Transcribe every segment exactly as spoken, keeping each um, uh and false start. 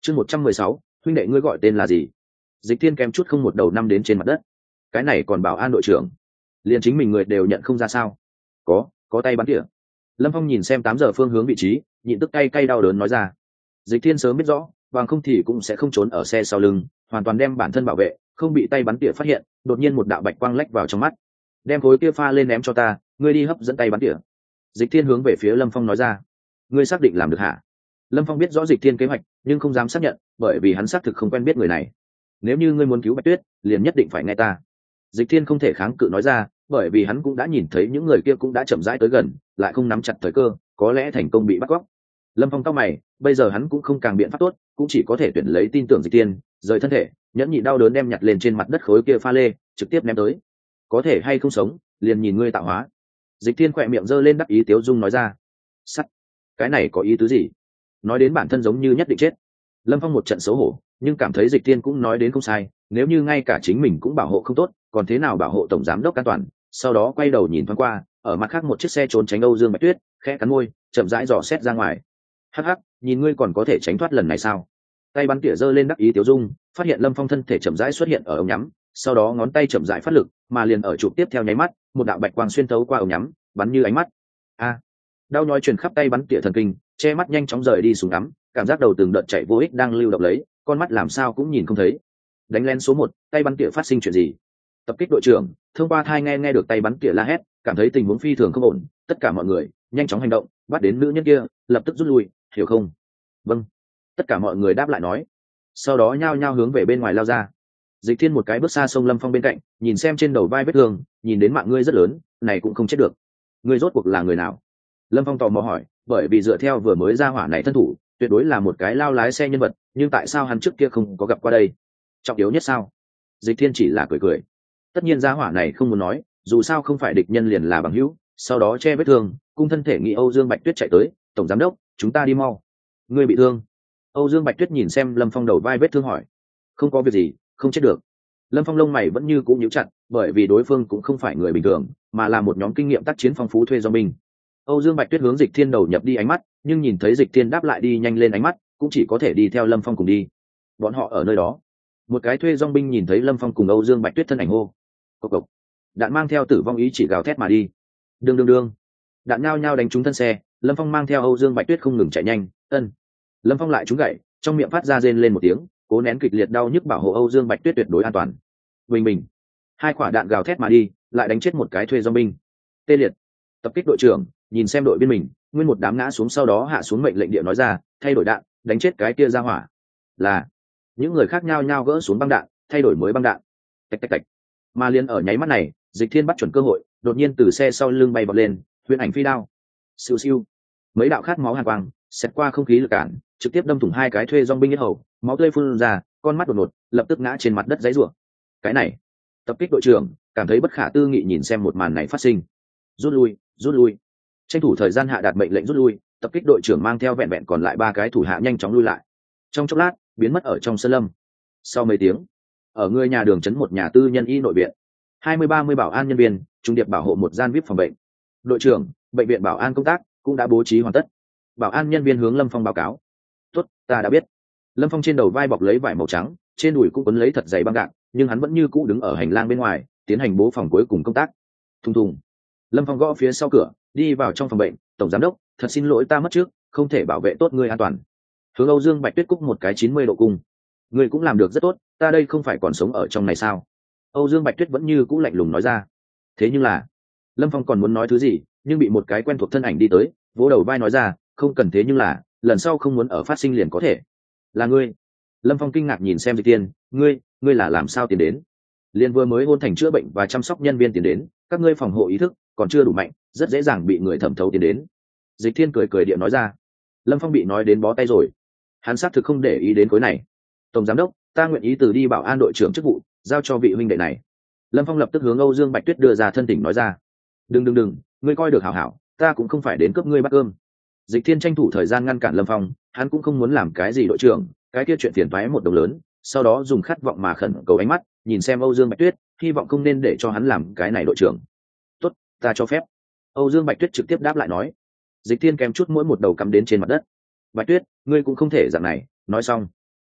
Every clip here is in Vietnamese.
chương một trăm mười sáu, huynh đệ ngươi gọi tên là gì? Dịch Thiên kém chút không một đầu năm đến trên mặt đất. Cái này còn bảo an đội trưởng, liền chính mình người đều nhận không ra sao? Có, có tay bắn tỉa. Lâm Phong nhìn xem tám giờ phương hướng vị trí, nhịn tức cay cay đau đớn nói ra. Dịch Thiên sớm biết rõ, bằng không thì cũng sẽ không trốn ở xe sau lưng, hoàn toàn đem bản thân bảo vệ, không bị tay bắn tỉa phát hiện. Đột nhiên một đạo bạch quang lách vào trong mắt, đem khối kia pha lên ném cho ta, ngươi đi hấp dẫn tay bắn tỉa. Dịch Thiên hướng về phía Lâm Phong nói ra. Ngươi xác định làm được hả? Lâm Phong biết rõ Dịch Thiên kế hoạch, nhưng không dám xác nhận, bởi vì hắn xác thực không quen biết người này. Nếu như ngươi muốn cứu Bạch Tuyết, liền nhất định phải nghe ta. Dịch Thiên không thể kháng cự nói ra, bởi vì hắn cũng đã nhìn thấy những người kia cũng đã chậm rãi tới gần, lại không nắm chặt thời cơ, có lẽ thành công bị bắt cóc. Lâm Phong cau mày, bây giờ hắn cũng không càng biện pháp tốt, cũng chỉ có thể tuyển lấy tin tưởng Dịch Thiên, rời thân thể, nhẫn nhịn đau đớn đem nhặt lên trên mặt đất khối kia pha lê, trực tiếp ném tới. Có thể hay không sống, liền nhìn ngươi tạo hóa. Dịch Thiên khỏe miệng giơ lên đắc ý tiếu dung nói ra. Sắt, cái này có ý tứ gì? Nói đến bản thân giống như nhất định chết. Lâm Phong một trận xấu hổ, nhưng cảm thấy Dịch Thiên cũng nói đến không sai, nếu như ngay cả chính mình cũng bảo hộ không tốt, còn thế nào bảo hộ tổng giám đốc an toàn? Sau đó quay đầu nhìn thoáng qua, ở mặt khác một chiếc xe trốn tránh Âu Dương Bạch Tuyết, khẽ cắn môi, chậm rãi dò xét ra ngoài. Hắc hắc, nhìn ngươi còn có thể tránh thoát lần này sao? Tay bắn tỉa giơ lên đắc ý tiểu dung, phát hiện Lâm Phong thân thể chậm rãi xuất hiện ở ống nhắm, sau đó ngón tay chậm rãi phát lực, mà liền ở chụp tiếp theo nháy mắt, một đạo bạch quang xuyên thấu qua ống nhắm, bắn như ánh mắt. A! Đau nhói truyền khắp tay bắn tỉa thần kinh, che mắt nhanh chóng rời đi xuống ngắm, cảm giác đầu từng đợt chạy vô ích đang lưu động lấy, con mắt làm sao cũng nhìn không thấy. Đánh lén số một, tay bắn tỉa phát sinh chuyện gì? Tập kích đội trưởng, thông qua thai nghe nghe được tay bắn tỉa la hét, cảm thấy tình huống phi thường không ổn, tất cả mọi người nhanh chóng hành động, bắt đến nữ nhân kia, lập tức rút lui, hiểu không? Vâng. Tất cả mọi người đáp lại nói, sau đó nhao nhao hướng về bên ngoài lao ra. Dịch Thiên một cái bước xa sông Lâm Phong bên cạnh, nhìn xem trên đầu vai vết thương, nhìn đến mạng ngươi rất lớn, này cũng không chết được. Ngươi rốt cuộc là người nào? Lâm Phong tò mò hỏi, bởi vì dựa theo vừa mới ra hỏa này thân thủ, tuyệt đối là một cái lao lái xe nhân vật, nhưng tại sao hắn trước kia không có gặp qua đây? Trọng yếu nhất sao? Dịch Thiên chỉ là cười cười. Tất nhiên ra hỏa này không muốn nói, dù sao không phải địch nhân liền là bằng hữu, sau đó che vết thương, cung thân thể nghĩ Âu Dương Bạch Tuyết chạy tới, tổng giám đốc, chúng ta đi mau. Ngươi bị thương? Âu Dương Bạch Tuyết nhìn xem Lâm Phong đầu vai vết thương hỏi. Không có việc gì, không chết được. Lâm Phong lông mày vẫn như cũ nhíu chặt, bởi vì đối phương cũng không phải người bình thường, mà là một nhóm kinh nghiệm tác chiến phong phú thuê do mình. Âu Dương Bạch Tuyết hướng Dịch Thiên đầu nhập đi ánh mắt, nhưng nhìn thấy Dịch Thiên đáp lại đi nhanh lên ánh mắt, cũng chỉ có thể đi theo Lâm Phong cùng đi. Bọn họ ở nơi đó, một cái thuê dong binh nhìn thấy Lâm Phong cùng Âu Dương Bạch Tuyết thân ảnh hô, cộc cộc, đạn mang theo tử vong ý chỉ gào thét mà đi. Đương đương đương, đạn nhao nhao đánh trúng thân xe, Lâm Phong mang theo Âu Dương Bạch Tuyết không ngừng chạy nhanh. Ân, Lâm Phong lại trúng gậy, trong miệng phát ra rên lên một tiếng, cố nén kịch liệt đau nhức bảo hộ Âu Dương Bạch Tuyết tuyệt đối an toàn. Bình bình, hai quả đạn gào thét mà đi, lại đánh chết một cái thuê dong binh. Tê liệt. Tập kích đội trưởng nhìn xem đội viên mình, nguyên một đám ngã xuống, sau đó hạ xuống mệnh lệnh địa nói ra, thay đổi đạn, đánh chết cái kia ra hỏa. Là. Những người khác nhao nhao gỡ xuống băng đạn, thay đổi mới băng đạn. Tạch tạch tạch. Mà liền ở nháy mắt này, Dịch Thiên bắt chuẩn cơ hội, đột nhiên từ xe sau lưng bay bật lên, huyền ảnh phi đao. Siêu siêu. Mấy đạo khát máu hàn quang xẹt qua không khí lực cản, trực tiếp đâm thủng hai cái thuê dong binh yết hầu, máu tươi phun ra, con mắt đột ngột, lập tức ngã trên mặt đất giãy giụa. Cái này, tập kích đội trưởng cảm thấy bất khả tư nghị nhìn xem một màn này phát sinh. Rút lui, rút lui. Tranh thủ thời gian hạ đạt mệnh lệnh rút lui, tập kích đội trưởng mang theo vẹn vẹn còn lại ba cái thủ hạ nhanh chóng lui lại. Trong chốc lát, biến mất ở trong sơn lâm. Sau mấy tiếng, ở người nhà đường trấn một nhà tư nhân y nội viện, hai mươi ba mươi bảo an nhân viên trung điệp bảo hộ một gian vê i pê phòng bệnh. Đội trưởng, bệnh viện bảo an công tác cũng đã bố trí hoàn tất. Bảo an nhân viên hướng Lâm Phong báo cáo. Tốt, ta đã biết. Lâm Phong trên đầu vai bọc lấy vải màu trắng, trên đùi cũng quấn lấy thật dày băng đạn, nhưng hắn vẫn như cũ đứng ở hành lang bên ngoài, tiến hành bố phòng cuối cùng công tác. Thùng thùng. Lâm Phong gõ phía sau cửa, đi vào trong phòng bệnh. Tổng giám đốc, thật xin lỗi ta mất trước, không thể bảo vệ tốt ngươi an toàn. Hướng Âu Dương Bạch Tuyết cúc một cái chín mươi độ cung. Ngươi cũng làm được rất tốt, ta đây không phải còn sống ở trong này sao? Âu Dương Bạch Tuyết vẫn như cũ lạnh lùng nói ra. Thế nhưng là, Lâm Phong còn muốn nói thứ gì, nhưng bị một cái quen thuộc thân ảnh đi tới, vỗ đầu vai nói ra, không cần thế nhưng là, lần sau không muốn ở phát sinh liền có thể. Là ngươi? Lâm Phong kinh ngạc nhìn xem Dịch Tiên, ngươi, ngươi là làm sao tiến đến? Liên vừa mới hôn thành chữa bệnh và chăm sóc nhân viên tiến đến, các ngươi phòng hộ ý thức còn chưa đủ mạnh, rất dễ dàng bị người thẩm thấu tiến đến. Dịch Thiên cười cười điệu nói ra. Lâm Phong bị nói đến bó tay rồi, hắn xác thực không để ý đến khối này. Tổng giám đốc, ta nguyện ý từ đi bảo an đội trưởng chức vụ, giao cho vị huynh đệ này. Lâm Phong lập tức hướng Âu Dương Bạch Tuyết đưa ra thân tình nói ra. Đừng đừng đừng, ngươi coi được hảo hảo, ta cũng không phải đến cướp ngươi bắt cơm. Dịch Thiên tranh thủ thời gian ngăn cản Lâm Phong, hắn cũng không muốn làm cái gì đội trưởng, cái kia chuyện phiền toái một đồng lớn, sau đó dùng khát vọng mà khẩn cầu ánh mắt nhìn xem Âu Dương Bạch Tuyết, hy vọng không nên để cho hắn làm cái này đội trưởng. Tốt, ta cho phép. Âu Dương Bạch Tuyết trực tiếp đáp lại nói. Dịch Thiên kèm chút mỗi một đầu cắm đến trên mặt đất. Bạch Tuyết, ngươi cũng không thể dạng này. Nói xong,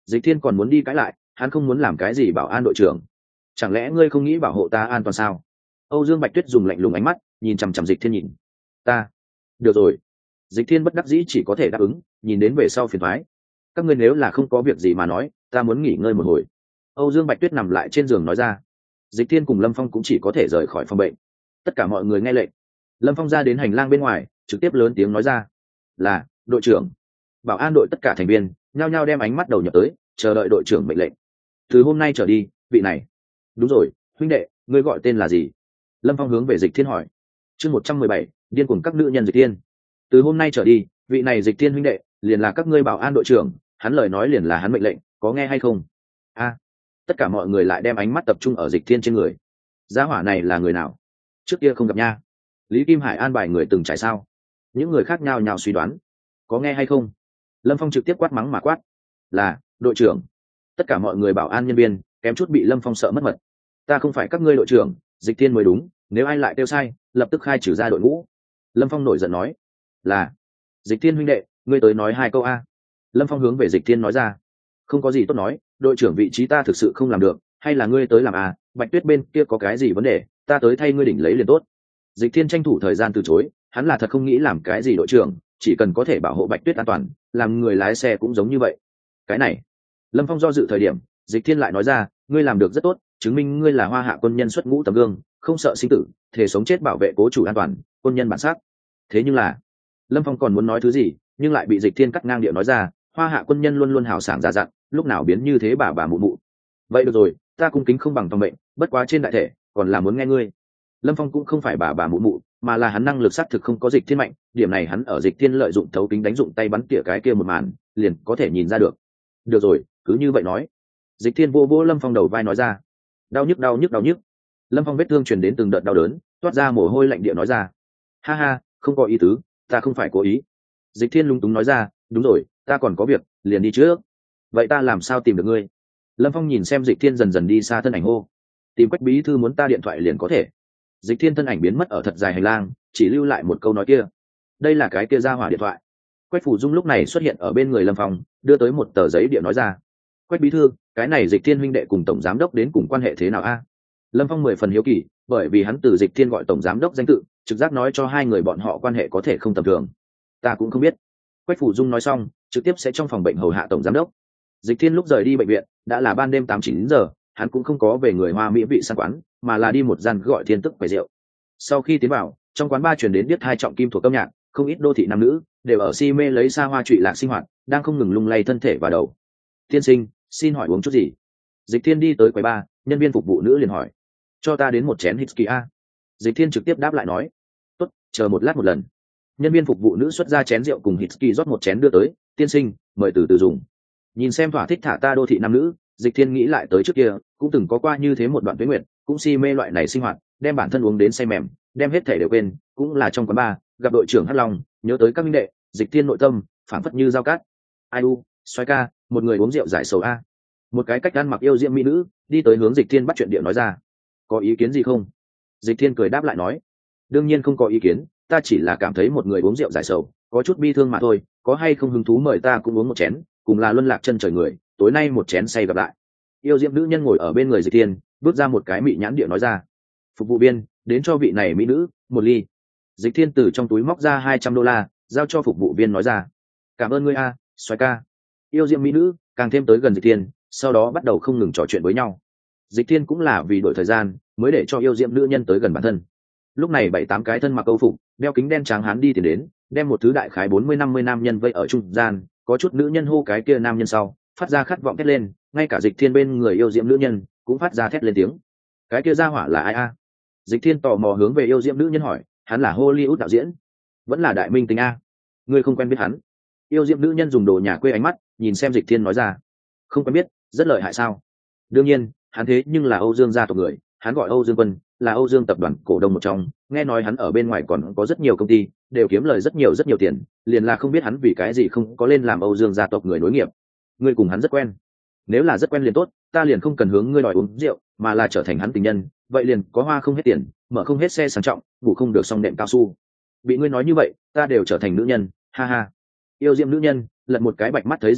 Dịch thiên còn muốn đi cãi lại, hắn không muốn làm cái gì bảo an đội trưởng. Chẳng lẽ ngươi không nghĩ bảo hộ ta an toàn sao? Âu Dương Bạch Tuyết dùng lạnh lùng ánh mắt nhìn chằm chằm Dịch thiên nhìn. Ta. Được rồi. Dịch thiên bất đắc dĩ chỉ có thể đáp ứng, nhìn đến về sau phiền thoái. Các ngươi nếu là không có việc gì mà nói, ta muốn nghỉ ngơi một hồi. Âu Dương Bạch Tuyết nằm lại trên giường nói ra. Dịch thiên cùng Lâm Phong cũng chỉ có thể rời khỏi phòng bệnh. Tất cả mọi người nghe lệnh. Lâm Phong ra đến hành lang bên ngoài, trực tiếp lớn tiếng nói ra. Là, đội trưởng. Bảo an đội tất cả thành viên nhao nhao đem ánh mắt đầu nhập tới, chờ đợi đội trưởng mệnh lệnh. Từ hôm nay trở đi, vị này. Đúng rồi, huynh đệ, ngươi gọi tên là gì? Lâm Phong hướng về Dịch thiên hỏi. Chương một trăm mười bảy, điên cuồng các nữ nhân Dịch thiên. Từ hôm nay trở đi, vị này Dịch thiên huynh đệ liền là các ngươi bảo an đội trưởng, hắn lời nói liền là hắn mệnh lệnh, có nghe hay không? A. Tất cả mọi người lại đem ánh mắt tập trung ở Dịch thiên trên người. Gia hỏa này là người nào? Trước kia không gặp nha. Lý Kim Hải an bài người từng trải sao? Những người khác nhao nhao suy đoán. Có nghe hay không? Lâm Phong trực tiếp quát mắng mà quát. Là, đội trưởng. Tất cả mọi người bảo an nhân viên kém chút bị Lâm Phong sợ mất mật. Ta không phải các ngươi đội trưởng, Dịch thiên mới đúng, nếu ai lại kêu sai, lập tức khai trừ ra đội ngũ. Lâm Phong nổi giận nói. Là, Dịch thiên huynh đệ, ngươi tới nói hai câu a. Lâm Phong hướng về Dịch thiên nói ra. Không có gì tốt nói, đội trưởng vị trí ta thực sự không làm được, hay là ngươi tới làm a? Bạch Tuyết bên kia có cái gì vấn đề, ta tới thay ngươi đỉnh lấy liền tốt. Dịch thiên tranh thủ thời gian từ chối, hắn là thật không nghĩ làm cái gì đội trưởng, chỉ cần có thể bảo hộ Bạch Tuyết an toàn, làm người lái xe cũng giống như vậy. Cái này, Lâm Phong do dự thời điểm, Dịch thiên lại nói ra, ngươi làm được rất tốt, chứng minh ngươi là Hoa Hạ quân nhân xuất ngũ tấm gương, không sợ sinh tử, thể sống chết bảo vệ cố chủ an toàn, quân nhân bản sắc. Thế nhưng là, Lâm Phong còn muốn nói thứ gì, nhưng lại bị Dịch thiên cắt ngang điệu nói ra, Hoa Hạ quân nhân luôn luôn hào sảng già dặn, lúc nào biến như thế bà bà mụ mụ. Vậy được rồi, ta cung kính không bằng tòng mệnh, bất quá trên đại thể còn là muốn nghe ngươi. Lâm Phong cũng không phải bà bà mụ mụ, mà là hắn năng lực xác thực không có Dịch thiên mạnh, điểm này hắn ở Dịch thiên lợi dụng thấu kính đánh dụng tay bắn tỉa cái kia một màn, liền có thể nhìn ra được. Được rồi, cứ như vậy nói. Dịch thiên vô vô Lâm Phong đầu vai nói ra. Đau nhức đau nhức đau nhức. Lâm Phong vết thương truyền đến từng đợt đau đớn, toát ra mồ hôi lạnh địa nói ra. Ha ha, không có ý tứ, ta không phải cố ý. Dịch thiên lung túng nói ra, đúng rồi, ta còn có việc, liền đi trước. Vậy ta làm sao tìm được ngươi? Lâm Phong nhìn xem Dịch thiên dần dần đi xa thân ảnh hô. Tìm Quách bí thư muốn ta điện thoại liền có thể. Dịch thiên thân ảnh biến mất ở thật dài hành lang, chỉ lưu lại một câu nói kia. Đây là cái kia ra hỏa điện thoại. Quách Phủ Dung lúc này xuất hiện ở bên người Lâm Phong, đưa tới một tờ giấy điện nói ra. Quách bí thư, cái này Dịch thiên huynh đệ cùng tổng giám đốc đến cùng quan hệ thế nào a? Lâm Phong mười phần hiếu kỳ, bởi vì hắn từ Dịch thiên gọi tổng giám đốc danh tự, trực giác nói cho hai người bọn họ quan hệ có thể không tầm thường. Ta cũng không biết. Quách Phủ Dung nói xong, trực tiếp sẽ trong phòng bệnh hầu hạ tổng giám đốc. Dịch thiên lúc rời đi bệnh viện đã là ban đêm tám chín giờ, hắn cũng không có về người Hoa Mỹ vị sang quán, mà là đi một gian gọi Thiên Tức quầy rượu. Sau khi tiến vào, trong quán bar truyền đến biết hai trọng kim thuộc âm nhạc, không ít đô thị nam nữ đều ở si mê lấy xa hoa trụy lạc sinh hoạt, đang không ngừng lung lay thân thể và đầu. Tiên sinh, xin hỏi uống chút gì? Dịch thiên đi tới quầy bar, nhân viên phục vụ nữ liền hỏi. Cho ta đến một chén whisky a. Dịch thiên trực tiếp đáp lại nói. Tốt, chờ một lát một lần. Nhân viên phục vụ nữ xuất ra chén rượu cùng whisky rót một chén đưa tới. Tiên sinh, mời từ từ dùng. Nhìn xem thỏa thích thả ta đô thị nam nữ, Dịch thiên nghĩ lại tới trước kia cũng từng có qua như thế một đoạn tuyến nguyện, cũng si mê loại này sinh hoạt, đem bản thân uống đến say mềm, đem hết thể đều quên, cũng là trong quán bar gặp đội trưởng Hắc Long, nhớ tới các minh đệ. Dịch thiên nội tâm phảng phất như dao cát. Ai u, xoay ca, một người uống rượu giải sầu a. Một cái cách ăn mặc yêu diễm mỹ nữ đi tới hướng Dịch thiên bắt chuyện điệu nói ra. Có ý kiến gì không? Dịch thiên cười đáp lại nói. Đương nhiên không có ý kiến, ta chỉ là cảm thấy một người uống rượu giải sầu có chút bi thương mà thôi, có hay không hứng thú mời ta cũng uống một chén, cùng là luân lạc chân trời người, tối nay một chén say gặp lại. Yêu diễm nữ nhân ngồi ở bên người Dịch thiên, bước ra một cái mị nhãn địa nói ra. Phục vụ viên, đến cho vị này mỹ nữ một ly. Dịch thiên từ trong túi móc ra hai trăm đô la, giao cho phục vụ viên nói ra. Cảm ơn ngươi a, xoay ca. Yêu diễm mỹ nữ càng thêm tới gần Dịch thiên, sau đó bắt đầu không ngừng trò chuyện với nhau. Dịch thiên cũng là vì đổi thời gian mới để cho yêu diễm nữ nhân tới gần bản thân. Lúc này bảy tám cái thân mặc âu phục, đeo kính đen trắng hán đi tìm đến, đem một thứ đại khái bốn mươi năm mươi nam nhân vây ở trung gian, có chút nữ nhân hô cái kia nam nhân sau, phát ra khát vọng thét lên, ngay cả Dịch thiên bên người yêu diễm nữ nhân cũng phát ra thét lên tiếng. Cái kia ra hỏa là ai a? Dịch thiên tò mò hướng về yêu diễm nữ nhân hỏi, hắn là Hollywood đạo diễn, vẫn là đại minh tinh a? Ngươi không quen biết hắn? Yêu diễm nữ nhân dùng đồ nhà quê ánh mắt nhìn xem Dịch thiên nói ra. Không quen biết, rất lợi hại sao? Đương nhiên, hắn thế nhưng là Âu Dương gia tộc người, hắn gọi Âu Dương Quân, là Âu Dương tập đoàn cổ đông một trong, nghe nói hắn ở bên ngoài còn có rất nhiều công ty, đều kiếm lời rất nhiều rất nhiều tiền, liền là không biết hắn vì cái gì không có lên làm Âu Dương gia tộc người nối nghiệp. Ngươi cùng hắn rất quen? Nếu là rất quen liền tốt, ta liền không cần hướng ngươi đòi uống rượu, mà là trở thành hắn tình nhân, vậy liền có hoa không hết tiền, mở không hết xe sang trọng, ngủ không được xong đệm cao su. Bị ngươi nói như vậy, ta đều trở thành nữ nhân, ha ha. Yêu diệm nữ nhân lật một cái bạch mắt thấy Dịch thiên,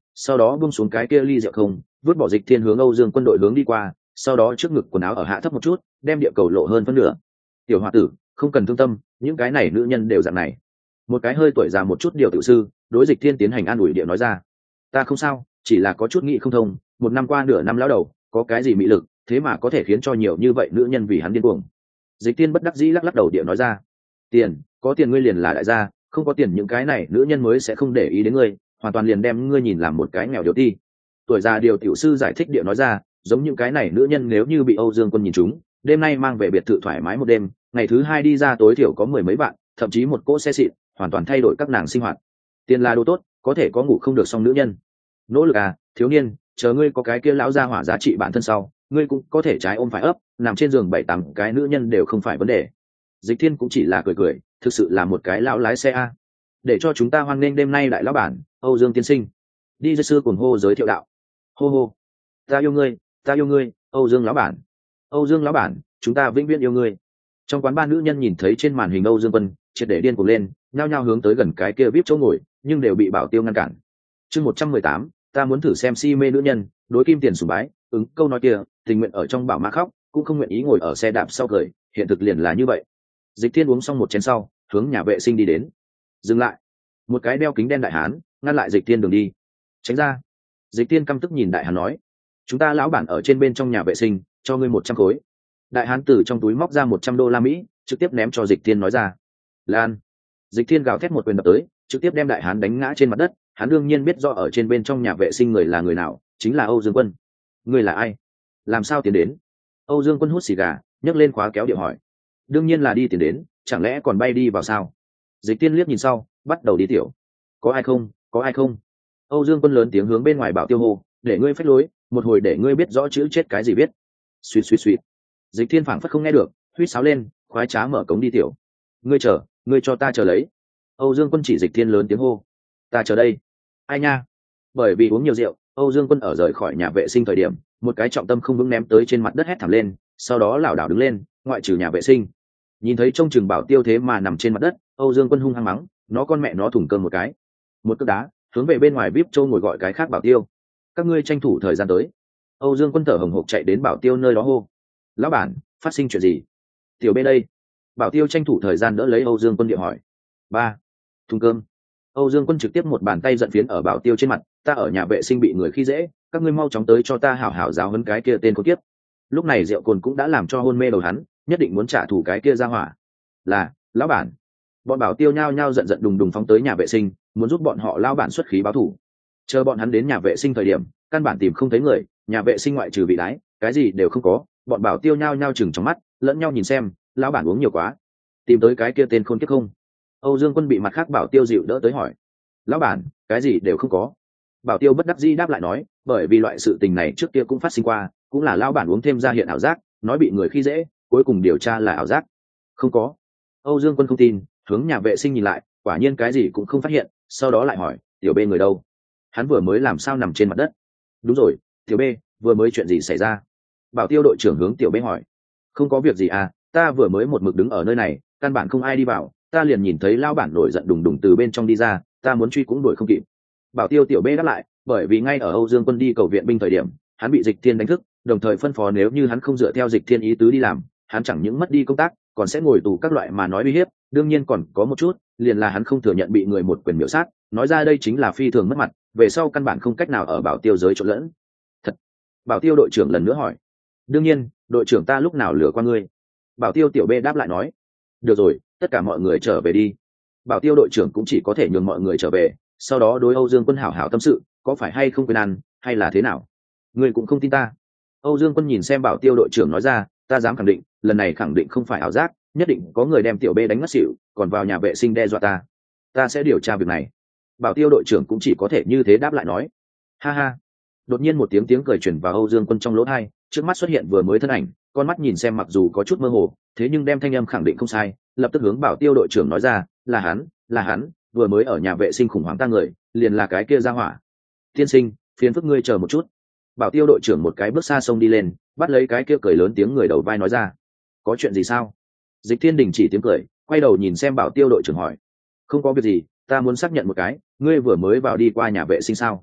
sau đó buông xuống cái kia ly rượu không, vứt bỏ Dịch Thiên hướng Âu Dương Quân đội hướng đi qua, sau đó trước ngực quần áo ở hạ thấp một chút, đem địa cầu lộ hơn phân nửa. Tiểu h o a tử, không cần thương tâm, những cái này nữ nhân đều dạng này. Một cái hơi tuổi già một chút điều tự sư đối Dịch Thiên tiến hành an ủi địa nói ra, ta không sao, chỉ là có chút nghĩ không thông, một năm qua nửa năm lão đầu có cái gì mị lực thế mà có thể khiến cho nhiều như vậy nữ nhân vì hắn điên cuồng. Dịch Thiên bất đắc dĩ lắc lắc đầu địa nói ra, tiền, có tiền ngươi liền là đại gia, không có tiền những cái này nữ nhân mới sẽ không để ý đến ngươi, hoàn toàn liền đem ngươi nhìn làm một cái nghèo điều ti. Tuổi già điều tiểu sư giải thích địa nói ra, giống những cái này nữ nhân nếu như bị Âu Dương Quân nhìn trúng, đêm nay mang về biệt thự thoải mái một đêm, ngày thứ hai đi ra tối thiểu có mười mấy vạn, thậm chí một cỗ xe xịn, hoàn toàn thay đổi các nàng sinh hoạt. Tiền là đồ tốt, có thể có ngủ không được xong nữ nhân. Nỗ lực à, thiếu niên, chờ ngươi có cái kia lão gia hỏa giá trị bản thân sau, ngươi cũng có thể trái ôm phải ấp, nằm trên giường bảy tám cái nữ nhân đều không phải vấn đề. Dịch Thiên cũng chỉ là cười cười, thực sự là một cái lão lái xe a. Để cho chúng ta hoan nghênh đêm nay đại lão bản, Âu Dương tiên sinh. Đi dây sư cuồng hô giới thiệu đạo. Hô hô, ta yêu ngươi, ta yêu ngươi, Âu Dương lão bản. Âu Dương lão bản, chúng ta vĩnh viễn yêu ngươi. Trong quán ba nữ nhân nhìn thấy trên màn hình Âu Dương Quân, triệt để điên cuồng lên, nhao nhao hướng tới gần cái kia vê i pê chỗ ngồi, nhưng đều bị Bảo Tiêu ngăn cản. Chương một trăm mười tám, ta muốn thử xem si mê nữ nhân, đối kim tiền sủng bái, ứng câu nói kia, tình nguyện ở trong bảo mã khóc, cũng không nguyện ý ngồi ở xe đạp sau cười, hiện thực liền là như vậy. Dịch Thiên uống xong một chén sau, hướng nhà vệ sinh đi đến. Dừng lại. Một cái đeo kính đen đại hán ngăn lại Dịch Thiên đường đi. Tránh ra. Dịch Thiên căm tức nhìn đại hán nói, chúng ta lão bản ở trên bên trong nhà vệ sinh, cho ngươi một trăm khối. Đại hán từ trong túi móc ra một trăm đô la Mỹ, trực tiếp ném cho Dịch Thiên nói ra. Lan. Dịch Thiên gào thét một quyền đập tới, trực tiếp đem đại hán đánh ngã trên mặt đất. Hắn đương nhiên biết rõ ở trên bên trong nhà vệ sinh người là người nào, chính là Âu Dương Quân. Người là ai? Làm sao tiến đến? Âu Dương Quân hút xì gà, nhấc lên khóa kéo điệu hỏi. Đương nhiên là đi tiến đến, chẳng lẽ còn bay đi vào sao? Dịch Tiên liếc nhìn sau, bắt đầu đi tiểu. Có ai không? Có ai không? Âu Dương Quân lớn tiếng hướng bên ngoài bảo tiêu hô, để ngươi phách lối, một hồi để ngươi biết rõ chữ chết cái gì biết. Suýt suýt suýt. Dịch Thiên phảng phất không nghe được, huýt sáo lên, khoái trá mở cống đi tiểu. Ngươi chờ, ngươi cho ta chờ lấy. Âu Dương Quân chỉ Dịch Thiên lớn tiếng hô. Ta chờ đây. Ai nha? Bởi vì uống nhiều rượu, Âu Dương Quân ở rời khỏi nhà vệ sinh thời điểm, một cái trọng tâm không vững ném tới trên mặt đất hét thảm lên, sau đó lảo đảo đứng lên, ngoại trừ nhà vệ sinh. Nhìn thấy trông chừng bảo tiêu thế mà nằm trên mặt đất, Âu Dương Quân hung hăng mắng, nó con mẹ nó thủng cơm một cái. Một cước đá, hướng về bên ngoài vê i pê Châu ngồi gọi cái khác bảo tiêu. Các ngươi tranh thủ thời gian tới. Âu Dương Quân thở hồng hộc chạy đến bảo tiêu nơi đó hô. Lão bản, phát sinh chuyện gì? Tiểu bên đây. Bảo tiêu tranh thủ thời gian đỡ lấy Âu Dương Quân điện hỏi. Ba. Thùng cơm. Âu Dương Quân trực tiếp một bàn tay giận phiến ở bảo tiêu trên mặt, ta ở nhà vệ sinh bị người khi dễ, các ngươi mau chóng tới cho ta hảo hảo giáo huấn cái kia tên con kiếp. Lúc này rượu cồn cũng đã làm cho hôn mê đầu hắn, nhất định muốn trả thù cái kia ra hỏa. Là, lão bản. Bọn bảo tiêu nhao nhao giận giận đùng đùng phóng tới nhà vệ sinh, muốn giúp bọn họ lão bản xuất khí báo thù. Chờ bọn hắn đến nhà vệ sinh thời điểm, căn bản tìm không thấy người, nhà vệ sinh ngoại trừ vị đái, cái gì đều không có, bọn bảo tiêu nhao nhao chừng trong mắt, lẫn nhau nhìn xem, lão bản uống nhiều quá. Tìm tới cái kia tên khôn kiếp không? Âu Dương Quân bị mặt khác bảo tiêu dịu đỡ tới hỏi. Lão bản, cái gì đều không có. Bảo tiêu bất đắc dĩ đáp lại nói, bởi vì loại sự tình này trước kia cũng phát sinh qua, cũng là lão bản uống thêm ra hiện ảo giác, nói bị người khi dễ, cuối cùng điều tra là ảo giác. Không có. Âu Dương Quân không tin, hướng nhà vệ sinh nhìn lại, quả nhiên cái gì cũng không phát hiện, sau đó lại hỏi, tiểu B người đâu? Hắn vừa mới làm sao nằm trên mặt đất? Đúng rồi, tiểu B, vừa mới chuyện gì xảy ra? Bảo tiêu đội trưởng hướng tiểu B hỏi. Không có việc gì à, ta vừa mới một mực đứng ở nơi này, căn bản không ai đi vào, ta liền nhìn thấy lão bản nổi giận đùng đùng từ bên trong đi ra, ta muốn truy cũng đuổi không kịp. Bảo tiêu tiểu B đáp lại, bởi vì ngay ở Âu Dương Quân đi cầu viện binh thời điểm, hắn bị Dịch Thiên đánh thức, đồng thời phân phó nếu như hắn không dựa theo Dịch Thiên ý tứ đi làm, hắn chẳng những mất đi công tác, còn sẽ ngồi tù các loại mà nói uy hiếp, đương nhiên còn có một chút, liền là hắn không thừa nhận bị người một quyền miểu sát, nói ra đây chính là phi thường mất mặt, về sau căn bản không cách nào ở bảo tiêu giới trộn lẫn. Thật? Bảo tiêu đội trưởng lần nữa hỏi. Đương nhiên, đội trưởng ta lúc nào lừa qua ngươi? Bảo tiêu tiểu B đáp lại nói. Được rồi, tất cả mọi người trở về đi. Bảo tiêu đội trưởng cũng chỉ có thể nhường mọi người trở về, sau đó đối Âu Dương Quân hảo hảo tâm sự, có phải hay không quên ăn, hay là thế nào? Ngươi cũng không tin ta. Âu Dương Quân nhìn xem bảo tiêu đội trưởng nói ra, ta dám khẳng định, lần này khẳng định không phải ảo giác, nhất định có người đem tiểu B đánh ngất xỉu, còn vào nhà vệ sinh đe dọa ta. Ta sẽ điều tra việc này. Bảo tiêu đội trưởng cũng chỉ có thể như thế đáp lại nói. Ha ha. Đột nhiên một tiếng tiếng cười truyền vào Âu Dương Quân trong lỗ tai, trước mắt xuất hiện vừa mới thân ảnh, con mắt nhìn xem mặc dù có chút mơ hồ, thế nhưng đem thanh âm khẳng định không sai, lập tức hướng bảo tiêu đội trưởng nói ra, là hắn, là hắn, vừa mới ở nhà vệ sinh khủng hoảng ta người, liền là cái kia ra hỏa. Tiên sinh, phiền phức ngươi chờ một chút. Bảo tiêu đội trưởng một cái bước xa sông đi lên, bắt lấy cái kia cười lớn tiếng người đầu vai nói ra. Có chuyện gì sao? Dịch Thiên đình chỉ tiếng cười, quay đầu nhìn xem bảo tiêu đội trưởng hỏi. Không có việc gì, ta muốn xác nhận một cái, ngươi vừa mới vào đi qua nhà vệ sinh sao?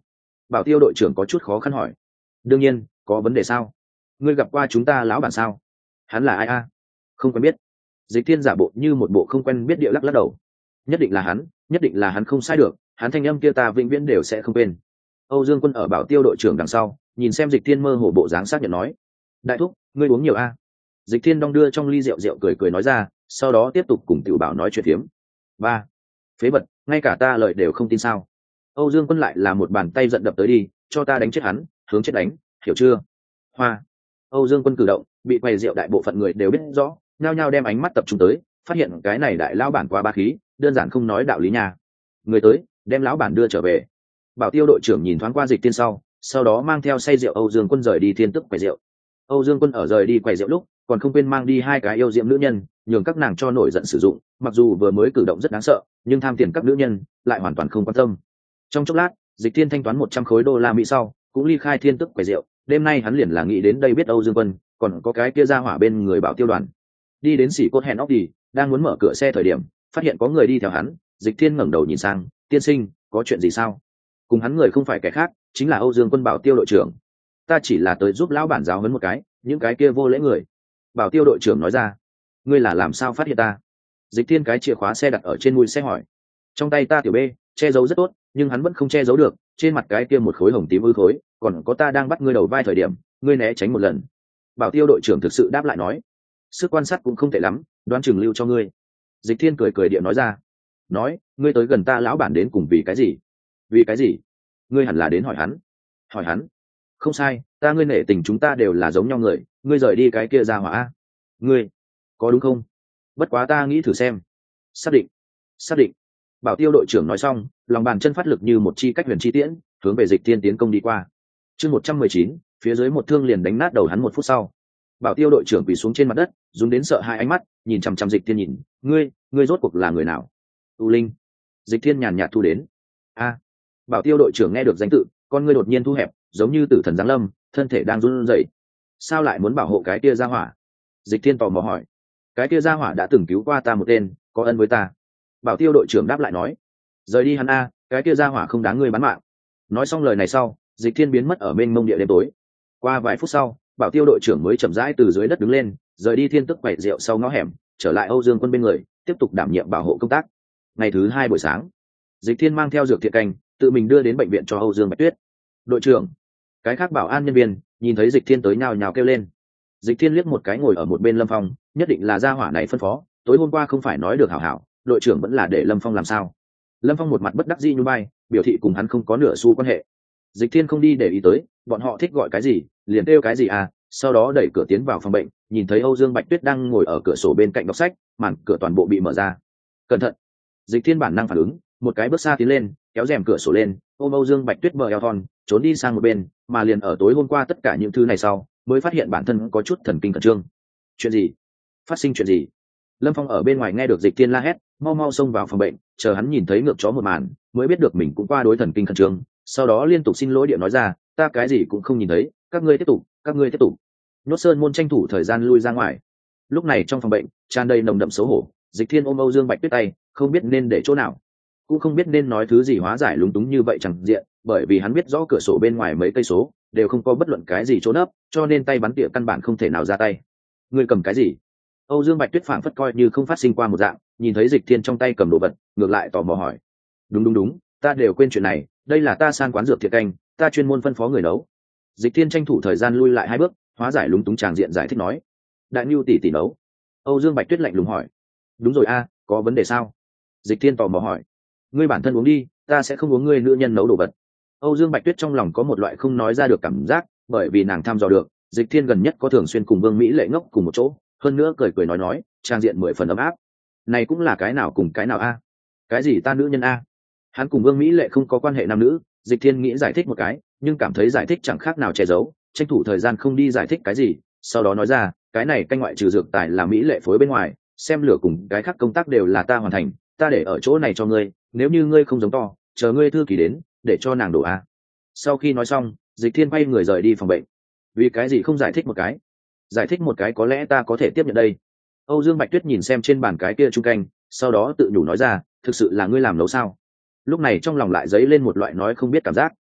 Bảo tiêu đội trưởng có chút khó khăn hỏi. Đương nhiên, có vấn đề sao? Ngươi gặp qua chúng ta lão bản sao? Hắn là ai a? Không quen biết. Dịch thiên giả bộ như một bộ không quen biết địa lắc lắc đầu. Nhất định là hắn, nhất định là hắn, không sai được, hắn thanh âm kia ta vĩnh viễn đều sẽ không quên. Âu Dương Quân ở bảo tiêu đội trưởng đằng sau, nhìn xem Dịch Thiên mơ hồ bộ dáng xác nhận nói: đại thúc, ngươi uống nhiều a? Dịch Thiên đong đưa trong ly rượu rượu cười cười nói ra, sau đó tiếp tục cùng Tiểu Bảo nói chuyện phiếm. Ba, phế vật, ngay cả ta lời đều không tin sao? Âu Dương Quân lại là một bàn tay giận đập tới đi, cho ta đánh chết hắn, hướng chết đánh, hiểu chưa? Hoa. Âu Dương Quân cử động, bị quầy rượu đại bộ phận người đều biết rõ, nhao nhao đem ánh mắt tập trung tới, phát hiện cái này đại lão bản quá ba khí, đơn giản không nói đạo lý nha. Người tới, đem lão bản đưa trở về. Bảo tiêu đội trưởng nhìn thoáng qua Dịch Thiên sau, sau đó mang theo say rượu Âu Dương Quân rời đi thiên tức quầy rượu. Âu Dương Quân ở rời đi quầy rượu lúc, còn không quên mang đi hai cái yêu diệm nữ nhân, nhường các nàng cho nổi giận sử dụng, mặc dù vừa mới cử động rất đáng sợ, nhưng tham tiền các nữ nhân lại hoàn toàn không quan tâm. Trong chốc lát, Dịch Thiên thanh toán một trăm khối đô la Mỹ sau, cũng ly khai thiên tức quầy rượu, đêm nay hắn liền là nghĩ đến đây biết Âu Dương Quân, còn có cái kia ra hỏa bên người bảo tiêu đoàn. Đi đến xỉ cốt hẹn óc đi, đang muốn mở cửa xe thời điểm, phát hiện có người đi theo hắn, Dịch Thiên ngẩng đầu nhìn sang, tiên sinh, có chuyện gì sao? Cùng hắn người không phải kẻ khác, chính là Âu Dương Quân bảo tiêu đội trưởng. Ta chỉ là tới giúp lão bản giáo huấn một cái, những cái kia vô lễ người. Bảo tiêu đội trưởng nói ra. Ngươi là làm sao phát hiện ta? Dịch Thiên cái chìa khóa xe đặt ở trên mui xe hỏi. Trong tay ta tiểu B, che giấu rất tốt, nhưng hắn vẫn không che giấu được, trên mặt cái kia một khối hồng tím ư khối, còn có ta đang bắt ngươi đầu vai thời điểm, ngươi né tránh một lần. Bảo tiêu đội trưởng thực sự đáp lại nói. Sức quan sát cũng không tệ lắm, đoán chừng lưu cho ngươi. Dịch Thiên cười cười địa nói ra. Nói, ngươi tới gần ta lão bản đến cùng vì cái gì? Vì cái gì? Ngươi hẳn là đến hỏi hắn. Hỏi hắn? Không sai, ta ngươi nể tình chúng ta đều là giống nhau người, ngươi rời đi cái kia ra hỏa. Ngươi, có đúng không? Bất quá ta nghĩ thử xem. Xác định. Xác định. Bảo tiêu đội trưởng nói xong, lòng bàn chân phát lực như một chi cách huyền chi tiễn, hướng về Dịch Thiên tiến công đi qua. Chương một trăm mười chín, phía dưới một thương liền đánh nát đầu hắn một phút sau. Bảo tiêu đội trưởng quỳ xuống trên mặt đất, dùng đến sợ hai ánh mắt, nhìn chằm chằm Dịch Thiên nhìn, ngươi, ngươi rốt cuộc là người nào? U Linh. Dịch Thiên nhàn nhạt thu đến. A. Bảo tiêu đội trưởng nghe được danh tự, con ngươi đột nhiên thu hẹp, giống như tử thần giáng lâm, thân thể đang run rẩy. Sao lại muốn bảo hộ cái kia gia hỏa? Dịch Thiên tò mò hỏi. Cái kia gia hỏa đã từng cứu qua ta một tên, có ân với ta. Bảo tiêu đội trưởng đáp lại nói. Rời đi hắn a, cái kia gia hỏa không đáng ngươi bán mạng. Nói xong lời này sau, Dịch Thiên biến mất ở mênh mông địa đêm tối. Qua vài phút sau, bảo tiêu đội trưởng mới chậm rãi từ dưới đất đứng lên, rời đi thiên tức quầy rượu sau ngõ hẻm, trở lại Âu Dương Quân bên người, tiếp tục đảm nhiệm bảo hộ công tác. Ngày thứ hai buổi sáng, Dịch Thiên mang theo dược thiện canh, tự mình đưa đến bệnh viện cho Âu Dương Bạch Tuyết. Đội trưởng, cái khác bảo an nhân viên nhìn thấy Dịch Thiên tới nhào nhào kêu lên. Dịch Thiên liếc một cái ngồi ở một bên Lâm Phong, nhất định là gia hỏa này phân phó, tối hôm qua không phải nói được hảo hảo, đội trưởng vẫn là để Lâm Phong làm sao? Lâm Phong một mặt bất đắc dĩ nhún vai, biểu thị cùng hắn không có nửa xu quan hệ. Dịch Thiên không đi để ý tới, bọn họ thích gọi cái gì, liền kêu cái gì à, sau đó đẩy cửa tiến vào phòng bệnh, nhìn thấy Âu Dương Bạch Tuyết đang ngồi ở cửa sổ bên cạnh đọc sách, màn cửa toàn bộ bị mở ra. Cẩn thận! Dịch Thiên bản năng phản ứng, một cái bước xa tiến lên, kéo rèm cửa sổ lên, ôm Âu Dương Bạch Tuyết bờ eo thon, trốn đi sang một bên, mà liền ở tối hôm qua tất cả những thứ này sau, mới phát hiện bản thân có chút thần kinh khẩn trương. Chuyện gì? Phát sinh chuyện gì? Lâm Phong ở bên ngoài nghe được Dịch Thiên la hét, mau mau xông vào phòng bệnh, chờ hắn nhìn thấy ngược chó một màn, mới biết được mình cũng qua đối thần kinh khẩn trương, sau đó liên tục xin lỗi điện nói ra, ta cái gì cũng không nhìn thấy, các ngươi tiếp tục, các ngươi tiếp tục. Nốt Sơn môn tranh thủ thời gian lui ra ngoài. Lúc này trong phòng bệnh tràn đầy nồng đậm xấu hổ, Dịch Thiên ôm Âu Dương Bạch Tuyết tay, không biết nên để chỗ nào, cũng không biết nên nói thứ gì hóa giải lúng túng như vậy chẳng diện, bởi vì hắn biết rõ cửa sổ bên ngoài mấy cây số đều không có bất luận cái gì chỗ nấp, cho nên tay bắn tỉa căn bản không thể nào ra tay. Ngươi cầm cái gì? Âu Dương Bạch Tuyết phảng phất coi như không phát sinh qua một dạng, nhìn thấy Dịch Thiên trong tay cầm đồ vật, ngược lại tò mò hỏi. Đúng đúng đúng, ta đều quên chuyện này, đây là ta san quán dược thiệt canh, ta chuyên môn phân phó người nấu. Dịch Thiên tranh thủ thời gian lui lại hai bước, hóa giải lúng túng tràng diện giải thích nói. Đại Nưu tỷ tỷ nấu. Âu Dương Bạch Tuyết lạnh lùng hỏi. Đúng rồi a, có vấn đề sao? Dịch Thiên tò mò hỏi. Ngươi bản thân uống đi, ta sẽ không uống ngươi nữ nhân nấu đồ vật. Âu Dương Bạch Tuyết trong lòng có một loại không nói ra được cảm giác, bởi vì nàng thăm dò được, Dịch Thiên gần nhất có thường xuyên cùng Vương Mỹ Lệ ngốc cùng một chỗ, hơn nữa cười cười nói nói, trang diện mười phần ấm áp. Này cũng là cái nào cùng cái nào a? Cái gì ta nữ nhân a? Hắn cùng Vương Mỹ Lệ không có quan hệ nam nữ, Dịch Thiên nghĩ giải thích một cái, nhưng cảm thấy giải thích chẳng khác nào che giấu, tranh thủ thời gian không đi giải thích cái gì, sau đó nói ra, cái này canh ngoại trừ dược tài là Mỹ Lệ phối bên ngoài, xem lửa cùng cái khác công tác đều là ta hoàn thành, ta để ở chỗ này cho ngươi, nếu như ngươi không giống to, chờ ngươi thư ký đến, để cho nàng đổ a. Sau khi nói xong, Dịch Thiên quay người rời đi phòng bệnh. Vì cái gì không giải thích một cái? Giải thích một cái có lẽ ta có thể tiếp nhận đây. Âu Dương Bạch Tuyết nhìn xem trên bàn cái kia chung canh, sau đó tự nhủ nói ra, thực sự là ngươi làm nấu sao? Lúc này trong lòng lại dấy lên một loại nói không biết cảm giác.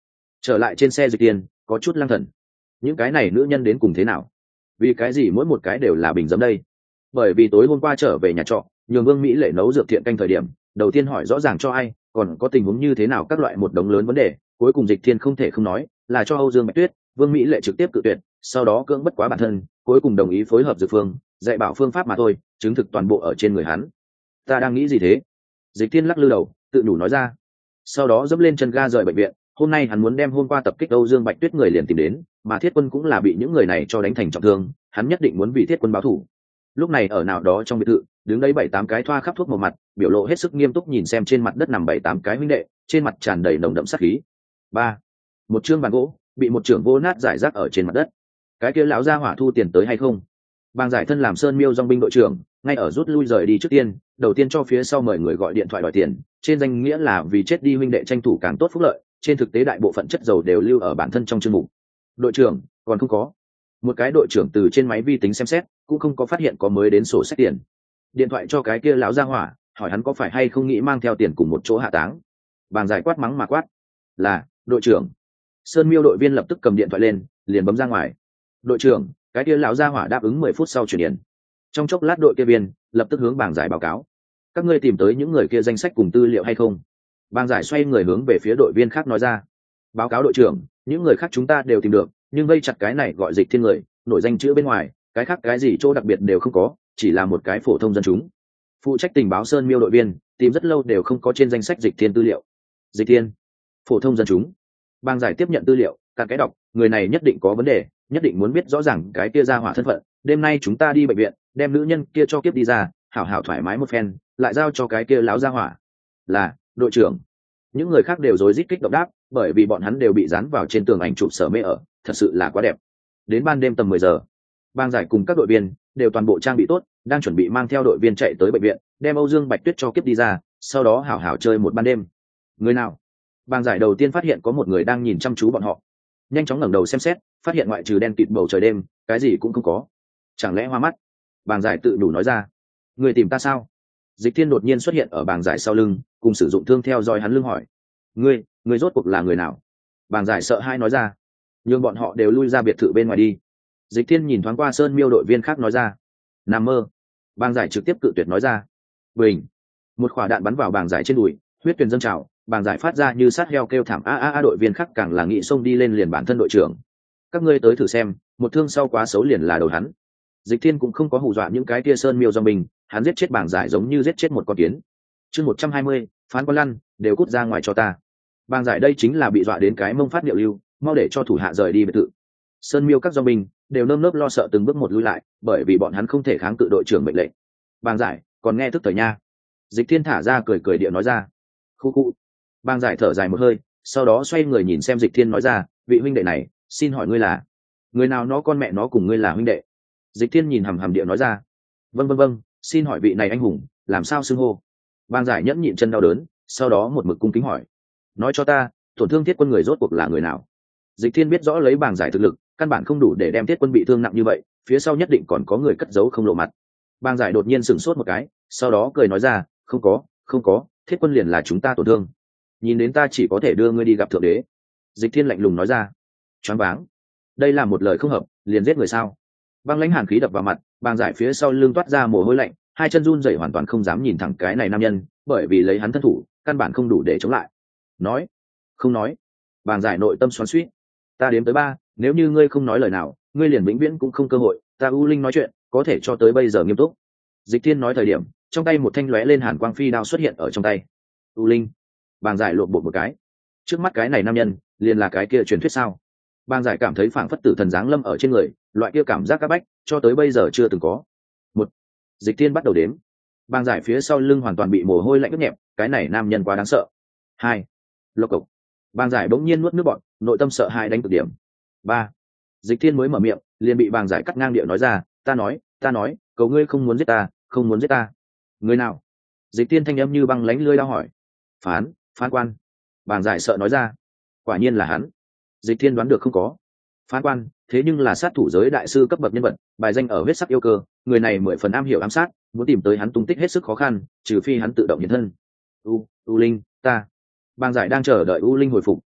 Trở lại trên xe Dịch Tiên có chút lăng thần, những cái này nữ nhân đến cùng thế nào, vì cái gì mỗi một cái đều là bình giấm đây? Bởi vì tối hôm qua trở về nhà trọ nhường Vương Mỹ Lệ nấu dược thiện canh thời điểm, đầu tiên hỏi rõ ràng cho ai, còn có tình huống như thế nào các loại một đống lớn vấn đề, cuối cùng Dịch Thiên không thể không nói là cho Âu Dương Bạch Tuyết. Vương Mỹ Lệ trực tiếp cự tuyệt, sau đó cưỡng bất quá bản thân, cuối cùng đồng ý phối hợp dược phương, dạy bảo phương pháp mà thôi, chứng thực toàn bộ ở trên người hắn. Ta đang nghĩ gì thế? Dịch Thiên lắc lư đầu, tự đủ nói ra. Sau đó dẫm lên chân ga rời bệnh viện. Hôm nay hắn muốn đem hôm qua tập kích Âu Dương Bạch Tuyết người liền tìm đến, mà Thiết Quân cũng là bị những người này cho đánh thành trọng thương, hắn nhất định muốn vì Thiết Quân báo thù. Lúc này ở nào đó trong biệt thự, đứng đấy bảy tám cái thoa khắp thuốc màu mặt, biểu lộ hết sức nghiêm túc nhìn xem trên mặt đất nằm bảy tám cái huynh đệ, trên mặt tràn đầy nồng đậm sát khí. Ba, một chương bàn gỗ bị một trưởng vô nát giải rác ở trên mặt đất. Cái kia lão gia hỏa thu tiền tới hay không? Bàng Giải thân làm Sơn Miêu dòng binh đội trưởng, ngay ở rút lui rời đi trước tiên, đầu tiên cho phía sau mời người gọi điện thoại đòi tiền, trên danh nghĩa là vì chết đi huynh đệ tranh thủ càng tốt phúc lợi, trên thực tế đại bộ phận chất dầu đều lưu ở bản thân trong chương mục. Đội trưởng, còn không có. Một cái đội trưởng từ trên máy vi tính xem xét, cũng không có phát hiện có mới đến sổ sách tiền. Điện thoại cho cái kia lão gia hỏa, hỏi hắn có phải hay không nghĩ mang theo tiền cùng một chỗ hạ táng. Bàng Giải quát mắng mà quát, là đội trưởng. Sơn Miêu đội viên lập tức cầm điện thoại lên, liền bấm ra ngoài. Đội trưởng, cái kia lão gia hỏa đáp ứng mười phút sau chuyển điện. Trong chốc lát đội kia viên lập tức hướng Bàng Giải báo cáo, các ngươi tìm tới những người kia danh sách cùng tư liệu hay không? Bàng Giải xoay người hướng về phía đội viên khác nói ra, báo cáo đội trưởng, những người khác chúng ta đều tìm được, nhưng vây chặt cái này gọi Dịch Thiên người, nổi danh chữ bên ngoài, cái khác cái gì chỗ đặc biệt đều không có, chỉ là một cái phổ thông dân chúng. Phụ trách tình báo Sơn Miêu đội viên tìm rất lâu đều không có trên danh sách Dịch Thiên tư liệu. Dịch Thiên, phổ thông dân chúng. Bàng Giải tiếp nhận tư liệu, cả cái đọc, người này nhất định có vấn đề, nhất định muốn biết rõ ràng cái kia ra hỏa thân phận. Đêm nay chúng ta đi bệnh viện, đem nữ nhân kia cho kiếp đi ra, hảo hảo thoải mái một phen, lại giao cho cái kia láo ra hỏa. Là đội trưởng. Những người khác đều rối rít kích động đáp, bởi vì bọn hắn đều bị dán vào trên tường ảnh chụp Sở Mê ở, thật sự là quá đẹp. Đến ban đêm tầm mười giờ, Bàng Giải cùng các đội viên đều toàn bộ trang bị tốt, đang chuẩn bị mang theo đội viên chạy tới bệnh viện, đem Âu Dương Bạch Tuyết cho kiếp đi ra, sau đó hảo hảo chơi một ban đêm. Người nào? Bàng Giải đầu tiên phát hiện có một người đang nhìn chăm chú bọn họ, nhanh chóng ngẩng đầu xem xét, phát hiện ngoại trừ đen kịt bầu trời đêm, cái gì cũng không có. Chẳng lẽ hoa mắt? Bàng Giải tự đủ nói ra. Người tìm ta sao? Dịch Thiên đột nhiên xuất hiện ở Bàng Giải sau lưng, cùng sử dụng thương theo dõi hắn lưng hỏi, ngươi ngươi rốt cuộc là người nào? Bàng Giải sợ hãi nói ra. Nhưng bọn họ đều lui ra biệt thự bên ngoài đi. Dịch Thiên nhìn thoáng qua Sơn Miêu đội viên khác nói ra, nằm mơ. Bàng Giải trực tiếp cự tuyệt nói ra. Bình, một quả đạn bắn vào Bàng Giải trên đùi, huyết tuyền dâng trào, Bàng Giải phát ra như sát heo kêu thảm a a a. Đội viên khác càng là nghị xông đi lên liền bản thân đội trưởng, các ngươi tới thử xem, một thương sau quá xấu liền là đầu hắn. Dịch Thiên cũng không có hù dọa những cái kia Sơn Miêu do mình, hắn giết chết Bàng Giải giống như giết chết một con kiến. Chương một trăm hai mươi, phán quan lăn, đều cút ra ngoài cho ta. Bàng Giải đây chính là bị dọa đến cái mông phát điệu lưu, mau để cho thủ hạ rời đi biệt thự. Sơn Miêu các do mình đều nơm nớp lo sợ từng bước một lui lại, bởi vì bọn hắn không thể kháng cự đội trưởng mệnh lệnh. Bàng Giải, còn nghe thức thời nha. Dịch Thiên thả ra cười cười địa nói ra. Khu khu. Bàng Giải thở dài một hơi, sau đó xoay người nhìn xem Dịch Thiên nói ra, vị huynh đệ này, xin hỏi ngươi là người nào? Nó con mẹ nó cùng ngươi là huynh đệ? Dịch Thiên nhìn hầm hầm địa nói ra. Vâng vâng vâng, xin hỏi vị này anh hùng làm sao xưng hô? Bàng Giải nhẫn nhịn chân đau đớn, sau đó một mực cung kính hỏi, nói cho ta, tổn thương Thiết Quân người rốt cuộc là người nào? Dịch Thiên biết rõ lấy Bàng Giải thực lực, căn bản không đủ để đem Thiết Quân bị thương nặng như vậy, phía sau nhất định còn có người cất giấu không lộ mặt. Bàng Giải đột nhiên sửng sốt một cái, sau đó cười nói ra, không có, không có, Thiết Quân liền là chúng ta tổn thương. Nhìn đến ta chỉ có thể đưa ngươi đi gặp thượng đế. Dịch Thiên lạnh lùng nói ra. Choáng váng. Đây là một lời không hợp, liền giết người sao? Băng lãnh hàn khí đập vào mặt, Bàng Giải phía sau lưng toát ra mồ hôi lạnh, hai chân run rẩy hoàn toàn không dám nhìn thẳng cái này nam nhân, bởi vì lấy hắn thân thủ, căn bản không đủ để chống lại. Nói, không nói. Bàng Giải nội tâm xoắn xuýt. Ta đếm tới ba, nếu như ngươi không nói lời nào, ngươi liền vĩnh viễn cũng không cơ hội. Ta U Linh nói chuyện, có thể cho tới bây giờ nghiêm túc. Dịch Thiên nói thời điểm, trong tay một thanh lóe lên hàn quang phi đao xuất hiện ở trong tay. U Linh. Bàng Giải lộn bột một cái. Trước mắt cái này nam nhân, liền là cái kia truyền thuyết sao? Bàng Giải cảm thấy phảng phất tử thần giáng lâm ở trên người, loại kia cảm giác các bách, cho tới bây giờ chưa từng có. Một. Dịch Thiên bắt đầu đếm. Bàng Giải phía sau lưng hoàn toàn bị mồ hôi lạnh ướt nhẹp, cái này nam nhân quá đáng sợ. Hai. Lộc cộc. Bàng Giải bỗng nhiên nuốt nước bọt, nội tâm sợ hãi đánh cực điểm. Ba. Dịch Thiên mới mở miệng, liền bị Bàng Giải cắt ngang điệu nói ra, ta nói, ta nói, cầu ngươi không muốn giết ta, không muốn giết ta. Người nào? Dịch Thiên thanh âm như băng lãnh lưỡi dao hỏi. Phán, phán quan. Bàng Giải sợ nói ra. Quả nhiên là hắn. Dịch Thiên đoán được không có. Phán quan, thế nhưng là sát thủ giới đại sư cấp bậc nhân vật, bài danh ở huyết sắc yêu cơ, người này mười phần am hiểu ám sát, muốn tìm tới hắn tung tích hết sức khó khăn, trừ phi hắn tự động hiện thân. U, U Linh, ta. Bàng Giải đang chờ đợi U Linh hồi phục,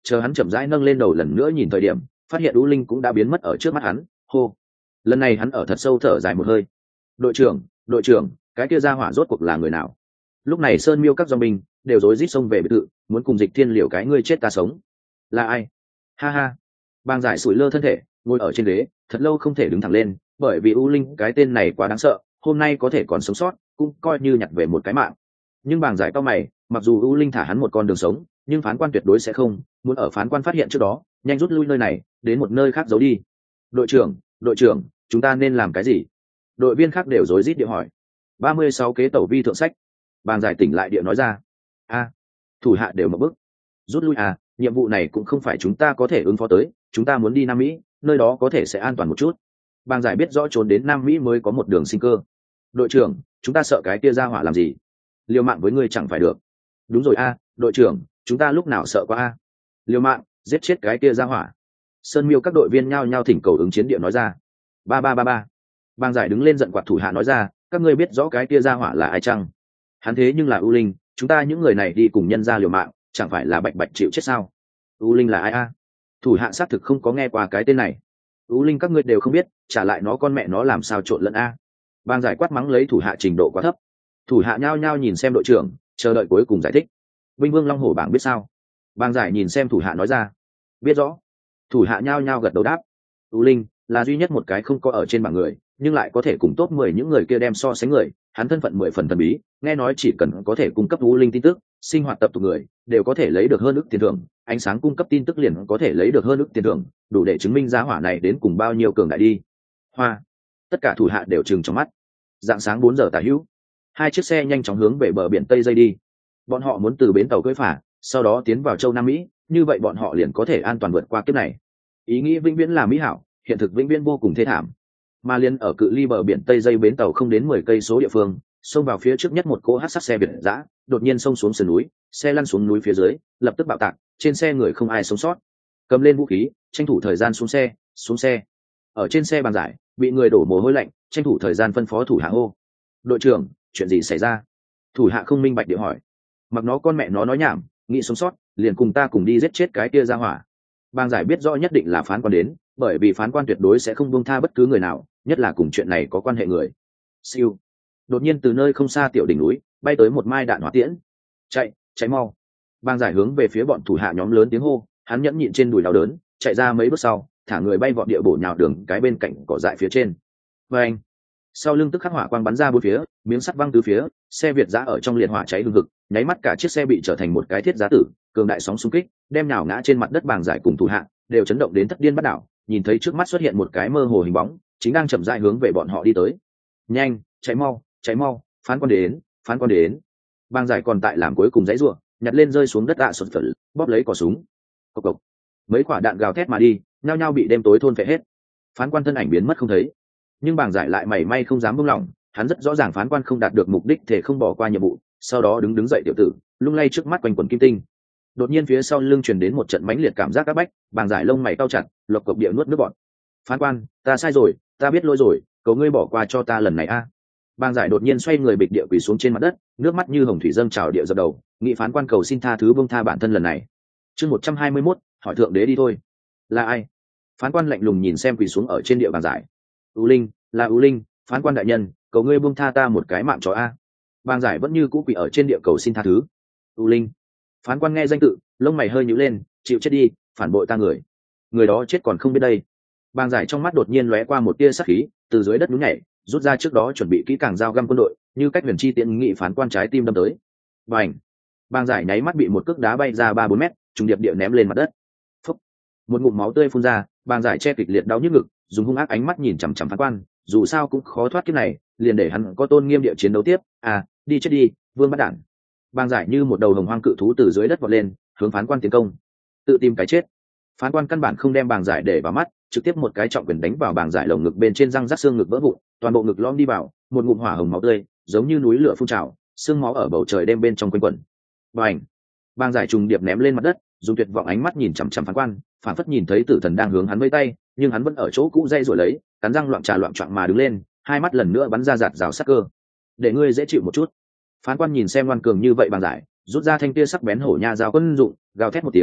chờ hắn chậm rãi nâng lên đầu lần nữa nhìn thời điểm phát hiện u linh cũng đã biến mất ở trước mắt hắn. Hô, lần này hắn ở thật sâu thở dài một hơi. Đội trưởng, đội trưởng, cái kia ra hỏa rốt cuộc là người nào? Lúc này sơn miêu các dòng binh đều rối rít xông về biệt thự, muốn cùng Dịch Thiên liều cái ngươi chết ta sống. Là ai? Ha ha. Bàng giải sủi lơ thân thể ngồi ở trên ghế thật lâu không thể đứng thẳng lên, bởi vì u linh cái tên này quá đáng sợ, hôm nay có thể còn sống sót cũng coi như nhặt về một cái mạng. Nhưng bàng giải cao mày, mặc dù u linh thả hắn một con đường sống, nhưng phán quan tuyệt đối sẽ không muốn ở phán quan phát hiện trước đó nhanh rút lui nơi này, đến một nơi khác giấu đi. Đội trưởng, đội trưởng, chúng ta nên làm cái gì? Đội viên khác đều rối rít địa hỏi. ba mươi sáu kế tẩu vi thượng sách. Bàng giải tỉnh lại địa nói ra. A, thủ hạ đều một bước. Rút lui à? Nhiệm vụ này cũng không phải chúng ta có thể ứng phó tới, chúng ta muốn đi Nam Mỹ, nơi đó có thể sẽ an toàn một chút. Bàng giải biết rõ trốn đến Nam Mỹ mới có một đường sinh cơ. Đội trưởng, chúng ta sợ cái kia ra hỏa làm gì? Liều mạng với ngươi chẳng phải được. Đúng rồi a, đội trưởng, chúng ta lúc nào sợ quá a? Liều mạng giết chết cái kia ra hỏa. Sơn miêu các đội viên nhao nhao thỉnh cầu ứng chiến địa nói ra. Ba ba ba ba. Bàng giải đứng lên giận quạt thủ hạ nói ra, các ngươi biết rõ cái kia ra hỏa là ai chăng? Hắn thế nhưng là U Linh, chúng ta những người này đi cùng nhân ra liều mạng, chẳng phải là bạch bạch chịu chết sao? U Linh là ai a? Thủ hạ xác thực không có nghe qua cái tên này. U Linh các ngươi đều không biết, trả lại nó con mẹ nó làm sao trộn lẫn a? Bàng giải quát mắng lấy thủ hạ trình độ quá thấp. Thủ hạ nhao nhao nhìn xem đội trưởng, chờ đợi cuối cùng giải thích. Vinh Vương Long Hổ bảng biết sao? Bàng giải nhìn xem thủ hạ nói ra. Biết rõ. Thủ hạ nhao nhao gật đầu đáp. U Linh là duy nhất một cái không có ở trên bảng người, nhưng lại có thể cùng top mười những người kia đem so sánh người, hắn thân phận mười phần thần bí, nghe nói chỉ cần có thể cung cấp U Linh tin tức, sinh hoạt tập tục người đều có thể lấy được hơn ức tiền thưởng, ánh sáng cung cấp tin tức liền có thể lấy được hơn ức tiền thưởng, đủ để chứng minh giá hỏa này đến cùng bao nhiêu cường đại đi. Hoa. Tất cả thủ hạ đều trừng trong mắt. Dạng sáng bốn giờ tả hữu, hai chiếc xe nhanh chóng hướng về bờ biển Tây Dây đi. Bọn họ muốn từ bến tàu cưỡi phà, sau đó tiến vào châu Nam Mỹ, như vậy bọn họ liền có thể an toàn vượt qua kiếp này. Ý nghĩ vĩnh viễn là mỹ hảo, hiện thực vĩnh viễn vô cùng thê thảm. Mà liên ở cự ly bờ biển Tây Dây bến tàu không đến mười cây số địa phương, xông vào phía trước nhất một cỗ hắc sắc xe Việt dã, đột nhiên xông xuống sườn núi, xe lăn xuống núi phía dưới, lập tức bạo tạc, trên xe người không ai sống sót. Cầm lên vũ khí, tranh thủ thời gian xuống xe, xuống xe. Ở trên xe bàn giải, bị người đổ mồ hôi lạnh, tranh thủ thời gian phân phó thủ hạ hô. Đội trưởng, chuyện gì xảy ra? Thủ hạ không minh bạch địa hỏi. Mặc nó con mẹ nó nói nhảm, nghĩ sống sót, liền cùng ta cùng đi giết chết cái kia ra hỏa. Bang giải biết rõ nhất định là phán quan đến, bởi vì phán quan tuyệt đối sẽ không buông tha bất cứ người nào, nhất là cùng chuyện này có quan hệ người. Siêu. Đột nhiên từ nơi không xa tiểu đỉnh núi bay tới một mai đạn hỏa tiễn. Chạy, chạy mau. Bang giải hướng về phía bọn thủ hạ nhóm lớn tiếng hô, hắn nhẫn nhịn trên đùi đau đớn, chạy ra mấy bước sau, thả người bay vọt địa bổ nhào đường cái bên cạnh cỏ dại phía trên. Và anh. Sau lưng tức khắc hỏa quang bắn ra bốn phía, miếng sắt văng từ phía, xe Việt giã ở trong liệt hỏa cháy hừng hực, nháy mắt cả chiếc xe bị trở thành một cái thiết giá tử, cường đại sóng xung kích, đem nhào ngã trên mặt đất. Bàng giải cùng thủ hạ đều chấn động đến thất điên bắt đảo, nhìn thấy trước mắt xuất hiện một cái mơ hồ hình bóng, chính đang chậm rãi hướng về bọn họ đi tới. Nhanh, cháy mau, cháy mau, phán quan đến, phán quan đến. Bàng giải còn tại làm cuối cùng dãy rủa, nhặt lên rơi xuống đất ạ sụt phật, bóp lấy cò súng. Cộc cộc. Mấy quả đạn gào thét mà đi, nhao nhao bị đêm tối thôn phệ hết. Phán quan thân ảnh biến mất không thấy. Nhưng bàng giải lại mảy may không dám buông lỏng, hắn rất rõ ràng phán quan không đạt được mục đích thể không bỏ qua nhiệm vụ. Sau đó đứng đứng dậy tiểu tử, lung lay trước mắt quanh quần kim tinh. Đột nhiên phía sau lưng truyền đến một trận mãnh liệt cảm giác áp bách, bàng giải lông mày cau chặt, lộc cộc địa nuốt nước bọt. Phán quan, ta sai rồi, ta biết lỗi rồi, cầu ngươi bỏ qua cho ta lần này a. À. Bàng giải đột nhiên xoay người bịch địa quỳ xuống trên mặt đất, nước mắt như hồng thủy dâng trào địa dập đầu, nghị phán quan cầu xin tha thứ buông tha bản thân lần này. Chương một trăm hai mươi mốt, hỏi thượng đế đi thôi. Là ai? Phán quan lạnh lùng nhìn xem quỳ xuống ở trên địa bàng giải. U Linh, là U Linh, phán quan đại nhân, cầu ngươi buông tha ta một cái mạng chó a. Bàng giải vẫn như cũ quỳ ở trên địa cầu xin tha thứ. U Linh. Phán quan nghe danh tự, lông mày hơi nhíu lên, chịu chết đi, phản bội ta người. Người đó chết còn không biết đây. Bàng giải trong mắt đột nhiên lóe qua một tia sắc khí, từ dưới đất nhún nhảy, rút ra trước đó chuẩn bị kỹ càng dao găm quân đội, như cách huyền chi tiện nghị phán quan trái tim đâm tới. Bành. Bàng giải nháy mắt bị một cước đá bay ra ba bốn mét, trùng điệp địa ném lên mặt đất. Phúc. Một ngụm máu tươi phun ra, bàng giải che kịch liệt đau nhức ngực, dùng hung ác ánh mắt nhìn chằm chằm phán quan, dù sao cũng khó thoát kiếp này, liền để hắn có tôn nghiêm địa chiến đấu tiếp. À, đi chết đi, vương bắt đản. Bàng giải như một đầu hồng hoang cự thú từ dưới đất vọt lên, hướng phán quan tiến công. Tự tìm cái chết. Phán quan căn bản không đem bàng giải để vào mắt, trực tiếp một cái trọng quyền đánh vào bàng giải lồng ngực bên trên, răng rắc xương ngực vỡ vụn, toàn bộ ngực lõm đi vào, một ngụm hỏa hồng máu tươi, giống như núi lửa phun trào, xương máu ở bầu trời đêm bên trong quanh quẩn. Bành. Bàng giải trùng điệp ném lên mặt đất, dùng tuyệt vọng ánh mắt nhìn chằm chằm phán quan, phản phất nhìn thấy tử thần đang hướng hắn vẫy tay, nhưng hắn vẫn ở chỗ cũ dây rồi lấy, cắn răng loạn trà loạn choạng mà đứng lên, hai mắt lần nữa bắn ra giạt rào sắc cơ. Để ngươi dễ chịu một chút. Phán quan nhìn xem ngoan cường như vậy bàng giải, rút ra thanh tia sắc bén hổ nha dao quân dụng, gào thét một tiếng,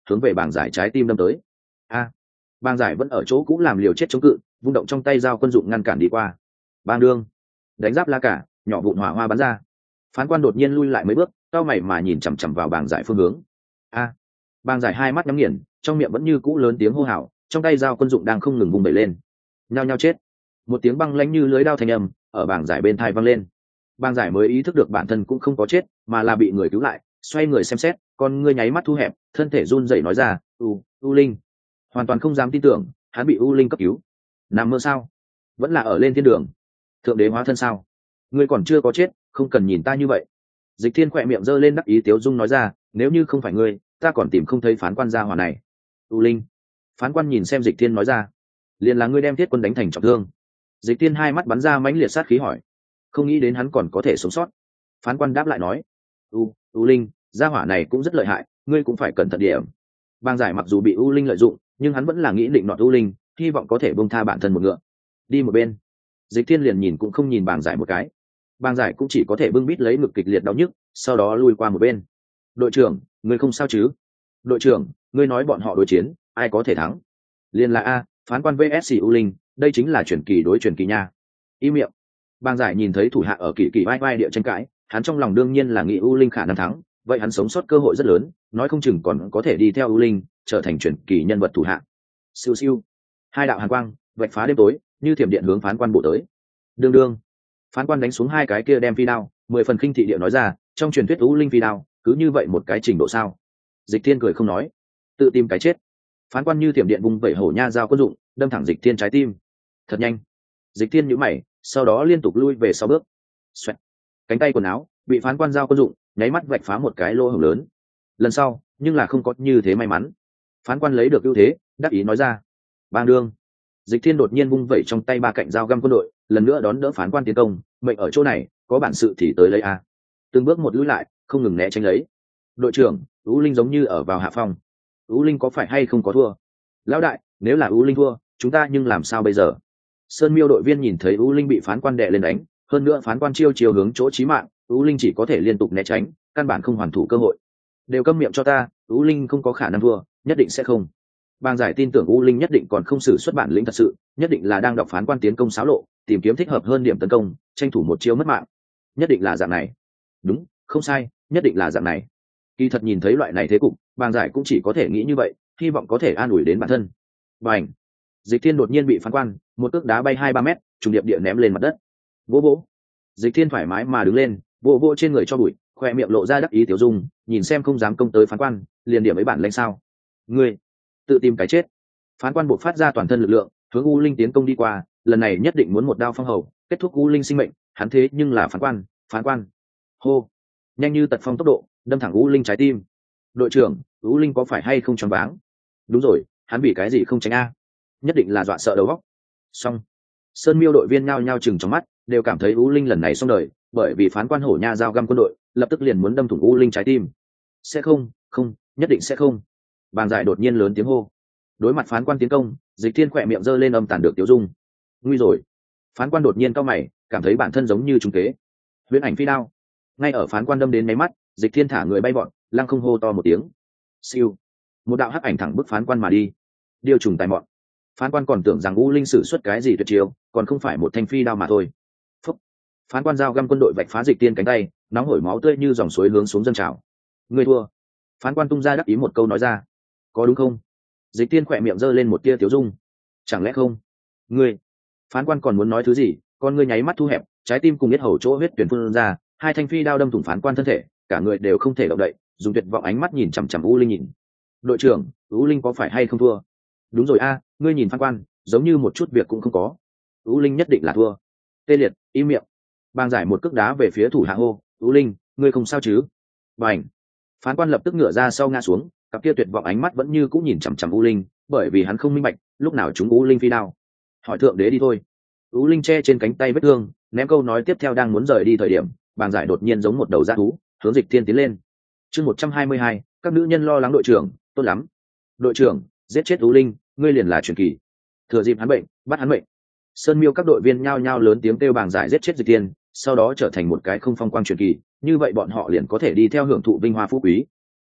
hướng về bảng giải trái tim đâm tới. A, bảng giải vẫn ở chỗ cũng làm liều chết chống cự, vung động trong tay dao quân dụng ngăn cản đi qua. Bang đương, đánh giáp la cả, nhỏ vụn hỏa hoa bắn ra. Phán quan đột nhiên lui lại mấy bước, cau mày mà nhìn chằm chằm vào bảng giải phương hướng. A, bảng giải hai mắt nhắm nghiền, trong miệng vẫn như cũ lớn tiếng hô hào, trong tay dao quân dụng đang không ngừng vùng đẩy lên. Nhao nhao chết. Một tiếng băng lãnh như lưới đao thanh âm ở bảng giải bên tai vang lên. Bảng giải mới ý thức được bản thân cũng không có chết, mà là bị người cứu lại, xoay người xem xét, con ngươi nháy mắt thu hẹp, thân thể run rẩy nói ra, "U, U Linh." Hoàn toàn không dám tin tưởng, hắn bị U Linh cấp cứu. Nằm mơ sao? Vẫn là ở lên thiên đường. Thượng đế hóa thân sao? Ngươi còn chưa có chết, không cần nhìn ta như vậy. Dịch Thiên khỏe miệng giơ lên đắc ý tiếu dung nói ra, nếu như không phải ngươi, ta còn tìm không thấy phán quan gia hỏa này. U Linh. Phán quan nhìn xem Dịch Thiên nói ra, liền là ngươi đem Thiết Quân đánh thành trọng thương. Dịch Thiên hai mắt bắn ra mãnh liệt sát khí hỏi, không nghĩ đến hắn còn có thể sống sót. Phán quan đáp lại nói, u u Linh, gia hỏa này cũng rất lợi hại, ngươi cũng phải cẩn thận điểm. Bang giải mặc dù bị U Linh lợi dụng, nhưng hắn vẫn là nghĩ định nọt U Linh, hy vọng có thể bông tha bản thân một ngựa. Đi một bên. Dịch Thiên liền nhìn cũng không nhìn bang giải một cái. Bang giải cũng chỉ có thể bưng bít lấy ngực kịch liệt đau nhức, sau đó lui qua một bên. Đội trưởng, ngươi không sao chứ? Đội trưởng, ngươi nói bọn họ đối chiến, ai có thể thắng? Liên là a, phán quan vê ét U Linh, đây chính là truyền kỳ đối truyền kỳ nha. Im miệng. Bang giải nhìn thấy thủ hạ ở kỳ kỳ vai vai địa tranh cãi, hắn trong lòng đương nhiên là nghĩ U Linh khả năng thắng, vậy hắn sống sót cơ hội rất lớn, nói không chừng còn có thể đi theo U Linh, trở thành truyền kỳ nhân vật thủ hạ. Siêu siêu. Hai đạo hàn quang vạch phá đêm tối, như thiểm điện hướng phán quan bộ tới. Đương đương. Phán quan đánh xuống hai cái kia đem phi đao, mười phần khinh thị địa nói ra, trong truyền thuyết U Linh phi đao, cứ như vậy một cái trình độ sao? Dịch Thiên cười không nói, tự tìm cái chết. Phán quan như thiểm điện vung vẩy hổ nha dao quân dụng, đâm thẳng Dịch Thiên trái tim. Thật nhanh. Dịch Thiên nhíu mày, sau đó liên tục lui về sau bước. Xoẹt. Cánh tay quần áo bị phán quan dao quân dụng nháy mắt vạch phá một cái lỗ hổng lớn. Lần sau nhưng là không có như thế may mắn. Phán quan lấy được ưu thế, đắc ý nói ra, bang đương. Dịch Thiên đột nhiên vung vẩy trong tay ba cạnh dao găm quân đội, lần nữa đón đỡ phán quan tiến công, mệnh ở chỗ này, có bản sự thì tới lấy a. Từng bước một lùi lại, không ngừng né tránh lấy. Đội trưởng, U Linh giống như ở vào hạ phong. U Linh có phải hay không có thua? Lão đại, nếu là U Linh thua, chúng ta nhưng làm sao bây giờ? Sơn Miêu đội viên nhìn thấy U Linh bị phán quan đè lên đánh, hơn nữa phán quan chiêu chiều hướng chỗ chí mạng, U Linh chỉ có thể liên tục né tránh, căn bản không hoàn thủ cơ hội. Đều câm miệng cho ta, U Linh không có khả năng thua, nhất định sẽ không. Bang giải tin tưởng U Linh nhất định còn không sử xuất bản lĩnh thật sự, nhất định là đang đọc phán quan tiến công xáo lộ, tìm kiếm thích hợp hơn điểm tấn công, tranh thủ một chiêu mất mạng. Nhất định là dạng này. Đúng, không sai, nhất định là dạng này. Kỳ thật nhìn thấy loại này thế cục, bang giải cũng chỉ có thể nghĩ như vậy, hy vọng có thể an ủi đến bản thân. Bành. Dịch Thiên đột nhiên bị phán quan một cước đá bay hai ba mét, trùng điệp địa ném lên mặt đất. Vỗ vỗ. Dịch Thiên thoải mái mà đứng lên, vỗ vỗ trên người cho bụi, khoe miệng lộ ra đắc ý tiểu dung, nhìn xem không dám công tới phán quan, liền điểm ấy bản lãnh sao? Ngươi tự tìm cái chết. Phán quan buộc phát ra toàn thân lực lượng, hướng U Linh tiến công đi qua, lần này nhất định muốn một đao phong hầu, kết thúc U Linh sinh mệnh, hắn thế nhưng là phán quan, phán quan. Hô. Nhanh như tật phong tốc độ, đâm thẳng U Linh trái tim. Đội trưởng, U Linh có phải hay không choáng váng? Đúng rồi, hắn bị cái gì không tránh a? Nhất định là dọa sợ đầu óc. Xong. Sơn Miêu đội viên nhao nhao chừng trong mắt, đều cảm thấy U Linh lần này xong đời, bởi vì phán quan hổ nha dao găm quân đội, lập tức liền muốn đâm thủng U Linh trái tim. Sẽ không, không, nhất định sẽ không. Bàng giải đột nhiên lớn tiếng hô. Đối mặt phán quan tiến công, Dịch Thiên khỏe miệng giơ lên âm tàn được tiêu dung. Nguy rồi. Phán quan đột nhiên cau mày, cảm thấy bản thân giống như trúng kế. Huyễn ảnh phi đao. Ngay ở phán quan đâm đến mấy mắt, Dịch Thiên thả người bay bọn, lăng không hô to một tiếng. Siêu. Một đạo hắc ảnh thẳng bức phán quan mà đi. Điều trùng tài mọn. Phán quan còn tưởng rằng U Linh sử xuất cái gì tuyệt chiêu, còn không phải một thanh phi đao mà thôi. Phúc. Phán quan dao găm quân đội vạch phá Dịch Thiên cánh tay, nóng hổi máu tươi như dòng suối hướng xuống dâng trào. Ngươi thua. Phán quan tung ra đắc ý một câu nói ra. Có đúng không? Dịch Thiên khỏe miệng giơ lên một tia tiếu dung. Chẳng lẽ không? Ngươi. Phán quan còn muốn nói thứ gì, con ngươi nháy mắt thu hẹp, trái tim cùng yết hầu chỗ huyết tuyển phun ra, hai thanh phi đao đâm thủng phán quan thân thể, cả người đều không thể động đậy, dùng tuyệt vọng ánh mắt nhìn chằm chằm U Linh nhìn. Đội trưởng, U Linh có phải hay không thua? Đúng rồi a, ngươi nhìn phán quan, giống như một chút việc cũng không có. U Linh nhất định là thua. Tê liệt, im miệng. Bang giải một cước đá về phía thủ hạ hô, U Linh, ngươi không sao chứ? Bành. Phán quan lập tức ngửa ra sau ngã xuống, cặp kia tuyệt vọng ánh mắt vẫn như cũng nhìn chằm chằm U Linh, bởi vì hắn không minh bạch, lúc nào chúng U Linh phi đao. Hỏi thượng đế đi thôi. U Linh che trên cánh tay vết thương, ném câu nói tiếp theo đang muốn rời đi thời điểm, bàng giải đột nhiên giống một đầu dã thú, hướng Dịch Thiên tiến lên. Chương một trăm hai mươi hai, các nữ nhân lo lắng đội trưởng, tốt lắm. Đội trưởng, giết chết U Linh, ngươi liền là truyền kỳ. Thừa dịp hắn bệnh, bắt hắn bệnh. Sơn Miêu các đội viên nhao nhao lớn tiếng kêu bàng giải giết chết Dịch Thiên, sau đó trở thành một cái không phong quang truyền kỳ, như vậy bọn họ liền có thể đi theo hưởng thụ vinh hoa phú quý.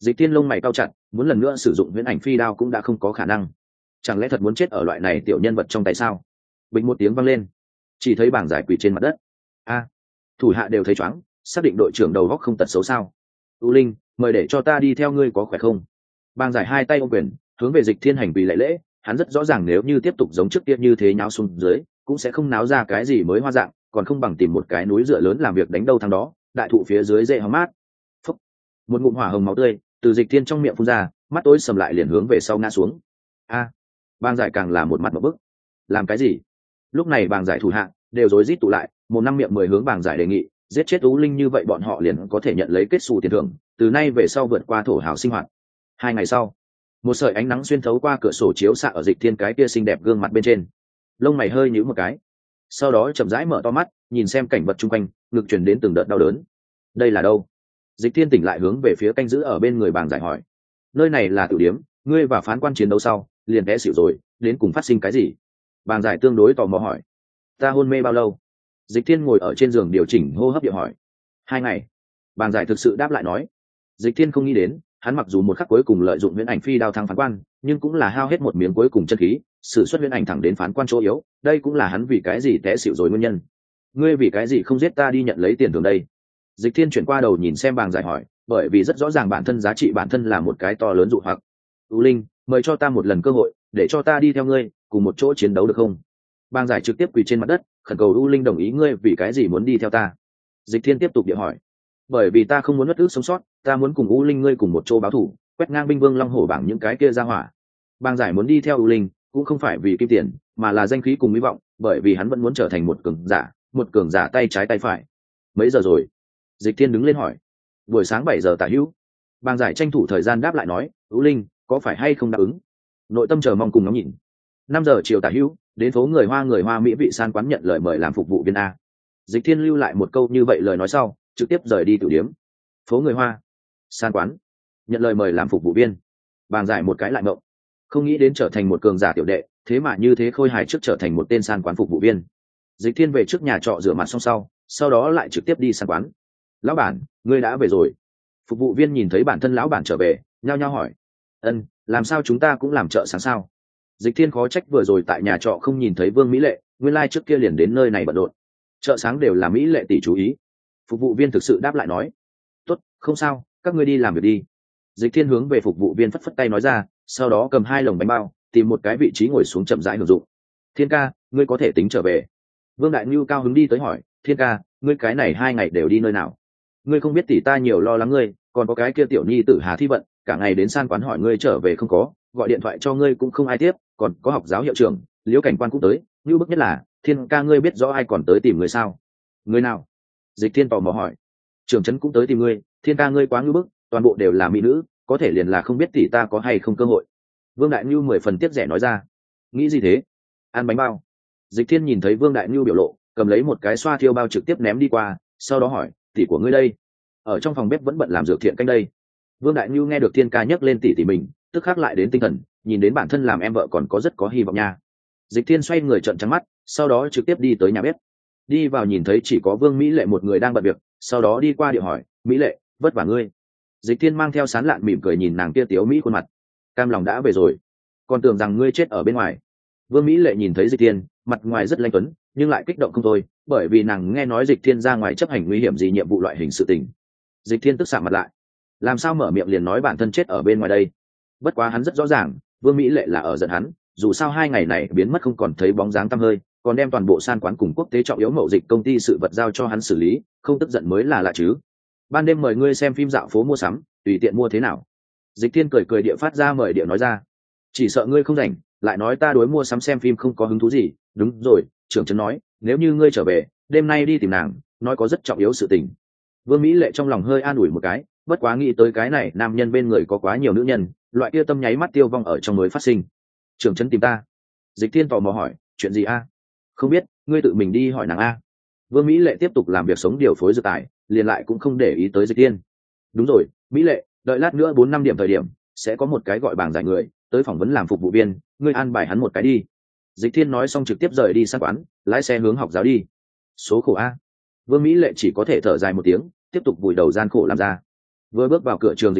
Dịch Thiên lông mày cao chặt, muốn lần nữa sử dụng huyễn ảnh phi đao cũng đã không có khả năng. Chẳng lẽ thật muốn chết ở loại này tiểu nhân vật trong tay sao? Bình một tiếng vang lên, chỉ thấy bảng giải quỳ trên mặt đất. A, thủ hạ đều thấy chóng, xác định đội trưởng đầu góc không tật xấu sao? U Linh, mời để cho ta đi theo ngươi có khỏe không? Bàng giải hai tay ôm quyền, hướng về Dịch Thiên hành quỳ lạy lễ. Hắn rất rõ ràng nếu như tiếp tục giống trước kia như thế nháo xuống dưới, cũng sẽ không náo ra cái gì mới hoa dạng, còn không bằng tìm một cái núi dựa lớn làm việc đánh đâu thằng đó. Đại thụ phía dưới dễ hóng mát. Phúc. Một ngụm hỏa hồng máu tươi từ Dịch Thiên trong miệng phun ra, mắt tối sầm lại liền hướng về sau ngã xuống. A, bàng giải càng là một mặt một bức. Làm cái gì? Lúc này bàng giải thủ hạ đều rối rít tụ lại, một năm miệng mười hướng bàng giải đề nghị, giết chết U Linh như vậy bọn họ liền có thể nhận lấy kết xù tiền thưởng, từ nay về sau vượt qua thổ hào sinh hoạt. Hai ngày sau, một sợi ánh nắng xuyên thấu qua cửa sổ chiếu xạ ở Dịch Thiên cái kia xinh đẹp gương mặt bên trên, lông mày hơi nhíu một cái, sau đó chậm rãi mở to mắt nhìn xem cảnh vật chung quanh, ngực truyền đến từng đợt đau đớn. Đây là đâu? Dịch Thiên tỉnh lại hướng về phía canh giữ ở bên người bàng giải hỏi. Nơi này là tiểu điếm, ngươi và phán quan chiến đấu sau liền té xỉu rồi, đến cùng phát sinh cái gì? Bàng giải tương đối tò mò hỏi. Ta hôn mê bao lâu? Dịch Thiên ngồi ở trên giường điều chỉnh hô hấp điệu hỏi. Hai ngày. Bàng giải thực sự đáp lại nói. Dịch Thiên không nghĩ đến, hắn mặc dù một khắc cuối cùng lợi dụng huyễn ảnh phi đao thắng phán quan, nhưng cũng là hao hết một miếng cuối cùng chân khí, sử xuất huyễn ảnh thẳng đến phán quan chỗ yếu, đây cũng là hắn vì cái gì té xỉu rồi nguyên nhân. Ngươi vì cái gì không giết ta đi nhận lấy tiền thưởng đây? Dịch Thiên chuyển qua đầu nhìn xem bàng giải hỏi, bởi vì rất rõ ràng bản thân giá trị bản thân là một cái to lớn dụ hoặc. U Linh, mời cho ta một lần cơ hội, để cho ta đi theo ngươi, cùng một chỗ chiến đấu được không? Bàng giải trực tiếp quỳ trên mặt đất, khẩn cầu U Linh đồng ý ngươi vì cái gì muốn đi theo ta. Dịch Thiên tiếp tục địa hỏi. Bởi vì ta không muốn nuốt ước sống sót, ta muốn cùng U Linh ngươi cùng một chỗ báo thù, quét ngang binh vương long hổ bảng những cái kia ra hỏa. Bàng giải muốn đi theo U Linh cũng không phải vì kim tiền, mà là danh khí cùng hy vọng, bởi vì hắn vẫn muốn trở thành một cường giả, một cường giả tay trái tay phải. Mấy giờ rồi? Dịch Thiên đứng lên hỏi. Buổi sáng bảy giờ tả hữu. Bàng giải tranh thủ thời gian đáp lại nói, U Linh có phải hay không đáp ứng? Nội tâm chờ mong cùng ngóng nhìn. Năm giờ chiều tả hữu, đến phố người hoa người hoa mỹ vị san quán nhận lời mời làm phục vụ viên a. Dịch Thiên lưu lại một câu như vậy lời nói sau, trực tiếp rời đi tử điếm. Phố người hoa, san quán, nhận lời mời làm phục vụ viên. Bàng giải một cái lại mộng, không nghĩ đến trở thành một cường giả tiểu đệ, thế mà như thế khôi hài trước trở thành một tên san quán phục vụ viên. Dịch Thiên về trước nhà trọ rửa mặt xong sau, sau đó lại trực tiếp đi san quán. Lão bản, ngươi đã về rồi? Phục vụ viên nhìn thấy bản thân lão bản trở về, nhao nhao hỏi. Ân, làm sao chúng ta cũng làm chợ sáng sao? Dịch Thiên khó trách vừa rồi tại nhà trọ không nhìn thấy Vương Mỹ Lệ, nguyên lai trước kia liền đến nơi này bận rộn. Chợ sáng đều là Mỹ Lệ tỷ chú ý. Phục vụ viên thực sự đáp lại nói. Tốt, không sao, các ngươi đi làm việc đi. Dịch Thiên hướng về phục vụ viên phất phất tay nói ra, sau đó cầm hai lồng bánh bao, tìm một cái vị trí ngồi xuống chậm rãi hưởng dụng. Thiên ca, ngươi có thể tính trở về. Vương Đại Nhu cao hứng đi tới hỏi, Thiên ca, ngươi cái này hai ngày đều đi nơi nào? Ngươi không biết tỷ ta nhiều lo lắng ngươi, còn có cái kia tiểu nhi tử Hà Thi Vận, cả ngày đến san quán hỏi ngươi trở về không có, gọi điện thoại cho ngươi cũng không ai tiếp, còn có học giáo hiệu trưởng Liễu Cảnh Quan cũng tới, như bức nhất là Thiên ca ngươi biết rõ ai còn tới tìm người sao? Người nào? Dịch Thiên tò mò hỏi. Trưởng trấn cũng tới tìm ngươi, Thiên ca ngươi quá ngưu bức, toàn bộ đều là mỹ nữ, có thể liền là không biết tỷ ta có hay không cơ hội. Vương Đại Nhu mười phần tiếc rẻ nói ra. Nghĩ gì thế? Ăn bánh bao. Dịch Thiên nhìn thấy Vương Đại Nhu biểu lộ, cầm lấy một cái xoa thiêu bao trực tiếp ném đi qua, sau đó hỏi, tỷ của ngươi đây? Ở trong phòng bếp vẫn bận làm dược thiện canh đây. Vương Đại Nhu nghe được Thiên ca nhắc lên tỷ tỷ mình, tức khắc lại đến tinh thần, nhìn đến bản thân làm em vợ còn có rất có hy vọng nha. Dịch Thiên xoay người trợn trắng mắt, sau đó trực tiếp đi tới nhà bếp. Đi vào nhìn thấy chỉ có Vương Mỹ Lệ một người đang bận việc, sau đó đi qua điệu hỏi, Mỹ Lệ, vất vả ngươi. Dịch Thiên mang theo sán lạn mỉm cười nhìn nàng kia tiếu mỹ khuôn mặt. Cam lòng đã về rồi, còn tưởng rằng ngươi chết ở bên ngoài. Vương Mỹ Lệ nhìn thấy Dịch Thiên, mặt ngoài rất lanh tuấn, nhưng lại kích động không thôi, bởi vì nàng nghe nói Dịch Thiên ra ngoài chấp hành nguy hiểm gì nhiệm vụ loại hình sự tình. Dịch Thiên tức sạm mặt lại, làm sao mở miệng liền nói bản thân chết ở bên ngoài đây? Bất quá hắn rất rõ ràng, Vương Mỹ Lệ là ở giận hắn, dù sao hai ngày này biến mất không còn thấy bóng dáng tăm hơi, còn đem toàn bộ san quán cùng quốc tế trọng yếu mậu dịch công ty sự vật giao cho hắn xử lý, không tức giận mới là lạ chứ. Ban đêm mời ngươi xem phim dạo phố mua sắm, tùy tiện mua thế nào? Dịch Thiên cười cười địa phát ra mời địa nói ra. Chỉ sợ ngươi không rảnh, lại nói ta đối mua sắm xem phim không có hứng thú gì. Đúng rồi, trưởng trấn nói, nếu như ngươi trở về, đêm nay đi tìm nàng, nói có rất trọng yếu sự tình. Vương Mỹ Lệ trong lòng hơi an ủi một cái, bất quá nghĩ tới cái này nam nhân bên người có quá nhiều nữ nhân, loại kia tâm nháy mắt tiêu vong ở trong mới phát sinh. Trưởng trấn tìm ta. Dịch Thiên tò mò hỏi, chuyện gì a? Không biết, ngươi tự mình đi hỏi nàng a. Vương Mỹ Lệ tiếp tục làm việc sống điều phối dự tài, liền lại cũng không để ý tới Dịch Thiên. Đúng rồi, Mỹ Lệ, đợi lát nữa bốn năm điểm thời điểm sẽ có một cái gọi bảng giải người tới phỏng vấn làm phục vụ viên, ngươi an bài hắn một cái đi. Dịch Thiên nói xong trực tiếp rời đi sang quán, lái xe hướng học giáo đi. Số khổ a. Vương Mỹ Lệ chỉ có thể thở dài một tiếng, tiếp tục vùi đầu gian khổ làm ra. Vừa bước vào cửa trường Dịch Thiên,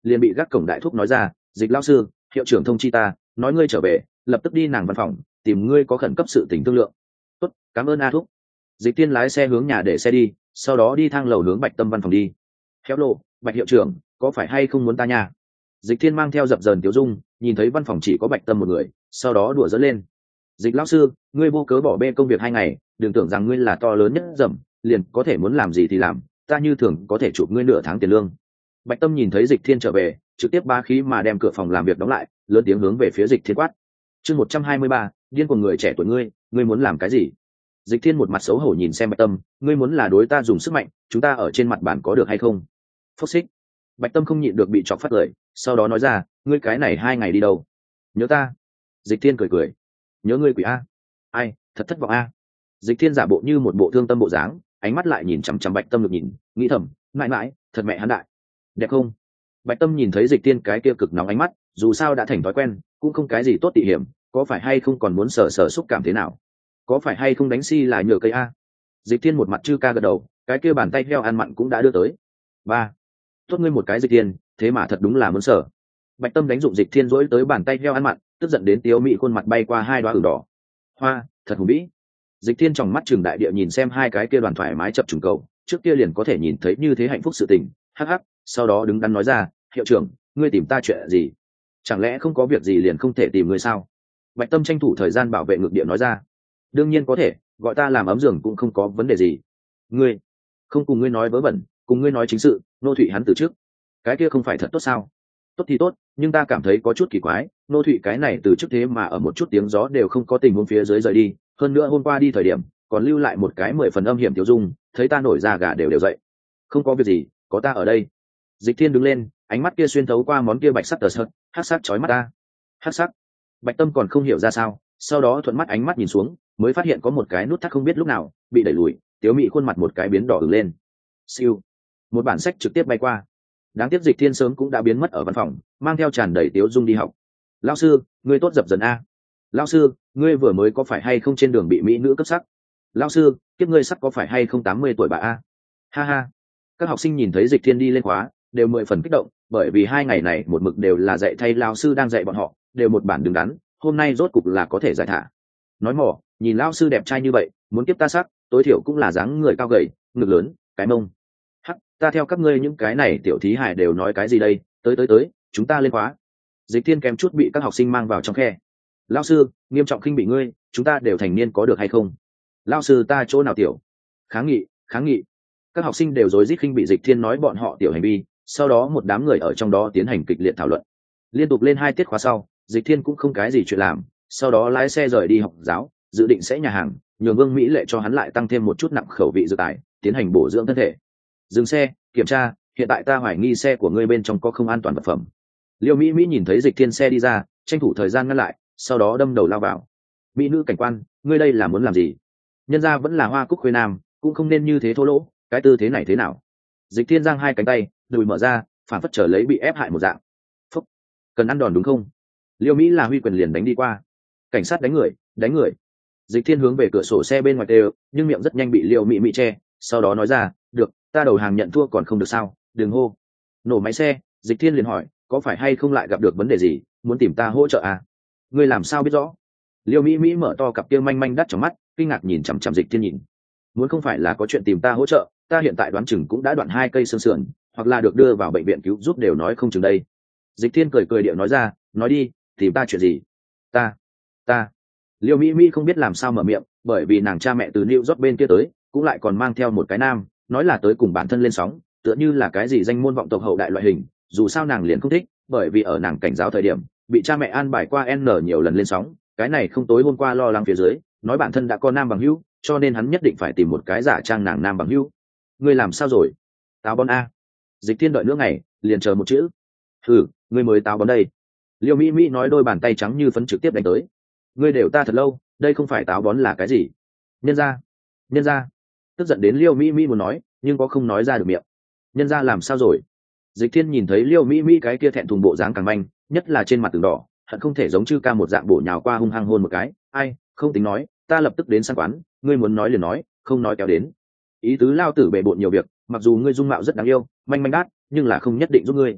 liền bị gác cổng đại thúc nói ra, Dịch lão sư, hiệu trưởng thông chi ta nói ngươi trở về, lập tức đi nàng văn phòng tìm ngươi có khẩn cấp sự tình thương lượng. Tốt, cảm ơn a thúc. Dịch Thiên lái xe hướng nhà để xe đi, sau đó đi thang lầu hướng Bạch Tâm văn phòng đi. Khéo lộ, Bạch hiệu trưởng, có phải hay không muốn ta nha? Dịch Thiên mang theo dập dờn Tiếu Dung, nhìn thấy văn phòng chỉ có Bạch Tâm một người, sau đó đùa dẫn lên. Dịch lão sư, ngươi vô cớ bỏ bê công việc hai ngày, đừng tưởng rằng ngươi là to lớn nhất dầm, liền có thể muốn làm gì thì làm, ta như thường có thể chụp ngươi nửa tháng tiền lương. Bạch Tâm nhìn thấy Dịch Thiên trở về, trực tiếp ba khí mà đem cửa phòng làm việc đóng lại, lớn tiếng hướng về phía Dịch Thiên quát. Chương một trăm hai mươi ba, điên của người trẻ tuổi ngươi, ngươi muốn làm cái gì? Dịch Thiên một mặt xấu hổ nhìn xem Bạch Tâm, ngươi muốn là đối ta dùng sức mạnh, chúng ta ở trên mặt bàn có được hay không? Phốc xích. Bạch Tâm không nhịn được bị chọc phát lời, sau đó nói ra, ngươi cái này hai ngày đi đâu? Nhớ ta. Dịch Thiên cười cười, nhớ ngươi quỷ a. Ai, thật thất vọng a. Dịch Thiên giả bộ như một bộ thương tâm bộ dáng, ánh mắt lại nhìn chằm chằm Bạch Tâm được nhìn, nghĩ thầm, mãi mãi, thật mẹ hắn đại. Đẹp không? Bạch Tâm nhìn thấy Dịch Thiên cái kia cực nóng ánh mắt, dù sao đã thành thói quen, cũng không cái gì tốt tị hiểm, có phải hay không còn muốn sở sở xúc cảm thế nào? Có phải hay không đánh si là nhờ cây a? Dịch Thiên một mặt chư ca gật đầu, cái kia bàn tay heo ăn mặn cũng đã đưa tới. Ba, tốt ngươi một cái Dịch Thiên, thế mà thật đúng là muốn sở. Bạch Tâm đánh dụng Dịch Thiên dỗi tới bàn tay heo ăn mặn, tức giận đến Tiếu Mị khuôn mặt bay qua hai đoá ửng đỏ. Hoa, thật hùng vĩ. Dịch Thiên trong mắt trường đại địa nhìn xem hai cái kia đoàn thoải mái chập trùng cầu, trước kia liền có thể nhìn thấy như thế hạnh phúc sự tình, hắc hắc, sau đó đứng đắn nói ra, hiệu trưởng, ngươi tìm ta chuyện gì? Chẳng lẽ không có việc gì liền không thể tìm ngươi sao? Bạch Tâm tranh thủ thời gian bảo vệ ngược địa nói ra, đương nhiên có thể, gọi ta làm ấm giường cũng không có vấn đề gì. Ngươi, không cùng ngươi nói vớ vẩn, cùng ngươi nói chính sự, nô thụy hắn từ trước. Cái kia không phải thật tốt sao? Tốt thì tốt, nhưng ta cảm thấy có chút kỳ quái, nô thụy cái này từ trước thế mà ở một chút tiếng gió đều không có tình huống phía dưới rời đi, hơn nữa hôm qua đi thời điểm còn lưu lại một cái mười phần âm hiểm Tiêu Dung, thấy ta nổi da gà đều đều dậy. Không có việc gì, có ta ở đây. Dịch Thiên đứng lên, ánh mắt kia xuyên thấu qua món kia bạch sắc tờ sợt, hắc sắc chói mắt ta. Hắc sắc. Bạch Tâm còn không hiểu ra sao, sau đó thuận mắt ánh mắt nhìn xuống, mới phát hiện có một cái nút thắt không biết lúc nào bị đẩy lùi, Tiếu Mị khuôn mặt một cái biến đỏ ửng lên. Siêu. Một bản sách trực tiếp bay qua. Đáng tiếc Dịch Thiên sớm cũng đã biến mất ở văn phòng, mang theo tràn đầy Tiếu Dung đi học. Lão sư, ngươi tốt dập dần a. Lão sư, ngươi vừa mới có phải hay không trên đường bị mỹ nữ cấp sắc? Lão sư, tiếp ngươi sắc có phải hay không tám mươi tuổi bà a? Ha ha. Các học sinh nhìn thấy Dịch Thiên đi lên khóa, đều mười phần kích động, bởi vì hai ngày này một mực đều là dạy thay lão sư đang dạy bọn họ, đều một bản đứng đắn, hôm nay rốt cục là có thể giải thả. Nói mỏ, nhìn lão sư đẹp trai như vậy, muốn tiếp ta sắc, tối thiểu cũng là dáng người cao gầy, ngực lớn, cái mông. Hắc, ta theo các ngươi những cái này tiểu thí hải đều nói cái gì đây, tới tới tới, chúng ta lên khóa. Dịch Thiên kém chút bị các học sinh mang vào trong khe. Lão sư, nghiêm trọng khinh bị ngươi, chúng ta đều thành niên có được hay không? Lão sư ta chỗ nào tiểu? Kháng nghị, kháng nghị. Các học sinh đều rối rít khinh bị Dịch Thiên nói bọn họ tiểu hành vi, sau đó một đám người ở trong đó tiến hành kịch liệt thảo luận. Liên tục lên hai tiết khóa sau, Dịch Thiên cũng không cái gì chuyện làm, sau đó lái xe rời đi học giáo, dự định sẽ nhà hàng, nhường Vương Mỹ Lệ cho hắn lại tăng thêm một chút nặng khẩu vị dự tải, tiến hành bổ dưỡng thân thể. Dừng xe, kiểm tra, hiện tại ta hoài nghi xe của ngươi bên trong có không an toàn vật phẩm. Liêu Mỹ Mỹ nhìn thấy Dịch Thiên xe đi ra, tranh thủ thời gian ngăn lại, sau đó đâm đầu lao vào. Mỹ nữ cảnh quan, ngươi đây là muốn làm gì? Nhân gia vẫn là hoa cúc khuê nam, cũng không nên như thế thô lỗ, cái tư thế này thế nào? Dịch Thiên giang hai cánh tay, đùi mở ra, phản phất trở lấy bị ép hại một dạng. Phúc, cần ăn đòn đúng không? Liêu Mỹ là huy quyền liền đánh đi qua. Cảnh sát đánh người, đánh người. Dịch Thiên hướng về cửa sổ xe bên ngoài tê, nhưng miệng rất nhanh bị Liêu Mỹ Mỹ che, sau đó nói ra, được, ta đầu hàng nhận thua còn không được sao? Đừng hô. Nổ máy xe, Dịch Thiên liền hỏi, có phải hay không lại gặp được vấn đề gì, muốn tìm ta hỗ trợ à? Ngươi làm sao biết rõ? Liêu Mỹ Mỹ mở to cặp kia manh manh đắt trong mắt, kinh ngạc nhìn chằm chằm Dịch Thiên nhìn. Muốn không phải là có chuyện tìm ta hỗ trợ, ta hiện tại đoán chừng cũng đã đoạn hai cây xương sườn, hoặc là được đưa vào bệnh viện cứu giúp đều nói không chừng đây. Dịch Thiên cười cười điệu nói ra, nói đi, tìm ta chuyện gì? Ta, ta. Liêu Mỹ Mỹ không biết làm sao mở miệng, bởi vì nàng cha mẹ từ New York bên kia tới, cũng lại còn mang theo một cái nam, nói là tới cùng bản thân lên sóng, tựa như là cái gì danh môn vọng tộc hậu đại loại hình, dù sao nàng liền không thích, bởi vì ở nàng cảnh giáo thời điểm, bị cha mẹ an bài qua n nhiều lần lên sóng, cái này không tối hôm qua lo lắng phía dưới, nói bản thân đã có nam bằng hữu, cho nên hắn nhất định phải tìm một cái giả trang nàng nam bằng hữu. Ngươi làm sao rồi? Táo bón a. Dịch Thiên đợi nữa ngày, liền chờ một chữ. Hừ, ngươi mới táo bón đây. Liêu Mỹ Mỹ nói đôi bàn tay trắng như phấn trực tiếp đánh tới. Ngươi đều ta thật lâu, đây không phải táo bón là cái gì? Nhân gia, nhân gia. Tức giận đến Liêu Mỹ Mỹ muốn nói, nhưng có không nói ra được miệng. Nhân gia làm sao rồi? Dịch Thiên nhìn thấy Liêu Mỹ Mỹ cái kia thẹn thùng bộ dáng càng manh, nhất là trên mặt từng đỏ, hận không thể giống chư ca một dạng bổ nhào qua hung hăng hôn một cái. Ai, không tính nói, ta lập tức đến sang quán, ngươi muốn nói liền nói, không nói kéo đến. Ý tứ lao tử bề bộn nhiều việc, mặc dù ngươi dung mạo rất đáng yêu, manh manh đát, nhưng là không nhất định giúp ngươi.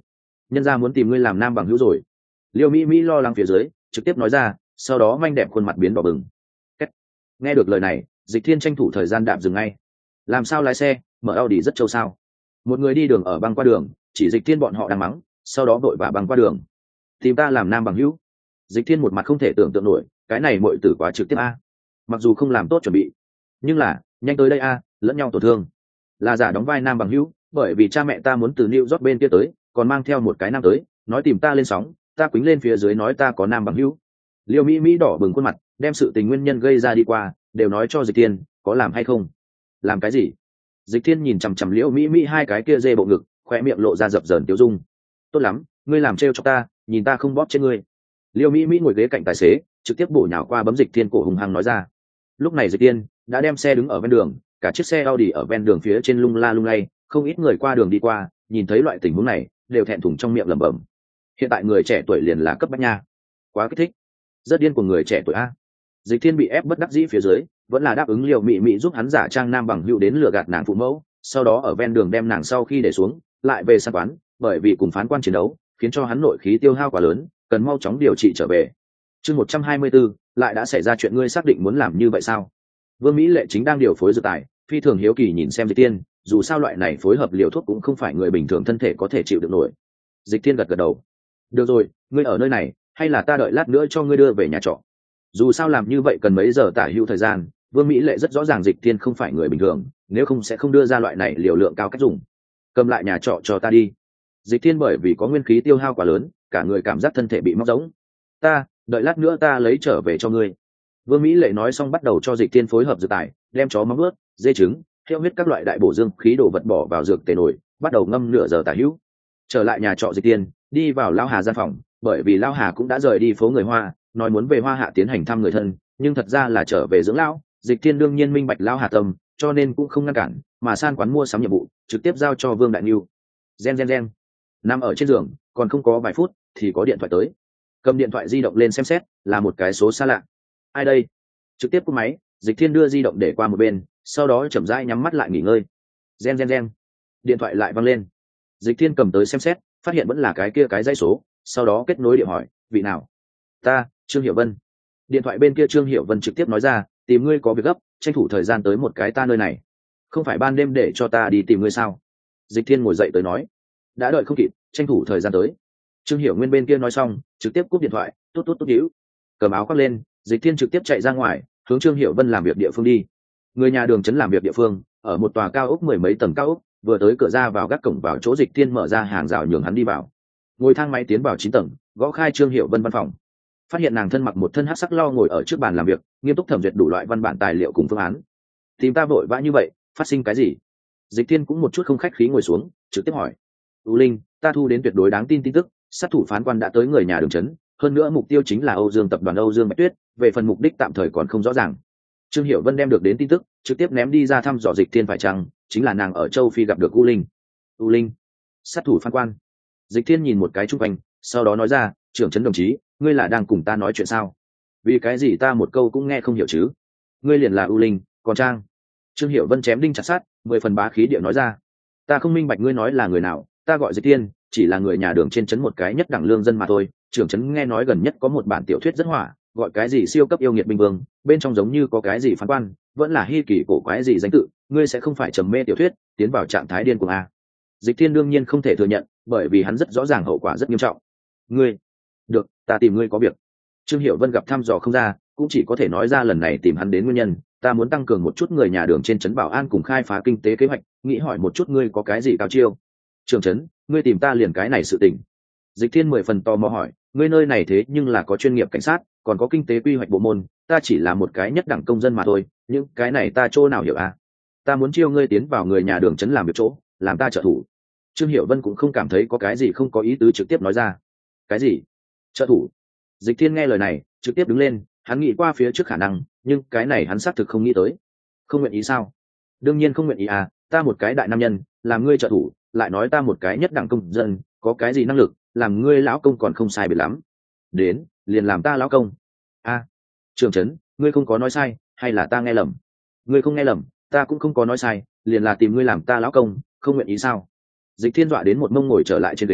nhân gia muốn tìm ngươi làm nam bằng hữu rồi. Liêu Mỹ Mỹ lo lắng phía dưới trực tiếp nói ra, sau đó manh đẹp khuôn mặt biến đỏ bừng. Kết. Nghe được lời này, Dịch Thiên tranh thủ thời gian đạp dừng ngay. Làm sao lái xe, mở Audi rất trâu sao? Một người đi đường ở băng qua đường, chỉ Dịch Thiên bọn họ đang mắng, sau đó vội vã băng qua đường. Tìm ta làm nam bằng hữu. Dịch Thiên một mặt không thể tưởng tượng nổi, cái này muội tử quá trực tiếp a. Mặc dù không làm tốt chuẩn bị, nhưng là nhanh tới đây a, lẫn nhau tổn thương. Là giả đóng vai nam bằng hữu, bởi vì cha mẹ ta muốn từ New York bên kia tới, còn mang theo một cái nam tới, nói tìm ta lên sóng, ta quýnh lên phía dưới nói ta có nam bằng hữu. Liêu Mỹ Mỹ đỏ bừng khuôn mặt, đem sự tình nguyên nhân gây ra đi qua đều nói cho Dịch Thiên, có làm hay không? Làm cái gì? Dịch Thiên nhìn chằm chằm Liêu Mỹ Mỹ hai cái kia dê bộ ngực, khóe miệng lộ ra dập dờn tiêu dung. Tốt lắm, ngươi làm trêu cho ta, nhìn ta không bóp chết ngươi. Liêu Mỹ Mỹ ngồi ghế cạnh tài xế, trực tiếp bổ nhào qua bấm Dịch Thiên cổ hùng hăng nói ra. Lúc này Dịch Thiên đã đem xe đứng ở ven đường, cả chiếc xe Audi ở ven đường phía trên lung la lung lay, không ít người qua đường đi qua, nhìn thấy loại tình huống này, đều thẹn thùng trong miệng lẩm bẩm. Hiện tại người trẻ tuổi liền là cấp bách nha, quá kích thích, rất điên của người trẻ tuổi a. Dịch Thiên bị ép bất đắc dĩ phía dưới, vẫn là đáp ứng Liêu Mỹ Mỹ giúp hắn giả trang nam bằng hữu đến lừa gạt nàng phụ mẫu, sau đó ở ven đường đem nàng sau khi để xuống, lại về sang quán, bởi vì cùng phán quan chiến đấu, khiến cho hắn nội khí tiêu hao quá lớn, cần mau chóng điều trị trở về. Chương một trăm hai mươi tư, lại đã xảy ra chuyện, ngươi xác định muốn làm như vậy sao? Vương Mỹ Lệ chính đang điều phối dược tài, phi thường hiếu kỳ nhìn xem Dịch Thiên, dù sao loại này phối hợp liều thuốc cũng không phải người bình thường thân thể có thể chịu được nổi. Dịch Thiên gật gật đầu. Được rồi, ngươi ở nơi này, hay là ta đợi lát nữa cho ngươi đưa về nhà trọ? Dù sao làm như vậy cần mấy giờ tả hữu thời gian, Vương Mỹ Lệ rất rõ ràng Dịch Thiên không phải người bình thường, nếu không sẽ không đưa ra loại này liều lượng cao cách dùng. Cầm lại nhà trọ cho ta đi. Dịch Thiên bởi vì có nguyên khí tiêu hao quá lớn, cả người cảm giác thân thể bị móc rỗng. Ta, đợi lát nữa ta lấy trở về cho ngươi. Vương Mỹ Lệ nói xong bắt đầu cho Dịch Thiên phối hợp dược tài, đem chó móng ướt, dê trứng, heo huyết các loại đại bổ dương khí đồ vật bỏ vào dược tề nồi, bắt đầu ngâm nửa giờ tả hữu. Trở lại nhà trọ Dịch Thiên, đi vào Lao Hà gian phòng, bởi vì Lao Hà cũng đã rời đi phố người Hoa, nói muốn về Hoa Hạ tiến hành thăm người thân, nhưng thật ra là trở về dưỡng lão. Dịch Thiên đương nhiên minh bạch Lao Hà tâm, cho nên cũng không ngăn cản, mà san quán mua sắm nhiệm vụ, trực tiếp giao cho Vương Đại Nưu. Gen gen gen. Nằm ở trên giường, còn không có vài phút thì có điện thoại tới. Cầm điện thoại di động lên xem xét, là một cái số xa lạ. Ai đây? Trực tiếp cúp máy, Dịch Thiên đưa di động để qua một bên, sau đó chậm rãi nhắm mắt lại nghỉ ngơi. Gen gen gen. Điện thoại lại vang lên. Dịch Thiên cầm tới xem xét, phát hiện vẫn là cái kia cái dãy số, sau đó kết nối điện hỏi, vị nào? Ta, Trương Hiểu Vân. Điện thoại bên kia Trương Hiểu Vân trực tiếp nói ra, tìm ngươi có việc gấp, tranh thủ thời gian tới một cái ta nơi này. Không phải ban đêm để cho ta đi tìm ngươi sao? Dịch Thiên ngồi dậy tới nói, đã đợi không kịp, tranh thủ thời gian tới. Trương Hiểu Nguyên bên kia nói xong, trực tiếp cúp điện thoại, tốt tốt tốt hữu. Cầm áo khoác lên, Dịch Thiên trực tiếp chạy ra ngoài, hướng Trương Hiểu Vân làm việc địa phương đi. Người nhà đường trấn làm việc địa phương, ở một tòa cao ốc mười mấy tầng cao ốc, vừa tới cửa ra vào gác cổng vào chỗ Dịch Thiên mở ra hàng rào nhường hắn đi vào. Ngồi thang máy tiến vào chín tầng, gõ khai Trương Hiểu Vân văn phòng. Phát hiện nàng thân mặc một thân hắc sắc lo ngồi ở trước bàn làm việc, nghiêm túc thẩm duyệt đủ loại văn bản tài liệu cùng phương án. Tìm ta vội vã như vậy, phát sinh cái gì? Dịch Thiên cũng một chút không khách khí ngồi xuống, trực tiếp hỏi. U Linh, ta thu đến tuyệt đối đáng tin tin tức, sát thủ phán quan đã tới người nhà đường trấn, hơn nữa mục tiêu chính là Âu Dương tập đoàn Âu Dương Bạch Tuyết, về phần mục đích tạm thời còn không rõ ràng. Trương Hiểu Vân đem được đến tin tức, trực tiếp ném đi ra thăm dò Dịch Thiên phải chăng chính là nàng ở châu Phi gặp được U Linh. U Linh, sát thủ phán quan. Dịch Thiên nhìn một cái chung quanh, sau đó nói ra, trưởng trấn đồng chí, ngươi là đang cùng ta nói chuyện sao? Vì cái gì ta một câu cũng nghe không hiểu chứ? Ngươi liền là U Linh, còn Trang. Trương Hiểu Vân chém đinh chặt sắt, mười phần bá khí điệu nói ra, ta không minh bạch ngươi nói là người nào, ta gọi Dịch Thiên, chỉ là người nhà đường trên trấn một cái nhất đẳng lương dân mà thôi. Trưởng trấn nghe nói gần nhất có một bản tiểu thuyết rất hỏa, gọi cái gì siêu cấp yêu nghiệt binh vương, bên trong giống như có cái gì phán quan, vẫn là hy kỳ cổ quái gì danh tự, ngươi sẽ không phải trầm mê tiểu thuyết, tiến vào trạng thái điên cuồng a? Dịch Thiên đương nhiên không thể thừa nhận, bởi vì hắn rất rõ ràng hậu quả rất nghiêm trọng. Ngươi, được, ta tìm ngươi có việc. Trương Hiểu Vân gặp thăm dò không ra, cũng chỉ có thể nói ra lần này tìm hắn đến nguyên nhân, ta muốn tăng cường một chút người nhà đường trên trấn bảo an cùng khai phá kinh tế kế hoạch, nghĩ hỏi một chút ngươi có cái gì cao chiêu. Trưởng trấn, ngươi tìm ta liền cái này sự tình. Dịch Thiên mười phần tò mò hỏi, ngươi nơi này thế nhưng là có chuyên nghiệp cảnh sát, còn có kinh tế quy hoạch bộ môn, ta chỉ là một cái nhất đẳng công dân mà thôi, những cái này ta chỗ nào hiểu à? Ta muốn chiêu ngươi tiến vào người nhà đường trấn làm việc chỗ, làm ta trợ thủ. Trương Hiểu Vân cũng không cảm thấy có cái gì không có ý tứ, trực tiếp nói ra. Cái gì? Trợ thủ? Dịch Thiên nghe lời này, trực tiếp đứng lên, hắn nghĩ qua phía trước khả năng, nhưng cái này hắn xác thực không nghĩ tới. Không nguyện ý sao? Đương nhiên không nguyện ý à, ta một cái đại nam nhân, làm ngươi trợ thủ, lại nói ta một cái nhất đẳng công dân, có cái gì năng lực, làm ngươi lão công còn không sai biệt lắm. Đến, liền làm ta lão công. A, à, Trưởng trấn, ngươi không có nói sai, hay là ta nghe lầm? Ngươi không nghe lầm, ta cũng không có nói sai, liền là tìm ngươi làm ta lão công, không nguyện ý sao? Dịch Thiên dọa đến một mông ngồi trở lại trên ghế,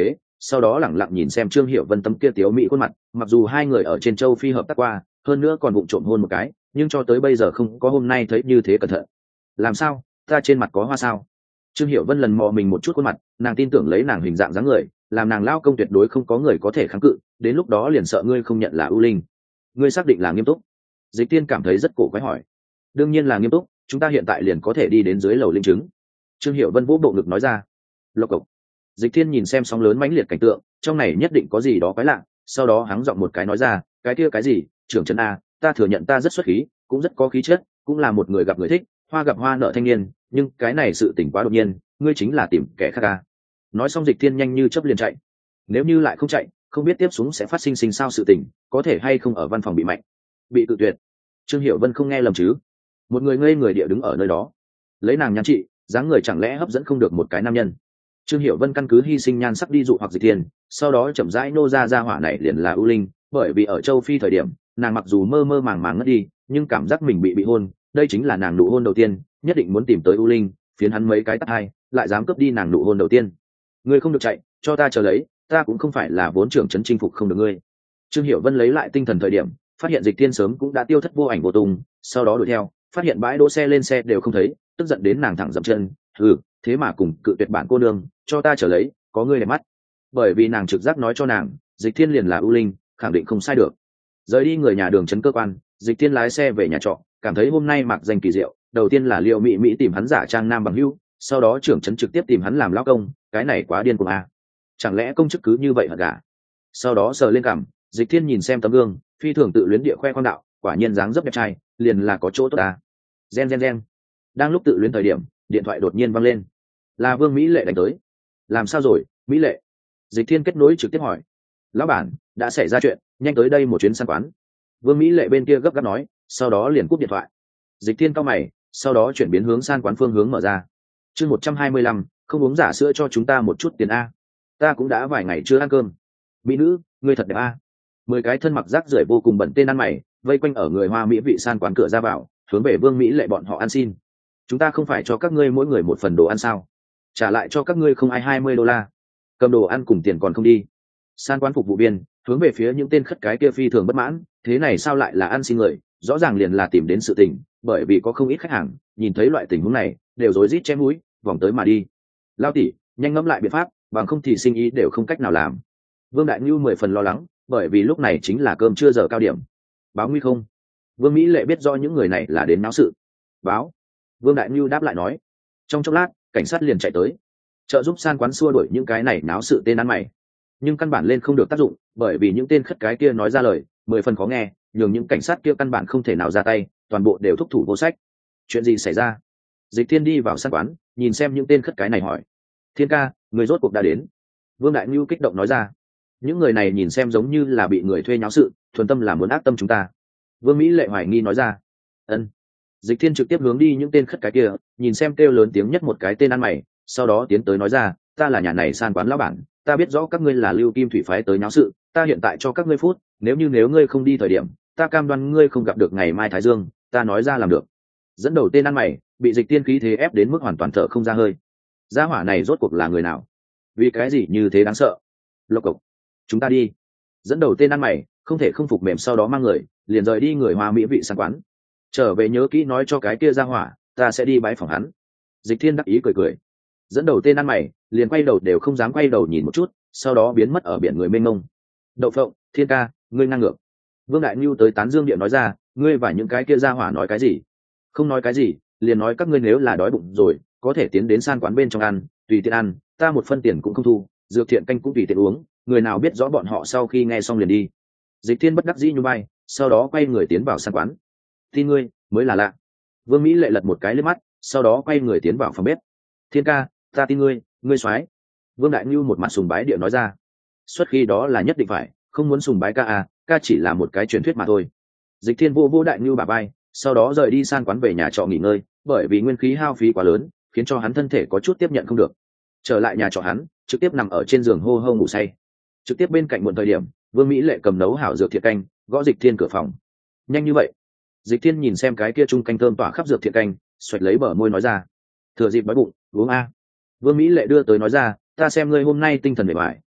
sau đó lẳng lặng nhìn xem Trương Hiểu Vân tấm kia tiếu mỹ khuôn mặt, mặc dù hai người ở trên châu Phi hợp tác qua, hơn nữa còn vụng trộm hôn một cái, nhưng cho tới bây giờ không có hôm nay thấy như thế cẩn thận. Làm sao, ta trên mặt có hoa sao? Trương Hiểu Vân lần mò mình một chút khuôn mặt, nàng tin tưởng lấy nàng hình dạng dáng người, làm nàng lao công tuyệt đối không có người có thể kháng cự, đến lúc đó liền sợ ngươi không nhận là ưu linh. Ngươi xác định là nghiêm túc? Dịch Tiên cảm thấy rất cổ quái hỏi. Đương nhiên là nghiêm túc, chúng ta hiện tại liền có thể đi đến dưới lầu linh chứng. Trương Hiểu Vân vỗ bộ ngực nói ra. Lộc cộc. Dịch Thiên nhìn xem sóng lớn mãnh liệt cảnh tượng, trong này nhất định có gì đó quái lạ, sau đó hắng giọng một cái nói ra, cái kia cái gì, trưởng trấn a, ta thừa nhận ta rất xuất khí, cũng rất có khí chất, cũng là một người gặp người thích, hoa gặp hoa nợ thanh niên, nhưng cái này sự tình quá đột nhiên, ngươi chính là tìm kẻ khác a. Nói xong Dịch Thiên nhanh như chớp liền chạy. Nếu như lại không chạy, không biết tiếp xuống sẽ phát sinh sinh sao sự tình, có thể hay không ở văn phòng bị mạnh, bị tự tuyệt. Trương Hiểu Vân không nghe lầm chứ? Một người ngây người địa đứng ở nơi đó, lấy nàng nhan trị, dáng người chẳng lẽ hấp dẫn không được một cái nam nhân? Trương Hiểu Vân căn cứ hy sinh nhan sắc đi dụ hoặc Dịch Thiên, sau đó chậm rãi nô ra ra hỏa này liền là ưu linh, bởi vì ở châu Phi thời điểm, nàng mặc dù mơ mơ màng màng ngất đi, nhưng cảm giác mình bị bị hôn, đây chính là nàng nụ hôn đầu tiên, nhất định muốn tìm tới ưu linh, phiến hắn mấy cái tát hai, lại dám cướp đi nàng nụ hôn đầu tiên. Ngươi không được chạy, cho ta chờ lấy, ta cũng không phải là vốn trưởng trấn chinh phục không được ngươi. Trương Hiểu Vân lấy lại tinh thần thời điểm, phát hiện Dịch Thiên sớm cũng đã tiêu thất vô ảnh vô tung, sau đó đuổi theo, phát hiện bãi đỗ xe lên xe đều không thấy, tức giận đến nàng thẳng dậm chân, ừ, thế mà cùng cự tuyệt bản cô nương, cho ta trở lấy, có ngươi để mắt. Bởi vì nàng trực giác nói cho nàng, Dịch Thiên liền là ưu linh, khẳng định không sai được. Rời đi người nhà đường trấn cơ quan, Dịch Thiên lái xe về nhà trọ, cảm thấy hôm nay mặc danh kỳ diệu, đầu tiên là Liệu Mị Mỹ tìm hắn giả trang nam bằng hữu, sau đó trưởng trấn trực tiếp tìm hắn làm lão công, cái này quá điên cuồng à. Chẳng lẽ công chức cứ như vậy hả gả? Sau đó sờ lên cằm, Dịch Thiên nhìn xem tấm gương, phi thường tự luyến địa khoe khoang đạo, quả nhiên dáng dấp đẹp trai, liền là có chỗ tốt à. Gen gen gen. Đang lúc tự luyến thời điểm, điện thoại đột nhiên vang lên, là Vương Mỹ Lệ đánh tới. Làm sao rồi, Mỹ Lệ? Dịch Thiên kết nối trực tiếp hỏi. Lão bản, đã xảy ra chuyện, nhanh tới đây một chuyến săn quán. Vương Mỹ Lệ bên kia gấp gáp nói, sau đó liền cúp điện thoại. Dịch Thiên cau mày, sau đó chuyển biến hướng san quán phương hướng mở ra. Chương một trăm hai mươi lăm, không uống giả sữa cho chúng ta một chút tiền a. Ta cũng đã vài ngày chưa ăn cơm. Mỹ nữ, ngươi thật đẹp a. Mười cái thân mặc rác rưởi vô cùng bẩn tên ăn mày, vây quanh ở người Hoa Mỹ vị san quán cửa ra vào, hướng về Vương Mỹ Lệ bọn họ ăn xin. Chúng ta không phải cho các ngươi mỗi người một phần đồ ăn sao? Trả lại cho các ngươi không ai hai mươi đô la. Cầm đồ ăn cùng tiền còn không đi. San quán phục vụ viên hướng về phía những tên khất cái kia phi thường bất mãn, thế này sao lại là ăn xin người, rõ ràng liền là tìm đến sự tình, bởi vì có không ít khách hàng nhìn thấy loại tình huống này đều rối rít che mũi, vòng tới mà đi. Lao tỷ, nhanh ngẫm lại biện pháp, bằng không thì sinh ý đều không cách nào làm. Vương Đại Nhu mười phần lo lắng, bởi vì lúc này chính là cơm trưa giờ cao điểm. Báo nguy không? Vương Mỹ Lệ biết do những người này là đến náo sự. Báo. Vương Đại Nhu đáp lại nói. Trong chốc lát, cảnh sát liền chạy tới, trợ giúp san quán xua đuổi những cái này náo sự tên ăn mày. Nhưng căn bản lên không được tác dụng, bởi vì những tên khất cái kia nói ra lời mười phần khó nghe, nhường những cảnh sát kia căn bản không thể nào ra tay, toàn bộ đều thúc thủ vô sách. Chuyện gì xảy ra? Dịch Thiên đi vào san quán, nhìn xem những tên khất cái này hỏi. Thiên ca, người rốt cuộc đã đến. Vương Đại Nhu kích động nói ra. Những người này nhìn xem giống như là bị người thuê nháo sự, thuần tâm là muốn ác tâm chúng ta. Vương Mỹ Lệ hoài nghi nói ra. Ân. Dịch Thiên trực tiếp hướng đi những tên khất cái kia, nhìn xem kêu lớn tiếng nhất một cái tên ăn mày, sau đó tiến tới nói ra, ta là nhà này san quán lão bản, ta biết rõ các ngươi là Lưu Kim Thủy phái tới nháo sự, ta hiện tại cho các ngươi phút, nếu như nếu ngươi không đi thời điểm, ta cam đoan ngươi không gặp được ngày mai thái dương, ta nói ra làm được. Dẫn đầu tên ăn mày bị Dịch Tiên khí thế ép đến mức hoàn toàn thở không ra hơi. Gia hỏa này rốt cuộc là người nào? Vì cái gì như thế đáng sợ? Lộc cộc. Chúng ta đi. Dẫn đầu tên ăn mày không thể không phục mềm, sau đó mang người liền rời đi người Hoa Mỹ vị san quán. Trở về nhớ kỹ nói cho cái kia gia hỏa, ta sẽ đi bãi phòng hắn. Dịch Thiên đắc ý cười cười. Dẫn đầu tên ăn mày liền quay đầu đều không dám quay đầu nhìn một chút, sau đó biến mất ở biển người mênh mông. Đậu phộng, Thiên ca, ngươi ngang ngược. Vương Đại Nhu tới tán dương điện nói ra, ngươi và những cái kia gia hỏa nói cái gì? Không nói cái gì, liền nói các ngươi nếu là đói bụng rồi, có thể tiến đến san quán bên trong ăn, tùy tiện ăn, ta một phân tiền cũng không thu, dược thiện canh cũng tùy tiện uống, người nào biết rõ bọn họ sau khi nghe xong liền đi. Dịch Thiên bất đắc dĩ như bay, sau đó quay người tiến vào san quán. Tin ngươi mới là lạ. Vương Mỹ Lệ lật một cái lên mắt, sau đó quay người tiến vào phòng bếp. Thiên ca, ta tin ngươi, ngươi soái. Vương Đại Nhu một mặt sùng bái địa nói ra. Xuất khi đó là nhất định phải, không muốn sùng bái ca à, ca chỉ là một cái truyền thuyết mà thôi. Dịch Thiên vô vô Đại Nhu bả vai, sau đó rời đi san quán về nhà trọ nghỉ ngơi, bởi vì nguyên khí hao phí quá lớn, khiến cho hắn thân thể có chút tiếp nhận không được. Trở lại nhà trọ hắn, trực tiếp nằm ở trên giường hô hô ngủ say. Trực tiếp bên cạnh muộn thời điểm, Vương Mỹ Lệ cầm nấu hảo dược thiện canh, gõ Dịch Thiên cửa phòng. Nhanh như vậy? Dịch Thiên nhìn xem cái kia chung canh thơm tỏa khắp dược thiện canh, xoạch lấy bờ môi nói ra. Thừa dịp đói bụng, uống a. Vương Mỹ Lệ đưa tới nói ra, ta xem ngươi hôm nay tinh thần bề bại,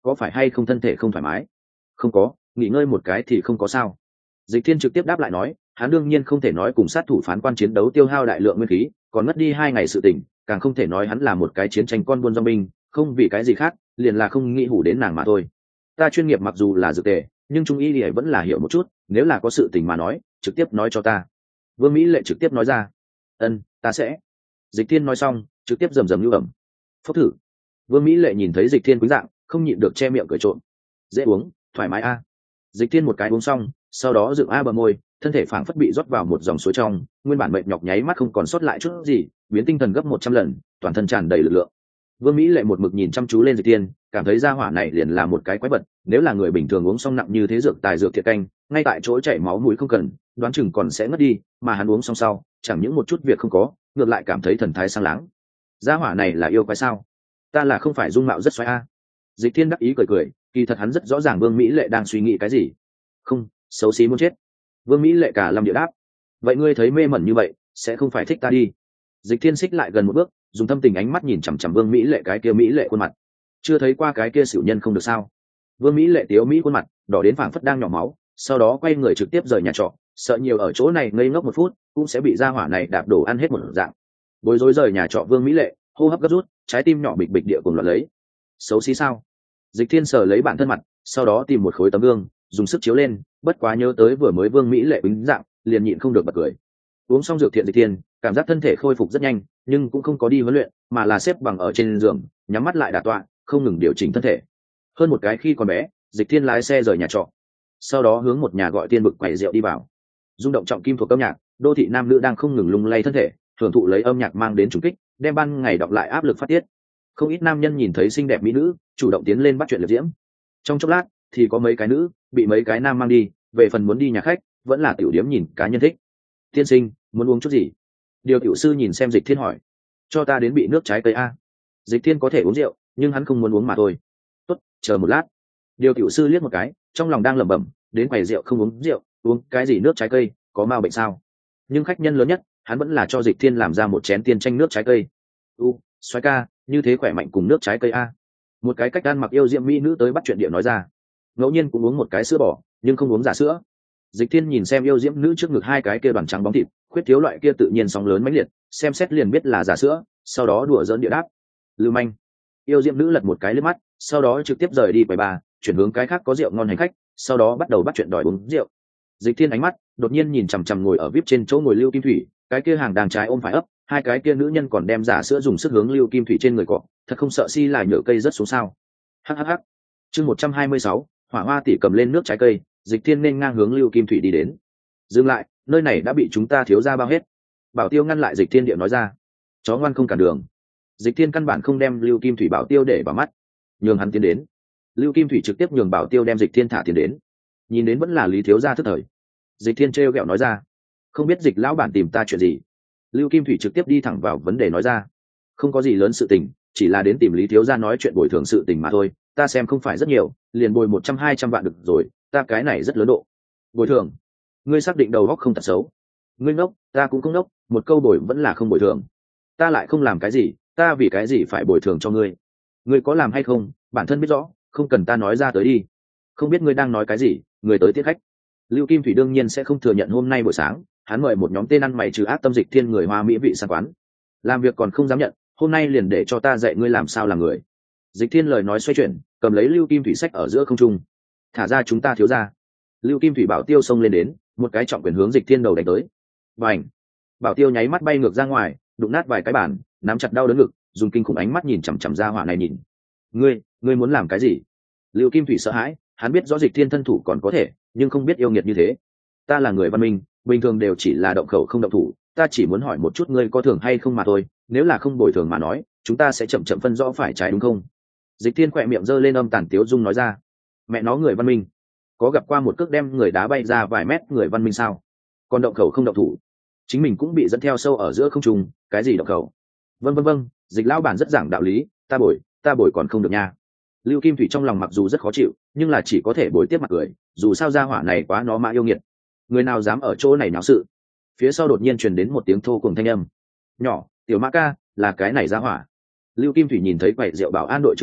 có phải hay không thân thể không thoải mái? Không có, nghỉ ngơi một cái thì không có sao. Dịch Thiên trực tiếp đáp lại nói, hắn đương nhiên không thể nói cùng sát thủ phán quan chiến đấu tiêu hao đại lượng nguyên khí, còn mất đi hai ngày sự tỉnh, càng không thể nói hắn là một cái chiến tranh con buôn dòng binh, không vì cái gì khác, liền là không nghĩ hủ đến nàng mà thôi. Ta chuyên nghiệp mặc dù là dược tề, nhưng trung y thì vẫn là hiểu một chút, nếu là có sự tình mà nói, trực tiếp nói cho ta. Vương Mỹ Lệ trực tiếp nói ra. Ân, ta sẽ. Dịch Thiên nói xong, trực tiếp rầm rầm lưu ẩm. Phốc thử. Vương Mỹ Lệ nhìn thấy Dịch Thiên quý dạng, không nhịn được che miệng cười trộm. Dễ uống, thoải mái a. Dịch Thiên một cái uống xong, sau đó dựng a bờ môi, thân thể phảng phất bị rót vào một dòng suối trong, nguyên bản mệt nhọc nháy mắt không còn sót lại chút gì, biến tinh thần gấp một trăm lần, toàn thân tràn đầy lực lượng. Vương Mỹ Lệ một mực nhìn chăm chú lên Dịch Thiên, cảm thấy gia hỏa này liền là một cái quái vật, nếu là người bình thường uống xong nặng như thế dược tài dược thiệt canh, ngay tại chỗ chảy máu mũi không cần, đoán chừng còn sẽ ngất đi, mà hắn uống xong sau, chẳng những một chút việc không có, ngược lại cảm thấy thần thái sáng láng. Gia hỏa này là yêu quái sao? Ta là không phải dung mạo rất xoáy a. Dịch Thiên đắc ý cười cười, kỳ thật hắn rất rõ ràng Vương Mỹ Lệ đang suy nghĩ cái gì. Không, xấu xí muốn chết. Vương Mỹ Lệ cả lâm địa đáp. Vậy ngươi thấy mê mẩn như vậy, sẽ không phải thích ta đi? Dịch Thiên xích lại gần một bước, dùng thâm tình ánh mắt nhìn chằm chằm Vương Mỹ Lệ cái kia mỹ lệ khuôn mặt. Chưa thấy qua cái kia xỉu nhân không được sao? Vương Mỹ Lệ tiếu mỹ khuôn mặt đỏ đến phảng phất đang nhỏ máu, sau đó quay người trực tiếp rời nhà trọ, sợ nhiều ở chỗ này ngây ngốc một phút cũng sẽ bị gia hỏa này đạp đổ ăn hết một dạng. Bối rối rời nhà trọ Vương Mỹ Lệ hô hấp gấp rút, trái tim nhỏ bịch bịch địa cùng loạn lấy. Xấu xí sao? Dịch Thiên sờ lấy bản thân mặt, sau đó tìm một khối tấm gương, dùng sức chiếu lên, bất quá nhớ tới vừa mới Vương Mỹ Lệ bính dạng, liền nhịn không được bật cười. Uống xong dược thiện Dịch Thiên, cảm giác thân thể khôi phục rất nhanh, nhưng cũng không có đi huấn luyện, mà là xếp bằng ở trên giường, nhắm mắt lại đả tọa, không ngừng điều chỉnh thân thể. Hơn một cái khi còn bé, Dịch Thiên lái xe rời nhà trọ, sau đó hướng một nhà gọi tiên bực quầy rượu đi vào. Rung động trọng kim thuộc âm nhạc, đô thị nam nữ đang không ngừng lung lay thân thể, hưởng thụ lấy âm nhạc mang đến trùng kích, đem ban ngày đọc lại áp lực phát tiết. Không ít nam nhân nhìn thấy xinh đẹp mỹ nữ, chủ động tiến lên bắt chuyện liệp diễm. Trong chốc lát, thì có mấy cái nữ bị mấy cái nam mang đi, về phần muốn đi nhà khách, vẫn là tiểu điếm nhìn cá nhân thích. Tiên sinh, muốn uống chút gì? Điều tiểu sư nhìn xem Dịch Thiên hỏi. Cho ta đến bị nước trái cây a. Dịch Thiên có thể uống rượu, nhưng hắn không muốn uống mà thôi. Tốt, chờ một lát. Điều tiểu sư liếc một cái, trong lòng đang lẩm bẩm, đến quầy rượu không uống rượu, uống cái gì nước trái cây, có mau bệnh sao? Nhưng khách nhân lớn nhất, hắn vẫn là cho Dịch Thiên làm ra một chén tiên tranh nước trái cây. U, xoái ca, như thế khỏe mạnh cùng nước trái cây a. Một cái cách ăn mặc yêu diệm mỹ nữ tới bắt chuyện địa nói ra. Ngẫu nhiên cũng uống một cái sữa bò, nhưng không uống giả sữa. Dịch Thiên nhìn xem yêu diễm nữ trước ngực hai cái kia đoàn trắng bóng thịt, khuyết thiếu loại kia tự nhiên sóng lớn mãnh liệt, xem xét liền biết là giả sữa, sau đó đùa giỡn địa đáp. Lưu manh. Yêu diễm nữ lật một cái liếc mắt, sau đó trực tiếp rời đi quầy bar, chuyển hướng cái khác có rượu ngon hành khách, sau đó bắt đầu bắt chuyện đòi uống rượu. Dịch Thiên ánh mắt đột nhiên nhìn chằm chằm ngồi ở vip trên chỗ ngồi Lưu Kim Thủy, cái kia hàng đàng trái ôm phải ấp, hai cái kia nữ nhân còn đem giả sữa dùng sức hướng Lưu Kim Thủy trên người cọ, thật không sợ si lại nhựa cây rất xuống sao? Hắc hắc hắc. Chương một trăm hai mươi sáu, Hỏa Hoa tỷ cầm lên nước trái cây, Dịch Thiên nên ngang hướng Lưu Kim Thủy đi đến. Dừng lại, nơi này đã bị chúng ta thiếu ra bao hết. Bảo Tiêu ngăn lại Dịch Thiên điệu nói ra. Chó ngoan không cản đường. Dịch Thiên căn bản không đem Lưu Kim Thủy Bảo Tiêu để vào mắt, nhường hắn tiến đến. Lưu Kim Thủy trực tiếp nhường Bảo Tiêu đem Dịch Thiên thả tiến đến. Nhìn đến vẫn là Lý thiếu gia thức thời. Dịch Thiên trêu ghẹo nói ra. Không biết Dịch lão bản tìm ta chuyện gì? Lưu Kim Thủy trực tiếp đi thẳng vào vấn đề nói ra. Không có gì lớn sự tình, chỉ là đến tìm Lý thiếu gia nói chuyện bồi thường sự tình mà thôi, ta xem không phải rất nhiều, liền bồi một trăm hai trăm vạn được rồi, ta cái này rất lớn độ. Bồi thường? Ngươi xác định đầu óc không tật xấu? Ngươi ngốc, ta cũng không ngốc, một câu bồi vẫn là không bồi thường. Ta lại không làm cái gì, ta vì cái gì phải bồi thường cho ngươi? Ngươi có làm hay không, bản thân biết rõ, không cần ta nói ra tới đi. Không biết ngươi đang nói cái gì, người tới tiết khách. Lưu Kim Thủy đương nhiên sẽ không thừa nhận hôm nay buổi sáng, hắn mời một nhóm tên ăn mày trừ ác tâm Dịch Thiên người Hoa mỹ vị sang quán. Làm việc còn không dám nhận, hôm nay liền để cho ta dạy ngươi làm sao làm người. Dịch Thiên lời nói xoay chuyển, cầm lấy Lưu Kim Thủy sách ở giữa không trung. Thả ra chúng ta thiếu ra. Lưu Kim Thủy Bảo Tiêu xông lên đến, một cái trọng quyền hướng Dịch Thiên đầu đánh tới. Bành! Bảo Tiêu nháy mắt bay ngược ra ngoài, đụng nát vài cái bàn, nắm chặt đau đớn ngực, dùng kinh khủng ánh mắt nhìn chằm chằm ra hỏa này nhìn. Ngươi, ngươi muốn làm cái gì? Lưu Kim Thủy sợ hãi, hắn biết rõ Dịch Thiên thân thủ còn có thể, nhưng không biết yêu nghiệt như thế. Ta là người văn minh, bình thường đều chỉ là động khẩu không động thủ, ta chỉ muốn hỏi một chút ngươi có thường hay không mà thôi, nếu là không bồi thường mà nói, chúng ta sẽ chậm chậm phân rõ phải trái đúng không? Dịch Thiên khỏe miệng giơ lên âm tàn tiếu dung nói ra. Mẹ nó người văn minh, có gặp qua một cước đem người đá bay ra vài mét người văn minh sao? Còn động khẩu không động thủ, chính mình cũng bị dẫn theo sâu ở giữa không trung, cái gì động khẩu? Vâng vâng vâng, Dịch lão bản rất giảng đạo lý, ta bồi, ta bồi còn không được nha. Lưu Kim Thủy trong lòng mặc dù rất khó chịu, nhưng là chỉ có thể bồi tiếp mặt cười, dù sao gia hỏa này quá nó mã yêu nghiệt. Người nào dám ở chỗ này náo sự? Phía sau đột nhiên truyền đến một tiếng thô cùng thanh âm. Nhỏ, tiểu mã ca, là cái này gia hỏa. Lưu Kim Thủy nhìn thấy quầy rượu bảo an đội trưởng tới,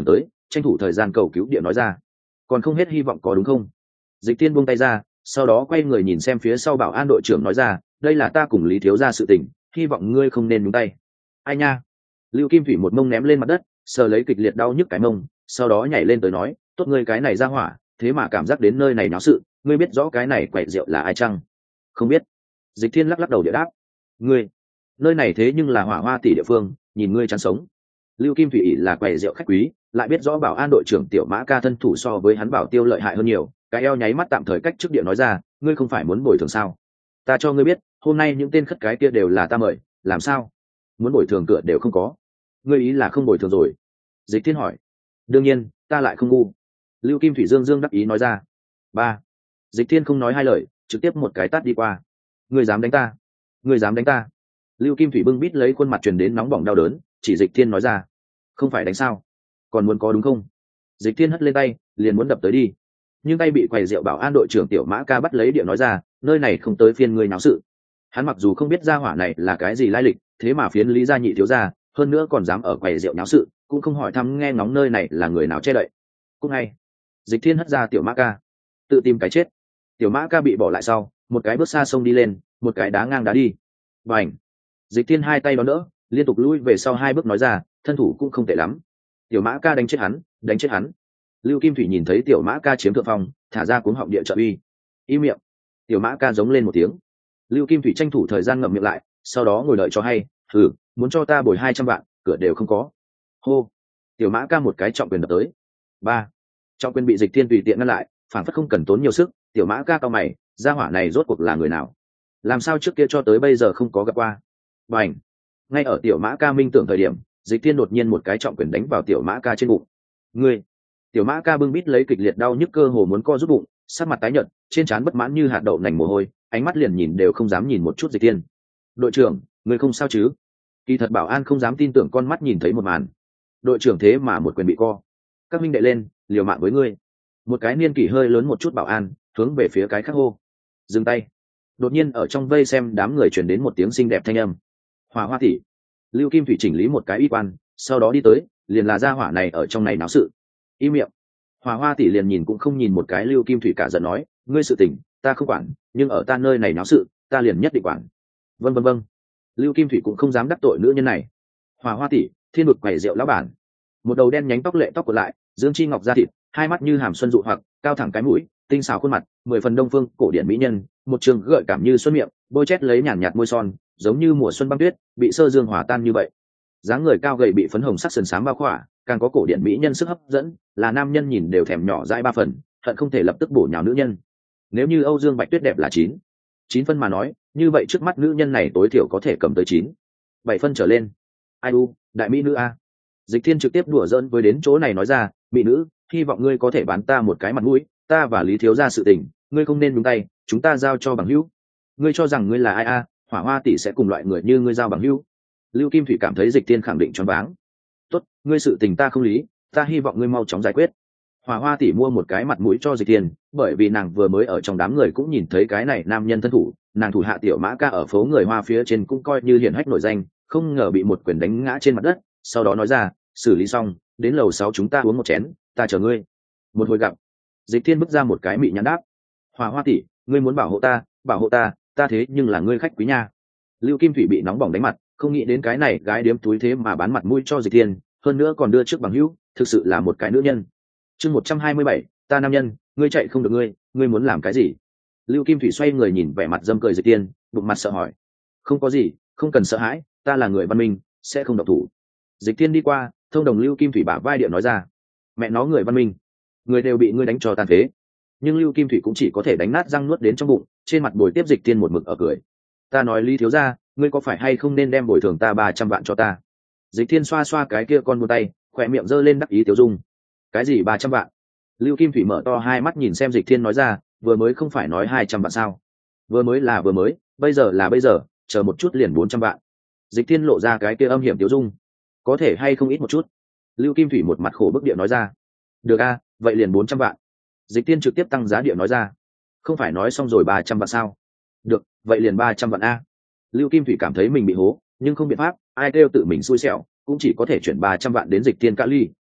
tranh thủ thời gian cầu cứu địa nói ra. Còn không hết hy vọng có đúng không? Dịch Thiên buông tay ra, sau đó quay người nhìn xem phía sau bảo an đội trưởng nói ra, đây là ta cùng Lý thiếu gia sự tình, hy vọng ngươi không nên nhúng tay. Ai nha? Lưu Kim Thủy một mông ném lên mặt đất, sờ lấy kịch liệt đau nhức cái mông, sau đó nhảy lên tới nói, tốt ngươi cái này ra hỏa, thế mà cảm giác đến nơi này náo sự, ngươi biết rõ cái này quậy rượu là ai chăng? Không biết. Dịch Thiên lắc lắc đầu địa đáp, ngươi, nơi này thế nhưng là Hỏa Hoa tỷ địa phương, nhìn ngươi chán sống. Lưu Kim Thủy là quầy rượu khách quý, lại biết rõ bảo an đội trưởng Tiểu Mã Ca thân thủ so với hắn Bảo Tiêu lợi hại hơn nhiều, cái eo nháy mắt tạm thời cách trước địa nói ra, ngươi không phải muốn bồi thường sao? Ta cho ngươi biết, hôm nay những tên khất cái kia đều là ta mời, làm sao? Muốn bồi thường cửa đều không có. Ngươi ý là không bồi thường rồi? Dịch Thiên hỏi. Đương nhiên, ta lại không ngu. Lưu Kim Thủy dương dương đắc ý nói ra. Ba. Dịch Thiên không nói hai lời, trực tiếp một cái tát đi qua. Ngươi dám đánh ta? Ngươi dám đánh ta? Lưu Kim Thủy bưng bít lấy khuôn mặt truyền đến nóng bỏng đau đớn, chỉ Dịch Thiên nói ra. Không phải đánh sao? Còn muốn có đúng không? Dịch Thiên hất lên tay, liền muốn đập tới đi, nhưng tay bị quầy rượu bảo an đội trưởng Tiểu Mã Ca bắt lấy địa nói ra, nơi này không tới phiên ngươi náo sự. Hắn mặc dù không biết gia hỏa này là cái gì lai lịch, thế mà phiến Lý gia nhị thiếu gia, hơn nữa còn dám ở quầy rượu náo sự, cũng không hỏi thăm nghe ngóng nơi này là người nào che đậy. Cũng ngay, Dịch Thiên hất ra Tiểu Mã Ca, tự tìm cái chết. Tiểu Mã Ca bị bỏ lại sau, một cái bước xa sông đi lên, một cái đá ngang đá đi. Bành! Dịch Thiên hai tay đón đỡ, liên tục lui về sau hai bước nói ra, thân thủ cũng không tệ lắm. Tiểu Mã Ca đánh chết hắn, đánh chết hắn. Lưu Kim Thủy nhìn thấy Tiểu Mã Ca chiếm thượng phong, thả ra cuống họng địa trợ uy. Im miệng! Tiểu Mã Ca giống lên một tiếng. Lưu Kim Thủy tranh thủ thời gian ngậm miệng lại, sau đó ngồi đợi cho hay. Thử, muốn cho ta bồi hai trăm vạn, cửa đều không có. Hô! Tiểu Mã Ca một cái trọng quyền đập tới. Ba! Trọng quyền bị Dịch Thiên tùy tiện ngăn lại, phản phất không cần tốn nhiều sức. Tiểu Mã Ca cao mày, gia hỏa này rốt cuộc là người nào? Làm sao trước kia cho tới bây giờ không có gặp qua? Bành! Ngay ở Tiểu Mã Ca minh tưởng thời điểm, Dịch Thiên đột nhiên một cái trọng quyền đánh vào Tiểu Mã Ca trên bụng. Ngươi! Tiểu Mã Ca bưng bít lấy kịch liệt đau nhức cơ hồ muốn co rút bụng, sắc mặt tái nhợt, trên trán bất mãn như hạt đậu nành mồ hôi, ánh mắt liền nhìn đều không dám nhìn một chút Dịch Thiên. Đội trưởng, ngươi không sao chứ? Kỳ thật bảo an không dám tin tưởng con mắt nhìn thấy một màn. Đội trưởng thế mà một quyền bị co. Các minh đệ lên, liều mạng với ngươi. Một cái niên kỷ hơi lớn một chút bảo an hướng về phía cái khác hô. Dừng tay. Đột nhiên ở trong vây xem đám người truyền đến một tiếng xinh đẹp thanh âm. Hỏa Hoa tỷ. Lưu Kim Thủy chỉnh lý một cái y quan, sau đó đi tới, liền là gia hỏa này ở trong này náo sự. Im miệng! Hỏa Hoa tỷ liền nhìn cũng không nhìn một cái Lưu Kim Thủy, cả giận nói, ngươi sự tình ta không quản, nhưng ở ta nơi này náo sự, ta liền nhất định quản. Vâng vâng vâng. Lưu Kim Thủy cũng không dám đắc tội nữ nhân này. Hỏa Hoa tỷ, thiên vực quầy rượu lão bản. Một đầu đen nhánh tóc lệ tóc của lại, dương chi ngọc da thịt, hai mắt như hàm xuân dụ hoặc, cao thẳng cái mũi, tinh xảo khuôn mặt, mười phần đông phương cổ điển mỹ nhân, một trường gợi cảm như xuân miệng, bôi chét lấy nhàn nhạt môi son, giống như mùa xuân băng tuyết, bị sơ dương hòa tan như vậy. Dáng người cao gầy bị phấn hồng sắc sườn xám bao khỏa, càng có cổ điển mỹ nhân sức hấp dẫn, là nam nhân nhìn đều thèm nhỏ dãi ba phần, hận không thể lập tức bổ nhào nữ nhân. Nếu như Âu Dương Bạch Tuyết đẹp là chín, chín phân mà nói, như vậy trước mắt nữ nhân này tối thiểu có thể cầm tới chín, bảy phân trở lên. Ai u, đại mỹ nữ a. Dịch Thiên trực tiếp đùa giỡn với đến chỗ này nói ra, mỹ nữ, hy vọng ngươi có thể bán ta một cái mặt mũi, ta và Lý thiếu gia sự tình, ngươi không nên nhúng tay, chúng ta giao cho bằng hữu. Ngươi cho rằng ngươi là ai a? Hỏa Hoa tỷ sẽ cùng loại người như ngươi giao bằng hữu? Lưu Kim Thủy cảm thấy Dịch Thiên khẳng định choáng váng. Tốt, ngươi sự tình ta không lý, ta hy vọng ngươi mau chóng giải quyết. Hỏa Hoa tỷ mua một cái mặt mũi cho Dịch Thiên, bởi vì nàng vừa mới ở trong đám người cũng nhìn thấy cái này nam nhân thân thủ, nàng thủ hạ Tiểu Mã Ca ở phố người Hoa phía trên cũng coi như hiển hách nổi danh, không ngờ bị một quyền đánh ngã trên mặt đất, sau đó nói ra, xử lý xong, đến lầu sáu chúng ta uống một chén, ta chờ ngươi. Một hồi gặp. Dịch Thiên bước ra một cái mị nhãn đáp. Hỏa Hoa tỷ, ngươi muốn bảo hộ ta, bảo hộ ta, ta thế nhưng là ngươi khách quý nha. Lưu Kim Thủy bị nóng bỏng đánh mặt, không nghĩ đến cái này gái điếm túi thế mà bán mặt mũi cho Dịch Thiên, hơn nữa còn đưa trước bằng hữu, thực sự là một cái nữ nhân. Chương một trăm hai mươi bảy, ta nam nhân, ngươi chạy không được ngươi, ngươi muốn làm cái gì? Lưu Kim Thủy xoay người nhìn vẻ mặt dâm cười Dịch Thiên, bụng mặt sợ hỏi. Không có gì, không cần sợ hãi, ta là người văn minh, sẽ không động thủ. Dịch Thiên đi qua, thông đồng Lưu Kim Thủy bả vai điện nói ra. Mẹ nó người văn minh, người đều bị ngươi đánh cho tàn phế. Nhưng Lưu Kim Thủy cũng chỉ có thể đánh nát răng nuốt đến trong bụng, trên mặt bồi tiếp Dịch Thiên một mực ở cười. Ta nói Lý thiếu gia, ngươi có phải hay không nên đem bồi thường ta ba trăm vạn cho ta? Dịch Thiên xoa xoa cái kia con buông tay, khỏe miệng giơ lên đắc ý tiêu dung. Cái gì ba trăm vạn? Lưu Kim Thủy mở to hai mắt nhìn xem Dịch Thiên nói ra, vừa mới không phải nói hai trăm vạn sao? Vừa mới là vừa mới, bây giờ là bây giờ, chờ một chút liền bốn trăm vạn. Dịch Thiên lộ ra cái kia âm hiểm tiêu dung. Có thể hay không ít một chút? Lưu Kim Thủy một mặt khổ bức địa nói ra. Được a, vậy liền bốn trăm vạn. Dịch Thiên trực tiếp tăng giá địa nói ra. Không phải nói xong rồi ba trăm vạn sao? Được, vậy liền ba trăm vạn a. Lưu Kim Thủy cảm thấy mình bị hố, nhưng không biện pháp, ai kêu tự mình xui xẻo, cũng chỉ có thể chuyển ba trăm vạn đến Dịch Thiên Cali,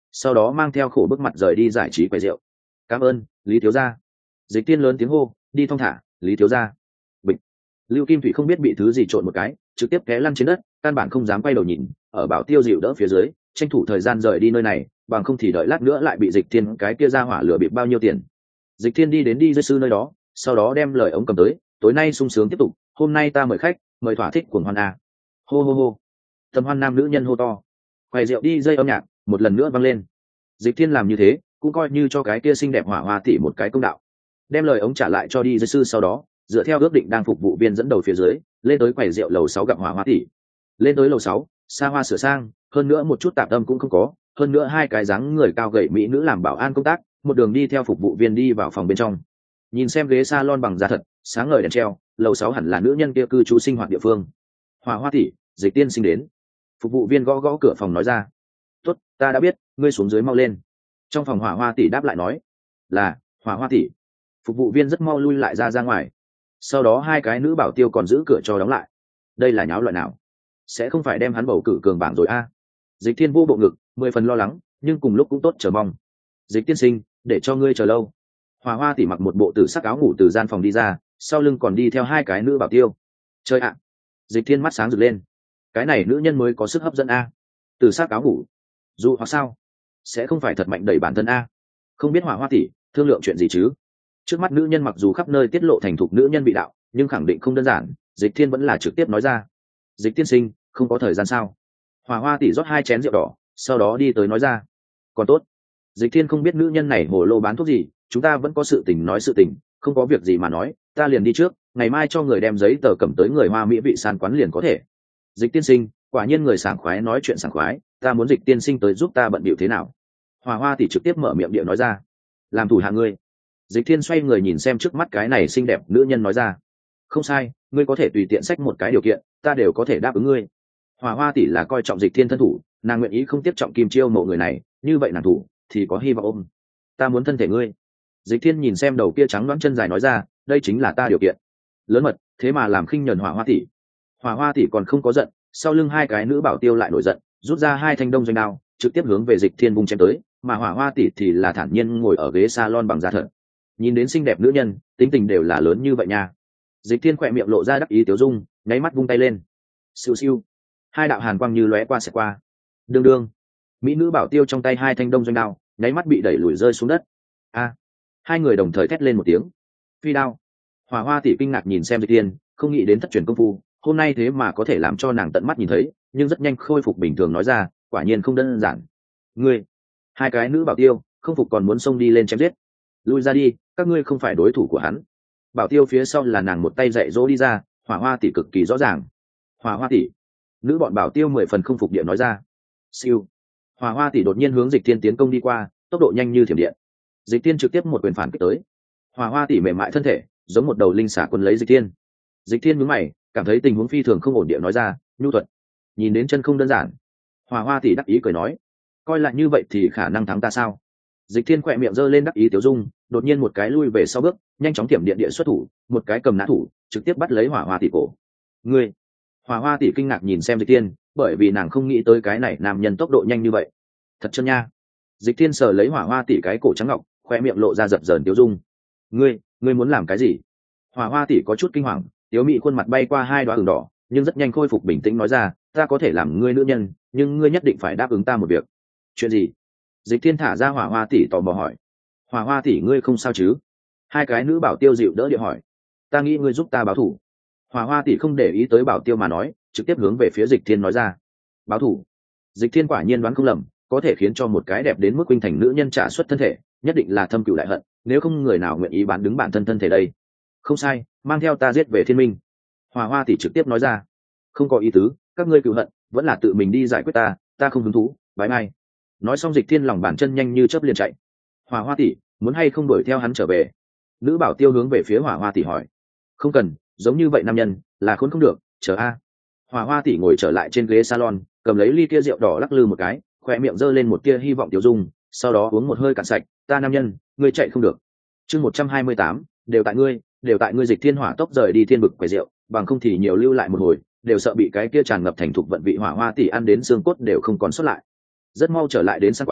sau đó mang theo khổ bức mặt rời đi giải trí quầy rượu. Cảm ơn Lý thiếu gia. Dịch tiên lớn tiếng hô, đi thong thả, Lý thiếu gia. Bịch. Lưu Kim Thủy không biết bị thứ gì trộn một cái, trực tiếp té lăn trên đất, căn bản không dám quay đầu nhìn, ở Bảo Tiêu dịu đỡ phía dưới, tranh thủ thời gian rời đi nơi này, bằng không thì đợi lát nữa lại bị Dịch Thiên cái kia ra hỏa lửa bị bao nhiêu tiền. Dịch Thiên đi đến đi dây sư nơi đó, sau đó đem lời ống cầm tới, tối nay sung sướng tiếp tục, hôm nay ta mời khách, mời thỏa thích cuồng hoan a. Hô hô hô. Tầm hoan nam nữ nhân hô to. Quầy rượu đi dây âm nhạc, một lần nữa vang lên. Dịch Thiên làm như thế, cũng coi như cho cái kia xinh đẹp hỏa hoa tỷ một cái công đạo. Đem lời ống trả lại cho đi dây sư sau đó, dựa theo ước định đang phục vụ viên dẫn đầu phía dưới, lên tới quầy rượu lầu sáu gặp hỏa hoa tỷ. Lên tới lầu sáu, xa hoa sửa sang, hơn nữa một chút tạp âm cũng không có, hơn nữa hai cái dáng người cao gầy mỹ nữ làm bảo an công tác, một đường đi theo phục vụ viên đi vào phòng bên trong. Nhìn xem ghế salon bằng da thật, sáng ngời đèn treo, lầu sáu hẳn là nữ nhân kia cư trú sinh hoạt địa phương. Hỏa hoa tỷ, Dịch tiên sinh đến. Phục vụ viên gõ gõ cửa phòng nói ra. Tốt, ta đã biết, ngươi xuống dưới mau lên. Trong phòng hỏa hoa tỷ đáp lại nói. Là, hỏa hoa tỷ. Phục vụ viên rất mau lui lại ra ra ngoài. Sau đó hai cái nữ bảo tiêu còn giữ cửa cho đóng lại. Đây là nháo loại nào? Sẽ không phải đem hắn bầu cử cường bảng rồi a? À? Dịch thiên vô bộ ngực, mười phần lo lắng, nhưng cùng lúc cũng tốt chờ mong. Dịch tiên sinh, để cho ngươi chờ lâu. Hỏa hoa tỷ mặc một bộ tử sắc áo ngủ từ gian phòng đi ra, sau lưng còn đi theo hai cái nữ bảo tiêu. Chơi ạ! À. Dịch thiên mắt sáng rực lên. Cái này nữ nhân mới có sức hấp dẫn a. À. Tử sắc áo ngủ. Dù hoặc sao? Sẽ không phải thật mạnh đẩy bản thân a? À. Không biết hỏa hoa tỷ thương lượng chuyện gì chứ? Trước mắt nữ nhân mặc dù khắp nơi tiết lộ thành thục nữ nhân bị đạo, nhưng khẳng định không đơn giản. Dịch thiên vẫn là trực tiếp nói ra. Dịch tiên sinh, không có thời gian sao? Hỏa hoa tỷ rót hai chén rượu đỏ, sau đó đi tới nói ra. Còn tốt. Dịch thiên không biết nữ nhân này hồ lô bán thuốc gì, chúng ta vẫn có sự tình nói sự tình, không có việc gì mà nói, ta liền đi trước, ngày mai cho người đem giấy tờ cầm tới người hoa mỹ vị san quán liền có thể. Dịch tiên sinh, quả nhiên người sảng khoái nói chuyện sảng khoái, ta muốn Dịch tiên sinh tới giúp ta bận bịu thế nào? Hỏa hoa tỷ trực tiếp mở miệng điệu nói ra. Làm thủ hạ ngươi. Dịch thiên xoay người nhìn xem trước mắt cái này xinh đẹp nữ nhân nói ra. Không sai, ngươi có thể tùy tiện xách một cái điều kiện, ta đều có thể đáp ứng ngươi. Hỏa hoa tỷ là coi trọng Dịch thiên thân thủ, nàng nguyện ý không tiếp trọng kim chiêu mộ người này, như vậy nàng thủ thì có hy vọng ôm. Ta muốn thân thể ngươi. Dịch thiên nhìn xem đầu kia trắng loãng chân dài nói ra, đây chính là ta điều kiện. Lớn mật, thế mà làm khinh nhẫn hỏa hoa tỷ. Hỏa hoa tỷ còn không có giận, sau lưng hai cái nữ bảo tiêu lại nổi giận, rút ra hai thanh đông doanh đao, trực tiếp hướng về Dịch thiên vung chém tới, mà hỏa hoa tỷ thì là thản nhiên ngồi ở ghế salon bằng da thật. Nhìn đến xinh đẹp nữ nhân, tính tình đều là lớn như vậy nha. Dịch thiên khỏe miệng lộ ra đắc ý tiểu dung, nháy mắt vung tay lên. Siêu siêu, hai đạo hàn quang như lóe qua sẽ qua. Đương đương, mỹ nữ bảo tiêu trong tay hai thanh đông doanh đao, nháy mắt bị đẩy lùi rơi xuống đất. A, hai người đồng thời thét lên một tiếng. Phi đao. Hỏa hoa tỷ kinh ngạc nhìn xem Dịch thiên, không nghĩ đến thất truyền công phu, hôm nay thế mà có thể làm cho nàng tận mắt nhìn thấy, nhưng rất nhanh khôi phục bình thường nói ra, quả nhiên không đơn giản. Ngươi, hai cái nữ bảo tiêu không phục còn muốn xông đi lên chém giết. Lui ra đi, các ngươi không phải đối thủ của hắn. Bảo tiêu phía sau là nàng một tay dạy dỗ đi ra, hỏa hoa tỷ cực kỳ rõ ràng. Hỏa hoa tỷ. Nữ bọn bảo tiêu mười phần không phục điện nói ra. Siêu. Hỏa hoa tỷ đột nhiên hướng Dịch thiên tiến công đi qua, tốc độ nhanh như thiểm điện. Dịch thiên trực tiếp một quyền phản kích tới. Hỏa hoa tỷ mềm mại thân thể, giống một đầu linh xả quân lấy Dịch thiên. Dịch thiên nhướng mày, cảm thấy tình huống phi thường không ổn điện nói ra, nhu thuật. Nhìn đến chân không đơn giản. Hỏa hoa tỷ đắc ý cười nói, coi lại như vậy thì khả năng thắng ta sao? Dịch thiên khỏe miệng giơ lên đắc ý tiểu dung, đột nhiên một cái lui về sau bước, nhanh chóng tiệm điện địa xuất thủ, một cái cầm nã thủ, trực tiếp bắt lấy hỏa hoa tỷ cổ. Ngươi! Hỏa hoa tỷ kinh ngạc nhìn xem Dịch thiên, bởi vì nàng không nghĩ tới cái này nam nhân tốc độ nhanh như vậy. Thật chân nha! Dịch thiên sờ lấy hỏa hoa tỷ cái cổ trắng ngọc, khoe miệng lộ ra dập dờn tiểu dung. Ngươi, ngươi muốn làm cái gì? Hỏa hoa tỷ có chút kinh hoàng, tiểu mị khuôn mặt bay qua hai đóa ửng đỏ, nhưng rất nhanh khôi phục bình tĩnh nói ra, ta có thể làm ngươi nữ nhân, nhưng ngươi nhất định phải đáp ứng ta một việc. Chuyện gì? Dịch thiên thả ra hỏa hoa tỷ tò mò hỏi. Hỏa hoa tỷ ngươi không sao chứ? Hai cái nữ bảo tiêu dịu đỡ địa hỏi. Ta nghĩ ngươi giúp ta báo thủ. Hỏa hoa tỷ không để ý tới bảo tiêu mà nói, trực tiếp hướng về phía Dịch thiên nói ra. Báo thủ? Dịch thiên quả nhiên đoán không lầm, có thể khiến cho một cái đẹp đến mức khuynh thành nữ nhân trả xuất thân thể, nhất định là thâm cửu đại hận, nếu không người nào nguyện ý bán đứng bản thân thân thể đây. Không sai, mang theo ta giết về thiên minh. Hỏa hoa tỷ trực tiếp nói ra. Không có ý tứ, các ngươi cửu hận, vẫn là tự mình đi giải quyết ta, ta không hứng thú, bye bye. Nói xong Dịch thiên lòng bàn chân nhanh như chớp liền chạy. Hỏa hoa tỷ muốn hay không đuổi theo hắn trở về? Nữ bảo tiêu hướng về phía hỏa hoa tỷ hỏi. Không cần, giống như vậy nam nhân là khốn không được, chờ a. Hỏa hoa tỷ ngồi trở lại trên ghế salon, cầm lấy ly kia rượu đỏ lắc lư một cái, khoe miệng giơ lên một tia hy vọng tiểu dung, sau đó uống một hơi cạn sạch. Ta nam nhân, ngươi chạy không được. Chương một trăm hai mươi tám, đều tại ngươi, đều tại ngươi. Dịch thiên hỏa tốc rời đi thiên bực quầy rượu, bằng không thì nhiều lưu lại một hồi, đều sợ bị cái kia tràn ngập thành thục vận vị hỏa hoa tỷ ăn đến xương cốt đều không còn sót lại. Rất mau trở lại đến san quán,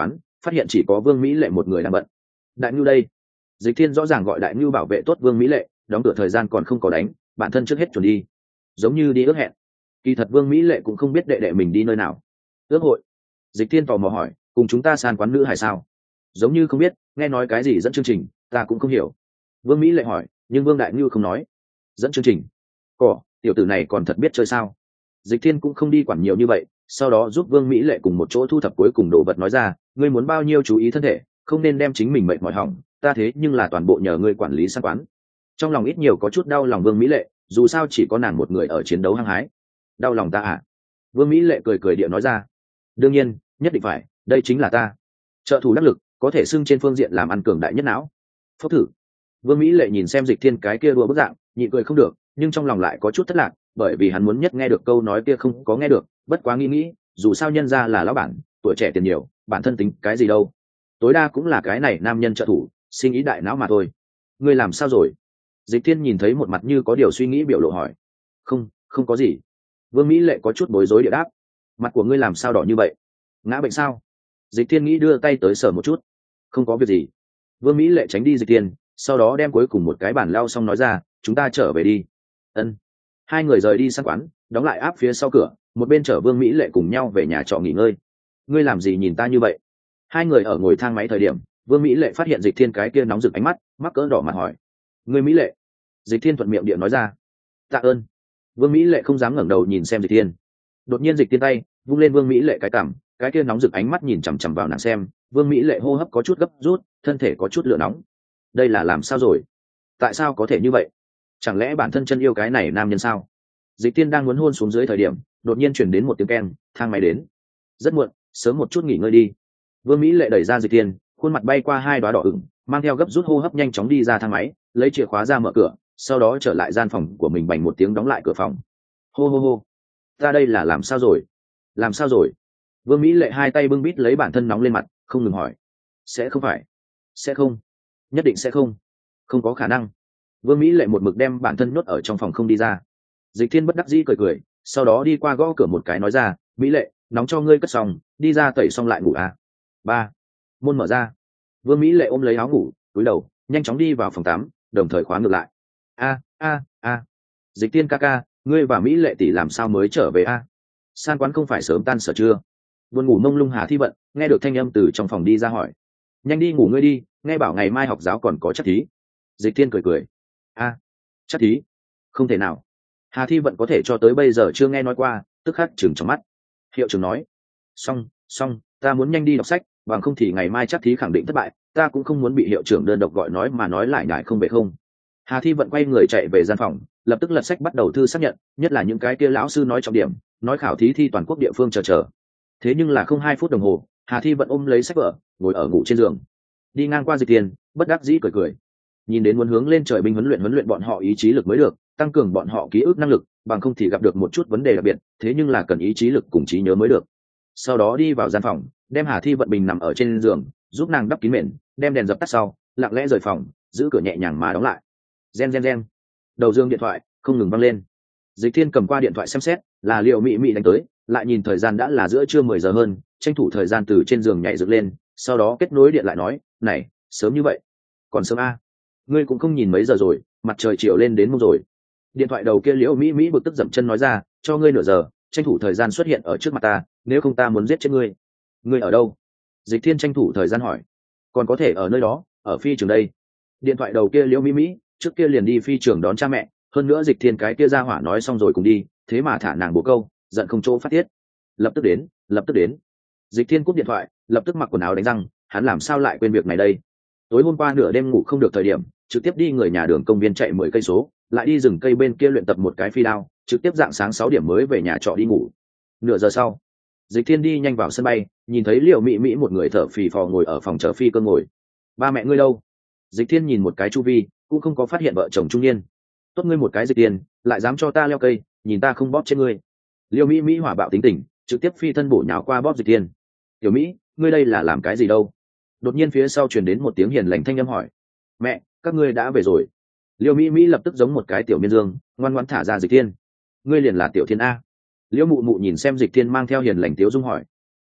phát hiện chỉ có Vương Mỹ Lệ một người đang bận. Đại Nhu đây. Dịch Thiên rõ ràng gọi Đại Nhu bảo vệ tốt Vương Mỹ Lệ, đóng cửa thời gian còn không có đánh, bản thân trước hết chuẩn đi, giống như đi ước hẹn. Kỳ thật Vương Mỹ Lệ cũng không biết đệ đệ mình đi nơi nào. Ước hội. Dịch Thiên tò mò hỏi, cùng chúng ta san quán nữ hay sao? Giống như không biết, nghe nói cái gì dẫn chương trình, ta cũng không hiểu. Vương Mỹ Lệ hỏi, nhưng Vương Đại Nhu không nói. Dẫn chương trình? Cỏ, tiểu tử này còn thật biết chơi sao? Dịch Thiên cũng không đi quản nhiều như vậy, sau đó giúp Vương Mỹ Lệ cùng một chỗ thu thập cuối cùng đồ vật nói ra, ngươi muốn bao nhiêu chú ý thân thể, không nên đem chính mình mệt mỏi hỏng, ta thế nhưng là toàn bộ nhờ ngươi quản lý san quán. Trong lòng ít nhiều có chút đau lòng Vương Mỹ Lệ, dù sao chỉ có nàng một người ở chiến đấu hăng hái. Đau lòng ta à? Vương Mỹ Lệ cười cười địa nói ra, đương nhiên, nhất định phải, đây chính là ta. Trợ thủ đắc lực, có thể xưng trên phương diện làm ăn cường đại nhất não. Phốc thử. Vương Mỹ Lệ nhìn xem Dịch Thiên cái kia đùa bức dạng, nhịn cười không được, nhưng trong lòng lại có chút thất lạc, bởi vì hắn muốn nhất nghe được câu nói kia không có nghe được, bất quá nghĩ nghĩ, dù sao nhân ra là lão bản, tuổi trẻ tiền nhiều, bản thân tính cái gì đâu, tối đa cũng là cái này nam nhân trợ thủ, sinh ý đại não mà thôi. Ngươi làm sao rồi? Dịch Thiên nhìn thấy một mặt như có điều suy nghĩ biểu lộ hỏi. Không, không có gì. Vương Mỹ Lệ có chút bối rối địa đáp. Mặt của ngươi làm sao đỏ như vậy? Ngã bệnh sao? Dịch Thiên nghĩ đưa tay tới sờ một chút. Không có việc gì. Vương Mỹ Lệ tránh đi Dịch Thiên, sau đó đem cuối cùng một cái bản lao xong nói ra, chúng ta trở về đi. Ân. Hai người rời đi sang quán, đóng lại áp phía sau cửa, một bên chở Vương Mỹ Lệ cùng nhau về nhà trọ nghỉ ngơi. Ngươi làm gì nhìn ta như vậy? Hai người ở ngồi thang máy thời điểm, Vương Mỹ Lệ phát hiện Dịch Thiên cái kia nóng rực ánh mắt, mắc cỡ đỏ mặt hỏi, ngươi Mỹ Lệ? Dịch Thiên thuận miệng điện nói ra, tạ ơn. Vương Mỹ Lệ không dám ngẩng đầu nhìn xem Dịch Thiên. Đột nhiên Dịch Thiên tay vung lên Vương Mỹ Lệ cái cằm, cái kia nóng rực ánh mắt nhìn chằm chằm vào nàng xem. Vương Mỹ Lệ hô hấp có chút gấp rút, thân thể có chút lửa nóng. Đây là làm sao rồi? Tại sao có thể như vậy? Chẳng lẽ bản thân chân yêu cái này nam nhân sao? Dịch Thiên đang muốn hôn xuống dưới thời điểm, đột nhiên chuyển đến một tiếng keng, thang máy đến. Rất muộn, sớm một chút nghỉ ngơi đi. Vương Mỹ Lệ đẩy ra Dịch Thiên, khuôn mặt bay qua hai đóa đỏ ửng, mang theo gấp rút hô hấp nhanh chóng đi ra thang máy, lấy chìa khóa ra mở cửa, sau đó trở lại gian phòng của mình bành một tiếng đóng lại cửa phòng. Hô hô hô, ta đây là làm sao rồi? Làm sao rồi? Vương Mỹ Lệ hai tay bưng bít lấy bản thân nóng lên mặt, không ngừng hỏi. Sẽ không phải? Sẽ không? Nhất định sẽ không? Không có khả năng. Vương Mỹ Lệ một mực đem bản thân nhốt ở trong phòng không đi ra. Dịch Thiên bất đắc dĩ cười cười, sau đó đi qua gõ cửa một cái nói ra, Mỹ Lệ, nóng cho ngươi cất xong, đi ra tẩy xong lại ngủ à? Ba. Môn mở ra. Vương Mỹ Lệ ôm lấy áo ngủ, cúi đầu, nhanh chóng đi vào phòng tắm, đồng thời khóa ngược lại. A a a. Dịch Thiên ca ca, ngươi và Mỹ Lệ tỷ làm sao mới trở về a? San quán không phải sớm tan sở chưa? Buồn ngủ mông lung Hà Thi Vận nghe được thanh âm từ trong phòng đi ra hỏi. Nhanh đi ngủ ngươi đi, nghe bảo ngày mai học giáo còn có chắc thí. Dịch Thiên cười cười. A, chắc thí? Không thể nào. Hà Thi Vận có thể cho tới bây giờ chưa nghe nói qua, tức khắc chừng trong mắt. Hiệu trưởng nói. Xong, xong, ta muốn nhanh đi đọc sách, bằng không thì ngày mai chắc thí khẳng định thất bại, ta cũng không muốn bị hiệu trưởng đơn độc gọi nói mà nói lại nhại không về không. Hà Thi Vận quay người chạy về gian phòng, lập tức lật sách bắt đầu thư xác nhận, nhất là những cái kia lão sư nói trọng điểm, nói khảo thí thi toàn quốc địa phương chờ chờ. Thế nhưng là không hai phút đồng hồ, Hà Thi Vận ôm lấy sách vở, ngồi ở ngủ trên giường. Đi ngang qua Dịch Thiên, bất đắc dĩ cười cười. Nhìn đến muốn hướng lên trời binh huấn luyện huấn luyện bọn họ ý chí lực mới được, tăng cường bọn họ ký ức năng lực, bằng không thì gặp được một chút vấn đề đặc biệt, thế nhưng là cần ý chí lực cùng trí nhớ mới được. Sau đó đi vào gian phòng, đem Hà Thi Vận bình nằm ở trên giường, giúp nàng đắp kín mền, đem đèn dập tắt sau, lặng lẽ rời phòng, giữ cửa nhẹ nhàng mà đóng lại. Gen gen gen. Đầu dương điện thoại không ngừng vang lên. Dịch Thiên cầm qua điện thoại xem xét, là Liệu Mị Mị đánh tới, lại nhìn thời gian đã là giữa trưa mười giờ hơn, tranh thủ thời gian từ trên giường nhảy dựng lên, sau đó kết nối điện lại nói, "Này, sớm như vậy? Còn sớm a? Ngươi cũng không nhìn mấy giờ rồi, mặt trời chiều lên đến mông rồi." Điện thoại đầu kia Liễu Mỹ Mỹ bực tức dậm chân nói ra, "Cho ngươi nửa giờ, tranh thủ thời gian xuất hiện ở trước mặt ta, nếu không ta muốn giết chết ngươi." "Ngươi ở đâu?" Dịch Thiên tranh thủ thời gian hỏi. "Còn có thể ở nơi đó, ở phi trường đây." Điện thoại đầu kia Liễu Mỹ Mỹ trước kia liền đi phi trường đón cha mẹ, hơn nữa Dịch Thiên cái kia ra hỏa nói xong rồi cùng đi, thế mà thả nàng bố câu, giận không chỗ phát tiết. "Lập tức đến, lập tức đến." Dịch Thiên cúp điện thoại, lập tức mặc quần áo đánh răng, hắn làm sao lại quên việc này đây? Tối hôm qua nửa đêm ngủ không được thời điểm, trực tiếp đi người nhà đường công viên chạy mười cây số, lại đi rừng cây bên kia luyện tập một cái phi đao, trực tiếp dạng sáng sáu điểm mới về nhà trọ đi ngủ. Nửa giờ sau, Dịch Thiên đi nhanh vào sân bay, nhìn thấy Liễu Mỹ Mỹ một người thở phì phò ngồi ở phòng chờ phi cơ ngồi. "Ba mẹ ngươi đâu?" Dịch Thiên nhìn một cái chu vi, cũng không có phát hiện vợ chồng trung niên. "Tốt ngươi một cái Dịch Thiên, lại dám cho ta leo cây, nhìn ta không bóp chết ngươi." Liễu Mỹ Mỹ hỏa bạo tính tình, trực tiếp phi thân bổ nhào qua bóp Dịch Thiên. "Tiểu Mỹ, ngươi đây là làm cái gì đâu?" Đột nhiên phía sau truyền đến một tiếng hiền lành thanh âm hỏi. "Mẹ, các ngươi đã về rồi." Liễu Mỹ Mỹ lập tức giống một cái tiểu miên dương, ngoan ngoãn thả ra Dịch Thiên. "Ngươi liền là Tiểu Thiên a?" Liễu Mụ Mụ nhìn xem Dịch Thiên mang theo hiền lành tiếu dung hỏi.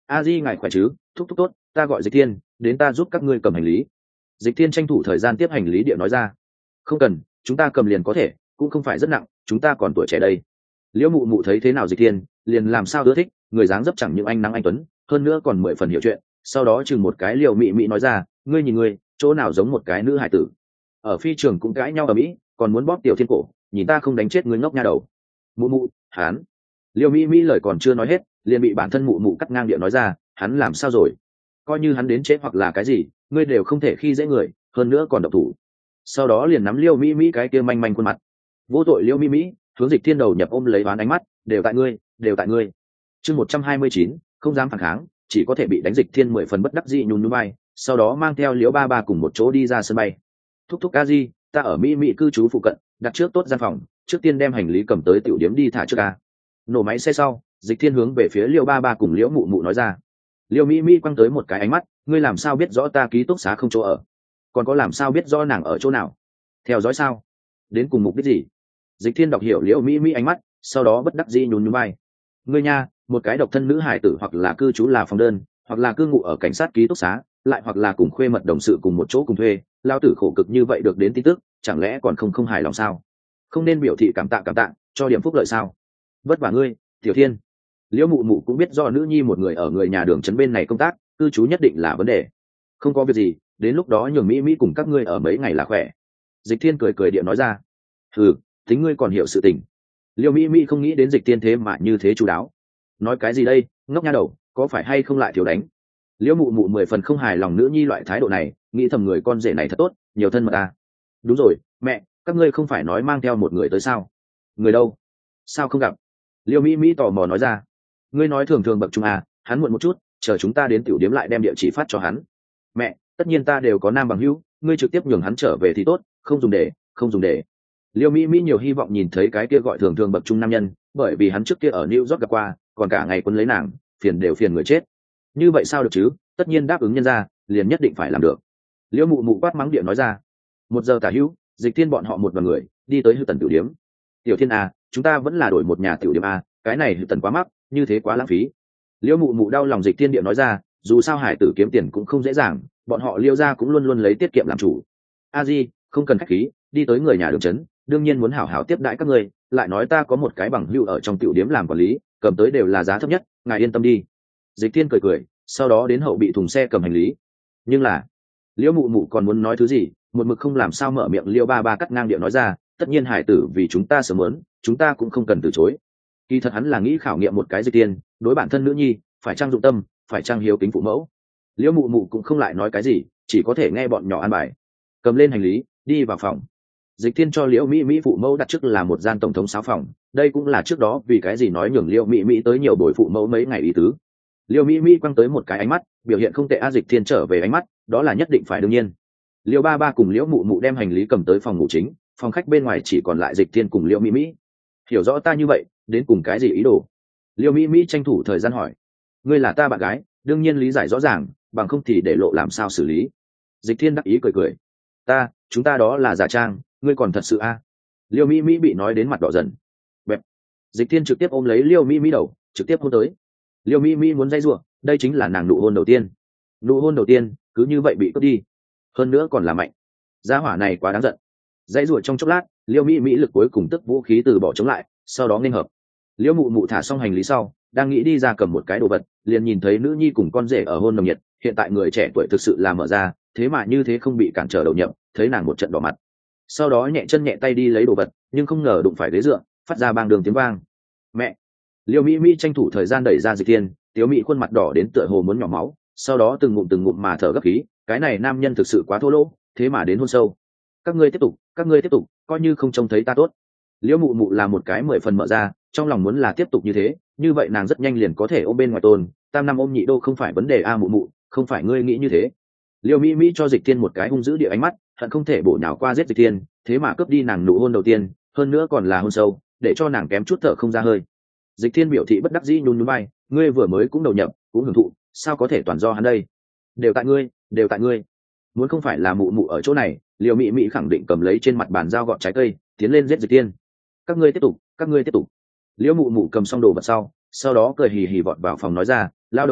a di ngài khỏe chứ? Thúc thúc tốt, ta gọi Dịch Thiên, đến ta giúp các ngươi cầm hành lý. Dịch Thiên tranh thủ thời gian tiếp hành lý địa nói ra. Không cần, chúng ta cầm liền có thể, cũng không phải rất nặng, chúng ta còn tuổi trẻ đây. Liễu mụ mụ thấy thế nào Dịch Thiên, liền làm sao ưa thích, người dáng dấp chẳng những anh nắng anh tuấn, hơn nữa còn mười phần hiểu chuyện. Sau đó chừng một cái Liễu mị mị nói ra, ngươi nhìn ngươi, chỗ nào giống một cái nữ hải tử. Ở phi trường cũng cãi nhau ở mỹ, còn muốn bóp Tiểu Thiên cổ, nhìn ta không đánh chết ngươi ngốc nha đầu. Mụ mụ, hắn. Liễu mị mị lời còn chưa nói hết, liền bị bản thân mụ mụ cắt ngang địa nói ra, hắn làm sao rồi? Coi như hắn đến chết hoặc là cái gì, ngươi đều không thể khi dễ người, hơn nữa còn độc thủ. Sau đó liền nắm Liễu mỹ mỹ cái kia manh manh khuôn mặt, vô tội Liễu mỹ mỹ hướng Dịch Thiên đầu nhập ôm lấy oán ánh mắt, đều tại ngươi, đều tại ngươi. Chương một trăm hai mươi chín, không dám phản kháng, chỉ có thể bị đánh. Dịch Thiên mười phần bất đắc dĩ nhún nhún vai, sau đó mang theo Liễu ba ba cùng một chỗ đi ra sân bay. Thúc thúc a di, ta ở mỹ mỹ cư trú phụ cận, đặt trước tốt gian phòng, trước tiên đem hành lý cầm tới tiểu điếm đi thả trước a. Nổ máy xe sau, Dịch Thiên hướng về phía Liễu ba ba cùng Liễu mụ mụ nói ra. Liễu mỹ mỹ quăng tới một cái ánh mắt, ngươi làm sao biết rõ ta ký túc xá không chỗ ở? Còn có làm sao biết rõ nàng ở chỗ nào? Theo dõi sao? Đến cùng mục đích gì? Dịch Thiên đọc hiểu Liễu mỹ mỹ ánh mắt, sau đó bất đắc dĩ nhún nhún vai. Ngươi nha, một cái độc thân nữ hải tử hoặc là cư trú là phòng đơn, hoặc là cư ngụ ở cảnh sát ký túc xá, lại hoặc là cùng khuê mật đồng sự cùng một chỗ cùng thuê, lao tử khổ cực như vậy được đến tin tức, chẳng lẽ còn không không hài lòng sao? Không nên biểu thị cảm tạ cảm tạ, cho điểm phúc lợi sao? Vất vả ngươi, Tiểu Thiên. Liễu mụ mụ cũng biết do nữ nhi một người ở người nhà đường trấn bên này công tác, cư trú nhất định là vấn đề. Không có việc gì, đến lúc đó nhường mỹ mỹ cùng các ngươi ở mấy ngày là khỏe. Dịch Thiên cười cười điện nói ra. Ừ, tính ngươi còn hiểu sự tình. Liễu mỹ mỹ không nghĩ đến Dịch Thiên thế mà như thế chú đáo. Nói cái gì đây, ngốc nha đầu, có phải hay không lại thiếu đánh? Liễu mụ mụ mười phần không hài lòng nữ nhi loại thái độ này, nghĩ thầm người con rể này thật tốt, nhiều thân mật à. Đúng rồi, mẹ, các ngươi không phải nói mang theo một người tới sao? Người đâu? Sao không gặp? Liễu mỹ mỹ tò mò nói ra. Ngươi nói thường thường bậc trung à, hắn muộn một chút, chờ chúng ta đến tiểu điếm lại đem địa chỉ phát cho hắn. Mẹ, tất nhiên ta đều có nam bằng hữu, ngươi trực tiếp nhường hắn trở về thì tốt, không dùng để, không dùng để. Liễu mỹ mỹ nhiều hy vọng nhìn thấy cái kia gọi thường thường bậc trung nam nhân, bởi vì hắn trước kia ở New York gặp qua, còn cả ngày quấn lấy nàng, phiền đều phiền người chết. Như vậy sao được chứ? Tất nhiên đáp ứng nhân ra, liền nhất định phải làm được. Liễu mụ mụ quát mắng điện nói ra. Một giờ tả hữu, Dịch Thiên bọn họ một đoàn người đi tới Hư Tần tiểu điếm. Tiểu Thiên à, chúng ta vẫn là đổi một nhà tiểu điếm à, cái này Hư Tần quá mắc, như thế quá lãng phí. Liễu mụ mụ đau lòng Dịch Thiên điện nói ra, dù sao hải tử kiếm tiền cũng không dễ dàng, bọn họ Liễu gia cũng luôn luôn lấy tiết kiệm làm chủ. A di, không cần khách khí, đi tới người nhà đường trấn, đương nhiên muốn hảo hảo tiếp đãi các ngươi, lại nói ta có một cái bằng hữu ở trong tiểu điếm làm quản lý, cầm tới đều là giá thấp nhất, ngài yên tâm đi. Dịch Thiên cười cười, sau đó đến hậu bị thùng xe cầm hành lý. Nhưng là Liễu mụ mụ còn muốn nói thứ gì, một mực không làm sao mở miệng. Liễu ba ba cắt ngang điệu nói ra, tất nhiên hải tử vì chúng ta sớm muốn, chúng ta cũng không cần từ chối. Kỳ thật hắn là nghĩ khảo nghiệm một cái Dịch Thiên đối bản thân nữ nhi phải trang dụng tâm, phải trang hiếu kính phụ mẫu. Liễu mụ mụ cũng không lại nói cái gì, chỉ có thể nghe bọn nhỏ an bài. Cầm lên hành lý, đi vào phòng. Dịch Thiên cho Liễu mỹ mỹ phụ mẫu đặt trước là một gian tổng thống sáu phòng, đây cũng là trước đó vì cái gì nói nhường Liễu mỹ mỹ tới nhiều buổi phụ mẫu mấy ngày ý tứ. Liễu mỹ mỹ quăng tới một cái ánh mắt, biểu hiện không tệ. A Dịch Thiên trở về ánh mắt, đó là nhất định phải đương nhiên. Liễu ba ba cùng Liễu mụ mụ đem hành lý cầm tới phòng ngủ chính, phòng khách bên ngoài chỉ còn lại Dịch Thiên cùng Liễu mỹ mỹ. Hiểu rõ ta như vậy, đến cùng cái gì ý đồ? Liễu mỹ mỹ tranh thủ thời gian hỏi. Ngươi là ta bạn gái, đương nhiên lý giải rõ ràng, bằng không thì để lộ làm sao xử lý. Dịch Thiên đắc ý cười cười. Ta, chúng ta đó là giả trang, ngươi còn thật sự a? À? Liễu mỹ mỹ bị nói đến mặt đỏ dần. Bẹp. Dịch Thiên trực tiếp ôm lấy Liễu mỹ mỹ đầu, trực tiếp hôn tới. Liễu mỹ mỹ muốn dây rủa, đây chính là nàng nụ hôn đầu tiên. Nụ hôn đầu tiên cứ như vậy bị cướp đi, hơn nữa còn là mạnh. Gia hỏa này quá đáng giận. Dây rủa trong chốc lát, Liễu mỹ mỹ lực cuối cùng tức vũ khí từ bỏ chống lại, sau đó nghênh hợp. Liễu mụ mụ thả xong hành lý sau, đang nghĩ đi ra cầm một cái đồ vật, liền nhìn thấy nữ nhi cùng con rể ở hôn nồng nhiệt. Hiện tại người trẻ tuổi thực sự là mở ra, thế mà như thế không bị cản trở đầu nhập, thấy nàng một trận đỏ mặt. Sau đó nhẹ chân nhẹ tay đi lấy đồ vật, nhưng không ngờ đụng phải ghế dựa, phát ra bang đường tiếng vang. Mẹ! Liễu mỹ mỹ tranh thủ thời gian đẩy ra Dịch Thiên, Tiếu Mỹ khuôn mặt đỏ đến tựa hồ muốn nhỏ máu, sau đó từng ngụm từng ngụm mà thở gấp khí. Cái này nam nhân thực sự quá thô lỗ, thế mà đến hôn sâu. Các ngươi tiếp tục, các ngươi tiếp tục, coi như không trông thấy ta tốt. Liễu mụ mụ là một cái mười phần mở ra, trong lòng muốn là tiếp tục như thế, như vậy nàng rất nhanh liền có thể ôm bên ngoài tôn. Tam năm ôm nhị đô không phải vấn đề a. Mụ mụ, không phải ngươi nghĩ như thế. Liễu mỹ mỹ cho Dịch Thiên một cái hung dữ địa ánh mắt, hận không thể bổ nhào qua giết Dịch Thiên, thế mà cướp đi nàng nụ hôn đầu tiên, hơn nữa còn là hôn sâu, để cho nàng kém chút thở không ra hơi. Dịch Thiên biểu thị bất đắc dĩ nhún nhún vai, ngươi vừa mới cũng đầu nhập, cũng hưởng thụ, sao có thể toàn do hắn đây? Đều tại ngươi, đều tại ngươi. Muốn không phải là mụ mụ ở chỗ này, Liễu mỹ mỹ khẳng định cầm lấy trên mặt bàn dao gọt trái cây, tiến lên giết Dịch Thiên. Các ngươi tiếp tục, các ngươi tiếp tục. Liễu mụ mụ cầm xong đồ vật sau, sau đó cười hì hì vọt vào phòng nói ra, lao đầu tử,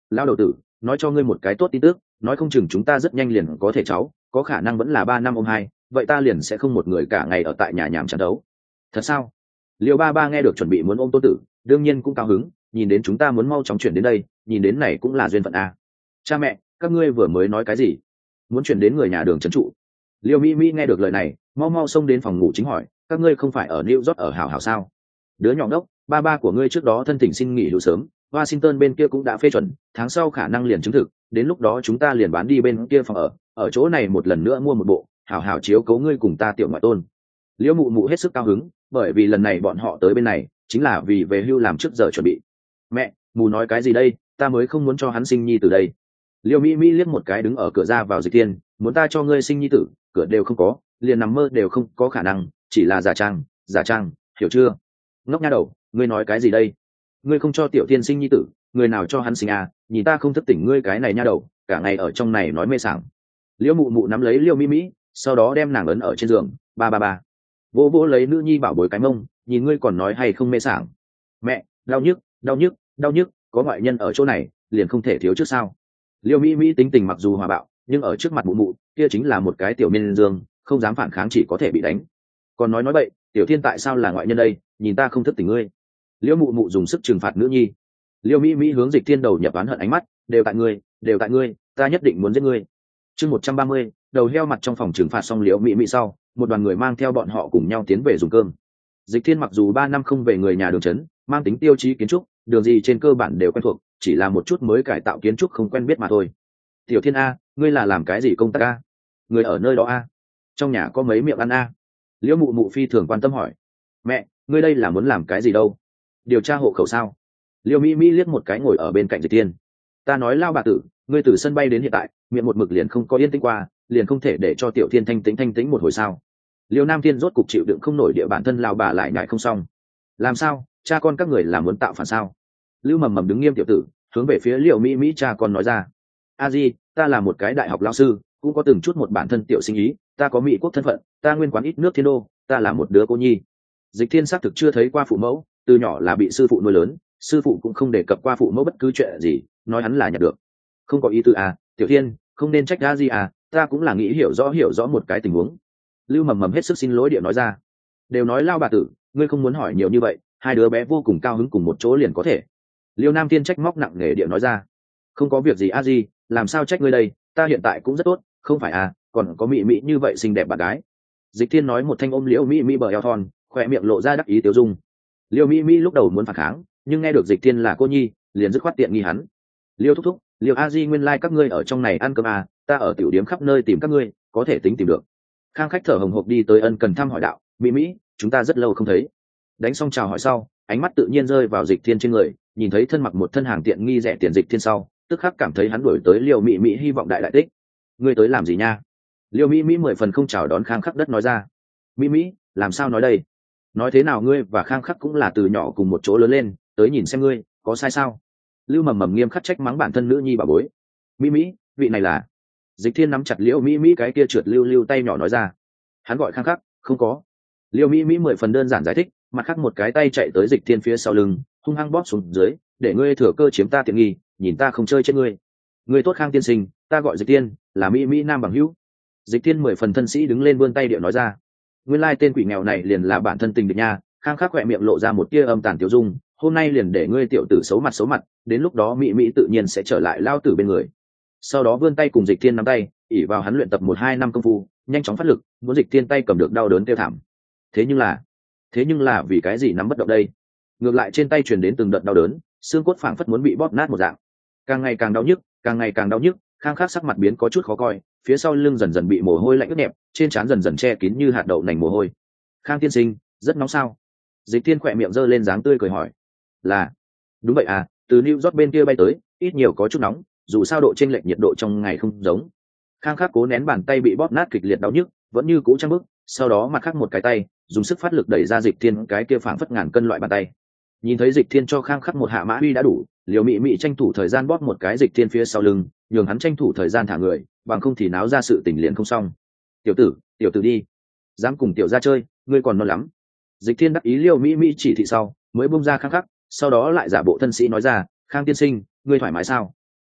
lao đầu tử, nói cho ngươi một cái tốt tin tức, nói không chừng chúng ta rất nhanh liền có thể cháu, có khả năng vẫn là ba năm ôm hai, vậy ta liền sẽ không một người cả ngày ở tại nhà nhảm chán đấu. Thật sao? Liêu ba ba nghe được chuẩn bị muốn ôm tôn tử, đương nhiên cũng cao hứng, nhìn đến chúng ta muốn mau chóng chuyển đến đây, nhìn đến này cũng là duyên phận a. Cha mẹ, các ngươi vừa mới nói cái gì? Muốn chuyển đến người nhà đường trấn trụ? Liêu mỹ mỹ nghe được lời này, mau mau xông đến phòng ngủ chính hỏi, các ngươi không phải ở New York ở hảo hảo sao? Đứa nhỏ đốc, ba ba của ngươi trước đó thân thỉnh xin nghỉ hưu sớm, Washington bên kia cũng đã phê chuẩn, tháng sau khả năng liền chứng thực, đến lúc đó chúng ta liền bán đi bên kia phòng ở, ở chỗ này một lần nữa mua một bộ, hảo hảo chiếu cố ngươi cùng ta tiểu ngoại tôn. Liễu mụ mụ hết sức cao hứng, bởi vì lần này bọn họ tới bên này chính là vì về hưu làm trước giờ chuẩn bị. Mẹ, mù nói cái gì đây, ta mới không muốn cho hắn sinh nhi từ đây. Liễu mỹ mỹ liếc một cái đứng ở cửa ra vào Dịch Thiên, muốn ta cho ngươi sinh nhi tử, cửa đều không có, liền nằm mơ đều không có khả năng, chỉ là giả trang, giả trang, hiểu chưa? Ngốc nha đầu, ngươi nói cái gì đây? Ngươi không cho tiểu Thiên sinh nhi tử, người nào cho hắn sinh à? Nhìn ta không thức tỉnh ngươi cái này nha đầu, cả ngày ở trong này nói mê sảng. Liễu mụ mụ nắm lấy Liễu mỹ mỹ, sau đó đem nàng ấn ở trên giường, ba ba ba, vỗ vỗ lấy nữ nhi bảo bối cái mông, nhìn ngươi còn nói hay không mê sảng. Mẹ, đau nhức, đau nhức, đau nhức, có ngoại nhân ở chỗ này, liền không thể thiếu trước sao? Liễu mỹ mỹ tính tình mặc dù hòa bạo, nhưng ở trước mặt mụ mụ, kia chính là một cái tiểu miên dương, không dám phản kháng, chỉ có thể bị đánh. Còn nói nói bậy, tiểu Thiên tại sao là ngoại nhân đây, nhìn ta không thức tỉnh ngươi. Liễu mụ mụ dùng sức trừng phạt nữ nhi. Liễu mỹ mỹ hướng Dịch Thiên đầu nhập oán hận ánh mắt, đều tại ngươi, đều tại ngươi, ta nhất định muốn giết ngươi. Chương một trăm ba mươi, đầu heo mặt trong phòng trừng phạt xong Liễu mỹ mỹ sau, một đoàn người mang theo bọn họ cùng nhau tiến về dùng cơm. Dịch Thiên mặc dù ba năm không về người nhà đường trấn, mang tính tiêu chí kiến trúc, đường gì trên cơ bản đều quen thuộc, chỉ là một chút mới cải tạo kiến trúc không quen biết mà thôi. Tiểu Thiên a, ngươi là làm cái gì công tác a? Người ở nơi đó a? Trong nhà có mấy miệng ăn a? Liễu mụ mụ phi thường quan tâm hỏi. Mẹ, ngươi đây là muốn làm cái gì đâu? Điều tra hộ khẩu sao? Liễu mỹ mỹ liếc một cái ngồi ở bên cạnh Dịch Thiên. Ta nói lao bà tử, ngươi từ sân bay đến hiện tại, miệng một mực liền không có yên tĩnh qua, liền không thể để cho Tiểu Thiên thanh tĩnh thanh tĩnh một hồi sao? Liêu Nam Thiên rốt cục chịu đựng không nổi địa bản thân lao bà lại ngại không xong. Làm sao, cha con các người là muốn tạo phản sao? Lưu mầm mầm đứng nghiêm tiểu tử, hướng về phía Liễu mỹ mỹ cha con nói ra. A di, ta là một cái đại học lao sư, cũng có từng chút một bản thân tiểu sinh ý, ta có mỹ quốc thân phận, ta nguyên quán ít nước thiên đô, ta là một đứa cô nhi. Dịch Thiên xác thực chưa thấy qua phụ mẫu, từ nhỏ là bị sư phụ nuôi lớn, sư phụ cũng không đề cập qua phụ mẫu bất cứ chuyện gì, nói hắn là nhặt được. Không có ý tư à, Tiểu Thiên, không nên trách A di à, ta cũng là nghĩ hiểu rõ hiểu rõ một cái tình huống. Lưu mầm mầm hết sức xin lỗi điệu nói ra. Đều nói lao bà tử, ngươi không muốn hỏi nhiều như vậy, hai đứa bé vô cùng cao hứng cùng một chỗ liền có thể. Liêu Nam Thiên trách móc nặng nề điệu nói ra. Không có việc gì A di, làm sao trách ngươi đây, ta hiện tại cũng rất tốt, không phải à, còn có mỹ mỹ như vậy xinh đẹp bạn gái. Dịch Thiên nói một thanh ôm Liễu mỹ mỹ bờ eo thon, khỏe miệng lộ ra đắc ý tiêu dung. Liễu mỹ mỹ lúc đầu muốn phản kháng, nhưng nghe được Dịch Thiên là cô nhi, liền dứt khoát tiện nghi hắn. Liêu thúc thúc, Liêu A di nguyên lai like các ngươi ở trong này ăn cơm à, ta ở tiểu điếm khắp nơi tìm các ngươi, có thể tính tìm được. Khang khách thở hồng hộc đi tới ân cần thăm hỏi đạo, mỹ mỹ, chúng ta rất lâu không thấy. Đánh xong chào hỏi sau, ánh mắt tự nhiên rơi vào Dịch Thiên trên người, nhìn thấy thân mặc một thân hàng tiện nghi rẻ tiền Dịch Thiên sau, tức khắc cảm thấy hắn đuổi tới Liêu mỹ mỹ hy vọng đại đại tích. Ngươi tới làm gì nha? Liêu mỹ mỹ mười phần không chào đón Khang khắc đất nói ra. Mỹ mỹ, làm sao nói đây? Nói thế nào ngươi và Khang khắc cũng là từ nhỏ cùng một chỗ lớn lên, tới nhìn xem ngươi, có sai sao? Lưu mầm mầm nghiêm khắc trách mắng bản thân nữ nhi bà bối. Mỹ mỹ, vị này là... Dịch Thiên nắm chặt Liễu mỹ mỹ cái kia trượt lưu lưu tay nhỏ nói ra. Hắn gọi Khang khắc, không có. Liễu mỹ mỹ mười phần đơn giản giải thích, mặt khác một cái tay chạy tới Dịch Thiên phía sau lưng, hung hăng bóp xuống dưới, để ngươi thừa cơ chiếm ta tiện nghi, nhìn ta không chơi chết ngươi. Ngươi tốt Khang tiên sinh, ta gọi Dịch Thiên, là mỹ mỹ nam bằng hữu. Dịch Thiên mười phần thân sĩ đứng lên vươn tay điệu nói ra. Nguyên lai tên quỷ nghèo này liền là bản thân tình địch nha. Khang khắc khỏe miệng lộ ra một tia âm tàn tiêu dung, hôm nay liền để ngươi tiểu tử xấu mặt xấu mặt, đến lúc đó mỹ mỹ tự nhiên sẽ trở lại lao tử bên người. Sau đó vươn tay cùng Dịch Thiên nắm tay, ỉ vào hắn luyện tập một hai năm công phu, nhanh chóng phát lực, muốn Dịch Thiên tay cầm được đau đớn kêu thảm. Thế nhưng là, thế nhưng là vì cái gì nắm bất động đây? Ngược lại trên tay truyền đến từng đợt đau đớn, xương cốt phảng phất muốn bị bóp nát một dạng. Càng ngày càng đau nhức, càng ngày càng đau nhức, Khang khắc sắc mặt biến có chút khó coi, phía sau lưng dần dần bị mồ hôi lạnh ướt nhẹp, trên trán dần dần che kín như hạt đậu nành mồ hôi. Khang tiên sinh, rất nóng sao? Dịch Thiên khỏe miệng giơ lên dáng tươi cười hỏi. Là, đúng vậy à, từ New York bên kia bay tới, ít nhiều có chút nóng, dù sao độ chênh lệch nhiệt độ trong ngày không giống. Khang khắc cố nén bàn tay bị bóp nát kịch liệt đau nhức, vẫn như cũ trăng bức, sau đó mặt khác một cái tay, dùng sức phát lực đẩy ra Dịch Thiên cái kia phảng phất ngàn cân loại bàn tay. Nhìn thấy Dịch Thiên cho Khang khắc một hạ mã uy đã đủ, Liễu Mị Mị tranh thủ thời gian bóp một cái Dịch Thiên phía sau lưng, nhường hắn tranh thủ thời gian thả người, bằng không thì náo ra sự tình liền không xong. Tiểu tử, tiểu tử đi, dám cùng tiểu gia chơi, ngươi còn non lắm. Dịch Thiên đắc ý Liễu Mị Mị chỉ thị sau, mới bung ra Khang khắc, sau đó lại giả bộ thân sĩ nói ra, Khang tiên sinh, ngươi thoải mái sao?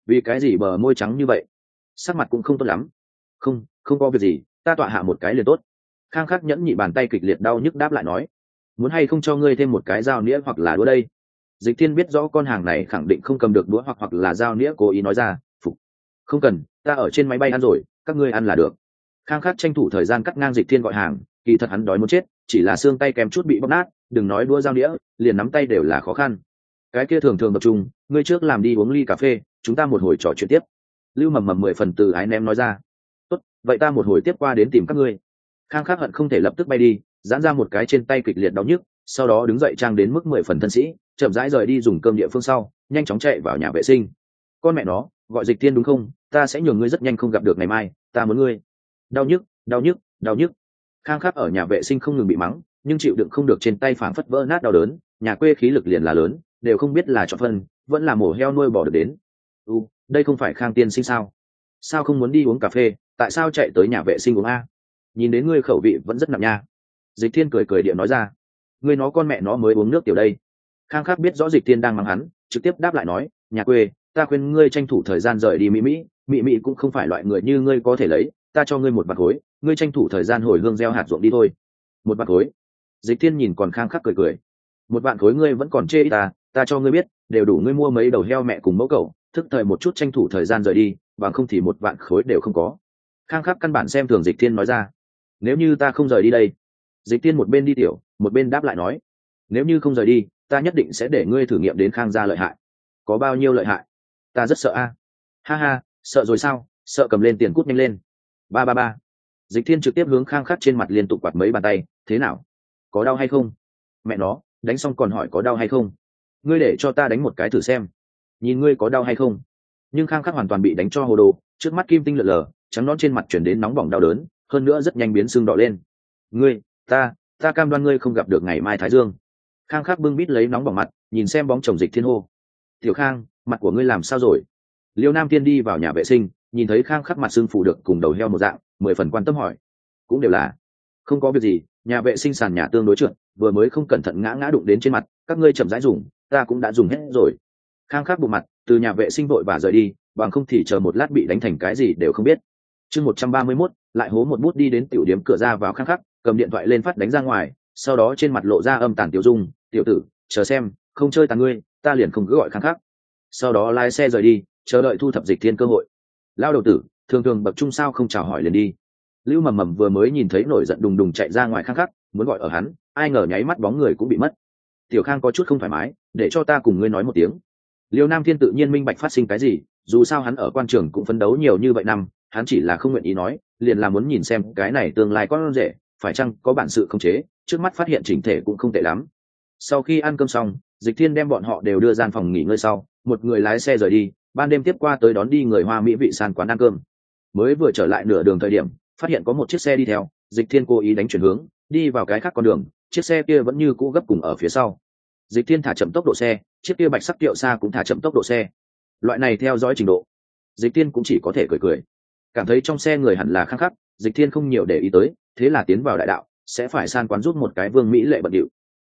vì cái gì bờ môi trắng như vậy, sắc mặt cũng không tốt lắm. Không, không có việc gì, ta tọa hạ một cái liền tốt. Khang Khắc nhẫn nhị bàn tay kịch liệt đau nhức đáp lại nói, muốn hay không cho ngươi thêm một cái dao nĩa hoặc là đũa đây. Dịch Thiên biết rõ con hàng này khẳng định không cầm được đũa hoặc hoặc là dao nĩa, cố ý nói ra. Phục, không cần, ta ở trên máy bay ăn rồi, các ngươi ăn là được. Khang Khắc tranh thủ thời gian cắt ngang Dịch Thiên gọi hàng, kỳ thật hắn đói muốn chết, chỉ là xương tay kém chút bị bóp nát, đừng nói đũa dao nĩa, liền nắm tay đều là khó khăn. Cái kia thường thường tập trung, ngươi trước làm đi uống ly cà phê, chúng ta một hồi trò chuyện tiếp. Lưu Mầm Mầm mười phần từ ái ném nói ra. Tốt, vậy ta một hồi tiếp qua đến tìm các ngươi. Khang Khắc hận không thể lập tức bay đi, giãn ra một cái trên tay kịch liệt đau nhức, sau đó đứng dậy trang đến mức mười phần thân sĩ, chậm rãi rời đi dùng cơm địa phương sau, nhanh chóng chạy vào nhà vệ sinh. Con mẹ nó, gọi Dịch Tiên đúng không? Ta sẽ nhường ngươi rất nhanh không gặp được ngày mai, ta muốn ngươi. Đau nhức, đau nhức, đau nhức. Khang Khắc ở nhà vệ sinh không ngừng bị mắng, nhưng chịu đựng không được trên tay phảng phất vỡ nát đau đớn, nhà quê khí lực liền là lớn, đều không biết là chọn phân, vẫn là mổ heo nuôi bò được đến. U, đây không phải Khang tiên sinh sao? Sao không muốn đi uống cà phê, tại sao chạy tới nhà vệ sinh uống a? Nhìn đến ngươi khẩu vị vẫn rất nặng nha. Dịch Thiên cười cười điệu nói ra, ngươi nó con mẹ nó mới uống nước tiểu đây. Khang Khắc biết rõ Dịch Thiên đang mắng hắn, trực tiếp đáp lại nói, nhà quê, ta khuyên ngươi tranh thủ thời gian rời đi Mỹ Mỹ, Mỹ Mỹ cũng không phải loại người như ngươi có thể lấy, ta cho ngươi một bạc khối, ngươi tranh thủ thời gian hồi hương gieo hạt ruộng đi thôi. Một bạc khối? Dịch Thiên nhìn còn Khang Khắc cười cười, một vạn khối ngươi vẫn còn chê ta, ta cho ngươi biết, đều đủ ngươi mua mấy đầu heo mẹ cùng mẫu cẩu, thức thời một chút tranh thủ thời gian rời đi, bằng không thì một vạn khối đều không có. Khang Khắc căn bản xem thường Dịch Thiên nói ra, nếu như ta không rời đi đây. Dịch Thiên một bên đi tiểu, một bên đáp lại nói, nếu như không rời đi, ta nhất định sẽ để ngươi thử nghiệm đến Khang gia lợi hại. Có bao nhiêu lợi hại? Ta rất sợ a. Ha ha, sợ rồi sao? Sợ cầm lên tiền cút nhanh lên. Ba ba ba. Dịch Thiên trực tiếp hướng Khang Khắc trên mặt liên tục quạt mấy bàn tay, thế nào? Có đau hay không? Mẹ nó, đánh xong còn hỏi có đau hay không? Ngươi để cho ta đánh một cái thử xem. Nhìn ngươi có đau hay không? Nhưng Khang Khắc hoàn toàn bị đánh cho hồ đồ, trước mắt kim tinh lờ lờ, trắng nõn trên mặt chuyển đến nóng bỏng đau đớn, hơn nữa rất nhanh biến sưng đỏ lên. Ngươi, ta, ta cam đoan ngươi không gặp được ngày mai thái dương. Khang Khắc bưng bít lấy nóng bỏng mặt, nhìn xem bóng chồng Dịch Thiên hô, tiểu Khang, mặt của ngươi làm sao rồi? Liêu Nam Thiên đi vào nhà vệ sinh, nhìn thấy Khang Khắc mặt sưng phù được cùng đầu heo một dạng, mười phần quan tâm hỏi, cũng đều là, không có việc gì, nhà vệ sinh sàn nhà tương đối trượt, vừa mới không cẩn thận ngã ngã đụng đến trên mặt, các ngươi chậm rãi dùng, ta cũng đã dùng hết rồi. Khang Khắc bụng mặt, từ nhà vệ sinh vội và rời đi, bằng không thì chờ một lát bị đánh thành cái gì đều không biết. Chương một trăm ba mươi mốt, lại hố một bút đi đến tiểu điếm cửa ra vào Khang Khắc, cầm điện thoại lên phát đánh ra ngoài, sau đó trên mặt lộ ra âm tàn tiểu dung, tiểu tử, chờ xem, không chơi tàn ngươi, ta liền không cứ gọi Khang Khắc. Sau đó lái xe rời đi, chờ đợi thu thập Dịch Thiên cơ hội. Lao đầu tử, thường thường bậc trung sao không chào hỏi liền đi. Lưu Mầm Mầm vừa mới nhìn thấy nổi giận đùng đùng chạy ra ngoài Khang Khắc, muốn gọi ở hắn, ai ngờ nháy mắt bóng người cũng bị mất. Tiểu Khang có chút không thoải mái, để cho ta cùng ngươi nói một tiếng. Liêu Nam Thiên tự nhiên minh bạch phát sinh cái gì, dù sao hắn ở quan trường cũng phấn đấu nhiều như vậy năm, hắn chỉ là không nguyện ý nói, liền là muốn nhìn xem cái này tương lai con rể phải chăng có bản sự khống chế, trước mắt phát hiện chỉnh thể cũng không tệ lắm. Sau khi ăn cơm xong, Dịch Thiên đem bọn họ đều đưa gian phòng nghỉ ngơi sau, một người lái xe rời đi, ban đêm tiếp qua tới đón đi người Hoa Mỹ vị sàn quán ăn cơm. Mới vừa trở lại nửa đường thời điểm, phát hiện có một chiếc xe đi theo, Dịch Thiên cố ý đánh chuyển hướng, đi vào cái khác con đường, chiếc xe kia vẫn như cũ gấp cùng ở phía sau. Dịch Thiên thả chậm tốc độ xe, chiếc kia bạch sắc kiệu xa cũng thả chậm tốc độ xe. Loại này theo dõi trình độ, Dịch Thiên cũng chỉ có thể cười cười. Cảm thấy trong xe người hẳn là Khang Khắc, Dịch Thiên không nhiều để ý tới, thế là tiến vào đại đạo, sẽ phải san quán giúp một cái Vương Mỹ lệ bận điệu.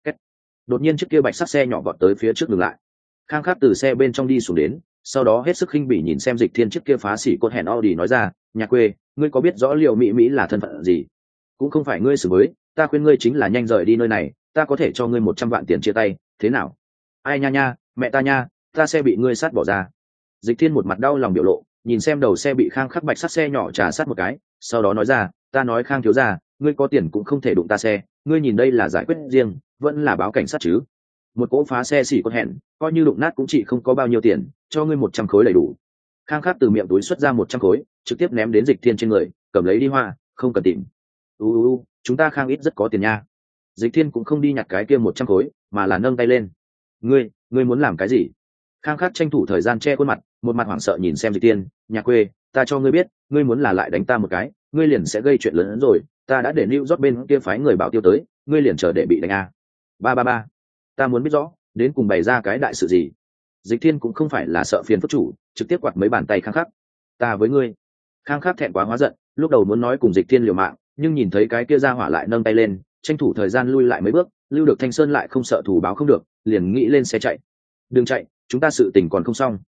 Đột nhiên chiếc kia bạch sắc xe nhỏ vọt tới phía trước dừng lại. Khang Khắc từ xe bên trong đi xuống đến, sau đó hết sức khinh bỉ nhìn xem Dịch Thiên chiếc kia phá xỉ cột hẹn Audi nói ra, nhà quê, ngươi có biết rõ liệu Mỹ Mỹ là thân phận gì? Cũng không phải ngươi xử mới, ta khuyên ngươi chính là nhanh rời đi nơi này, ta có thể cho ngươi một trăm vạn tiền chia tay, thế nào? Ai nha nha, mẹ ta nha, ta xe bị ngươi sát bỏ ra. Dịch Thiên một mặt đau lòng biểu lộ, nhìn xem đầu xe bị Khang Khắc bạch sắt xe nhỏ trà sát một cái, sau đó nói ra, ta nói Khang thiếu gia, ngươi có tiền cũng không thể đụng ta xe, ngươi nhìn đây là giải quyết riêng, vẫn là báo cảnh sát chứ? Một cỗ phá xe xỉ cột hẹn, coi như đụng nát cũng chỉ không có bao nhiêu tiền, cho ngươi một trăm khối đầy đủ. Khang Khắc từ miệng túi xuất ra một trăm khối, trực tiếp ném đến Dịch Thiên trên người, cầm lấy đi hoa, không cần tìm. U u u, chúng ta Khang ít rất có tiền nha. Dịch Thiên cũng không đi nhặt cái kia một trăm khối, mà là nâng tay lên. Ngươi, ngươi muốn làm cái gì? Khang Khắc tranh thủ thời gian che khuôn mặt, một mặt hoảng sợ nhìn xem Dịch Thiên, nhà quê, ta cho ngươi biết, ngươi muốn là lại đánh ta một cái, ngươi liền sẽ gây chuyện lớn hơn rồi, ta đã để Lưu Rót bên kia phái người bảo tiêu tới, ngươi liền chờ để bị đánh à. Ba ba ba, ta muốn biết rõ, đến cùng bày ra cái đại sự gì? Dịch Thiên cũng không phải là sợ phiền phức chủ, trực tiếp quạt mấy bàn tay Khang Khắc. Ta với ngươi. Khang Khắc thẹn quá hóa giận, lúc đầu muốn nói cùng Dịch Thiên liều mạng, nhưng nhìn thấy cái kia ra hỏa lại nâng tay lên, tranh thủ thời gian lui lại mấy bước, Lưu được Thanh Sơn lại không sợ thủ báo không được, liền nghĩ lên xe chạy. Đừng chạy, chúng ta sự tình còn không xong.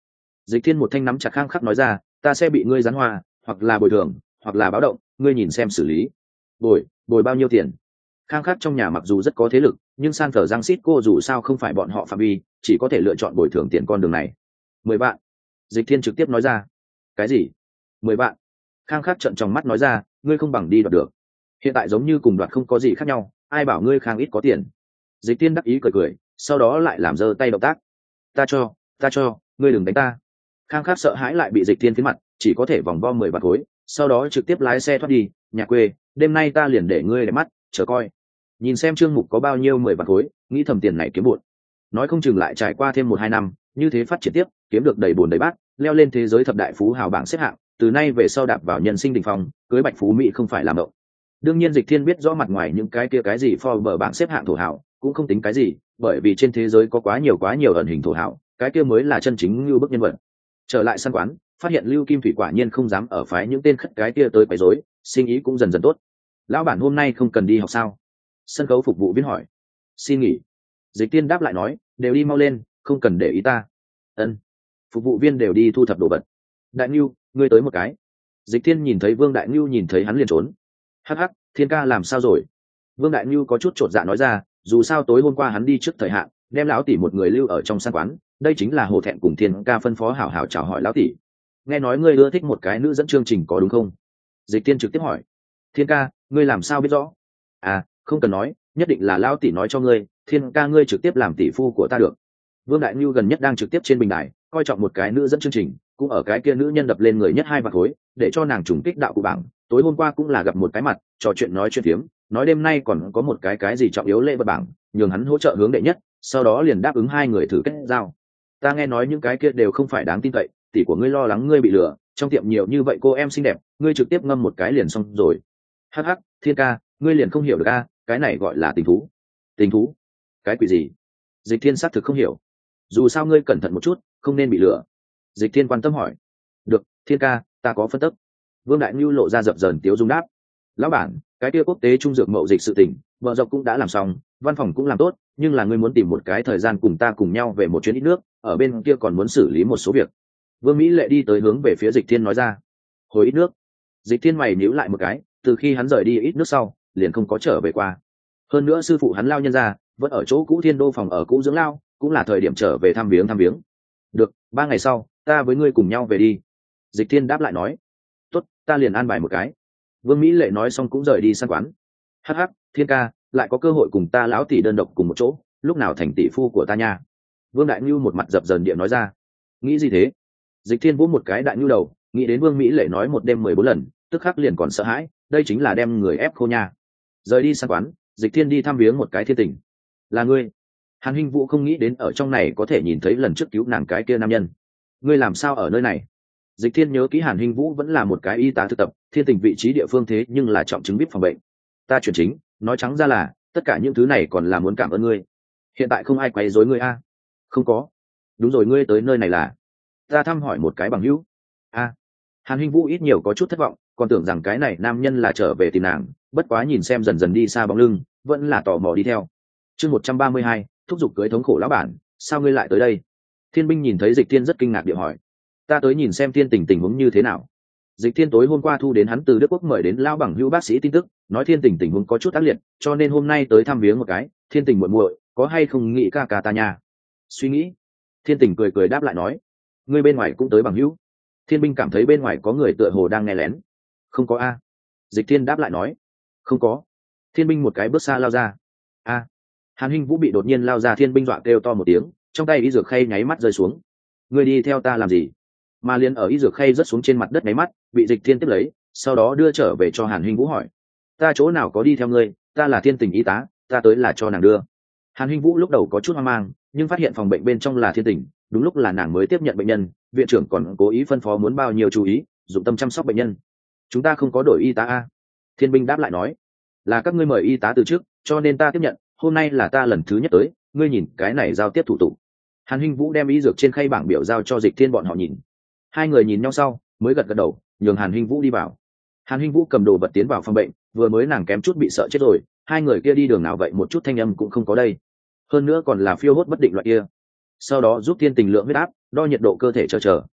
Dịch Thiên một thanh nắm chặt Khang Khắc nói ra, ta sẽ bị ngươi gián hoa, hoặc là bồi thường, hoặc là báo động, ngươi nhìn xem xử lý. Bồi, bồi bao nhiêu tiền? Khang Khắc trong nhà mặc dù rất có thế lực, nhưng San Phở Giang Sít cô dù sao không phải bọn họ phạm vi, chỉ có thể lựa chọn bồi thường tiền con đường này. Mười vạn. Dịch Thiên trực tiếp nói ra. Cái gì? Mười vạn? Khang Khắc trợn tròng mắt nói ra, ngươi không bằng đi đoạt được. Hiện tại giống như cùng đoạt không có gì khác nhau, ai bảo ngươi Khang ít có tiền? Dịch Thiên đắc ý cười cười, sau đó lại làm giơ tay động tác. Ta cho, ta cho, ngươi đừng đánh ta. Khang Khắc sợ hãi lại bị Dịch Thiên phiến mặt, chỉ có thể vòng vo mười vạn khối, sau đó trực tiếp lái xe thoát đi. Nhà quê, đêm nay ta liền để ngươi để mắt, chờ coi. Nhìn xem Trương Mục có bao nhiêu mười vạn khối, nghĩ thầm tiền này kiếm bộn. Nói không chừng lại trải qua thêm một hai năm, như thế phát triển tiếp, kiếm được đầy bồn đầy bát, leo lên thế giới thập đại phú hào bảng xếp hạng, từ nay về sau đạp vào nhân sinh đỉnh phong, cưới Bạch Phú Mỹ không phải làm mộng. Đương nhiên Dịch Thiên biết rõ mặt ngoài những cái kia cái gì Forbes bảng xếp hạng thổ hào, cũng không tính cái gì, bởi vì trên thế giới có quá nhiều quá nhiều ẩn hình thổ hào, cái kia mới là chân chính như bức nhân vật. Trở lại săn quán, phát hiện Lưu Kim Thủy quả nhiên không dám ở phái những tên khất cái kia tới quấy rối, sinh ý cũng dần dần tốt. Lão bản hôm nay không cần đi học sao? Sân khấu phục vụ viên hỏi. Xin nghỉ. Dịch Tiên đáp lại nói, đều đi mau lên, không cần để ý ta. Ân. Phục vụ viên đều đi thu thập đồ vật. Đại Nưu, ngươi tới một cái. Dịch Tiên nhìn thấy Vương Đại Nưu nhìn thấy hắn liền trốn. Hắc hắc, Thiên ca làm sao rồi? Vương Đại Nưu có chút chột dạ nói ra, dù sao tối hôm qua hắn đi trước thời hạn, đem lão tỷ một người lưu ở trong săn quán, đây chính là Hồ Thẹn cùng Thiên ca phân phó hảo hảo chào hỏi lão tỷ. Nghe nói ngươi ưa thích một cái nữ dẫn chương trình có đúng không? Dịch Tiên trực tiếp hỏi. Thiên ca, ngươi làm sao biết rõ? À, không cần nói, nhất định là lão tỷ nói cho ngươi, Thiên ca ngươi trực tiếp làm tỷ phu của ta được. Vương Đại Nưu gần nhất đang trực tiếp trên bình đài, coi trọng một cái nữ dẫn chương trình, cũng ở cái kia nữ nhân đập lên người nhất hai vạt khối, để cho nàng trùng kích đạo cụ bảng. Tối hôm qua cũng là gặp một cái mặt, trò chuyện nói chuyện phiếm, nói đêm nay còn có một cái cái gì trọng yếu lễ vật bảng, nhường hắn hỗ trợ hướng đệ nhất, sau đó liền đáp ứng hai người thử kết giao. Ta nghe nói những cái kia đều không phải đáng tin cậy, tỷ của ngươi lo lắng ngươi bị lừa, trong tiệm nhiều như vậy cô em xinh đẹp, ngươi trực tiếp ngâm một cái liền xong rồi. Hắc hắc, Thiên ca, ngươi liền không hiểu được a, cái này gọi là tình thú. Tình thú? Cái quỷ gì? Dịch Thiên xác thực không hiểu. Dù sao ngươi cẩn thận một chút, không nên bị lừa. Dịch Thiên quan tâm hỏi. Được, Thiên ca, ta có phân tích. Vương Đại Nưu lộ ra dập dờn tiếu dung đáp. Lão bản, cái kia quốc tế trung dược mậu dịch sự tình, vợ dọc cũng đã làm xong, văn phòng cũng làm tốt, nhưng là ngươi muốn tìm một cái thời gian cùng ta cùng nhau về một chuyến ít nước, ở bên kia còn muốn xử lý một số việc. Vương Mỹ Lệ đi tới hướng về phía Dịch Thiên nói ra. Hồi ít nước. Dịch Thiên mày nhíu lại một cái, từ khi hắn rời đi ít nước sau, liền không có trở về qua. Hơn nữa sư phụ hắn lao nhân ra, vẫn ở chỗ cũ Thiên Đô phòng ở cũ dưỡng lao, cũng là thời điểm trở về thăm viếng thăm viếng. Được, ba ngày sau, ta với ngươi cùng nhau về đi. Dịch Thiên đáp lại nói. Tốt, ta liền an bài một cái. Vương Mỹ Lệ nói xong cũng rời đi săn quán. Hắc hắc, Thiên ca, lại có cơ hội cùng ta lão tỷ đơn độc cùng một chỗ, lúc nào thành tỷ phu của ta nha. Vương Đại Nhu một mặt dập dờn điện nói ra. Nghĩ gì thế? Dịch Thiên vỗ một cái Đại Nhu đầu, nghĩ đến Vương Mỹ Lệ nói một đêm mười bốn lần, tức khắc liền còn sợ hãi, đây chính là đem người ép khô nha. Rời đi săn quán, Dịch Thiên đi thăm viếng một cái thiên tình. Là ngươi? Hàn Hinh Vũ không nghĩ đến ở trong này có thể nhìn thấy lần trước cứu nàng cái kia nam nhân. Ngươi làm sao ở nơi này? Dịch Thiên nhớ kỹ Hàn Hinh Vũ vẫn là một cái y tá thực tập, thiên tình vị trí địa phương thế nhưng là trọng chứng vip phòng bệnh. Ta chuyển chính, nói trắng ra là tất cả những thứ này còn là muốn cảm ơn ngươi. Hiện tại không ai quấy rối ngươi a? Không có. Đúng rồi, ngươi tới nơi này là? Ta thăm hỏi một cái bằng hữu. A. Hàn Hinh Vũ ít nhiều có chút thất vọng, còn tưởng rằng cái này nam nhân là trở về tìm nàng, bất quá nhìn xem dần dần đi xa bóng lưng, vẫn là tò mò đi theo. Chương một trăm ba mươi hai, thúc giục cưới thống khổ lão bản, sao ngươi lại tới đây? Thiên Binh nhìn thấy Dịch Thiên rất kinh ngạc địa hỏi. Ta tới nhìn xem Thiên tình tình huống như thế nào. Dịch Thiên tối hôm qua thu đến hắn từ Đức Quốc mời đến lão bằng hữu bác sĩ tin tức, nói Thiên tình tình huống có chút ác liệt, cho nên hôm nay tới thăm viếng một cái. Thiên tình muội muội, có hay không nghĩ ca ca ta nha? Suy nghĩ. Thiên tình cười cười đáp lại nói. Ngươi bên ngoài cũng tới bằng hữu. Thiên Binh cảm thấy bên ngoài có người tựa hồ đang nghe lén. Không có a. Dịch Thiên đáp lại nói. Không có. Thiên Binh một cái bước xa lao ra. A. Hàn Hinh Vũ bị đột nhiên lao ra, Thiên Binh dọa kêu to một tiếng, trong tay y dược khay nháy mắt rơi xuống. Ngươi đi theo ta làm gì? Mà liền ở y dược khay rớt xuống trên mặt đất nháy mắt, bị Dịch Thiên tiếp lấy, sau đó đưa trở về cho Hàn Hinh Vũ hỏi. Ta chỗ nào có đi theo ngươi, ta là Thiên tình y tá, ta tới là cho nàng đưa. Hàn Hinh Vũ lúc đầu có chút hoang mang, nhưng phát hiện phòng bệnh bên trong là Thiên tình, đúng lúc là nàng mới tiếp nhận bệnh nhân, viện trưởng còn cố ý phân phó muốn bao nhiêu chú ý, dụng tâm chăm sóc bệnh nhân. Chúng ta không có đổi y tá a. Thiên Binh đáp lại nói. Là các ngươi mời y tá từ trước, cho nên ta tiếp nhận, hôm nay là ta lần thứ nhất tới, ngươi nhìn cái này giao tiếp thủ tục. Hàn Hinh Vũ đem y dược trên khay bảng biểu giao cho Dịch Thiên bọn họ nhìn. Hai người nhìn nhau sau, mới gật gật đầu, nhường Hàn Hinh Vũ đi vào. Hàn Hinh Vũ cầm đồ vật tiến vào phòng bệnh, vừa mới nàng kém chút bị sợ chết rồi, hai người kia đi đường nào vậy một chút thanh âm cũng không có đây. Hơn nữa còn là phiêu hốt bất định loại kia. Sau đó giúp Thiên tình lượng huyết áp, đo nhiệt độ cơ thể chờ chờ,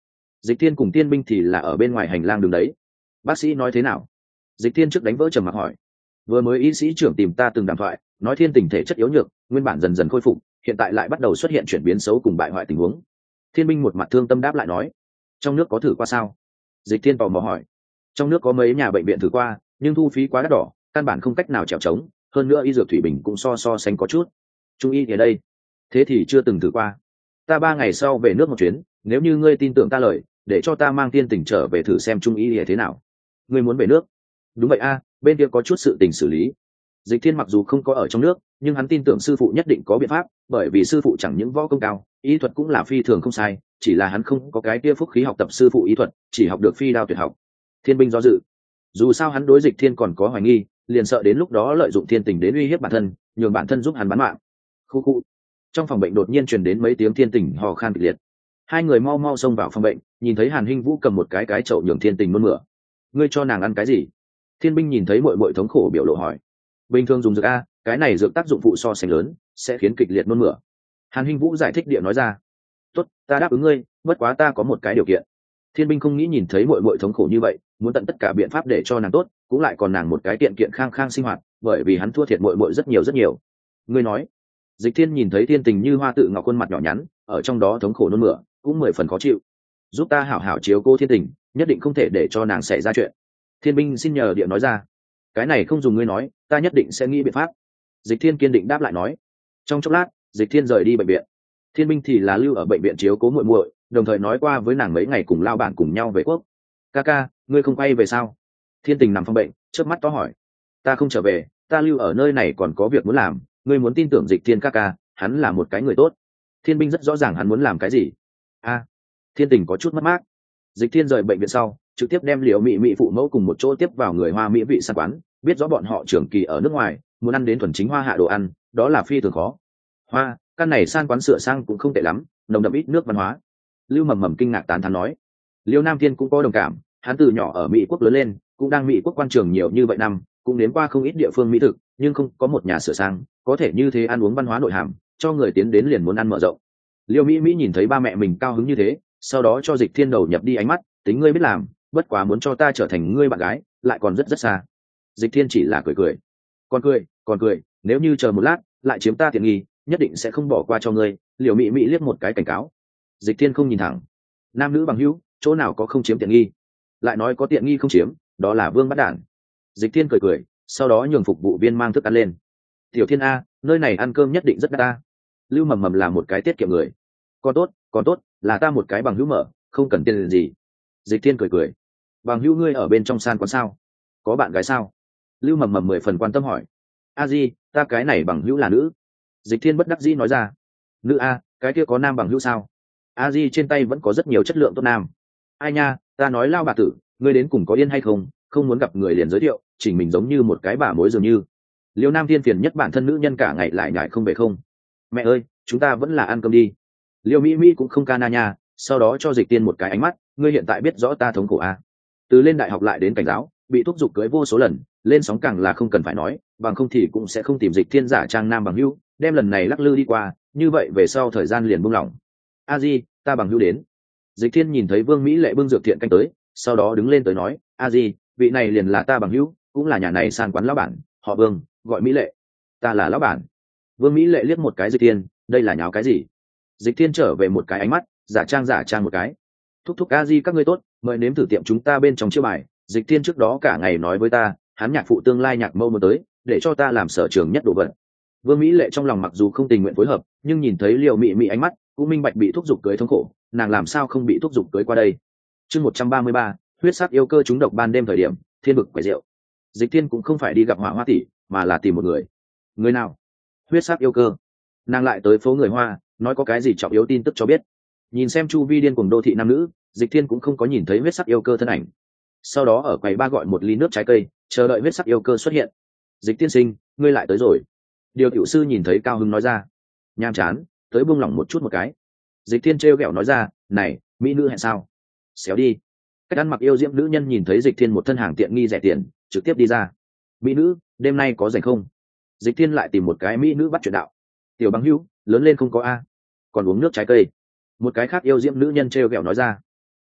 Dịch thiên cùng tiên binh thì là ở bên ngoài hành lang đường đấy. Bác sĩ nói thế nào? Dịch thiên trước đánh vỡ trầm mặc hỏi. Vừa mới y sĩ trưởng tìm ta từng đàm thoại, nói thiên tình thể chất yếu nhược, nguyên bản dần dần khôi phục, hiện tại lại bắt đầu xuất hiện chuyển biến xấu cùng bại hoại tình huống. Thiên binh một mặt thương tâm đáp lại nói. Trong nước có thử qua sao? Dịch thiên tò mò hỏi. Trong nước có mấy nhà bệnh viện thử qua, nhưng thu phí quá đắt đỏ, căn bản không cách nào trèo trống, hơn nữa y dược thủy bình cũng so so sánh có chút. Trung y ở đây, thế thì chưa từng thử qua. Ta ba ngày sau về nước một chuyến, nếu như ngươi tin tưởng ta lời, để cho ta mang tiên tình trở về thử xem trung y thế nào. Ngươi muốn về nước? Đúng vậy a, bên kia có chút sự tình xử lý. Dịch thiên mặc dù không có ở trong nước, nhưng hắn tin tưởng sư phụ nhất định có biện pháp, bởi vì sư phụ chẳng những võ công cao, y thuật cũng là phi thường không sai, chỉ là hắn không có cái kia phúc khí học tập sư phụ y thuật, chỉ học được phi đao tuyệt học. Thiên binh do dự, dù sao hắn đối Dịch thiên còn có hoài nghi, liền sợ đến lúc đó lợi dụng thiên tình đến uy hiếp bản thân, nhường bản thân giúp hắn bán mạng. Khu khu. Trong phòng bệnh đột nhiên truyền đến mấy tiếng thiên tình hò khan kịch liệt. Hai người mau mau xông vào phòng bệnh, nhìn thấy Hàn Hinh Vũ cầm một cái cái chậu nhường thiên tình nôn mửa. Ngươi cho nàng ăn cái gì? Thiên binh nhìn thấy muội muội thống khổ biểu lộ hỏi. Bình thường dùng dược a, cái này dược tác dụng phụ so sánh lớn, sẽ khiến kịch liệt nôn mửa. Hàn Hinh Vũ giải thích địa nói ra. Tốt, ta đáp ứng ngươi, bất quá ta có một cái điều kiện. Thiên binh không nghĩ nhìn thấy muội muội thống khổ như vậy, muốn tận tất cả biện pháp để cho nàng tốt, cũng lại còn nàng một cái kiện kiện khang khang sinh hoạt, bởi vì hắn thua thiệt muội muội rất nhiều rất nhiều. Ngươi nói? Dịch thiên nhìn thấy thiên tình như hoa tự ngọc khuôn mặt nhỏ nhắn, ở trong đó thống khổ nôn mửa, cũng mười phần khó chịu. Giúp ta hảo hảo chiếu cô thiên tình, nhất định không thể để cho nàng xảy ra chuyện. Thiên binh xin nhờ địa nói ra. Cái này không dùng ngươi nói, ta nhất định sẽ nghĩ biện pháp. Dịch thiên kiên định đáp lại nói. Trong chốc lát, Dịch thiên rời đi bệnh viện. Thiên binh thì là lưu ở bệnh viện chiếu cố muội muội, đồng thời nói qua với nàng mấy ngày cùng lao bản cùng nhau về quốc. Ca ca, ngươi không quay về sao? Thiên tình nằm phòng bệnh, chớp mắt to hỏi. Ta không trở về, ta lưu ở nơi này còn có việc muốn làm, ngươi muốn tin tưởng Dịch thiên ca ca, hắn là một cái người tốt. Thiên binh rất rõ ràng hắn muốn làm cái gì. A, thiên tình có chút mất mát. Dịch thiên rời bệnh viện sau, trực tiếp đem Liễu Mị Mị phụ mẫu cùng một chỗ tiếp vào người Hoa Mỹ vị san quán, biết rõ bọn họ trưởng kỳ ở nước ngoài, muốn ăn đến thuần chính hoa hạ đồ ăn, đó là phi thường khó. Hoa, căn này san quán sửa sang cũng không tệ lắm, nồng đậm ít nước văn hóa. Lưu Mầm Mầm kinh ngạc tán thán nói. Liêu Nam Thiên cũng có đồng cảm, hắn từ nhỏ ở Mỹ quốc lớn lên, cũng đang Mỹ quốc quan trường nhiều như vậy năm, cũng đến qua không ít địa phương mỹ thực, nhưng không có một nhà sửa sang có thể như thế ăn uống văn hóa nội hàm, cho người tiến đến liền muốn ăn mở rộng. Liêu Mỹ Mỹ nhìn thấy ba mẹ mình cao hứng như thế, sau đó cho Dịch thiên đầu nhập đi ánh mắt, tính ngươi biết làm, bất quá muốn cho ta trở thành ngươi bạn gái, lại còn rất rất xa. Dịch thiên chỉ là cười cười. Còn cười, còn cười, nếu như chờ một lát, lại chiếm ta tiện nghi, nhất định sẽ không bỏ qua cho ngươi. Liêu Mỹ Mỹ liếc một cái cảnh cáo. Dịch thiên không nhìn thẳng. Nam nữ bằng hữu, chỗ nào có không chiếm tiện nghi? Lại nói có tiện nghi không chiếm, đó là vương bắt đản. Dịch thiên cười cười, sau đó nhường phục vụ viên mang thức ăn lên. Tiểu thiên a, nơi này ăn cơm nhất định rất đắt ta. Lưu Mầm Mầm là một cái tiết kiệm người. Còn tốt, còn tốt, là ta một cái bằng hữu mở, không cần tiền gì. Dịch thiên cười cười. Bằng hữu ngươi ở bên trong san quán sao? Có bạn gái sao? Lưu Mầm Mầm mười phần quan tâm hỏi. A di, ta cái này bằng hữu là nữ. Dịch thiên bất đắc dĩ nói ra. Nữ a, cái kia có nam bằng hữu sao? A di trên tay vẫn có rất nhiều chất lượng tốt nam. Ai nha, ta nói lao bà tử, ngươi đến cùng có yên hay không? Không muốn gặp người liền giới thiệu, chỉnh mình giống như một cái bà mối dường như. Liêu Nam Thiên phiền nhất bản thân nữ nhân cả ngày lại nhải không về không. Mẹ ơi, chúng ta vẫn là ăn cơm đi. Liêu Mỹ Mỹ cũng không ca na nha, sau đó cho Dịch tiên một cái ánh mắt, ngươi hiện tại biết rõ ta thống khổ à? Từ lên đại học lại đến cảnh giáo, bị thúc giục cưới vô số lần, lên sóng càng là không cần phải nói, bằng không thì cũng sẽ không tìm Dịch thiên giả trang nam bằng hữu, đem lần này lắc lư đi qua, như vậy về sau thời gian liền buông lỏng. A di, ta bằng hữu đến. Dịch thiên nhìn thấy Vương Mỹ Lệ bưng dược thiện canh tới, sau đó đứng lên tới nói, A di, vị này liền là ta bằng hữu, cũng là nhà này san quán lão bản, họ Vương, gọi Mỹ Lệ. Ta là lão bản. Vương Mỹ Lệ liếc một cái Dịch thiên, đây là nháo cái gì? Dịch thiên trở về một cái ánh mắt, giả trang giả trang một cái. Thúc thúc A di các ngươi tốt, mời nếm thử tiệm chúng ta bên trong chiêu bài. Dịch thiên trước đó cả ngày nói với ta, hắn nhạc phụ tương lai nhạc mâu muốn tới, để cho ta làm sở trường nhất đồ vật. Vương Mỹ Lệ trong lòng mặc dù không tình nguyện phối hợp, nhưng nhìn thấy Liều Mị Mị ánh mắt, cũng minh bạch bị thúc giục cưới thống khổ, nàng làm sao không bị thúc giục cưới qua đây. Chương một trăm ba mươi ba, huyết sắc yêu cơ trúng độc ban đêm thời điểm, thiên bực quẻ rượu. Dịch thiên cũng không phải đi gặp Hỏa Hoa tỷ, mà là tìm một người. Người nào? Huyết sắc yêu cơ. Nàng lại tới phố người Hoa, nói có cái gì trọng yếu tin tức cho biết. Nhìn xem chu vi điên cuồng đô thị nam nữ, Dịch thiên cũng không có nhìn thấy huyết sắc yêu cơ thân ảnh. Sau đó ở quầy ba gọi một ly nước trái cây, chờ đợi huyết sắc yêu cơ xuất hiện. Dịch tiên sinh, ngươi lại tới rồi. Điều tiểu sư nhìn thấy cao hứng nói ra. Nham chán, tới buông lỏng một chút một cái. Dịch thiên trêu ghẹo nói ra, này, mỹ nữ hẹn sao? Xéo đi. Cách ăn mặc yêu diễm nữ nhân nhìn thấy Dịch thiên một thân hàng tiện nghi rẻ tiền, trực tiếp đi ra. Mỹ nữ, đêm nay có rảnh không? Dịch thiên lại tìm một cái mỹ nữ bắt chuyện đạo. Tiểu bằng hữu, lớn lên không có a, còn uống nước trái cây. Một cái khác yêu diễm nữ nhân trêu ghẹo nói ra.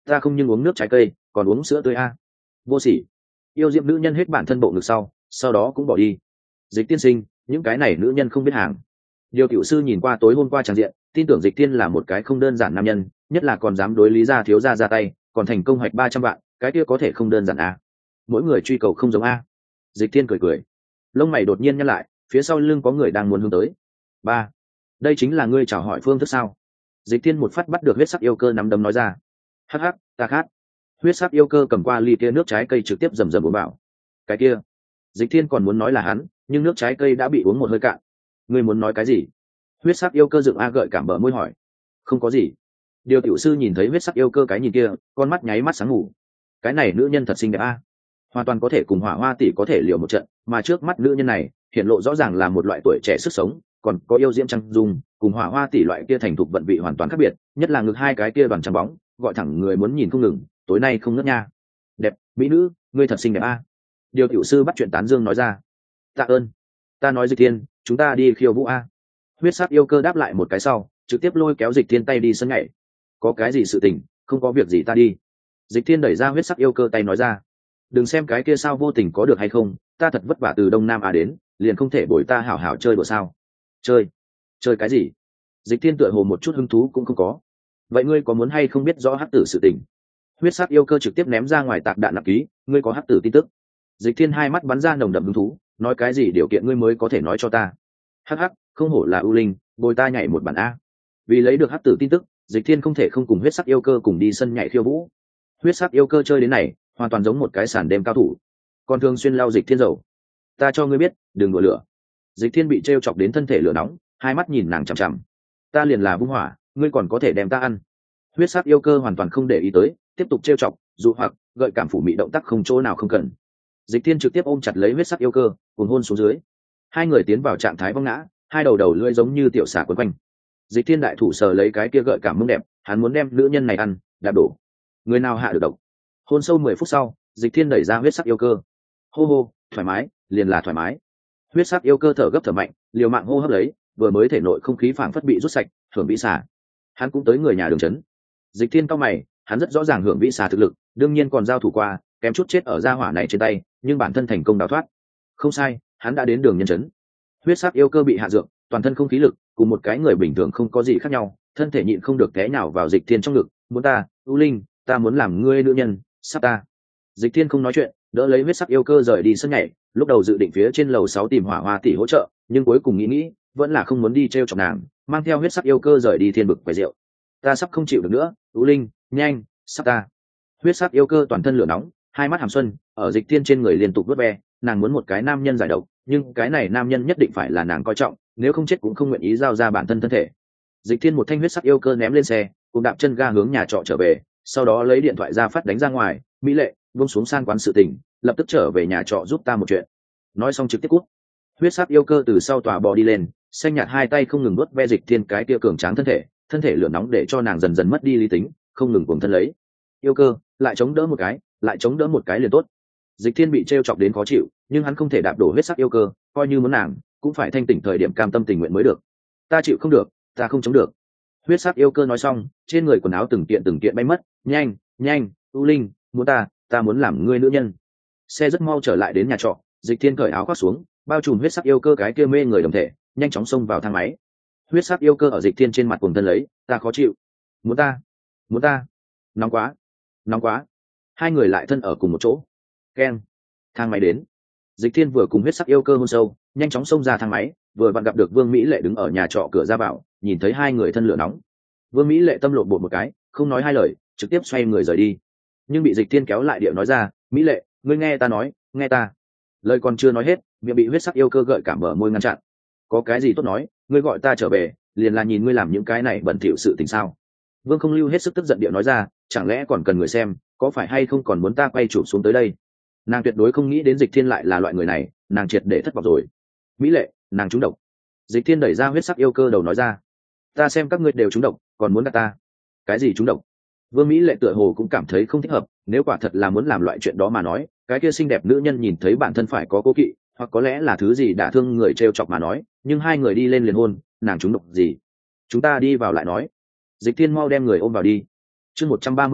ta không nhưng uống nước trái cây còn uống sữa tươi a. Vô sỉ. Yêu diệm nữ nhân hết bản thân bộ ngực sau sau đó cũng bỏ đi. Dịch tiên sinh, những cái này nữ nhân không biết hàng. Điều tiểu sư nhìn qua tối hôm qua tràng diện, tin tưởng Dịch Tiên là một cái không đơn giản nam nhân, nhất là còn dám đối lý gia thiếu gia ra tay, còn thành công hoạch ba trăm vạn, cái kia có thể không đơn giản a. Mỗi người truy cầu không giống a. Dịch Tiên cười cười, lông mày đột nhiên nhăn lại, phía sau lưng có người đang muốn hướng tới. Ba, đây chính là ngươi chào hỏi phương thức sao? Dịch Tiên một phát bắt được huyết sắc yêu cơ nắm đấm nói ra. Hắc hắc, ta khát. Huyết sắc yêu cơ cầm qua ly kia nước trái cây trực tiếp rầm rầm uống vào. Cái kia, Dịch Tiên còn muốn nói là hắn, nhưng nước trái cây đã bị uống một hơi cạn. Ngươi muốn nói cái gì? Huyết sắc yêu cơ dựng a gợi cảm bờ môi hỏi. Không có gì. Điều tiểu sư nhìn thấy huyết sắc yêu cơ cái nhìn kia, con mắt nháy mắt sáng ngủ. Cái này nữ nhân thật xinh đẹp a, hoàn toàn có thể cùng Hỏa Hoa tỷ có thể liều một trận, mà trước mắt nữ nhân này hiện lộ rõ ràng là một loại tuổi trẻ sức sống, còn có yêu diễm trăng dung, cùng Hỏa Hoa tỷ loại kia thành thục vận vị hoàn toàn khác biệt, nhất là ngực hai cái kia đoàn trắng bóng, gọi thẳng người muốn nhìn không ngừng, tối nay không ngớt nha. Đẹp, mỹ nữ, ngươi thật xinh đẹp a. Điều tiểu sư bắt chuyện tán dương nói ra. Tạ ơn. Ta nói Dịch Tiên, chúng ta đi khiêu vũ a. Huyết sắc yêu cơ đáp lại một cái sau, trực tiếp lôi kéo Dịch Tiên tay đi sân nhảy. Có cái gì sự tình, không có việc gì ta đi. Dịch Tiên đẩy ra huyết sắc yêu cơ tay nói ra. Đừng xem cái kia sao vô tình có được hay không, ta thật vất vả từ Đông Nam Á đến, liền không thể bồi ta hảo hảo chơi đùa sao? Chơi? Chơi cái gì? Dịch Tiên tựa hồ một chút hứng thú cũng không có. Vậy ngươi có muốn hay không biết rõ hắc tử sự tình? Huyết sắc yêu cơ trực tiếp ném ra ngoài tạc đạn nạp ký, ngươi có hắc tử tin tức. Dịch Thiên hai mắt bắn ra nồng đậm hứng thú, nói cái gì điều kiện ngươi mới có thể nói cho ta? Hắc hắc, không hổ là ưu linh, bồi ta nhảy một bản a. Vì lấy được hắc tử tin tức, Dịch Thiên không thể không cùng huyết sắc yêu cơ cùng đi sân nhảy khiêu vũ. Huyết sắc yêu cơ chơi đến này, hoàn toàn giống một cái sàn đêm cao thủ, còn thường xuyên lao Dịch Thiên dầu. Ta cho ngươi biết, đừng đùa lửa. Dịch Thiên bị trêu chọc đến thân thể lửa nóng, hai mắt nhìn nàng chằm chằm. Ta liền là vung hỏa, ngươi còn có thể đem ta ăn. Huyết sắc yêu cơ hoàn toàn không để ý tới, tiếp tục trêu chọc, dụ hoặc gợi cảm phủ mị động tác không chỗ nào không cần. Dịch Thiên trực tiếp ôm chặt lấy huyết sắc yêu cơ, cùng hôn xuống dưới. Hai người tiến vào trạng thái vong ngã, hai đầu đầu lưỡi giống như tiểu xà quấn quanh. Dịch Thiên đại thủ sờ lấy cái kia gợi cảm mông đẹp, hắn muốn đem nữ nhân này ăn, đạp đổ. Người nào hạ được độc. Hôn sâu mười phút sau, Dịch Thiên đẩy ra huyết sắc yêu cơ. Hô hô, thoải mái, liền là thoải mái. Huyết sắc yêu cơ thở gấp thở mạnh, liều mạng hô hấp lấy, vừa mới thể nội không khí phảng phất bị rút sạch, hưởng vĩ xà. Hắn cũng tới người nhà đường trấn. Dịch Thiên cao mày, hắn rất rõ ràng hưởng vĩ xà thực lực, đương nhiên còn giao thủ qua, kém chút chết ở gia hỏa này trên tay, nhưng bản thân thành công đào thoát. Không sai, hắn đã đến đường nhân trấn. Huyết sắc yêu cơ bị hạ dược, toàn thân không khí lực, cùng một cái người bình thường không có gì khác nhau, thân thể nhịn không được té nhào vào Dịch Thiên trong ngực, muốn ta, U Linh, ta muốn làm ngươi nữ nhân, sắp ta. Dịch Thiên không nói chuyện, đỡ lấy huyết sắc yêu cơ rời đi sân nhảy, lúc đầu dự định phía trên lầu sáu tìm Hỏa Hoa tỷ hỗ trợ, nhưng cuối cùng nghĩ nghĩ, vẫn là không muốn đi trêu chọc nàng, mang theo huyết sắc yêu cơ rời đi thiên bực quầy rượu. Ta sắp không chịu được nữa, U Linh, nhanh, sắp ta. Huyết sắc yêu cơ toàn thân lửa nóng, hai mắt hàm xuân, ở Dịch Thiên trên người liên tục vớt ve, nàng muốn một cái nam nhân giải độc, nhưng cái này nam nhân nhất định phải là nàng coi trọng, nếu không chết cũng không nguyện ý giao ra bản thân thân thể. Dịch Thiên một thanh huyết sắc yêu cơ ném lên xe, cùng đạp chân ga hướng nhà trọ trở về, sau đó lấy điện thoại ra phát đánh ra ngoài, mỹ lệ, buông xuống san quán sự tình, lập tức trở về nhà trọ giúp ta một chuyện. Nói xong trực tiếp cút. Huyết sắc yêu cơ từ sau tòa bò đi lên, xanh nhạt hai tay không ngừng nuốt ve Dịch Thiên cái kia cường tráng thân thể, thân thể lửa nóng để cho nàng dần dần mất đi lý tính, không ngừng cuồng thân lấy. Yêu cơ, lại chống đỡ một cái, lại chống đỡ một cái liền tốt. Dịch Thiên bị trêu chọc đến khó chịu, nhưng hắn không thể đạp đổ huyết sắc yêu cơ, coi như muốn nàng, cũng phải thanh tỉnh thời điểm cam tâm tình nguyện mới được. Ta chịu không được, ta không chống được. Huyết sắc yêu cơ nói xong, trên người quần áo từng kiện từng kiện bay mất, nhanh, nhanh, U Linh, muốn ta, ta muốn làm ngươi nữ nhân. Xe rất mau trở lại đến nhà trọ, Dịch Thiên cởi áo khoác xuống, bao trùm huyết sắc yêu cơ cái kia mê người đồng thể, nhanh chóng xông vào thang máy. Huyết sắc yêu cơ ở Dịch Thiên trên mặt cuồng thân lấy, ta khó chịu, muốn ta, muốn ta, nóng quá, nóng quá. Hai người lại thân ở cùng một chỗ. Keng, thang máy đến. Dịch Thiên vừa cùng huyết sắc yêu cơ hôn sâu, nhanh chóng xông ra thang máy, vừa vặn gặp được Vương Mỹ Lệ đứng ở nhà trọ cửa ra vào, nhìn thấy hai người thân lửa nóng. Vương Mỹ Lệ tâm lộn bột một cái, không nói hai lời, trực tiếp xoay người rời đi. Nhưng bị Dịch Thiên kéo lại điệu nói ra, Mỹ Lệ, ngươi nghe ta nói, nghe ta. Lời còn chưa nói hết, miệng bị huyết sắc yêu cơ gợi cảm mở môi ngăn chặn. Có cái gì tốt nói, ngươi gọi ta trở về, liền là nhìn ngươi làm những cái này bẩn thỉu sự tình sao? Vương Không Lưu hết sức tức giận điệu nói ra, chẳng lẽ còn cần người xem, có phải hay không còn muốn ta quay chụp xuống tới đây? Nàng tuyệt đối không nghĩ đến Dịch Thiên lại là loại người này, nàng triệt để thất vọng rồi. Mỹ Lệ, nàng trúng độc. Dịch Thiên đẩy ra huyết sắc yêu cơ đầu nói ra, ta xem các ngươi đều trúng độc, còn muốn gạt ta. Cái gì trúng độc? Vương Mỹ Lệ tựa hồ cũng cảm thấy không thích hợp, nếu quả thật là muốn làm loại chuyện đó mà nói, cái kia xinh đẹp nữ nhân nhìn thấy bản thân phải có cố kỵ, hoặc có lẽ là thứ gì đả thương người trêu chọc mà nói, nhưng hai người đi lên liền hôn, nàng trúng độc gì? Chúng ta đi vào lại nói. Dịch Thiên mau đem người ôm vào đi. Chương một trăm ba mươi 134,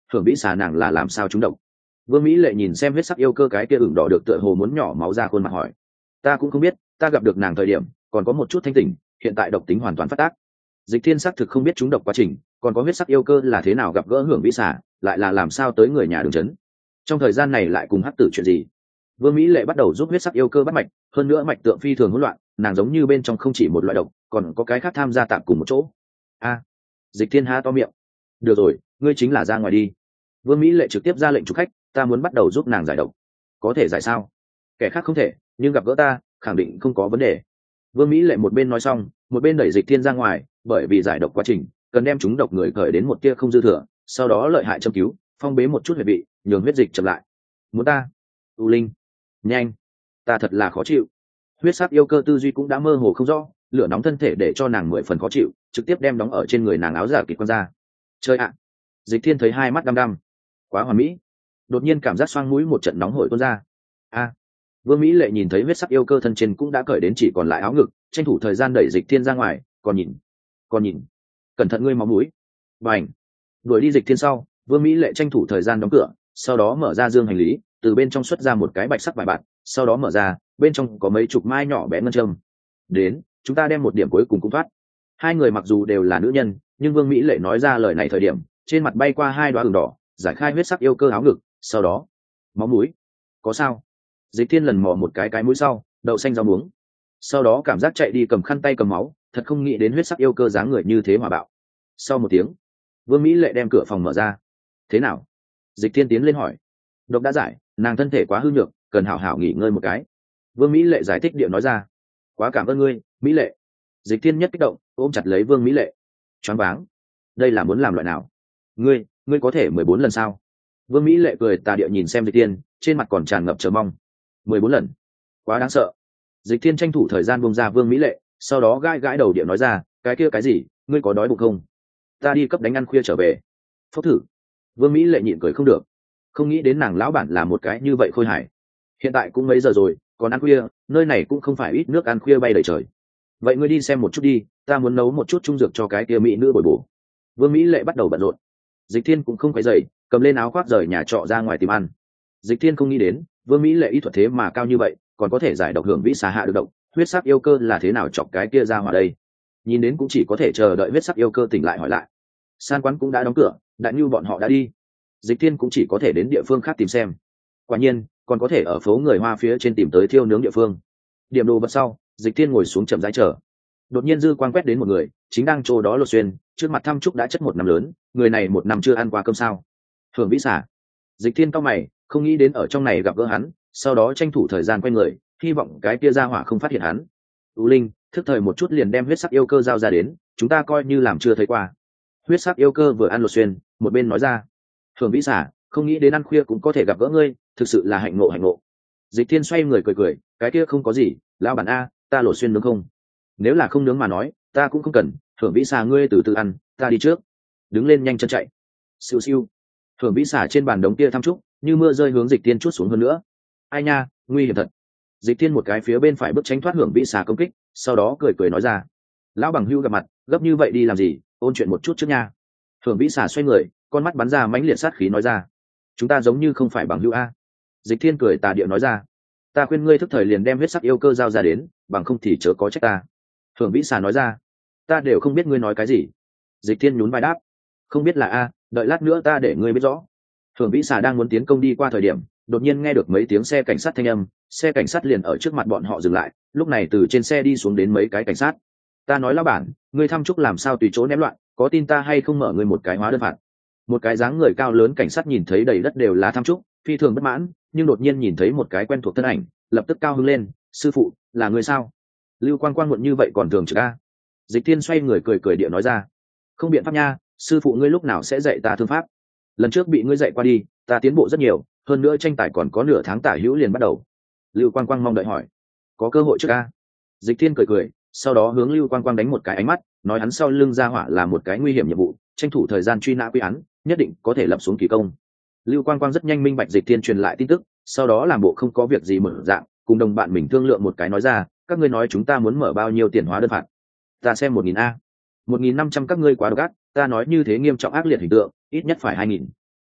hưởng vĩ xà nàng là làm sao trúng độc? Vương Mỹ Lệ nhìn xem huyết sắc yêu cơ cái kia ửng đỏ được tựa hồ muốn nhỏ máu ra khuôn mặt hỏi. Ta cũng không biết, ta gặp được nàng thời điểm còn có một chút thanh tỉnh, hiện tại độc tính hoàn toàn phát tác. Dịch Thiên xác thực không biết trúng độc quá trình, còn có huyết sắc yêu cơ là thế nào gặp gỡ hưởng vĩ xà, lại là làm sao tới người nhà đường trấn. Trong thời gian này lại cùng hắc tử chuyện gì? Vương Mỹ Lệ bắt đầu giúp huyết sắc yêu cơ bắt mạch, hơn nữa mạch tượng phi thường hỗn loạn, nàng giống như bên trong không chỉ một loại độc, còn có cái khác tham gia tạm cùng một chỗ. A, Dịch Thiên há to miệng. Được rồi, ngươi chính là ra ngoài đi. Vương Mỹ Lệ trực tiếp ra lệnh chủ khách, ta muốn bắt đầu giúp nàng giải độc. Có thể giải sao? Kẻ khác không thể, nhưng gặp gỡ ta, khẳng định không có vấn đề. Vương Mỹ Lệ một bên nói xong, một bên đẩy Dịch Thiên ra ngoài, bởi vì giải độc quá trình, cần đem chúng độc người cởi đến một tia không dư thừa, sau đó lợi hại châm cứu, phong bế một chút huyệt vị, nhường huyết dịch chậm lại. Muốn ta? U Linh, nhanh, ta thật là khó chịu. Huyết sắc yêu cơ tư duy cũng đã mơ hồ không rõ, lửa nóng thân thể để cho nàng mười phần khó chịu, trực tiếp đem đóng ở trên người nàng áo giả kịch quăng ra. Chơi ạ! Dịch Thiên thấy hai mắt đăm đăm, quá hoàn mỹ. Đột nhiên cảm giác xoang mũi một trận nóng hổi tuôn ra. A! Vương Mỹ Lệ nhìn thấy huyết sắc yêu cơ thân trên cũng đã cởi đến chỉ còn lại áo ngực, tranh thủ thời gian đẩy Dịch Thiên ra ngoài, còn nhìn, còn nhìn, cẩn thận ngươi máu mũi. Bành! Đuổi đi Dịch Thiên sau, Vương Mỹ Lệ tranh thủ thời gian đóng cửa, sau đó mở ra dương hành lý, từ bên trong xuất ra một cái bạch sắc vải bạt, sau đó mở ra, bên trong có mấy chục mai nhỏ bé ngân châm. Đến, chúng ta đem một điểm cuối cùng cũng thoát. Hai người mặc dù đều là nữ nhân, nhưng Vương Mỹ Lệ nói ra lời này thời điểm, trên mặt bay qua hai đoá ửng đỏ, giải khai huyết sắc yêu cơ áo ngực, sau đó, máu mũi, có sao? Dịch Thiên lần mò một cái cái mũi sau, đậu xanh rau muống, sau đó cảm giác chạy đi cầm khăn tay cầm máu, thật không nghĩ đến huyết sắc yêu cơ dáng người như thế hòa bạo. Sau một tiếng, Vương Mỹ Lệ đem cửa phòng mở ra. Thế nào? Dịch Thiên tiến lên hỏi. Độc đã giải, nàng thân thể quá hư nhược, cần hảo hảo nghỉ ngơi một cái. Vương Mỹ Lệ giải thích điệu nói ra. Quá cảm ơn ngươi, Mỹ Lệ. Dịch Thiên nhất kích động, ôm chặt lấy Vương Mỹ Lệ. Choáng váng, đây là muốn làm loại nào? Ngươi, ngươi có thể mười bốn lần sao? Vương Mỹ Lệ cười tà địa nhìn xem Dịch Thiên, trên mặt còn tràn ngập chờ mong. Mười bốn lần, quá đáng sợ. Dịch Thiên tranh thủ thời gian buông ra Vương Mỹ Lệ, sau đó gãi gãi đầu địa nói ra, cái kia cái gì, ngươi có đói bụng không? Ta đi cấp đánh ăn khuya trở về. Phốc thử. Vương Mỹ Lệ nhịn cười không được, không nghĩ đến nàng lão bản là một cái như vậy khôi hài. Hiện tại cũng mấy giờ rồi, còn ăn khuya, nơi này cũng không phải ít nước ăn khuya bay đầy trời. Vậy ngươi đi xem một chút đi, ta muốn nấu một chút trung dược cho cái kia mỹ nữ bồi bổ. Vương Mỹ Lệ bắt đầu bận rộn. Dịch Thiên cũng không quấy rầy, cầm lên áo khoác rời nhà trọ ra ngoài tìm ăn. Dịch Thiên không nghĩ đến, Vương Mỹ Lệ y thuật thế mà cao như vậy, còn có thể giải độc hưởng vĩ xà hạ được độc, huyết sắc yêu cơ là thế nào chọc cái kia ra hỏa đây? Nhìn đến cũng chỉ có thể chờ đợi huyết sắc yêu cơ tỉnh lại hỏi lại. San quán cũng đã đóng cửa, Đại Nhu bọn họ đã đi. Dịch Thiên cũng chỉ có thể đến địa phương khác tìm xem. Quả nhiên, còn có thể ở phố người Hoa phía trên tìm tới thiêu nướng địa phương. Điểm đồ vật sau, Dịch Thiên ngồi xuống chậm rãi chờ. Đột nhiên dư quang quét đến một người, chính đang chỗ đó lột xuyên, trước mặt thăm trúc đã chất một năm lớn, người này một năm chưa ăn qua cơm sao? Hưởng vĩ xà. Dịch Thiên cau mày, không nghĩ đến ở trong này gặp gỡ hắn, sau đó tranh thủ thời gian quay người, hy vọng cái kia ra hỏa không phát hiện hắn. U Linh, thức thời một chút liền đem huyết sắc yêu cơ giao ra đến, chúng ta coi như làm chưa thấy qua. Huyết sắc yêu cơ vừa ăn lột xuyên, một bên nói ra. Hưởng vĩ xà, không nghĩ đến ăn khuya cũng có thể gặp gỡ ngươi, thực sự là hạnh ngộ hạnh ngộ. Dịch Thiên xoay người cười cười, cái kia không có gì, lão bản a, ta lột xuyên nướng không? Nếu là không nướng mà nói, ta cũng không cần, Hưởng vĩ xà ngươi từ từ ăn, ta đi trước. Đứng lên nhanh chân chạy. Siêu siêu. Hưởng vĩ xà trên bàn đống kia thăm trúc, như mưa rơi hướng Dịch Thiên chút xuống hơn nữa. Ai nha, nguy hiểm thật. Dịch Thiên một cái phía bên phải bước tránh thoát Hưởng vĩ xà công kích, sau đó cười cười nói ra. Lão bằng hưu gặp mặt, gấp như vậy đi làm gì, ôn chuyện một chút trước nha. Hưởng vĩ xà xoay người, con mắt bắn ra mãnh liệt sát khí nói ra. Chúng ta giống như không phải bằng hữu a. Dịch Thiên cười tà điệu nói ra. Ta khuyên ngươi thức thời liền đem huyết sắc yêu cơ giao ra đến, bằng không thì chớ có trách ta. Hưởng vĩ xà nói ra. Ta đều không biết ngươi nói cái gì. Dịch Thiên nhún vai đáp. Không biết là a, đợi lát nữa ta để ngươi biết rõ. Hưởng vĩ xà đang muốn tiến công đi qua thời điểm, đột nhiên nghe được mấy tiếng xe cảnh sát thanh âm, xe cảnh sát liền ở trước mặt bọn họ dừng lại, lúc này từ trên xe đi xuống đến mấy cái cảnh sát. Ta nói lão bản, ngươi thăm chúc làm sao tùy chỗ ném loạn, có tin ta hay không mở ngươi một cái hóa đơn phạt? Một cái dáng người cao lớn cảnh sát nhìn thấy đầy đất đều là thăm chúc, phi thường bất mãn, nhưng đột nhiên nhìn thấy một cái quen thuộc thân ảnh, lập tức cao hứng lên. Sư phụ, là người sao? Lưu Quang Quang muộn như vậy còn thường trực a? Dịch Thiên xoay người cười cười địa nói ra. Không biện pháp nha, sư phụ ngươi lúc nào sẽ dạy ta thương pháp? Lần trước bị ngươi dạy qua đi, ta tiến bộ rất nhiều, hơn nữa tranh tài còn có nửa tháng tả hữu liền bắt đầu. Lưu Quang Quang mong đợi hỏi. Có cơ hội trước a? Dịch Thiên cười cười, sau đó hướng Lưu Quang Quang đánh một cái ánh mắt, nói hắn sau lưng ra hỏa là một cái nguy hiểm nhiệm vụ, tranh thủ thời gian truy nã quy án, nhất định có thể lập xuống kỳ công. Lưu Quang Quang rất nhanh minh bạch Dịch Thiên truyền lại tin tức, sau đó làm bộ không có việc gì mở dạng, cùng đồng bạn mình thương lượng một cái nói ra, các ngươi nói chúng ta muốn mở bao nhiêu tiền hóa đơn phạt? Ta xem một nghìn a. Một nghìn năm trăm các ngươi quá độc ác, ta nói như thế nghiêm trọng ác liệt hình tượng, ít nhất phải hai nghìn.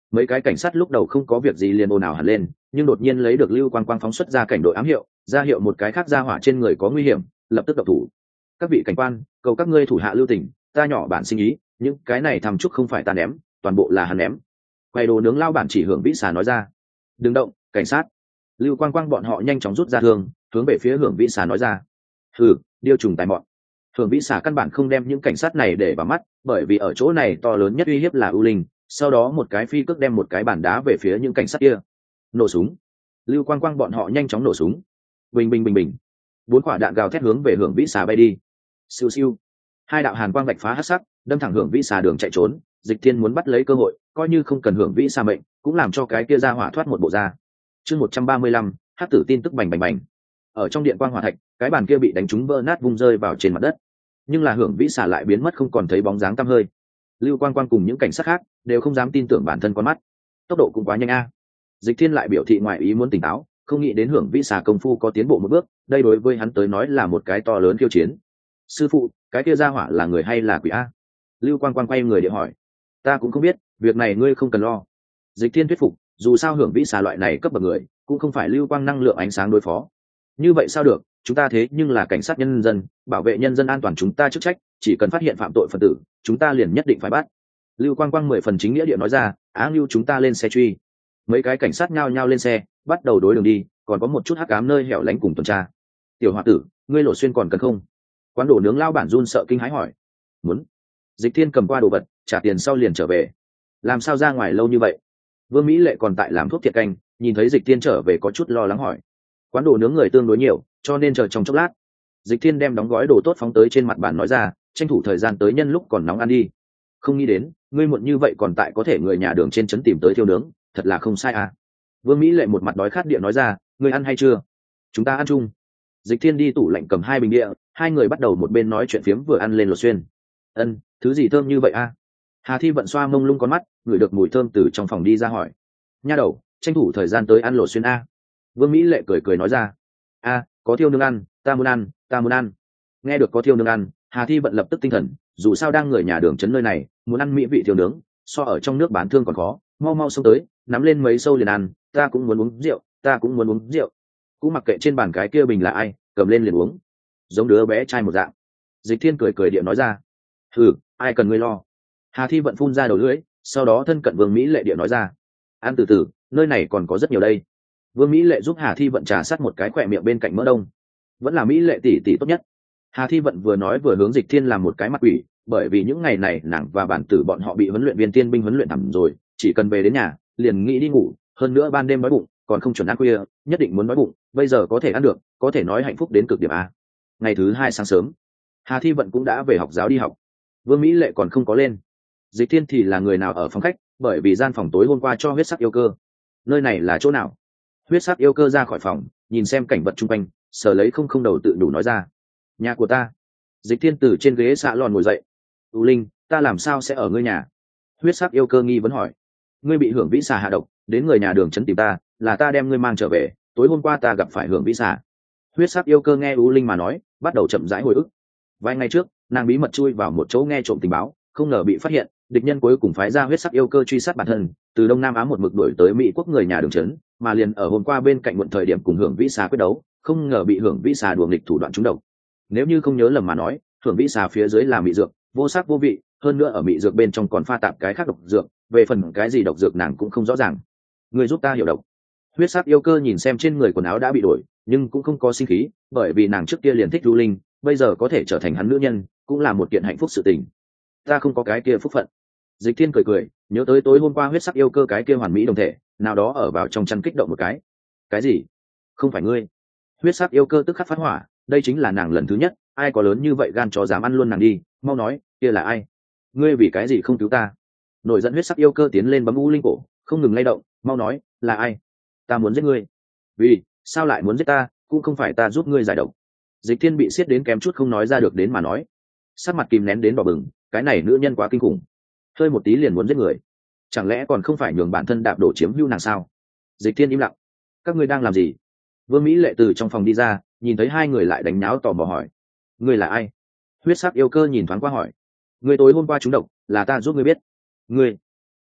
Mấy cái cảnh sát lúc đầu không có việc gì liền ồn ào hẳn lên, nhưng đột nhiên lấy được lưu quang quang phóng xuất ra cảnh đội ám hiệu, ra hiệu một cái khác ra hỏa trên người có nguy hiểm, lập tức độc thủ. Các vị cảnh quan, cầu các ngươi thủ hạ lưu tình, ta nhỏ bản sinh ý, những cái này thầm chúc không phải ta ném, toàn bộ là hắn ném. Quay đồ nướng lao bản chỉ Hưởng Vĩ Xà nói ra. Đừng động, cảnh sát. Lưu quang quang bọn họ nhanh chóng rút ra thương, hướng về phía Hưởng Vĩ Xà nói ra. Hừ, điêu trùng tài mọn. Hưởng Vĩ Xà căn bản không đem những cảnh sát này để vào mắt, bởi vì ở chỗ này to lớn nhất uy hiếp là U Linh. Sau đó một cái phi cước đem một cái bàn đá về phía những cảnh sát kia. Nổ súng. Lưu quang quang bọn họ nhanh chóng nổ súng. Bình bình bình bình. Bốn quả đạn gào thét hướng về Hưởng Vĩ Xà bay đi. Siêu siêu. Hai đạo hàn quang vạch phá hắc sắc, đâm thẳng Hưởng Vĩ Xà đường chạy trốn. Dịch Thiên muốn bắt lấy cơ hội, coi như không cần Hưởng Vĩ Xà mệnh, cũng làm cho cái kia ra hỏa thoát một bộ da. Chương một trăm ba mươi lăm, hắc tử tin tức bành bành bành. Ở trong điện quang hỏa thạch, cái bàn kia bị đánh trúng vỡ nát vung rơi vào trên mặt đất. Nhưng là Hưởng Vĩ Xà lại biến mất không còn thấy bóng dáng tăm hơi. Lưu quang quang cùng những cảnh sát khác đều không dám tin tưởng bản thân con mắt, tốc độ cũng quá nhanh a. Dịch Thiên lại biểu thị ngoại ý muốn tỉnh táo, không nghĩ đến Hưởng Vĩ Xà công phu có tiến bộ một bước, đây đối với hắn tới nói là một cái to lớn khiêu chiến. Sư phụ, cái kia ra hỏa là người hay là quỷ a? Lưu quang quang quay người để hỏi. Ta cũng không biết, việc này ngươi không cần lo. Dịch Thiên thuyết phục, dù sao Hưởng Vĩ Xà loại này cấp bậc người cũng không phải lưu quang năng lượng ánh sáng đối phó. Như vậy sao được, chúng ta thế nhưng là cảnh sát nhân dân, bảo vệ nhân dân an toàn chúng ta chức trách, chỉ cần phát hiện phạm tội phần tử chúng ta liền nhất định phải bắt. Lưu quang quang mười phần chính nghĩa địa nói ra. Á Lưu, chúng ta lên xe truy. Mấy cái cảnh sát nhao nhao lên xe, bắt đầu đối đường đi, còn có một chút hắc ám nơi hẻo lánh cùng tuần tra. Tiểu h tử, ngươi lộ xuyên còn cần không? Quán đồ nướng lao bản run sợ kinh hãi hỏi. Muốn. Dịch Thiên cầm qua đồ vật, trả tiền sau liền trở về. Làm sao ra ngoài lâu như vậy? Vương Mỹ Lệ còn tại làm thuốc thiệt canh, nhìn thấy Dịch Thiên trở về có chút lo lắng hỏi. Quán đồ nướng người tương đối nhiều, cho nên chờ trong chốc lát. Dịch Thiên đem đóng gói đồ tốt phóng tới trên mặt bàn nói ra, tranh thủ thời gian tới nhân lúc còn nóng ăn đi. Không nghĩ đến ngươi muộn như vậy còn tại có thể người nhà đường trên trấn tìm tới thiêu nướng, thật là không sai à. Vương Mỹ Lệ một mặt đói khát địa nói ra. Ngươi ăn hay chưa? Chúng ta ăn chung. Dịch Thiên đi tủ lạnh cầm hai bình địa, hai người bắt đầu một bên nói chuyện phiếm vừa ăn lên lột xuyên. Ân, thứ gì thơm như vậy a? À? Hà Thi vận xoa mông lung con mắt, ngửi được mùi thơm từ trong phòng đi ra hỏi. Nha đầu, tranh thủ thời gian tới ăn lột xuyên a. Vương Mỹ Lệ cười cười nói ra. A, có thiêu nướng ăn, ta muốn ăn, ta muốn ăn. Nghe được có thiêu nướng ăn, Hà Thi vận lập tức tinh thần, dù sao đang người nhà đường trấn nơi này, muốn ăn mỹ vị thiêu nướng, so ở trong nước bán thương còn khó, mau mau xông tới, nắm lên mấy sâu liền ăn, ta cũng muốn uống rượu, ta cũng muốn uống rượu. Cũng mặc kệ trên bàn cái kia bình là ai, cầm lên liền uống. Giống đứa bé trai một dạng. Dịch Thiên cười cười địa nói ra. Ừ, ai cần ngươi lo. Hà Thi vận phun ra đầu lưỡi, sau đó thân cận Vương Mỹ Lệ địa nói ra. Ăn từ từ, nơi này còn có rất nhiều đây. Vương Mỹ Lệ giúp Hà Thi vận trà sát một cái khỏe miệng bên cạnh mỡ đông. Vẫn là Mỹ Lệ tỷ tỷ tốt nhất. Hà Thi vận vừa nói vừa hướng Dịch Thiên làm một cái mặt quỷ, bởi vì những ngày này nàng và bản tử bọn họ bị huấn luyện viên tiên binh huấn luyện thẳm rồi, chỉ cần về đến nhà liền nghĩ đi ngủ, hơn nữa ban đêm đói bụng còn không chuẩn ăn khuya, nhất định muốn đói bụng, bây giờ có thể ăn được, có thể nói hạnh phúc đến cực điểm a. Ngày thứ hai sáng sớm, Hà Thi vận cũng đã về học giáo đi học. Vương Mỹ Lệ còn không có lên. Dịch Thiên thì là người nào ở phòng khách, bởi vì gian phòng tối hôm qua cho huyết sắc yêu cơ. Nơi này là chỗ nào? Huyết sắc yêu cơ ra khỏi phòng, nhìn xem cảnh vật chung quanh, sờ lấy không không đầu tự đủ nói ra. Nhà của ta. Dịch Thiên từ trên ghế xạ lòn ngồi dậy. U Linh, ta làm sao sẽ ở ngươi nhà? Huyết sắc yêu cơ nghi vấn hỏi. Ngươi bị Hưởng Vĩ Xà hạ độc, đến người nhà đường trấn tìm ta, là ta đem ngươi mang trở về, tối hôm qua ta gặp phải Hưởng Vĩ Xà. Huyết sắc yêu cơ nghe U Linh mà nói, bắt đầu chậm rãi hồi ức. Vài ngày trước, nàng bí mật chui vào một chỗ nghe trộm tình báo, không ngờ bị phát hiện, địch nhân cuối cùng phái ra huyết sắc yêu cơ truy sát bản thân, từ Đông Nam Á một mực đuổi tới Mỹ quốc người nhà đường trấn, mà liền ở hôm qua bên cạnh muộn thời điểm cùng Hưởng Vĩ Xà quyết đấu, không ngờ bị Hưởng Vĩ Xà đùa nghịch thủ đoạn trúng độc. Nếu như không nhớ lầm mà nói, Hưởng Vĩ Xà phía dưới là mị dược, vô sắc vô vị, hơn nữa ở mị dược bên trong còn pha tạp cái khác độc dược, về phần cái gì độc dược nàng cũng không rõ ràng. Người giúp ta hiểu độc. Huyết sắc yêu cơ nhìn xem trên người quần áo đã bị đổi, nhưng cũng không có sinh khí, bởi vì nàng trước kia liền thích Du Linh, bây giờ có thể trở thành hắn nữ nhân, cũng là một kiện hạnh phúc sự tình. Ta không có cái kia phúc phận. Dịch Thiên cười cười, nhớ tới tối hôm qua huyết sắc yêu cơ cái kia hoàn mỹ đồng thể, nào đó ở vào trong chăn kích động một cái. Cái gì? Không phải ngươi? Huyết sắc yêu cơ tức khắc phát hỏa, đây chính là nàng lần thứ nhất, ai có lớn như vậy gan chó dám ăn luôn nàng đi, mau nói, kia là ai? Ngươi vì cái gì không cứu ta? Nổi giận huyết sắc yêu cơ tiến lên bấm U Linh cổ, không ngừng lay động, mau nói, là ai? Ta muốn giết ngươi. Vì sao lại muốn giết ta? Cũng không phải ta giúp ngươi giải độc. Dịch Thiên bị siết đến kém chút không nói ra được đến mà nói, sắc mặt kìm nén đến đỏ bừng, cái này nữ nhân quá kinh khủng, hơi một tí liền muốn giết người, chẳng lẽ còn không phải nhường bản thân đạp đổ chiếm hữu nàng sao? Dịch Thiên im lặng. Các ngươi đang làm gì? Vương Mỹ Lệ từ trong phòng đi ra, nhìn thấy hai người lại đánh nháo tò mò hỏi. Ngươi là ai? Huyết sắc yêu cơ nhìn thoáng qua hỏi. Ngươi tối hôm qua trúng độc, là ta giúp ngươi biết. Ngươi?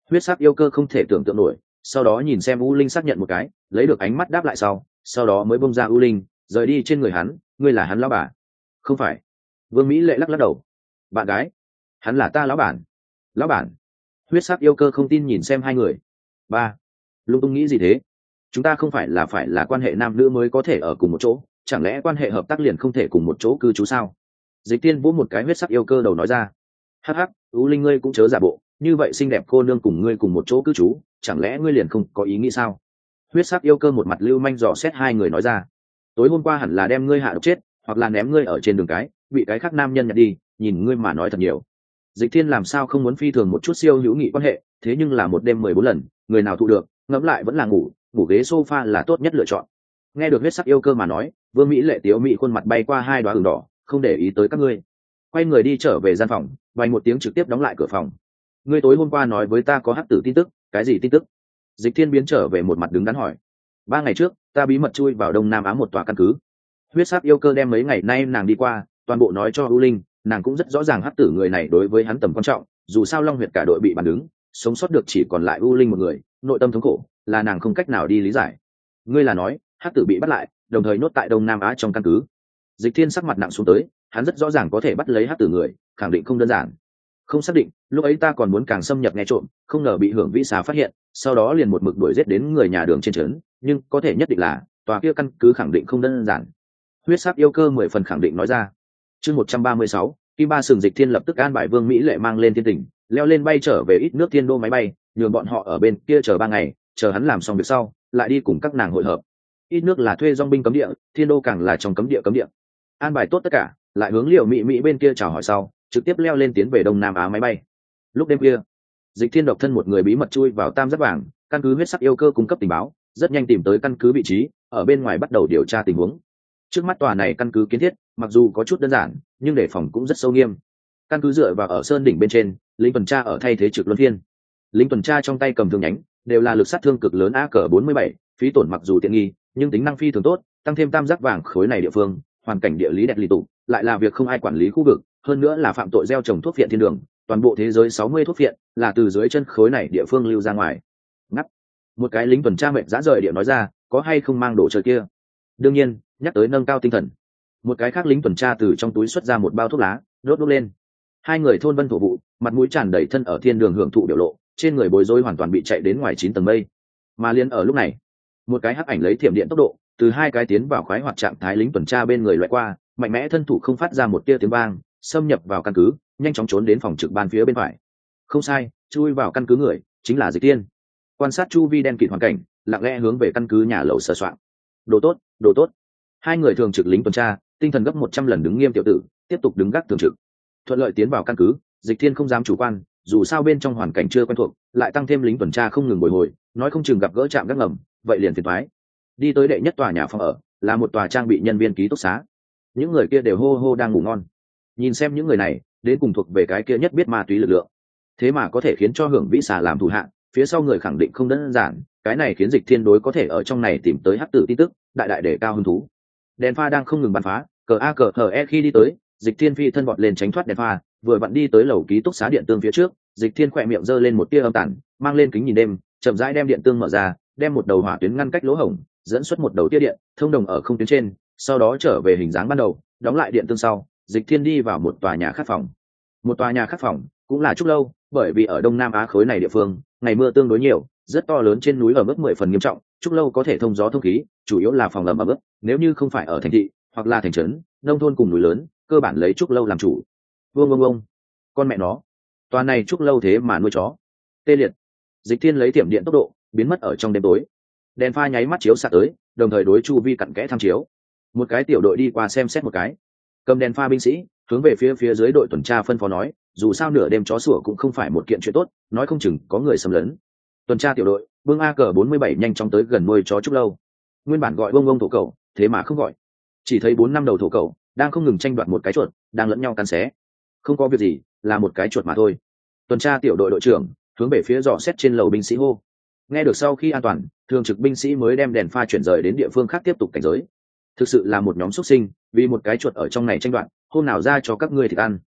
Huyết sắc yêu cơ không thể tưởng tượng nổi, sau đó nhìn xem u linh xác nhận một cái, lấy được ánh mắt đáp lại sau sau đó mới bông ra u linh rời đi trên người hắn. Ngươi là hắn lão bà? Không phải. Vương Mỹ Lệ lắc lắc đầu. Bạn gái? Hắn là ta lão bản. Lão bản? Huyết sắc yêu cơ không tin nhìn xem hai người. Ba, lung tung nghĩ gì thế? Chúng ta không phải là phải là quan hệ nam nữ mới có thể ở cùng một chỗ, chẳng lẽ quan hệ hợp tác liền không thể cùng một chỗ cư trú sao? Dịch Tiên vỗ một cái huyết sắc yêu cơ đầu nói ra. Hắc hắc, u linh ngươi cũng chớ giả bộ, như vậy xinh đẹp cô nương cùng ngươi cùng một chỗ cư trú, chẳng lẽ ngươi liền không có ý nghĩ sao? Huyết sắc yêu cơ một mặt lưu manh dò xét hai người nói ra. Tối hôm qua hẳn là đem ngươi hạ độc chết, hoặc là ném ngươi ở trên đường cái, bị cái khác nam nhân nhặt đi, nhìn ngươi mà nói thật nhiều. Dịch Thiên làm sao không muốn phi thường một chút siêu hữu nghị quan hệ, thế nhưng là một đêm mười bốn lần, người nào thụ được, ngẫm lại vẫn là ngủ, ngủ ghế sofa là tốt nhất lựa chọn. Nghe được huyết sắc yêu cơ mà nói, Vương Mỹ Lệ tiếu mỹ khuôn mặt bay qua hai đóa ửng đỏ, không để ý tới các ngươi. Quay người đi trở về gian phòng, vài một tiếng trực tiếp đóng lại cửa phòng. Ngươi tối hôm qua nói với ta có hắc tử tin tức, cái gì tin tức? Dịch Thiên biến trở về một mặt đứng đắn hỏi. Ba ngày trước, ta bí mật chui vào Đông Nam Á một tòa căn cứ. Huyết sắc yêu cơ đem mấy ngày nay nàng đi qua, toàn bộ nói cho U Linh, nàng cũng rất rõ ràng hắc tử người này đối với hắn tầm quan trọng, dù sao Long Huyệt cả đội bị bàn đứng, sống sót được chỉ còn lại U Linh một người, nội tâm thống khổ, là nàng không cách nào đi lý giải. Ngươi là nói, hắc tử bị bắt lại, đồng thời nhốt tại Đông Nam Á trong căn cứ. Dịch Thiên sắc mặt nặng xuống tới, hắn rất rõ ràng có thể bắt lấy hắc tử người, khẳng định không đơn giản. Không xác định, lúc ấy ta còn muốn càng xâm nhập nghe trộm, không ngờ bị Hưởng Vĩ Xà phát hiện, sau đó liền một mực đuổi giết đến người nhà đường trên trấn, nhưng có thể nhất định là tòa kia căn cứ khẳng định không đơn giản. Huyết sắc yêu cơ mười phần khẳng định nói ra. Chương một trăm ba mươi sáu, Kim Ba Sừng. Dịch Thiên lập tức an bài Vương Mỹ Lệ mang lên thiên tỉnh, leo lên bay trở về ít nước thiên đô máy bay, nhường bọn họ ở bên kia chờ ba ngày, chờ hắn làm xong việc sau, lại đi cùng các nàng hội hợp. Ít nước là thuê dòng binh cấm địa, thiên đô càng là trong cấm địa cấm địa. An bài tốt tất cả, lại hướng Liễu Mỹ Mỹ bên kia chào hỏi sau, trực tiếp leo lên tiến về Đông Nam Á máy bay. Lúc đêm kia, Dịch Thiên độc thân một người bí mật chui vào Tam Giác Vàng, căn cứ huyết sắc yêu cơ cung cấp tình báo, rất nhanh tìm tới căn cứ vị trí, ở bên ngoài bắt đầu điều tra tình huống. Trước mắt tòa này căn cứ kiến thiết, mặc dù có chút đơn giản, nhưng đề phòng cũng rất sâu nghiêm. Căn cứ dựa vào ở sơn đỉnh bên trên, lính tuần tra ở thay thế trực luân phiên. Lính tuần tra trong tay cầm thương nhánh, đều là lực sát thương cực lớn A K bốn mươi bảy, phí tổn mặc dù tiện nghi, nhưng tính năng phi thường tốt, tăng thêm Tam Giác Vàng khối này địa phương, hoàn cảnh địa lý đẹp lì tụ, lại là việc không ai quản lý khu vực, hơn nữa là phạm tội gieo trồng thuốc viện thiên đường, toàn bộ thế giới sáu mươi thuốc viện là từ dưới chân khối này địa phương lưu ra ngoài. Ngắt. Một cái lính tuần tra mệt dã rời địa nói ra, có hay không mang đồ chơi kia? Đương nhiên, nhắc tới nâng cao tinh thần. Một cái khác lính tuần tra từ trong túi xuất ra một bao thuốc lá, đốt đốt lên. Hai người thôn vân thổ vụ, mặt mũi tràn đầy thân ở thiên đường hưởng thụ biểu lộ, trên người bối rối hoàn toàn bị chạy đến ngoài chín tầng mây. Mà liên ở lúc này, một cái hắc ảnh lấy thiểm điện tốc độ, từ hai cái tiến vào khoái hoạt trạng thái lính tuần tra bên người loại qua, mạnh mẽ thân thủ không phát ra một tia tiếng vang, xâm nhập vào căn cứ, nhanh chóng trốn đến phòng trực ban phía bên phải. Không sai, chui vào căn cứ người chính là Dịch Tiên. Quan sát chu vi đen kịt hoàn cảnh, lặng lẽ hướng về căn cứ nhà lầu sờ soạn. Đồ tốt, đồ tốt. Hai người thường trực lính tuần tra, tinh thần gấp một trăm lần đứng nghiêm tiểu tử, tiếp tục đứng gác thường trực. Thuận lợi tiến vào căn cứ, Dịch Thiên không dám chủ quan, dù sao bên trong hoàn cảnh chưa quen thuộc, lại tăng thêm lính tuần tra không ngừng bồi hồi, nói không chừng gặp gỡ trạm gác ngầm, vậy liền phiền toái. Đi tới đệ nhất tòa nhà phòng ở, là một tòa trang bị nhân viên ký túc xá. Những người kia đều hô hô đang ngủ ngon. Nhìn xem những người này, đến cùng thuộc về cái kia nhất biết ma túy lực lượng, thế mà có thể khiến cho Hưởng Vĩ Xà làm thủ hạ, phía sau người khẳng định không đơn giản, cái này khiến Dịch Thiên đối có thể ở trong này tìm tới hắc tử tin tức, đại đại để cao hứng thú. Đèn pha đang không ngừng bắn phá, cờ a cờ hờ e khi đi tới, Dịch Thiên phi thân vọt lên tránh thoát đèn pha, vừa vặn đi tới lầu ký túc xá điện tương phía trước, Dịch Thiên khỏe miệng giơ lên một tia âm tàn, mang lên kính nhìn đêm, chậm rãi đem điện tương mở ra, đem một đầu hỏa tuyến ngăn cách lỗ hổng, dẫn xuất một đầu tia điện, thông đồng ở không tuyến trên, sau đó trở về hình dáng ban đầu, đóng lại điện tương sau, Dịch Thiên đi vào một tòa nhà khác phòng. Một tòa nhà khác phòng, cũng là trúc lâu, bởi vì ở Đông Nam Á khối này địa phương, ngày mưa tương đối nhiều, rất to lớn, trên núi ở mức mười phần nghiêm trọng, trúc lâu có thể thông gió thông khí, chủ yếu là phòng ẩm ẩm ướt, nếu như không phải ở thành thị hoặc là thành trấn, nông thôn cùng núi lớn, cơ bản lấy trúc lâu làm chủ. Vương vương vương, con mẹ nó, tòa này trúc lâu thế mà nuôi chó. Tê liệt. Dịch Thiên lấy tiệm điện tốc độ, biến mất ở trong đêm tối. Đèn pha nháy mắt chiếu xạ tới, đồng thời đối chu vi cặn kẽ tham chiếu. Một cái tiểu đội đi qua xem xét một cái, cầm đèn pha binh sĩ hướng về phía phía dưới đội tuần tra phân phó nói, dù sao nửa đêm chó sủa cũng không phải một kiện chuyện tốt, nói không chừng có người xâm lấn. Tuần tra tiểu đội bưng A cờ bốn mươi bảy nhanh chóng tới gần nuôi chó trúc lâu. Nguyên bản gọi bông bông thổ cẩu, thế mà không gọi, chỉ thấy bốn năm đầu thổ cẩu đang không ngừng tranh đoạt một cái chuột, đang lẫn nhau cắn xé. Không có việc gì, là một cái chuột mà thôi. Tuần tra tiểu đội đội trưởng hướng về phía dò xét trên lầu binh sĩ hô. Nghe được sau khi an toàn, thường trực binh sĩ mới đem đèn pha chuyển rời đến địa phương khác tiếp tục cảnh giới. Thực sự là một nhóm xuất sinh, vì một cái chuột ở trong này tranh đoạt, hôm nào ra cho các ngươi thịt ăn.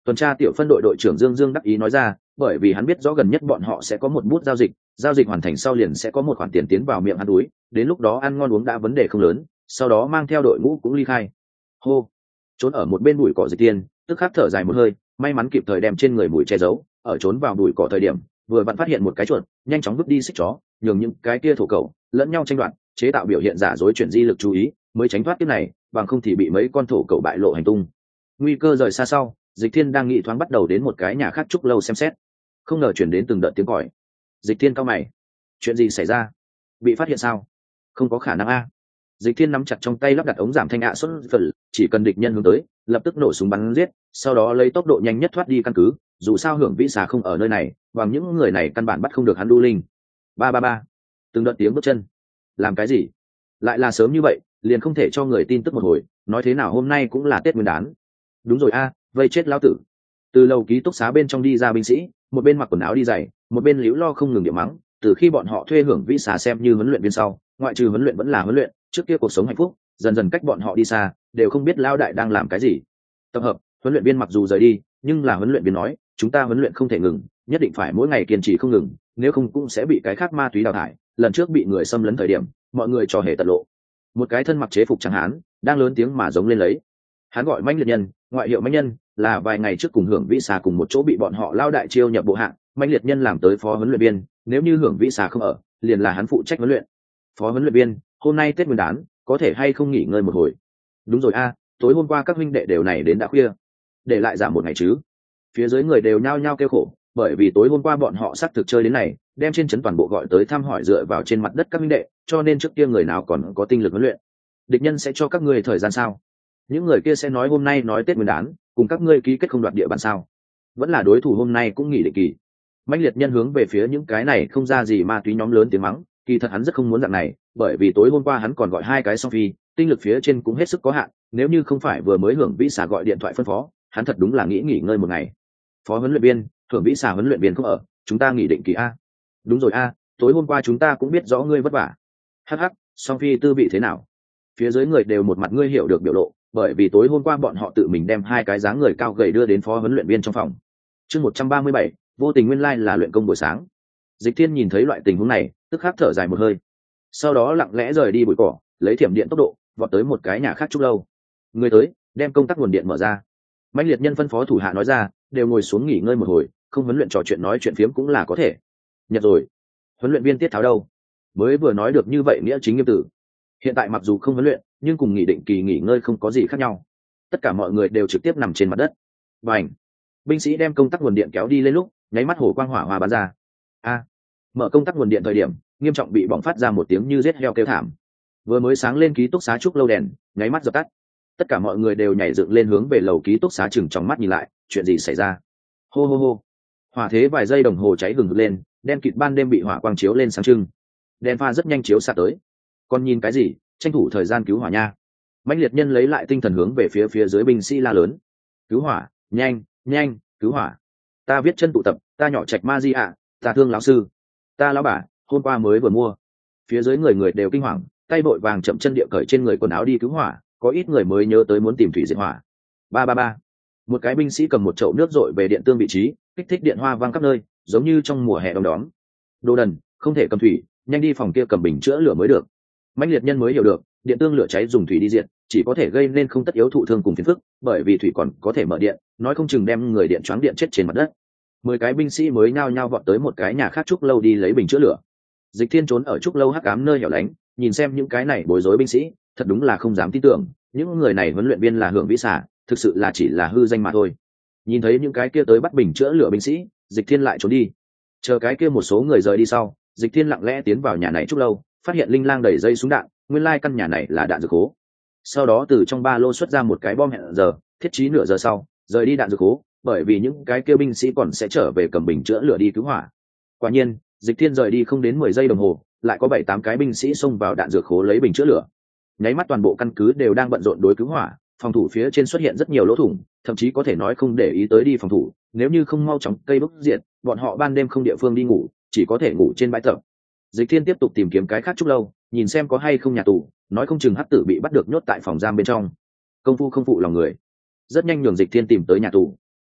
Tuần tra tiểu phân đội đội trưởng Dương Dương đắc ý nói ra, bởi vì hắn biết rõ gần nhất bọn họ sẽ có một bút giao dịch, giao dịch hoàn thành sau liền sẽ có một khoản tiền tiến vào miệng hắn túi, đến lúc đó ăn ngon uống đã vấn đề không lớn, sau đó mang theo đội ngũ cũng ly khai. Hô, trốn ở một bên bụi cỏ Dịch Tiên tức khắc thở dài một hơi, may mắn kịp thời đem trên người bụi che giấu, ở trốn vào bụi cỏ thời điểm vừa vặn phát hiện một cái chuột, nhanh chóng vứt đi xích chó, nhường những cái kia thổ cẩu lẫn nhau tranh đoạt, chế tạo biểu hiện giả dối chuyển di lực chú ý, mới tránh thoát kiếp này, bằng không thì bị mấy con thổ cẩu bại lộ hành tung. Nguy cơ rời xa sau, Dịch Thiên đang nghĩ thoáng bắt đầu đến một cái nhà khác trúc lâu xem xét, không ngờ chuyển đến từng đợt tiếng còi. Dịch Thiên cao mày, chuyện gì xảy ra? Bị phát hiện sao? Không có khả năng a. Dịch Thiên nắm chặt trong tay lắp đặt ống giảm thanh ạ xuất phần, chỉ cần địch nhân hướng tới, lập tức nổ súng bắn giết, sau đó lấy tốc độ nhanh nhất thoát đi căn cứ, dù sao Hưởng Vĩ Xà không ở nơi này, bằng những người này căn bản bắt không được hắn đu linh. Ba ba ba. Từng đợt tiếng bước chân. Làm cái gì? Lại là sớm như vậy, liền không thể cho người tin tức một hồi, nói thế nào hôm nay cũng là Tết Nguyên đán. Đúng rồi a, vây chết lão tử. Từ lầu ký túc xá bên trong đi ra binh sĩ, một bên mặc quần áo đi giày, một bên líu lo không ngừng điểm mắng, từ khi bọn họ thuê Hưởng Vĩ Xà xem như huấn luyện viên sau, ngoại trừ huấn luyện vẫn là huấn luyện, trước kia cuộc sống hạnh phúc dần dần cách bọn họ đi xa, đều không biết lao đại đang làm cái gì. Tập hợp, huấn luyện viên mặc dù rời đi, nhưng là huấn luyện viên nói, chúng ta huấn luyện không thể ngừng, nhất định phải mỗi ngày kiên trì không ngừng, nếu không cũng sẽ bị cái khác ma túy đào thải. Lần trước bị người xâm lấn thời điểm, mọi người trò hề tận lộ. Một cái thân mặc chế phục trắng hán đang lớn tiếng mà giống lên lấy. Hắn gọi Mãnh Liệt Nhân, ngoại hiệu Mãnh Nhân, là vài ngày trước cùng Hưởng Vĩ Xà cùng một chỗ bị bọn họ lao đại chiêu nhập bộ hạng, Mãnh Liệt Nhân làm tới phó huấn luyện viên, nếu như Hưởng Vĩ Xà không ở, liền là hắn phụ trách huấn luyện. Phó huấn luyện viên, hôm nay Tết Nguyên đán, có thể hay không nghỉ ngơi một hồi? Đúng rồi a, tối hôm qua các huynh đệ đều này đến đã khuya, để lại giảm một ngày chứ? Phía dưới người đều nhao nhao kêu khổ, bởi vì tối hôm qua bọn họ xác thực chơi đến này, đem trên trấn toàn bộ gọi tới thăm hỏi dựa vào trên mặt đất các huynh đệ, cho nên trước kia người nào còn có tinh lực huấn luyện. Địch nhân sẽ cho các ngươi thời gian sao? Những người kia sẽ nói hôm nay nói Tết Nguyên đán, cùng các ngươi ký kết không đoạt địa bàn sao? Vẫn là đối thủ hôm nay cũng nghỉ định kỳ. Mãnh Liệt Nhân hướng về phía những cái này không ra gì ma túy nhóm lớn tiếng mắng, kỳ thật hắn rất không muốn dạng này, bởi vì tối hôm qua hắn còn gọi hai cái song phi, tinh lực phía trên cũng hết sức có hạn, nếu như không phải vừa mới Hưởng Vĩ Xà gọi điện thoại phân phó, hắn thật đúng là nghĩ nghỉ ngơi một ngày. Phó huấn luyện viên, Hưởng Vĩ Xà huấn luyện viên không ở, chúng ta nghỉ định kỳ a. Đúng rồi a, tối hôm qua chúng ta cũng biết rõ ngươi vất vả. Hắc hắc, song phi tư vị thế nào? Phía dưới người đều một mặt ngươi hiểu được biểu lộ, bởi vì tối hôm qua bọn họ tự mình đem hai cái dáng người cao gầy đưa đến phó huấn luyện viên trong phòng. Chương một trăm ba mươi bảy, vô tình nguyên lai là luyện công buổi sáng. Dịch Thiên nhìn thấy loại tình huống này, tức khắc thở dài một hơi, sau đó lặng lẽ rời đi bụi cỏ, lấy thiểm điện tốc độ vọt tới một cái nhà khác trúc lâu. Người tới, đem công tắc nguồn điện mở ra. Mãnh Liệt Nhân phân phó thủ hạ nói ra, đều ngồi xuống nghỉ ngơi một hồi, không huấn luyện trò chuyện nói chuyện phiếm cũng là có thể. Nhật rồi, huấn luyện viên Tiết Tháo đâu? Mới vừa nói được như vậy nghĩa chính nghiêm tử. Hiện tại mặc dù không huấn luyện, nhưng cùng nghỉ định kỳ nghỉ ngơi không có gì khác nhau. Tất cả mọi người đều trực tiếp nằm trên mặt đất. Bành! Binh sĩ đem công tắc nguồn điện kéo đi lên lúc, nháy mắt hổ quang hỏa hoa bắn ra. A! Mở công tắc nguồn điện thời điểm, nghiêm trọng bị bỏng phát ra một tiếng như rết heo kêu thảm. Vừa mới sáng lên ký túc xá trúc lâu đèn, nháy mắt dập tắt. Tất cả mọi người đều nhảy dựng lên hướng về lầu ký túc xá chừng trong mắt nhìn lại, chuyện gì xảy ra? Hô hô hô! Hỏa thế vài giây đồng hồ cháy hừng hực lên, đen kịt ban đêm bị hỏa quang chiếu lên sáng trưng. Đèn pha rất nhanh chiếu xạ tới. Còn nhìn cái gì? Tranh thủ thời gian cứu hỏa nha! Mãnh Liệt Nhân lấy lại tinh thần hướng về phía phía dưới binh sĩ la lớn. Cứu hỏa, nhanh, nhanh, cứu hỏa! Ta viết chân tụ tập, ta nhỏ trạch ma di ạ, ta thương lão sư, ta lão bà, hôm qua mới vừa mua. Phía dưới người người đều kinh hoàng, tay vội vàng chậm chân địa cởi trên người quần áo đi cứu hỏa, có ít người mới nhớ tới muốn tìm thủy diệt hỏa. Ba ba ba. Một cái binh sĩ cầm một chậu nước dội về điện tương vị trí, kích thích điện hoa vang khắp nơi, giống như trong mùa hè đông đóm. Đồ đần, không thể cầm thủy, nhanh đi phòng kia cầm bình chữa lửa mới được. Mãnh Liệt Nhân mới hiểu được, điện tương lửa cháy dùng thủy đi diệt, chỉ có thể gây nên không tất yếu thụ thương cùng phiền phức, bởi vì thủy còn có thể mở điện, nói không chừng đem người điện choáng điện chết trên mặt đất. Mười cái binh sĩ mới nhao nhao vọt tới một cái nhà khác trúc lâu đi lấy bình chữa lửa. Dịch Thiên trốn ở trúc lâu hắc ám nơi hẻo lánh, nhìn xem những cái này bối rối binh sĩ, thật đúng là không dám tin tưởng, những người này huấn luyện viên là Hưởng Vĩ Xà, thực sự là chỉ là hư danh mà thôi. Nhìn thấy những cái kia tới bắt bình chữa lửa binh sĩ, Dịch Thiên lại trốn đi. Chờ cái kia một số người rời đi sau, Dịch Thiên lặng lẽ tiến vào nhà này trúc lâu, phát hiện linh lang đầy dây súng đạn, nguyên lai căn nhà này là đạn dược hố. Sau đó từ trong ba lô xuất ra một cái bom hẹn giờ, thiết trí nửa giờ sau, rời đi đạn dược hố, bởi vì những cái kia binh sĩ còn sẽ trở về cầm bình chữa lửa đi cứu hỏa. Quả nhiên, Dịch Thiên rời đi không đến mười giây đồng hồ, lại có bảy tám cái binh sĩ xông vào đạn dược hố lấy bình chữa lửa. Nháy mắt toàn bộ căn cứ đều đang bận rộn đối cứu hỏa, phòng thủ phía trên xuất hiện rất nhiều lỗ thủng, thậm chí có thể nói không để ý tới đi phòng thủ, nếu như không mau chóng cây bốc diện, bọn họ ban đêm không địa phương đi ngủ, chỉ có thể ngủ trên bãi tập. Dịch Thiên tiếp tục tìm kiếm cái khác chút lâu, nhìn xem có hay không nhà tù, nói không chừng hắc tử bị bắt được nhốt tại phòng giam bên trong. Công phu không phụ lòng người, rất nhanh nhường Dịch Thiên tìm tới nhà tù.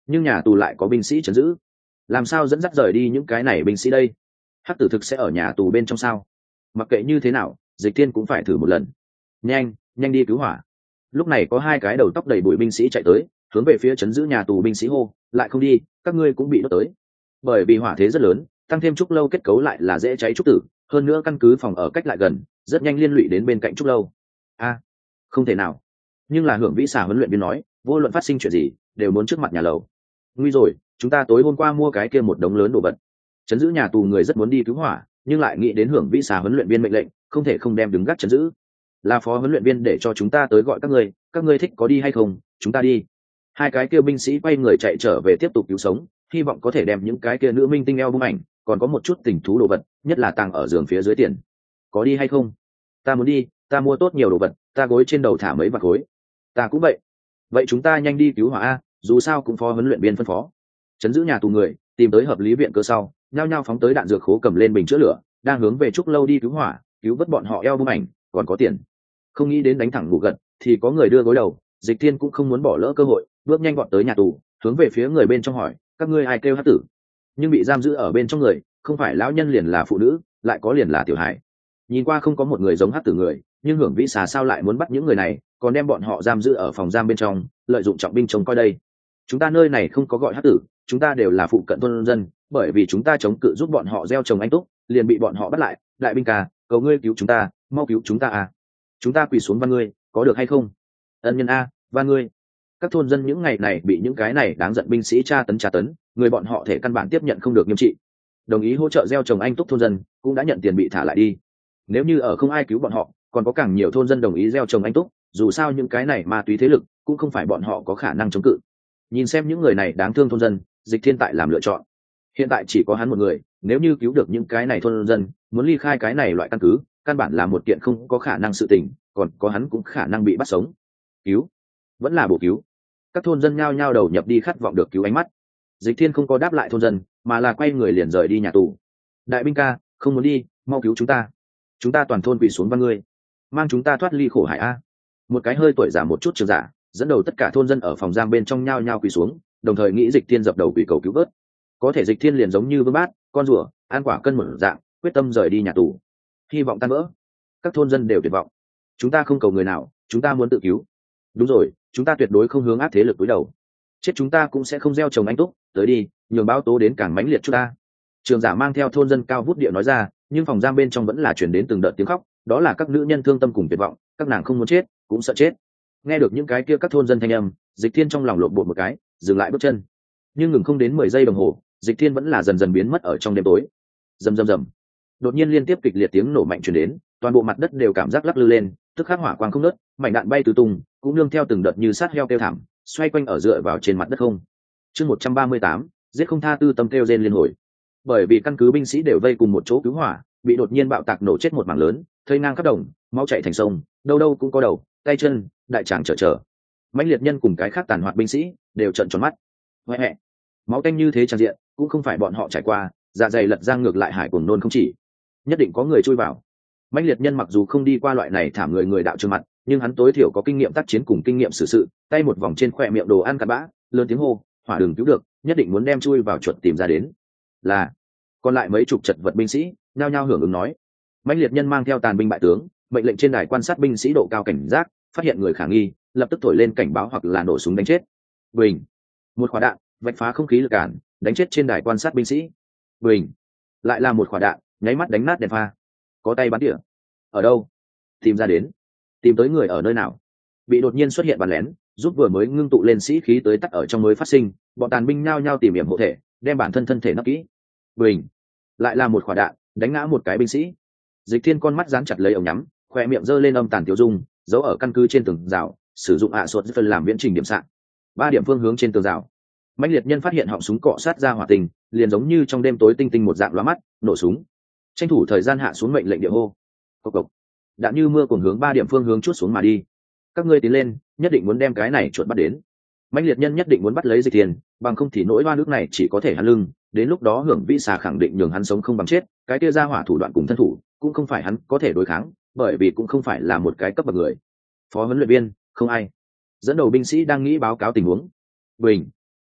nhưng nhà tù lại có binh sĩ trấn giữ, làm sao dẫn dắt rời đi những cái này binh sĩ đây? Hắc tử thực sẽ ở nhà tù bên trong sao? Mặc kệ như thế nào, Dịch Thiên cũng phải thử một lần. Nhanh, nhanh đi cứu hỏa. Lúc này có hai cái đầu tóc đầy bụi binh sĩ chạy tới, hướng về phía trấn giữ nhà tù binh sĩ hô, lại không đi, các ngươi cũng bị đốt tới. Bởi vì hỏa thế rất lớn, tăng thêm trúc lâu kết cấu lại là dễ cháy trúc tử, hơn nữa căn cứ phòng ở cách lại gần, rất nhanh liên lụy đến bên cạnh trúc lâu. A, không thể nào. Nhưng là Hưởng Vĩ Xà huấn luyện viên nói, vô luận phát sinh chuyện gì, đều muốn trước mặt nhà lầu. Nguy rồi, chúng ta tối hôm qua mua cái kia một đống lớn đồ vật. Trấn giữ nhà tù người rất muốn đi cứu hỏa, nhưng lại nghĩ đến Hưởng Vĩ Xà huấn luyện viên mệnh lệnh, không thể không đem đứng gác trấn giữ. Là phó huấn luyện viên để cho chúng ta tới gọi các ngươi, các ngươi thích có đi hay không, chúng ta đi. Hai cái kia binh sĩ quay người chạy trở về tiếp tục cứu sống, hy vọng có thể đem những cái kia nữ minh tinh eo bung ảnh, còn có một chút tình thú đồ vật, nhất là tàng ở giường phía dưới tiền. Có đi hay không? Ta muốn đi, ta mua tốt nhiều đồ vật, ta gối trên đầu thả mấy vạt khối. Ta cũng vậy. Vậy chúng ta nhanh đi cứu hỏa a, dù sao cũng phó huấn luyện viên phân phó. Trấn giữ nhà tù người tìm tới hợp lý viện cơ sau, nhao nhao phóng tới đạn dược khố cầm lên bình chữa lửa, đang hướng về trúc lâu đi cứu hỏa, cứu vớt bọn họ eo bung ảnh, còn có tiền. Không nghĩ đến đánh thẳng ngủ gật, thì có người đưa gối đầu. Dịch Thiên cũng không muốn bỏ lỡ cơ hội, bước nhanh gọn tới nhà tù, hướng về phía người bên trong hỏi, các ngươi ai kêu hắc tử? Nhưng bị giam giữ ở bên trong người, không phải lão nhân liền là phụ nữ, lại có liền là tiểu hải. Nhìn qua không có một người giống hắc tử người, nhưng Hưởng Vĩ Xà sao lại muốn bắt những người này, còn đem bọn họ giam giữ ở phòng giam bên trong, lợi dụng trọng binh trông coi đây. Chúng ta nơi này không có gọi hắc tử, chúng ta đều là phụ cận thôn dân, bởi vì chúng ta chống cự giúp bọn họ gieo trồng anh túc, liền bị bọn họ bắt lại. Đại binh ca, cầu ngươi cứu chúng ta, mau cứu chúng ta à! Chúng ta quỳ xuống van ngươi, có được hay không? Ân nhân a, van ngươi! Các thôn dân những ngày này bị những cái này đáng giận binh sĩ tra tấn tra tấn, người bọn họ thể căn bản tiếp nhận không được nghiêm trị. Đồng ý hỗ trợ gieo trồng anh túc thôn dân cũng đã nhận tiền bị thả lại đi. Nếu như ở không ai cứu bọn họ, còn có càng nhiều thôn dân đồng ý gieo trồng anh túc, dù sao những cái này ma túy thế lực cũng không phải bọn họ có khả năng chống cự. Nhìn xem những người này đáng thương thôn dân, Dịch Thiên tại làm lựa chọn. Hiện tại chỉ có hắn một người, nếu như cứu được những cái này thôn dân, muốn ly khai cái này loại căn cứ, căn bản là một kiện không có khả năng sự tình, còn có hắn cũng khả năng bị bắt sống. Cứu, vẫn là bổ cứu. Các thôn dân nhao nhao đầu nhập đi khát vọng được cứu ánh mắt. Dịch Thiên không có đáp lại thôn dân, mà là quay người liền rời đi nhà tù. Đại binh ca, không muốn đi, mau cứu chúng ta. Chúng ta toàn thôn quỳ xuống van ngươi, mang chúng ta thoát ly khổ hải a. Một cái hơi tuổi già một chút trường giả dẫn đầu tất cả thôn dân ở phòng giam bên trong nhao nhao quỳ xuống, đồng thời nghĩ Dịch Thiên dập đầu quỳ cầu cứu vớt. Có thể Dịch Thiên liền giống như vương bát, con rùa, ăn quả cân một dạng, quyết tâm rời đi nhà tù. Hy vọng tan vỡ. Các thôn dân đều tuyệt vọng. Chúng ta không cầu người nào, chúng ta muốn tự cứu. Đúng rồi, chúng ta tuyệt đối không hướng áp thế lực đối đầu. Chết chúng ta cũng sẽ không gieo trồng anh túc, tới đi, nhường báo tố đến càng mãnh liệt chúng ta. Trường giả mang theo thôn dân cao vút địa nói ra, nhưng phòng giam bên trong vẫn là chuyển đến từng đợt tiếng khóc, đó là các nữ nhân thương tâm cùng tuyệt vọng, các nàng không muốn chết, cũng sợ chết. Nghe được những cái kia các thôn dân thanh âm, Dịch Thiên trong lòng lộn bột một cái, dừng lại bước chân. Nhưng ngừng không đến mười giây đồng hồ, Dịch Thiên vẫn là dần dần biến mất ở trong đêm tối. Rầm rầm rầm. Đột nhiên liên tiếp kịch liệt tiếng nổ mạnh truyền đến, toàn bộ mặt đất đều cảm giác lắc lư lên, tức khắc hỏa quang không ngớt, mảnh đạn bay tứ tung, cũng nương theo từng đợt như sát heo kêu thảm, xoay quanh ở dựa vào trên mặt đất không. Chương một trăm ba mươi tám, giết không tha tư tâm kêu rên liên hồi. Bởi vì căn cứ binh sĩ đều vây cùng một chỗ cứu hỏa, bị đột nhiên bạo tạc nổ chết một mảng lớn, thây ngang khắp đồng, máu chảy thành sông, đâu đâu cũng có đầu, tay chân, đại tràng trở trở. Mãnh liệt nhân cùng cái khác tàn hoạt binh sĩ đều trợn tròn mắt. Hoẹ hoẹ. Máu tanh như thế tràn diện, cũng không phải bọn họ trải qua, dạ dày lật ra ngược lại hải cuồng nôn không chỉ. Nhất định có người chui vào. Mãnh liệt nhân mặc dù không đi qua loại này thảm người người đạo trương mặt, nhưng hắn tối thiểu có kinh nghiệm tác chiến cùng kinh nghiệm xử sự, tay một vòng trên khỏe miệng đồ ăn cặn bã, lớn tiếng hô, hỏa đường cứu được, nhất định muốn đem chui vào chuột tìm ra đến. Là. Còn lại mấy chục chật vật binh sĩ nhao nhao hưởng ứng nói. Mãnh liệt nhân mang theo tàn binh bại tướng, mệnh lệnh trên đài quan sát binh sĩ độ cao cảnh giác, phát hiện người khả nghi, lập tức thổi lên cảnh báo hoặc là nổ súng đánh chết. Bình. Một quả đạn vạch phá không khí lực cản, đánh chết trên đài quan sát binh sĩ. Bình. Lại là một quả đạn, nháy mắt đánh nát đèn pha. Có tay bắn tỉa. Ở đâu? Tìm ra đến. Tìm tới người ở nơi nào? Bị đột nhiên xuất hiện bắn lén, giúp vừa mới ngưng tụ lên sĩ khí tới tắt ở trong mới phát sinh, bọn tàn binh nhao nhao tìm hiểm hộ thể, đem bản thân thân thể nấp kỹ. Bình. Lại là một quả đạn, đánh ngã một cái binh sĩ. Dịch Thiên con mắt dán chặt lấy ống nhắm, khoe miệng giơ lên âm tàn tiêu dung, giấu ở căn cứ trên tường rào, sử dụng ạ sột phân làm viễn trình điểm sạc. Ba điểm phương hướng trên tường rào. Mãnh liệt nhân phát hiện họng súng cọ sát ra hỏa tình, liền giống như trong đêm tối tinh tinh một dạng lóa mắt, nổ súng. Tranh thủ thời gian hạ xuống mệnh lệnh địa hô. Cộc cộc. Đạn như mưa cuồng hướng ba điểm phương hướng chuốt xuống mà đi. Các ngươi tiến lên, nhất định muốn đem cái này chuột bắt đến. Mãnh liệt nhân nhất định muốn bắt lấy Dịch Thiên, bằng không thì nỗi oan nước này chỉ có thể hắn lưng, đến lúc đó Hưởng Vĩ Xà khẳng định nhường hắn sống không bằng chết, cái kia ra hỏa thủ đoạn cùng thân thủ, cũng không phải hắn có thể đối kháng, bởi vì cũng không phải là một cái cấp bậc người. Phó huấn luyện viên, không ai. Dẫn đầu binh sĩ đang nghĩ báo cáo tình huống. Bình.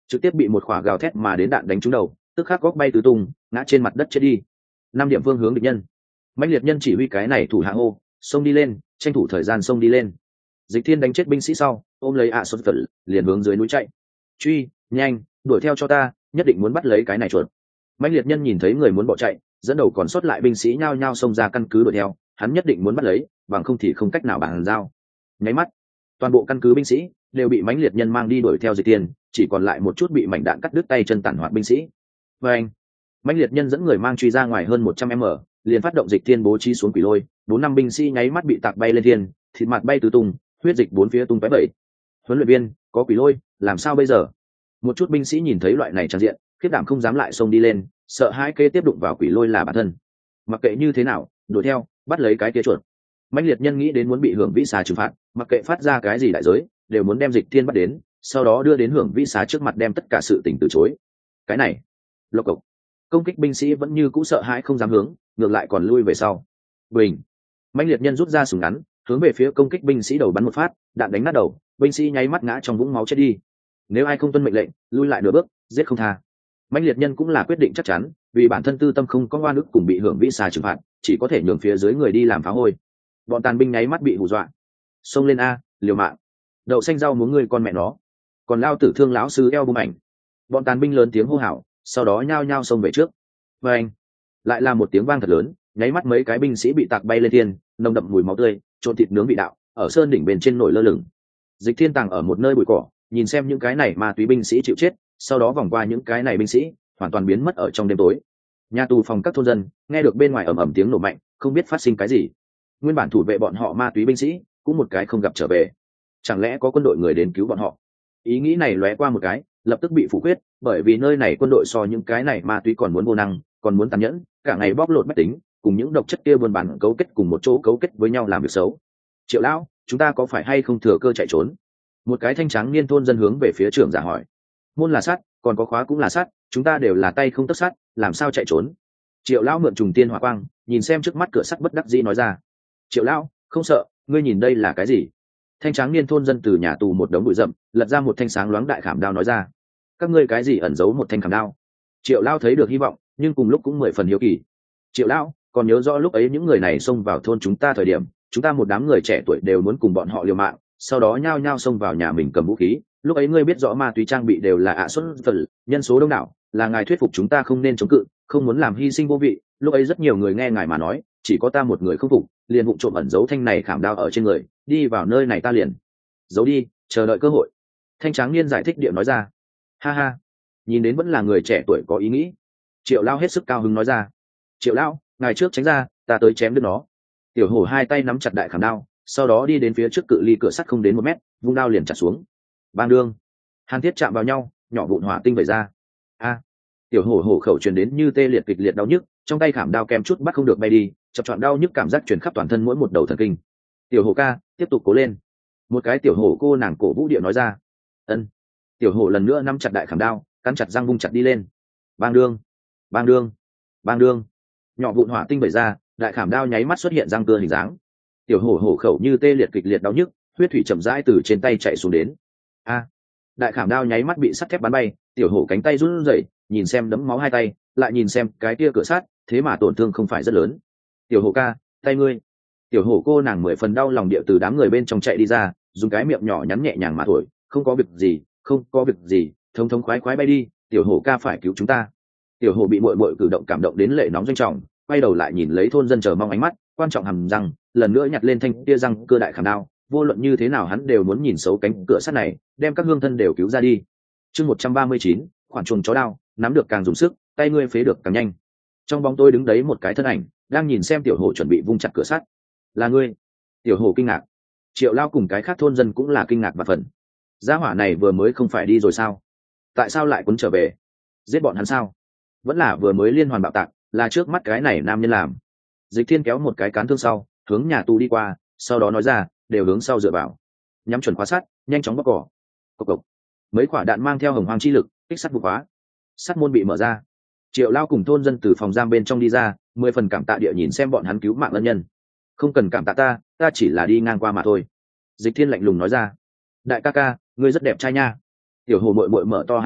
trực tiếp bị một quả gào thét mà đến đạn đánh trúng đầu, tức khắc góc bay tứ tung, ngã trên mặt đất chết đi. Năm điểm phương hướng địch nhân. Mãnh liệt nhân chỉ huy cái này thủ hạ hô, xông đi lên, tranh thủ thời gian xông đi lên. Dịch Thiên đánh chết binh sĩ sau, ôm lấy ạ xuất phật, liền hướng dưới núi chạy. Truy, nhanh, đuổi theo cho ta, nhất định muốn bắt lấy cái này chuột. Mãnh liệt nhân nhìn thấy người muốn bỏ chạy, dẫn đầu còn sót lại binh sĩ nhao nhao xông ra căn cứ đuổi theo, hắn nhất định muốn bắt lấy, bằng không thì không cách nào bàn giao. Nháy mắt, toàn bộ căn cứ binh sĩ đều bị mãnh liệt nhân mang đi đuổi theo Dịch Thiên, chỉ còn lại một chút bị mảnh đạn cắt đứt tay chân tàn hoạt binh sĩ. Và anh, mãnh liệt nhân dẫn người mang truy ra ngoài hơn một trăm mét, liền phát động Dịch Thiên bố trí xuống quỷ lôi, bốn năm binh sĩ nháy mắt bị tạc bay lên thiên, thịt mặt bay tứ tung, huyết dịch bốn phía tung tóe bẩy. Huấn luyện viên, có quỷ lôi, làm sao bây giờ? Một chút binh sĩ nhìn thấy loại này tràn diện, khiếp đảm không dám lại xông đi lên, sợ hãi kế tiếp đụng vào quỷ lôi là bản thân. Mặc kệ như thế nào, đuổi theo, bắt lấy cái kia chuột. Mãnh liệt nhân nghĩ đến muốn bị hưởng vĩ xà trừng phạt, mặc kệ phát ra cái gì đại giới, đều muốn đem Dịch Thiên bắt đến, sau đó đưa đến hưởng vĩ xà trước mặt đem tất cả sự tình từ chối. Cái này, lộc cộc. Công kích binh sĩ vẫn như cũ sợ hãi không dám hướng, ngược lại còn lui về sau. Bình. Mãnh liệt nhân rút ra súng ngắn, hướng về phía công kích binh sĩ đầu bắn một phát, đạn đánh nát đầu, binh sĩ nháy mắt ngã trong vũng máu chết đi. Nếu ai không tuân mệnh lệnh, lui lại nửa bước, giết không tha. Mãnh liệt nhân cũng là quyết định chắc chắn, vì bản thân tư tâm không có oan ức cùng bị hưởng vĩ xà trừng phạt, chỉ có thể nhường phía dưới người đi làm phá hôi. Bọn tàn binh nháy mắt bị hù dọa. Xông lên a, liều mạng. Đậu xanh rau muốn ngươi con mẹ nó. Còn lao tử thương lão sư eo bung ảnh. Bọn tàn binh lớn tiếng hô hào, sau đó nhao nhao xông về trước. Và anh, lại là một tiếng vang thật lớn, nháy mắt mấy cái binh sĩ bị tạc bay lên thiên, nồng đậm mùi máu tươi, trộn thịt nướng vị đạo, ở sơn đỉnh bên trên nổi lơ lửng. Dịch Thiên tàng ở một nơi bụi cỏ, nhìn xem những cái này ma túy binh sĩ chịu chết, sau đó vòng qua những cái này binh sĩ, hoàn toàn biến mất ở trong đêm tối. Nhà tù phòng các thôn dân nghe được bên ngoài ầm ầm tiếng nổ mạnh, không biết phát sinh cái gì. Nguyên bản thủ vệ bọn họ ma túy binh sĩ cũng một cái không gặp trở về, chẳng lẽ có quân đội người đến cứu bọn họ? Ý nghĩ này lóe qua một cái, lập tức bị phủ quyết, bởi vì nơi này quân đội so những cái này ma túy còn muốn vô năng, còn muốn tàn nhẫn, cả ngày bóc lột bách tính, cùng những độc chất kia buôn bán cấu kết cùng một chỗ cấu kết với nhau làm việc xấu. Triệu lão, chúng ta có phải hay không thừa cơ chạy trốn? Một cái thanh trắng niên thôn dân hướng về phía trưởng giả hỏi. Môn là sắt, còn có khóa cũng là sắt, chúng ta đều là tay không tất sắt, làm sao chạy trốn? Triệu lão mượn trùng tiên hỏa quang, nhìn xem trước mắt cửa sắt bất đắc dĩ nói ra. Triệu lão, không sợ, ngươi nhìn đây là cái gì? Thanh trắng niên thôn dân từ nhà tù một đống bụi rậm, lật ra một thanh sáng loáng đại khảm đao nói ra. Các ngươi cái gì ẩn giấu một thanh khảm đao? Triệu lão thấy được hy vọng, nhưng cùng lúc cũng mười phần hiếu kỳ. Triệu lão, còn nhớ rõ lúc ấy những người này xông vào thôn chúng ta thời điểm, chúng ta một đám người trẻ tuổi đều muốn cùng bọn họ liều mạng, sau đó nhao nhao xông vào nhà mình cầm vũ khí. Lúc ấy ngươi biết rõ ma túy trang bị đều là ạ xuất phần, nhân số đông đảo, là ngài thuyết phục chúng ta không nên chống cự, không muốn làm hy sinh vô vị. Lúc ấy rất nhiều người nghe ngài mà nói, chỉ có ta một người không phục, liền vụng trộm ẩn giấu thanh này khảm đao ở trên người, đi vào nơi này ta liền giấu đi, chờ đợi cơ hội. Thanh tráng niên giải thích điệu nói ra. Ha ha, nhìn đến vẫn là người trẻ tuổi có ý nghĩ. Triệu lao hết sức cao hứng nói ra. Triệu lao, ngài trước tránh ra, ta tới chém đứt nó. Tiểu hổ hai tay nắm chặt đại khảm đao, sau đó đi đến phía trước cự ly cửa sắt không đến một mét, vung đao liền chặt xuống. Bang đương, hàn thiết chạm vào nhau, nhỏ vụn hỏa tinh vẩy ra. A, tiểu hổ hổ khẩu truyền đến như tê liệt kịch liệt đau nhức, trong tay khảm đao kèm chút bắt không được bay đi, chập chọn đau nhức cảm giác truyền khắp toàn thân mỗi một đầu thần kinh. Tiểu hổ ca, tiếp tục cố lên. Một cái tiểu hổ cô nàng cổ vũ điệu nói ra. Ân. Tiểu hổ lần nữa nắm chặt đại khảm đao, cắn chặt răng vung chặt đi lên. Bang đương, bang đương, bang đương, nhỏ vụn hỏa tinh vẩy ra, đại khảm đao nháy mắt xuất hiện răng cưa hình dáng. Tiểu hổ hổ khẩu như tê liệt kịch liệt đau nhức, huyết thủy chậm rãi từ trên tay chạy xuống đến. A. Đại khảm đao nháy mắt bị sắt thép bắn bay, tiểu hổ cánh tay run rẩy, nhìn xem đấm máu hai tay, lại nhìn xem cái kia cửa sắt, thế mà tổn thương không phải rất lớn. Tiểu hổ ca, tay ngươi. Tiểu hổ cô nàng mười phần đau lòng địa từ đám người bên trong chạy đi ra, dùng cái miệng nhỏ nhắn nhẹ nhàng mà thổi, không có việc gì, không có việc gì, thống thống khoái khoái bay đi, tiểu hổ ca phải cứu chúng ta. Tiểu hổ bị muội muội cử động cảm động đến lệ nóng doanh trọng, quay đầu lại nhìn lấy thôn dân chờ mong ánh mắt, quan trọng hầm răng, lần nữa nhặt lên thanh tia răng cơ đại khảm đao, vô luận như thế nào hắn đều muốn nhìn xấu cánh cửa sắt này, đem các hương thân đều cứu ra đi. Chương một trăm ba mươi chín, khoản chuồng chó đao, nắm được càng dùng sức, tay ngươi phế được càng nhanh. Trong bóng tối đứng đấy một cái thân ảnh, đang nhìn xem tiểu hổ chuẩn bị vung chặt cửa sắt. Là ngươi? Tiểu hổ kinh ngạc. Triệu lao cùng cái khác thôn dân cũng là kinh ngạc và phần. Gia hỏa này vừa mới không phải đi rồi sao? Tại sao lại quấn trở về? Giết bọn hắn sao? Vẫn là vừa mới liên hoàn bạo tạc, là trước mắt cái này nam nhân làm. Dịch Thiên kéo một cái cán thương sau, hướng nhà tù đi qua, sau đó nói ra, đều hướng sau dựa vào, nhắm chuẩn khóa sắt, nhanh chóng bóc cỏ. Cộc cộc. Mấy quả đạn mang theo hồng hoang chi lực, kích sắt vụ khóa. Sắt môn bị mở ra. Triệu lao cùng thôn dân từ phòng giam bên trong đi ra, mười phần cảm tạ địa nhìn xem bọn hắn cứu mạng ân nhân. Không cần cảm tạ ta, ta chỉ là đi ngang qua mà thôi. Dịch Thiên lạnh lùng nói ra. Đại ca ca, ngươi rất đẹp trai nha. Tiểu hồ muội muội mở to hai mắt,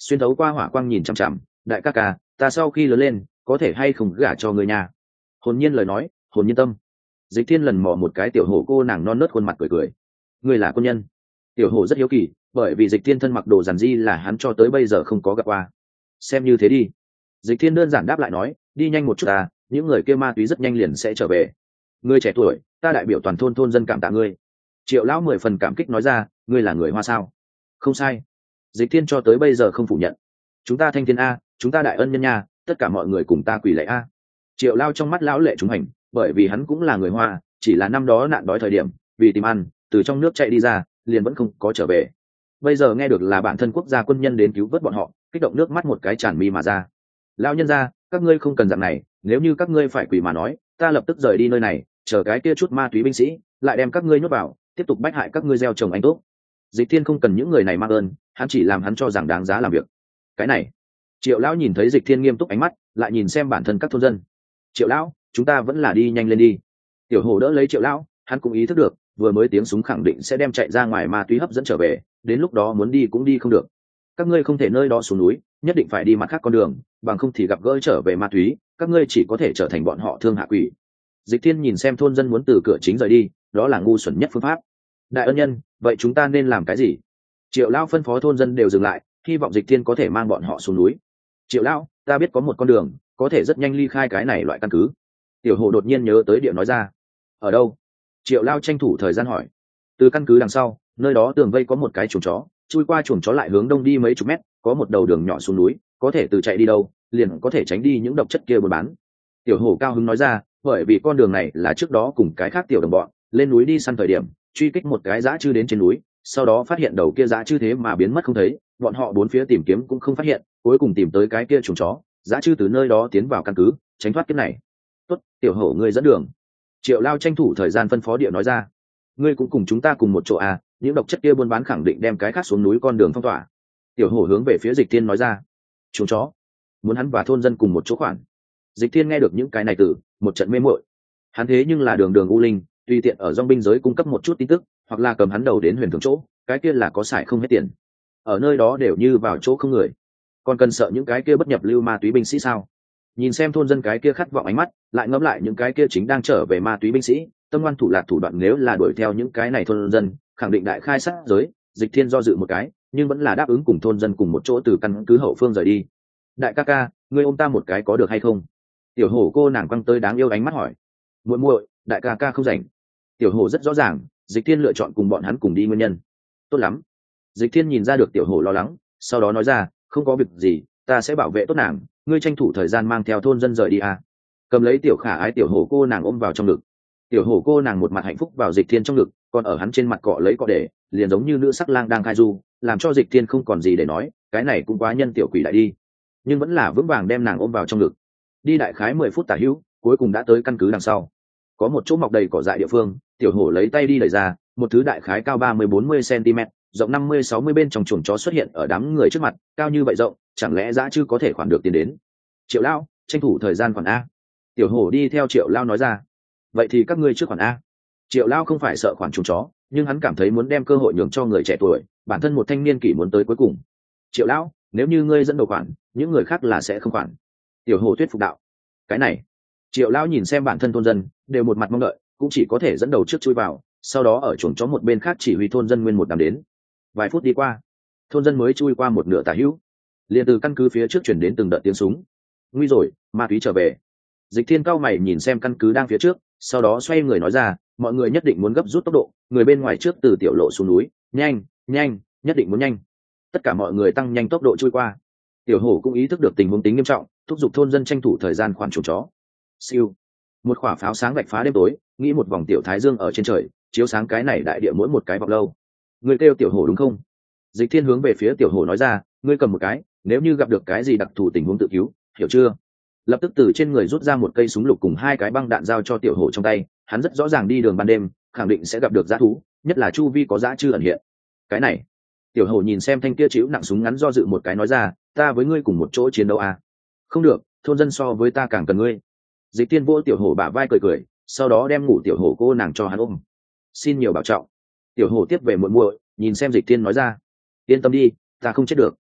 xuyên thấu qua hỏa quang nhìn chằm chằm. Đại ca ca, ta sau khi lớn lên có thể hay không gả cho người nhà? Hồn nhiên lời nói, hồn nhiên tâm. Dịch thiên lần mò một cái tiểu hổ cô nàng non nớt khuôn mặt cười cười. Người là quân nhân? Tiểu hổ rất hiếu kỳ, bởi vì dịch thiên thân mặc đồ giản di là hắn cho tới bây giờ không có gặp qua. Xem như thế đi. Dịch thiên đơn giản đáp lại nói, đi nhanh một chút ta, những người kia ma túy rất nhanh liền sẽ trở về. Ngươi trẻ tuổi, ta đại biểu toàn thôn thôn dân cảm tạ ngươi. Triệu lão mười phần cảm kích nói ra, ngươi là người Hoa sao? Không sai. Dịch thiên cho tới bây giờ không phủ nhận. Chúng ta thanh thiên a, chúng ta đại ân nhân nha, tất cả mọi người cùng ta quỳ lạy a. Triệu lao trong mắt lão lệ trúng hành, bởi vì hắn cũng là người Hoa, chỉ là năm đó nạn đói thời điểm, vì tìm ăn, từ trong nước chạy đi ra, liền vẫn không có trở về. Bây giờ nghe được là bản thân quốc gia quân nhân đến cứu vớt bọn họ, kích động nước mắt một cái tràn mi mà ra. Lão nhân gia, các ngươi không cần dạng này, nếu như các ngươi phải quỳ mà nói, ta lập tức rời đi nơi này, chờ cái kia chút ma túy binh sĩ lại đem các ngươi nhốt vào, tiếp tục bách hại các ngươi gieo trồng anh tốt. Dịch thiên không cần những người này mang ơn, hắn chỉ làm hắn cho rằng đáng giá làm việc. Cái này, Triệu lão nhìn thấy Dịch thiên nghiêm túc ánh mắt, lại nhìn xem bản thân các thôn dân. Triệu lão, chúng ta vẫn là đi nhanh lên đi. Tiểu hổ đỡ lấy Triệu lão, hắn cũng ý thức được, vừa mới tiếng súng khẳng định sẽ đem chạy ra ngoài ma túy hấp dẫn trở về, đến lúc đó muốn đi cũng đi không được. Các ngươi không thể nơi đó xuống núi, nhất định phải đi mặt khác con đường, bằng không thì gặp gỡ trở về ma túy, các ngươi chỉ có thể trở thành bọn họ thương hạ quỷ. Dịch thiên nhìn xem thôn dân muốn từ cửa chính rời đi, đó là ngu xuẩn nhất phương pháp. Đại ân nhân, vậy chúng ta nên làm cái gì? Triệu lão phân phó thôn dân đều dừng lại, hy vọng Dịch thiên có thể mang bọn họ xuống núi. Triệu lão, ta biết có một con đường có thể rất nhanh ly khai cái này loại căn cứ. Tiểu hồ đột nhiên nhớ tới địa nói ra. Ở đâu? Triệu lão tranh thủ thời gian hỏi. Từ căn cứ đằng sau, nơi đó tường vây có một cái chuồng chó, chui qua chuồng chó lại hướng đông đi mấy chục mét, có một đầu đường nhỏ xuống núi, có thể từ chạy đi đâu, liền có thể tránh đi những độc chất kia buôn bán. Tiểu hổ cao hứng nói ra, bởi vì con đường này là trước đó cùng cái khác tiểu đồng bọn lên núi đi săn thời điểm truy kích một cái dã chư đến trên núi, sau đó phát hiện đầu kia dã chư thế mà biến mất không thấy, bọn họ bốn phía tìm kiếm cũng không phát hiện, cuối cùng tìm tới cái kia chuồng chó, dã chư từ nơi đó tiến vào căn cứ, tránh thoát kiếp này. Tốt, tiểu hổ ngươi dẫn đường. Triệu lao tranh thủ thời gian phân phó địa nói ra, ngươi cũng cùng chúng ta cùng một chỗ à, những độc chất kia buôn bán khẳng định đem cái khác xuống núi con đường phong tỏa. Tiểu hổ hướng về phía Dịch thiên nói ra. Chuồng chó, muốn hắn và thôn dân cùng một chỗ khoản. Dịch thiên nghe được những cái này từ một trận mê muội. Hắn thế nhưng là đường đường u linh, tùy tiện ở dòng binh giới cung cấp một chút tin tức, hoặc là cầm hắn đầu đến huyền thường chỗ, cái kia là có xài không hết tiền. Ở nơi đó đều như vào chỗ không người, còn cần sợ những cái kia bất nhập lưu ma túy binh sĩ sao? Nhìn xem thôn dân cái kia khát vọng ánh mắt, lại ngẫm lại những cái kia chính đang trở về ma túy binh sĩ, tâm ngoan thủ lạc thủ đoạn, nếu là đuổi theo những cái này thôn dân, khẳng định đại khai sát giới. Dịch thiên do dự một cái, nhưng vẫn là đáp ứng cùng thôn dân cùng một chỗ từ căn cứ hậu phương rời đi. Đại ca ca, ngươi ôm ta một cái có được hay không? Tiểu hổ cô nàng quăng tới đáng yêu ánh mắt hỏi. Muội muội, đại ca ca không rảnh. Tiểu hổ rất rõ ràng, Dịch thiên lựa chọn cùng bọn hắn cùng đi nguyên nhân. Tốt lắm. Dịch thiên nhìn ra được tiểu hổ lo lắng, sau đó nói ra, không có việc gì, ta sẽ bảo vệ tốt nàng, ngươi tranh thủ thời gian mang theo thôn dân rời đi à. Cầm lấy tiểu khả ái tiểu hổ cô nàng ôm vào trong ngực. Tiểu hổ cô nàng một mặt hạnh phúc vào Dịch thiên trong ngực, còn ở hắn trên mặt cọ lấy cọ để, liền giống như nữ sắc lang đang khai du, làm cho Dịch thiên không còn gì để nói, cái này cũng quá nhân tiểu quỷ lại đi, nhưng vẫn là vững vàng đem nàng ôm vào trong ngực. Đi đại khái mười phút tả hữu, cuối cùng đã tới căn cứ đằng sau. Có một chỗ mọc đầy cỏ dại địa phương, tiểu hổ lấy tay đi đẩy ra, một thứ đại khái cao ba mươi bốn mươi cm, rộng năm mươi sáu mươi bên trong chuồng chó xuất hiện ở đám người trước mặt, cao như vậy rộng, chẳng lẽ dã chư có thể khoản được tiền đến? Triệu lão, tranh thủ thời gian khoản a. Tiểu hổ đi theo Triệu lão nói ra. Vậy thì các ngươi trước khoản a. Triệu lão không phải sợ khoản chuồng chó, nhưng hắn cảm thấy muốn đem cơ hội nhường cho người trẻ tuổi, bản thân một thanh niên kỷ muốn tới cuối cùng. Triệu lão, nếu như ngươi dẫn đầu khoản, những người khác là sẽ không khoản. Tiểu hổ thuyết phục đạo. Cái này, Triệu lão nhìn xem bản thân thôn dân đều một mặt mong đợi, cũng chỉ có thể dẫn đầu trước chui vào, sau đó ở chuồng chó một bên khác chỉ huy thôn dân nguyên một đám đến. Vài phút đi qua, thôn dân mới chui qua một nửa tả hữu, liền từ căn cứ phía trước chuyển đến từng đợt tiếng súng. Nguy rồi, ma túy trở về. Dịch thiên cao mày nhìn xem căn cứ đang phía trước, sau đó xoay người nói ra, mọi người nhất định muốn gấp rút tốc độ, người bên ngoài trước từ tiểu lộ xuống núi, nhanh, nhanh, nhất định muốn nhanh. Tất cả mọi người tăng nhanh tốc độ chui qua. Tiểu hổ cũng ý thức được tình huống tính nghiêm trọng, thúc giục thôn dân tranh thủ thời gian khoản chuồng chó. Siêu, một quả pháo sáng vạch phá đêm tối, nghĩ một vòng tiểu thái dương ở trên trời, chiếu sáng cái này đại địa mỗi một cái vọng lâu. Người kêu tiểu hổ đúng không? Dịch thiên hướng về phía tiểu hổ nói ra, ngươi cầm một cái, nếu như gặp được cái gì đặc thù tình huống tự cứu, hiểu chưa? Lập tức từ trên người rút ra một cây súng lục cùng hai cái băng đạn giao cho tiểu hổ trong tay. Hắn rất rõ ràng đi đường ban đêm, khẳng định sẽ gặp được dã thú, nhất là chu vi có dã chư ẩn hiện. Cái này, tiểu hổ nhìn xem thanh kia chịu nặng súng ngắn do dự một cái nói ra, ta với ngươi cùng một chỗ chiến đấu à? Không được, thôn dân so với ta càng cần ngươi. Dịch tiên vỗ tiểu hổ bả vai cười cười, sau đó đem ngủ tiểu hổ cô nàng cho hắn ôm. Xin nhiều bảo trọng. Tiểu hổ tiếp về muội muội, nhìn xem Dịch tiên nói ra, yên tâm đi, ta không chết được.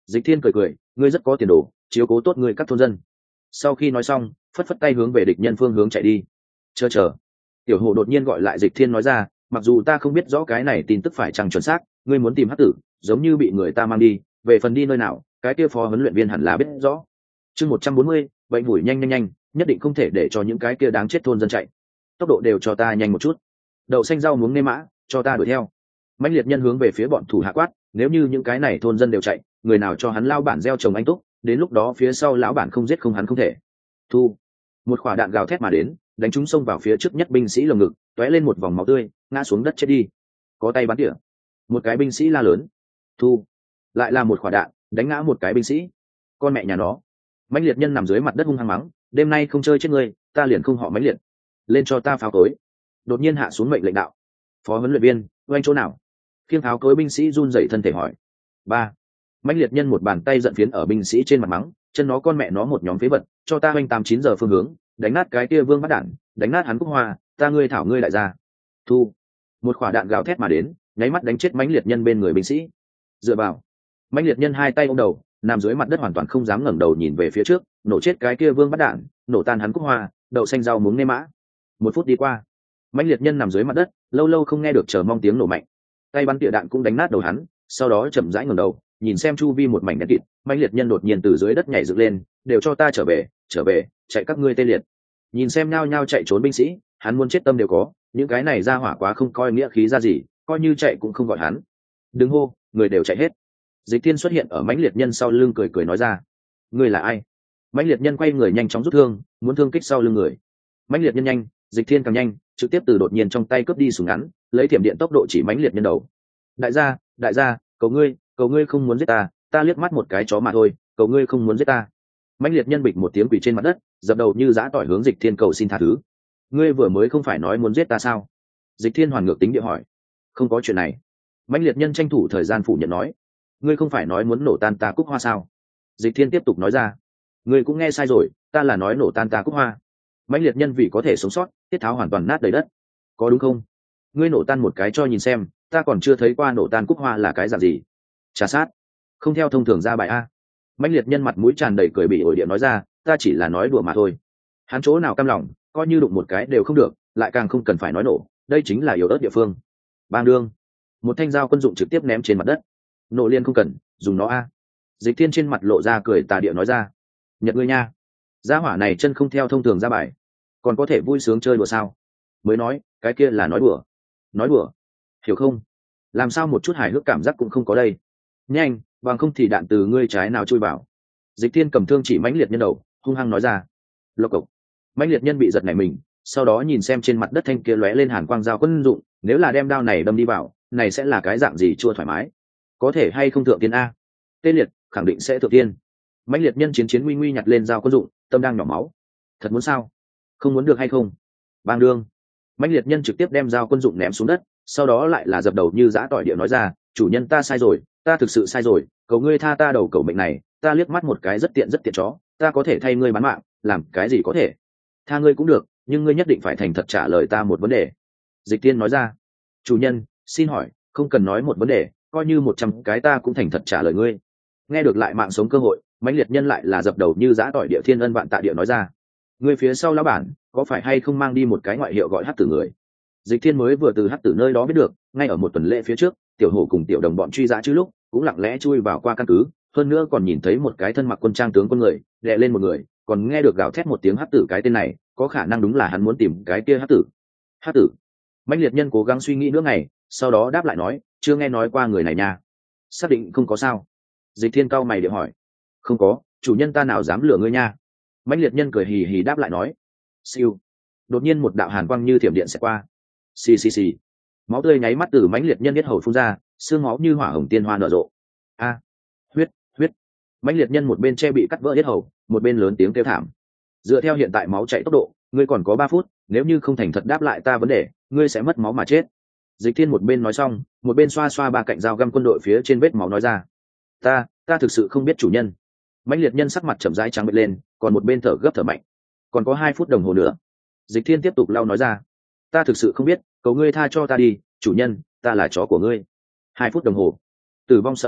Dịch Thiên cười cười, ngươi rất có tiền đồ, chiếu cố tốt ngươi các thôn dân. Sau khi nói xong, phất phất tay hướng về địch nhân phương hướng chạy đi. Chờ chờ. Tiểu Hồ đột nhiên gọi lại Dịch Thiên nói ra, mặc dù ta không biết rõ cái này tin tức phải chăng chuẩn xác, ngươi muốn tìm hắc tử, giống như bị người ta mang đi, về phần đi nơi nào, cái kia phó huấn luyện viên hẳn là biết rõ. Chương một trăm bốn mươi, bệnh mũi nhanh nhanh nhanh, nhất định không thể để cho những cái kia đáng chết thôn dân chạy. Tốc độ đều cho ta nhanh một chút. Đậu xanh rau muống nê mã, cho ta đuổi theo. Mãnh liệt nhân hướng về phía bọn thủ hạ quát, nếu như những cái này thôn dân đều chạy, người nào cho hắn lao bản gieo trồng anh túc, đến lúc đó phía sau lão bản không giết không hắn không thể. Thu. Một quả đạn gào thét mà đến, đánh trúng xông vào phía trước nhất binh sĩ lồng ngực, tóe lên một vòng máu tươi, ngã xuống đất chết đi. Có tay bắn tỉa. Một cái binh sĩ la lớn. Thu. Lại là một quả đạn, đánh ngã một cái binh sĩ. Con mẹ nhà nó. Mãnh liệt nhân nằm dưới mặt đất hung hăng mắng, đêm nay không chơi chết ngươi, ta liền không họ mãnh liệt. Lên cho ta pháo cối. Đột nhiên hạ xuống mệnh lệnh đạo. Phó huấn luyện viên, oanh chỗ nào? Khiêng pháo cối binh sĩ run rẩy thân thể hỏi. Ba. Mãnh liệt nhân một bàn tay giận phiến ở binh sĩ trên mặt mắng, chân nó con mẹ nó một nhóm phế vật, cho ta oanh tám chín giờ phương hướng, đánh nát cái kia vương bắt đạn, đánh nát hắn cúc hoa, ta ngươi thảo ngươi đại gia. Thu. Một quả đạn gào thét mà đến, nháy mắt đánh chết mãnh liệt nhân bên người binh sĩ. Dựa vào. Mãnh liệt nhân hai tay ôm đầu, nằm dưới mặt đất hoàn toàn không dám ngẩng đầu nhìn về phía trước, nổ chết cái kia vương bắt đạn, nổ tan hắn cúc hoa, đậu xanh rau muống nê mã. Một phút đi qua, mãnh liệt nhân nằm dưới mặt đất, lâu lâu không nghe được chờ mong tiếng nổ mạnh. Tay bắn tỉa đạn cũng đánh nát đầu hắn, sau đó chậm rãi ngẩng đầu, nhìn xem chu vi một mảnh đen kịt, mãnh liệt nhân đột nhiên từ dưới đất nhảy dựng lên, đều cho ta trở về, trở về, chạy các ngươi tê liệt. Nhìn xem nhao nhao chạy trốn binh sĩ, hắn muốn chết tâm đều có, những cái này ra hỏa quá không coi nghĩa khí ra gì, coi như chạy cũng không gọi hắn. Đừng hô, người đều chạy hết. Dịch Thiên xuất hiện ở mãnh liệt nhân sau lưng cười cười nói ra, ngươi là ai? Mãnh liệt nhân quay người nhanh chóng rút thương, muốn thương kích sau lưng người. Mãnh liệt nhân nhanh, Dịch Thiên càng nhanh, trực tiếp từ đột nhiên trong tay cướp đi súng ngắn, lấy thiểm điện tốc độ chỉ mãnh liệt nhân đầu. Đại gia, đại gia, cầu ngươi, cầu ngươi không muốn giết ta, ta liếc mắt một cái chó mà thôi, cầu ngươi không muốn giết ta. Mãnh liệt nhân bịch một tiếng quỳ trên mặt đất, dập đầu như dã tỏi hướng Dịch Thiên cầu xin tha thứ. Ngươi vừa mới không phải nói muốn giết ta sao? Dịch Thiên hoàn ngược tính địa hỏi. Không có chuyện này. Mãnh liệt nhân tranh thủ thời gian phủ nhận nói. Ngươi không phải nói muốn nổ tan ta cúc hoa sao? Dịch Thiên tiếp tục nói ra. Ngươi cũng nghe sai rồi, ta là nói nổ tan ta cúc hoa. Mãnh liệt nhân vì có thể sống sót, tiết tháo hoàn toàn nát đầy đất. Có đúng không? Ngươi nổ tan một cái cho nhìn xem, ta còn chưa thấy qua nổ tan cúc hoa là cái dạng gì. Trà sát. Không theo thông thường ra bài a. Mãnh liệt nhân mặt mũi tràn đầy cười bị ổi điện nói ra, ta chỉ là nói đùa mà thôi. Hắn chỗ nào cam lòng, coi như đụng một cái đều không được, lại càng không cần phải nói nổ, đây chính là yếu ớt địa phương. Bang đương. Một thanh dao quân dụng trực tiếp ném trên mặt đất. Nổ liên không cần, dùng nó a. Dịch Thiên trên mặt lộ ra cười tà địa nói ra. Nhật ngươi nha. Gia hỏa này chân không theo thông thường ra bài, còn có thể vui sướng chơi đùa sao? Mới nói, cái kia là nói đùa. Nói đùa. Hiểu không? Làm sao một chút hài hước cảm giác cũng không có đây. Nhanh, bằng không thì đạn từ ngươi trái nào chui vào. Dịch Thiên cầm thương chỉ mãnh liệt nhân đầu, hung hăng nói ra. Lộc cộc. Mãnh liệt nhân bị giật nảy mình, sau đó nhìn xem trên mặt đất thanh kia lóe lên hàn quang dao quân dụng, nếu là đem đao này đâm đi vào, này sẽ là cái dạng gì chua thoải mái. Có thể hay không thượng tiên a? Tê liệt, khẳng định sẽ thượng tiên. Mãnh liệt nhân chiến chiến nguy nguy nhặt lên dao quân dụng, tâm đang nhỏ máu. Thật muốn sao? Không muốn được hay không? Bang đương. Mãnh liệt nhân trực tiếp đem dao quân dụng ném xuống đất, sau đó lại là dập đầu như dã tỏi địa nói ra, chủ nhân ta sai rồi, ta thực sự sai rồi, cầu ngươi tha ta đầu cầu mệnh này, ta liếc mắt một cái rất tiện rất tiện chó, ta có thể thay ngươi bán mạng, làm cái gì có thể. Tha ngươi cũng được, nhưng ngươi nhất định phải thành thật trả lời ta một vấn đề. Dịch Tiên nói ra. Chủ nhân, xin hỏi, không cần nói một vấn đề, coi như một trăm cái ta cũng thành thật trả lời ngươi. Nghe được lại mạng sống cơ hội, mãnh liệt nhân lại là dập đầu như dã tỏi địa thiên ân vạn tạ địa nói ra. Ngươi phía sau lão bản, có phải hay không mang đi một cái ngoại hiệu gọi hắc tử người? Dịch Thiên mới vừa từ hắc tử nơi đó biết được, ngay ở một tuần lễ phía trước, tiểu hổ cùng tiểu đồng bọn truy dã chứ lúc, cũng lặng lẽ chui vào qua căn cứ, hơn nữa còn nhìn thấy một cái thân mặc quân trang tướng quân người, đè lên một người, còn nghe được gào thét một tiếng hắc tử, cái tên này, có khả năng đúng là hắn muốn tìm cái kia hắc tử. Hắc tử. Mãnh liệt nhân cố gắng suy nghĩ nữa ngày, sau đó đáp lại nói, chưa nghe nói qua người này nha. Xác định không có sao? Dịch Thiên cau mày địa hỏi. Không có, chủ nhân ta nào dám lừa ngươi nha. Mãnh liệt nhân cười hì hì đáp lại nói. Siêu. Đột nhiên một đạo hàn quang như thiểm điện sẽ qua. Xì xì xì. Máu tươi nháy mắt từ mãnh liệt nhân biết hầu phun ra, xương máu như hỏa hồng tiên hoa nở rộ. A. Huyết, huyết. Mãnh liệt nhân một bên che bị cắt vỡ yết hầu, một bên lớn tiếng kêu thảm. Dựa theo hiện tại máu chảy tốc độ, ngươi còn có ba phút, nếu như không thành thật đáp lại ta vấn đề, ngươi sẽ mất máu mà chết. Dịch Thiên một bên nói xong, một bên xoa xoa ba cạnh dao găm quân đội phía trên vết máu nói ra. Ta, ta thực sự không biết chủ nhân. Mãnh liệt nhân sắc mặt chậm rãi trắng bệch lên, còn một bên thở gấp thở mạnh. Còn có hai phút đồng hồ nữa. Dịch Thiên tiếp tục lau nói ra. Ta thực sự không biết, cầu ngươi tha cho ta đi, chủ nhân, ta là chó của ngươi. Hai phút đồng hồ. Tử vong sợ hãi,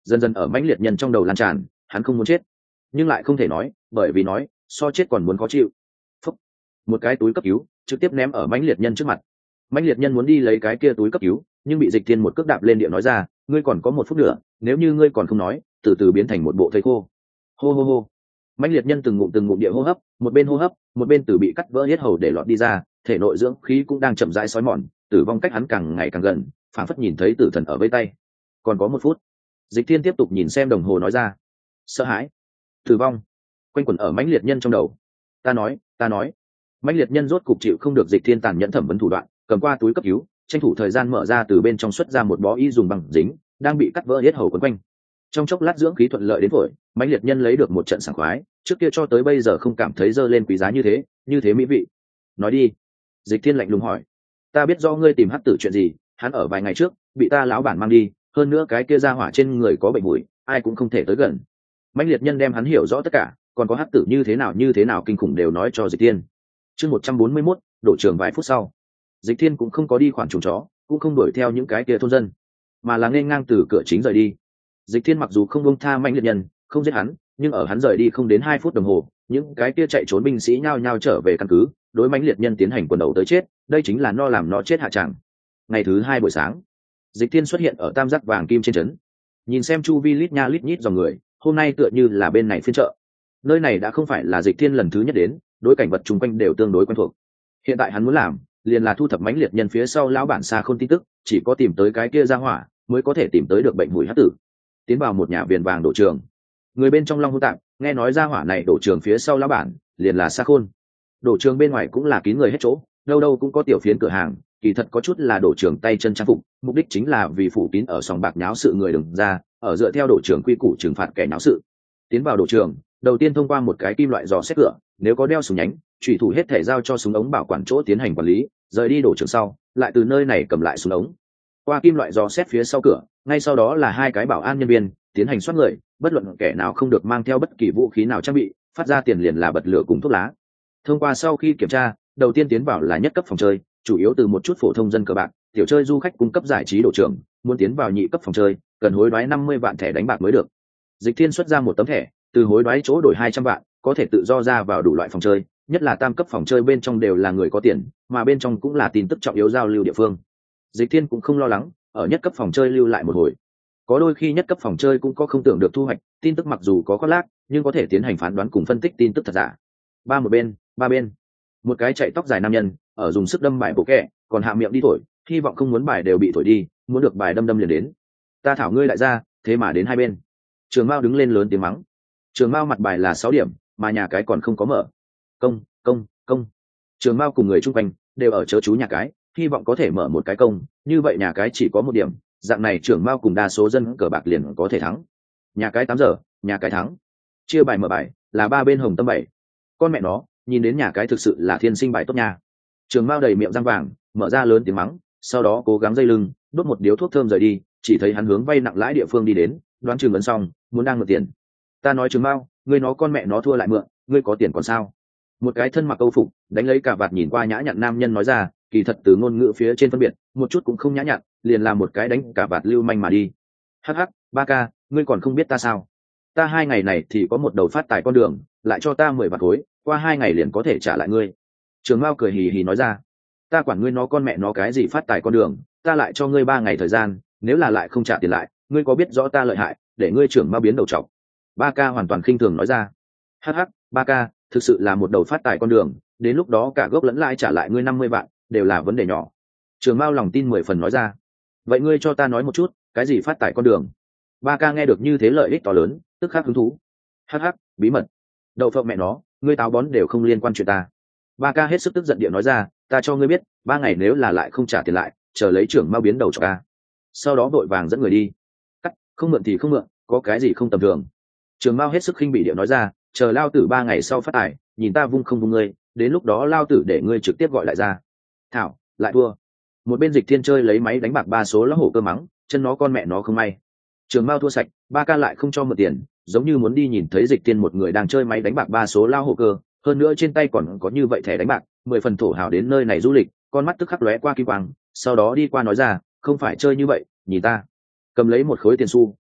dần dần ở mãnh liệt nhân trong đầu lan tràn. Hắn không muốn chết nhưng lại không thể nói, bởi vì nói so chết còn muốn khó chịu. Phúc. Một cái túi cấp cứu trực tiếp ném ở mãnh liệt nhân trước mặt. Mãnh liệt nhân muốn đi lấy cái kia túi cấp cứu nhưng bị Dịch Thiên một cước đạp lên địa nói ra, ngươi còn có một phút nữa, nếu như ngươi còn không nói từ từ biến thành một bộ thây khô. Hô hô hô. Mãnh liệt nhân từng ngụm từng ngụm địa hô hấp, một bên hô hấp một bên từ bị cắt vỡ hết hầu để lọt đi ra, thể nội dưỡng khí cũng đang chậm rãi xói mòn, tử vong cách hắn càng ngày càng gần, phảng phất nhìn thấy tử thần ở vây tay. Còn có một phút. Dịch Thiên tiếp tục nhìn xem đồng hồ nói ra. Sợ hãi, tử vong quanh quẩn ở mãnh liệt nhân trong đầu. Ta nói, ta nói. Mãnh liệt nhân rốt cục chịu không được Dịch Thiên tàn nhẫn thẩm vấn thủ đoạn, cầm qua túi cấp cứu, tranh thủ thời gian mở ra từ bên trong xuất ra một bó y dùng bằng dính, đang bị cắt vỡ hết hầu quấn quanh. Trong chốc lát dưỡng khí thuận lợi đến phổi, mãnh liệt nhân lấy được một trận sảng khoái, trước kia cho tới bây giờ không cảm thấy dơ lên quý giá như thế, như thế mỹ vị. Nói đi. Dịch Thiên lạnh lùng hỏi. Ta biết do ngươi tìm hắc tử chuyện gì, hắn ở vài ngày trước bị ta lão bản mang đi, hơn nữa cái kia ra hỏa trên người có bệnh mùi, ai cũng không thể tới gần. Mãnh liệt nhân đem hắn hiểu rõ tất cả, còn có hắc tử như thế nào như thế nào kinh khủng đều nói cho Dịch Thiên. Chương một trăm bốn mươi mốt, đổ trường vài phút sau. Dịch Thiên cũng không có đi khoản trùng chó, cũng không đuổi theo những cái kia thôn dân, mà là nên ngang từ cửa chính rời đi. Dịch Thiên mặc dù không buông tha mãnh liệt nhân, không giết hắn, nhưng ở hắn rời đi không đến hai phút đồng hồ, những cái kia chạy trốn binh sĩ nhao nhao trở về căn cứ, đối mãnh liệt nhân tiến hành quần đầu tới chết, đây chính là no làm nó chết hạ tràng. Ngày thứ hai buổi sáng, Dịch Thiên xuất hiện ở tam giác vàng kim trên trấn, nhìn xem chu vi lít nha lít nhít dòng người, hôm nay tựa như là bên này phiên chợ. Nơi này đã không phải là Dịch Thiên lần thứ nhất đến, đối cảnh vật chung quanh đều tương đối quen thuộc. Hiện tại hắn muốn làm liền là thu thập mãnh liệt nhân phía sau lão bản xa khôn tin tức, chỉ có tìm tới cái kia ra hỏa mới có thể tìm tới được bệnh mùi hắc tử. Tiến vào một nhà viền vàng đổ trường, người bên trong long hô tạm, nghe nói ra hỏa này đổ trường phía sau lão bản liền là xa khôn. Đổ trường bên ngoài cũng là kín người hết chỗ, đâu đâu cũng có tiểu phiến cửa hàng, kỳ thật có chút là đổ trường tay chân trang phục, mục đích chính là vì phủ kín ở sòng bạc nháo sự người đừng ra, ở dựa theo đổ trường quy củ trừng phạt kẻ nháo sự. Tiến vào đổ trường, đầu tiên thông qua một cái kim loại dò xét cửa, nếu có đeo súng nhánh, chủy thủ hết thể giao cho súng ống bảo quản chỗ tiến hành quản lý, rời đi đổ trường sau, lại từ nơi này cầm lại súng ống. Qua kim loại dò xét phía sau cửa, ngay sau đó là hai cái bảo an nhân viên tiến hành soát người, bất luận kẻ nào không được mang theo bất kỳ vũ khí nào trang bị, phát ra tiền liền là bật lửa cùng thuốc lá. Thông qua sau khi kiểm tra, đầu tiên tiến vào là nhất cấp phòng chơi, chủ yếu từ một chút phổ thông dân cờ bạc, tiểu chơi du khách cung cấp giải trí đổ trường, muốn tiến vào nhị cấp phòng chơi, cần hối đoái năm mươi vạn thẻ đánh bạc mới được. Dịch Thiên xuất ra một tấm thẻ, từ hối đoái chỗ đổi hai trăm vạn, có thể tự do ra vào đủ loại phòng chơi, nhất là tam cấp phòng chơi bên trong đều là người có tiền, mà bên trong cũng là tin tức trọng yếu giao lưu địa phương. Dịch Thiên cũng không lo lắng, ở nhất cấp phòng chơi lưu lại một hồi. Có đôi khi nhất cấp phòng chơi cũng có không tưởng được thu hoạch, tin tức mặc dù có khoác lác, nhưng có thể tiến hành phán đoán cùng phân tích tin tức thật giả. Ba một bên, ba bên. Một cái chạy tóc dài nam nhân, ở dùng sức đâm bài bộ kẹ, còn hạ miệng đi thổi, hy vọng không muốn bài đều bị thổi đi, muốn được bài đâm đâm liền đến. Ta thảo ngươi lại ra, thế mà đến hai bên. Trường Mao đứng lên lớn tiếng mắng. Trường Mao mặt bài là sáu điểm, mà nhà cái còn không có mở. Công, công, công. Trường Mao cùng người chung quanh đều ở chớ chú nhà cái, hy vọng có thể mở một cái công, như vậy nhà cái chỉ có một điểm, dạng này Trường Mao cùng đa số dân cờ bạc liền có thể thắng. Nhà cái tám giờ, nhà cái thắng. Chia bài mở bài, là ba bên hồng tâm bảy. Con mẹ nó, nhìn đến nhà cái thực sự là thiên sinh bài tốt nha. Trường Mao đầy miệng răng vàng, mở ra lớn tiếng mắng, sau đó cố gắng dây lưng, đốt một điếu thuốc thơm rời đi, chỉ thấy hắn hướng vay nặng lãi địa phương đi đến, đoán chừng ấn xong, muốn đang mượn tiền. Ta nói Trường Mao, ngươi nó con mẹ nó thua lại mượn, ngươi có tiền còn sao? Một cái thân mặc câu phục, đánh lấy cả vạt nhìn qua nhã nhặn nam nhân nói ra, kỳ thật từ ngôn ngữ phía trên phân biệt, một chút cũng không nhã nhặn, liền làm một cái đánh cả vạt lưu manh mà đi. Hắc hắc, ba ca, ngươi còn không biết ta sao? Ta hai ngày này thì có một đầu phát tài con đường, lại cho ta mười vạt khối, qua hai ngày liền có thể trả lại ngươi. Trường Mao cười hì hì nói ra, ta quản ngươi nó con mẹ nó cái gì phát tài con đường, ta lại cho ngươi ba ngày thời gian, nếu là lại không trả tiền lại, ngươi có biết rõ ta lợi hại, để ngươi trưởng Mao biến đầu trọc. Ba ca hoàn toàn khinh thường nói ra, hắc hắc, ba ca, thực sự là một đầu phát tài con đường, đến lúc đó cả gốc lẫn lãi trả lại ngươi năm mươi vạn, đều là vấn đề nhỏ. Trường Mao lòng tin mười phần nói ra, vậy ngươi cho ta nói một chút, cái gì phát tài con đường? Ba ca nghe được như thế lợi ích to lớn, tức khắc hứng thú. Hắc hắc, bí mật. Đậu phộng mẹ nó, ngươi táo bón đều không liên quan chuyện ta. Ba ca hết sức tức giận điện nói ra, ta cho ngươi biết, ba ngày nếu là lại không trả tiền lại, chờ lấy trưởng Mao biến đầu cho ca. Sau đó vội vàng dẫn người đi. Cắt, không mượn thì không mượn, có cái gì không tầm thường. Trường Mao hết sức khinh bị điện nói ra, chờ lao tử ba ngày sau phát tài, nhìn ta vung không vung ngươi, đến lúc đó lao tử để ngươi trực tiếp gọi lại ra. Thảo, lại thua. Một bên Dịch Thiên chơi lấy máy đánh bạc ba số lá hổ cơ mắng, chân nó con mẹ nó không may. Trường Mao thua sạch, ba ca lại không cho mượn tiền, giống như muốn đi nhìn thấy Dịch Thiên một người đang chơi máy đánh bạc ba số lao hổ cơ, hơn nữa trên tay còn có như vậy thẻ đánh bạc, mười phần thổ hào đến nơi này du lịch, con mắt tức khắc lóe qua kim quang, sau đó đi qua nói ra, không phải chơi như vậy, nhìn ta. Cầm lấy một khối tiền xu,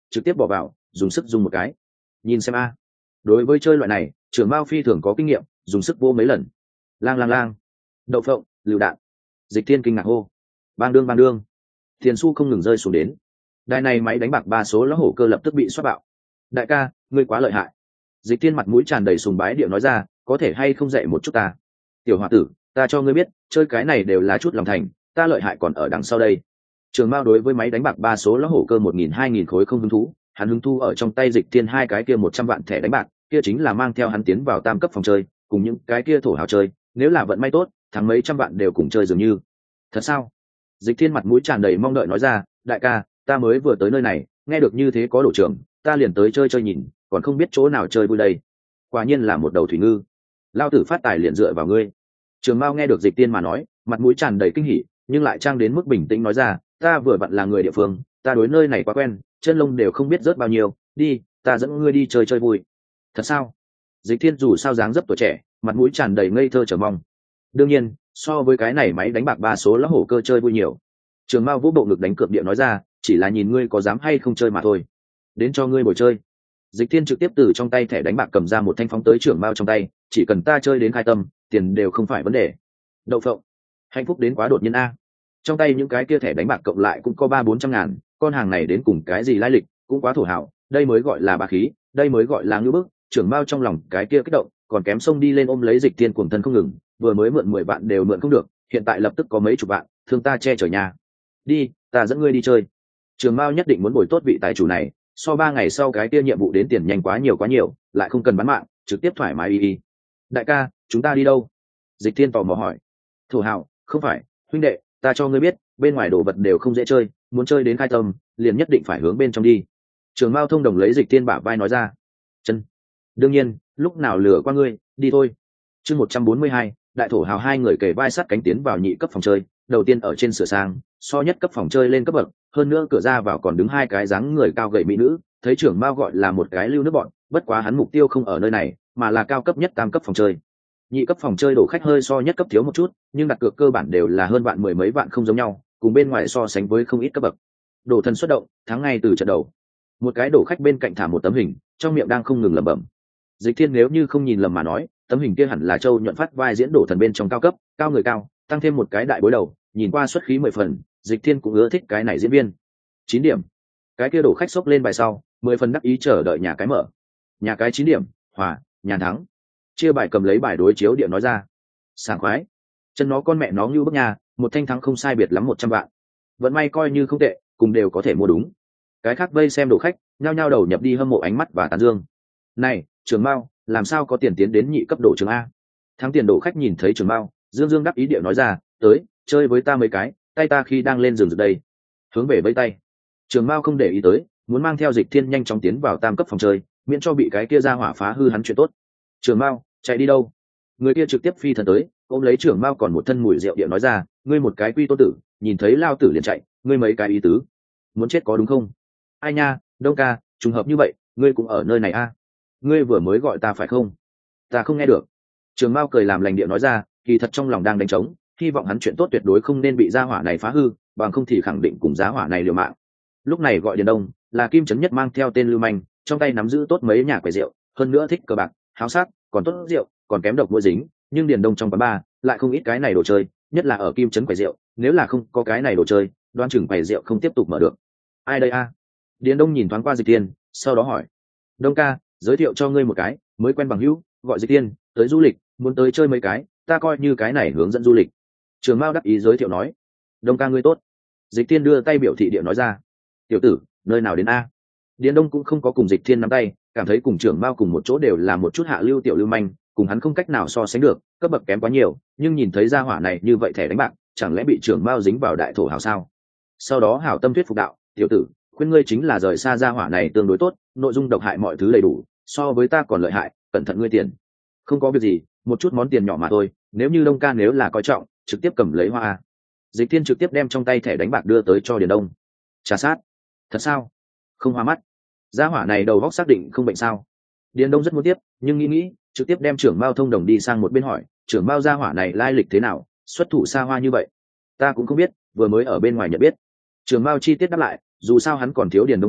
trực tiếp bỏ vào dùng sức dùng một cái. Nhìn xem a. Đối với chơi loại này trưởng mao phi thường có kinh nghiệm, dùng sức vô mấy lần. Lang lang lang, đậu phộng, lựu đạn. Dịch Thiên kinh ngạc hô, bang đương bang đương, tiền xu không ngừng rơi xuống đến. Đài này máy đánh bạc ba số lá hổ cơ lập tức bị xoát bạo. Đại ca, ngươi quá lợi hại. Dịch Thiên mặt mũi tràn đầy sùng bái điệu nói ra, có thể hay không dạy một chút ta? Tiểu hòa tử, ta cho ngươi biết, chơi cái này đều là chút lòng thành, ta lợi hại còn ở đằng sau đây. Trường Mao đối với máy đánh bạc ba số lá hổ cơ một nghìn hai nghìn khối không hứng thú, hắn hứng thu ở trong tay Dịch Thiên hai cái kia một trăm vạn thẻ đánh bạc, kia chính là mang theo hắn tiến vào tam cấp phòng chơi, cùng những cái kia thổ hào chơi, nếu là vận may tốt, thắng mấy trăm vạn đều cùng chơi dường như. Thật sao? Dịch Thiên mặt mũi tràn đầy mong đợi nói ra, đại ca, ta mới vừa tới nơi này, nghe được như thế có đổ trường, ta liền tới chơi chơi nhìn, còn không biết chỗ nào chơi vui đây. Quả nhiên là một đầu thủy ngư. Lao tử phát tài liền dựa vào ngươi. Trường Mao nghe được Dịch Tiên mà nói, mặt mũi tràn đầy kinh hỉ, nhưng lại trang đến mức bình tĩnh nói ra, ta vừa vặn là người địa phương, ta đối nơi này quá quen, chân lông đều không biết rớt bao nhiêu, đi, ta dẫn ngươi đi chơi chơi vui. Thật sao? Dịch Thiên dù sao dáng dấp tuổi trẻ, mặt mũi tràn đầy ngây thơ chờ mong. Đương nhiên, so với cái này máy đánh bạc ba số lá hổ cơ chơi vui nhiều. Trường Mao vũ bộ ngực đánh cược địa nói ra, chỉ là nhìn ngươi có dám hay không chơi mà thôi. Đến cho ngươi bồi chơi. Dịch Thiên trực tiếp từ trong tay thẻ đánh bạc cầm ra một thanh phóng tới Trường Mao trong tay, chỉ cần ta chơi đến khai tâm, tiền đều không phải vấn đề. Đậu phộng, hạnh phúc đến quá đột nhiên a. Trong tay những cái kia thẻ đánh bạc cộng lại cũng có ba bốn trăm ngàn, con hàng này đến cùng cái gì lai lịch, cũng quá thổ hảo, đây mới gọi là bá khí, đây mới gọi là ngưu bức. Trưởng Mao trong lòng cái kia kích động, còn kém xông đi lên ôm lấy Dịch Thiên cuồng thân không ngừng, vừa mới mượn mười vạn đều mượn không được, hiện tại lập tức có mấy chục vạn, thương ta che chở nhà. Đi, ta dẫn ngươi đi chơi. Trường Mao nhất định muốn bồi tốt vị tài chủ này, so ba ngày sau cái kia nhiệm vụ đến tiền nhanh quá nhiều quá nhiều, lại không cần bán mạng, trực tiếp thoải mái y y. Đại ca, chúng ta đi đâu? Dịch Thiên tò mò hỏi. Thổ hào, không phải, huynh đệ, ta cho ngươi biết, bên ngoài đồ vật đều không dễ chơi, muốn chơi đến khai tâm, liền nhất định phải hướng bên trong đi. Trường Mao thông đồng lấy Dịch Thiên bả vai nói ra. Chân. Đương nhiên, lúc nào lừa qua ngươi, đi thôi. Chương một trăm bốn mươi hai, đại thổ hào hai người kề vai sát cánh tiến vào nhị cấp phòng chơi, đầu tiên ở trên sửa sang, so nhất cấp phòng chơi lên cấp bậc, hơn nữa cửa ra vào còn đứng hai cái dáng người cao gầy mỹ nữ, thấy trưởng Mao gọi là một cái lưu nước bọn, bất quá hắn mục tiêu không ở nơi này, mà là cao cấp nhất tam cấp phòng chơi. Nhị cấp phòng chơi đổ khách hơi so nhất cấp thiếu một chút, nhưng đặt cược cơ bản đều là hơn vạn mười mấy vạn không giống nhau, cùng bên ngoài so sánh với không ít cấp bậc. Đổ thần xuất động, thắng ngay từ trận đầu. Một cái đổ khách bên cạnh thả một tấm hình, trong miệng đang không ngừng lẩm bẩm. Dịch Thiên nếu như không nhìn lầm mà nói, tấm hình kia hẳn là Châu nhuận phát vai diễn đổ thần bên trong cao cấp, cao người cao, tăng thêm một cái đại bối đầu, nhìn qua xuất khí mười phần, Dịch Thiên cũng ưa thích cái này diễn viên. Chín điểm. Cái kia đổ khách xốc lên bài sau, mười phần đắc ý chờ đợi nhà cái mở. Nhà cái chín điểm, hòa, nhà thắng. Chia bài cầm lấy bài đối chiếu điện nói ra. Sảng khoái. Chân nó con mẹ nó như bức nhà, một thanh thắng không sai biệt lắm một trăm vạn. Vẫn may coi như không tệ, cùng đều có thể mua đúng. Cái khác vây xem đổ khách, nhao nhao đầu nhập đi hâm mộ ánh mắt và tán dương. Này, Trường Mao, làm sao có tiền tiến đến nhị cấp đổ trường a? Thắng tiền đổ khách nhìn thấy Trường Mao, dương dương đắc ý điệu nói ra, tới, chơi với ta mấy cái, tay ta khi đang lên giường đây. Hướng về vây tay. Trường Mao không để ý tới, muốn mang theo Dịch Thiên nhanh chóng tiến vào tam cấp phòng chơi, miễn cho bị cái kia ra hỏa phá hư hắn chuyện tốt. Trường Mao, chạy đi đâu? Người kia trực tiếp phi thần tới, ôm lấy Trường Mao còn một thân mùi rượu điệu nói ra, ngươi một cái quy tô tử, nhìn thấy lao tử liền chạy, ngươi mấy cái ý tứ, muốn chết có đúng không? Ai nha, Đông ca, trùng hợp như vậy, ngươi cũng ở nơi này a? Ngươi vừa mới gọi ta phải không? Ta không nghe được. Trường Mao cười làm lành điệu nói ra, kỳ thật trong lòng đang đánh trống, hy vọng hắn chuyện tốt tuyệt đối không nên bị gia hỏa này phá hư, bằng không thì khẳng định cùng giá hỏa này liều mạng. Lúc này gọi Điền Đông, là Kim Chấn Nhất mang theo tên lưu manh, trong tay nắm giữ tốt mấy nhà quầy rượu, hơn nữa thích cờ bạc, háo sắc, còn tốt rượu, còn kém độc mũi dính, nhưng Điền Đông trong quán bar lại không ít cái này đồ chơi, nhất là ở Kim Chấn quầy rượu, nếu là không có cái này đồ chơi, đoan chừng quầy rượu không tiếp tục mở được. Ai đây a? Điền Đông nhìn thoáng qua Dịch Tiên, sau đó hỏi, Đông ca, giới thiệu cho ngươi một cái mới quen bằng hữu, gọi Dịch Tiên, tới du lịch, muốn tới chơi mấy cái, ta coi như cái này hướng dẫn du lịch. Trường Mao đắc ý giới thiệu nói, Đông ca ngươi tốt. Dịch Tiên đưa tay biểu thị địa nói ra, tiểu tử, nơi nào đến a? Điền Đông cũng không có cùng Dịch Thiên nắm tay, cảm thấy cùng Trường Mao cùng một chỗ đều là một chút hạ lưu tiểu lưu manh, cùng hắn không cách nào so sánh được, cấp bậc kém quá nhiều, nhưng nhìn thấy gia hỏa này như vậy thẻ đánh bạc, chẳng lẽ bị Trường Mao dính vào đại thổ hào sao? Sau đó hảo tâm thuyết phục đạo, tiểu tử, khuyên ngươi chính là rời xa gia hỏa này tương đối tốt, nội dung độc hại mọi thứ đầy đủ, so với ta còn lợi hại, cẩn thận ngươi tiền. Không có việc gì, một chút món tiền nhỏ mà thôi, nếu như Đông ca nếu là coi trọng, trực tiếp cầm lấy hoa. Dịch Thiên trực tiếp đem trong tay thẻ đánh bạc đưa tới cho Điền Đông. Trà sát. Thật sao? Không hoa mắt. Gia hỏa này đầu óc xác định không bệnh sao? Điền Đông rất muốn tiếp, nhưng nghĩ nghĩ, trực tiếp đem trưởng Mao thông đồng đi sang một bên hỏi, trưởng Mao gia hỏa này lai lịch thế nào, xuất thủ xa hoa như vậy? Ta cũng không biết, vừa mới ở bên ngoài nhận biết. Trưởng Mao chi tiết đáp lại, dù sao hắn còn thiếu Điền Đông tiền,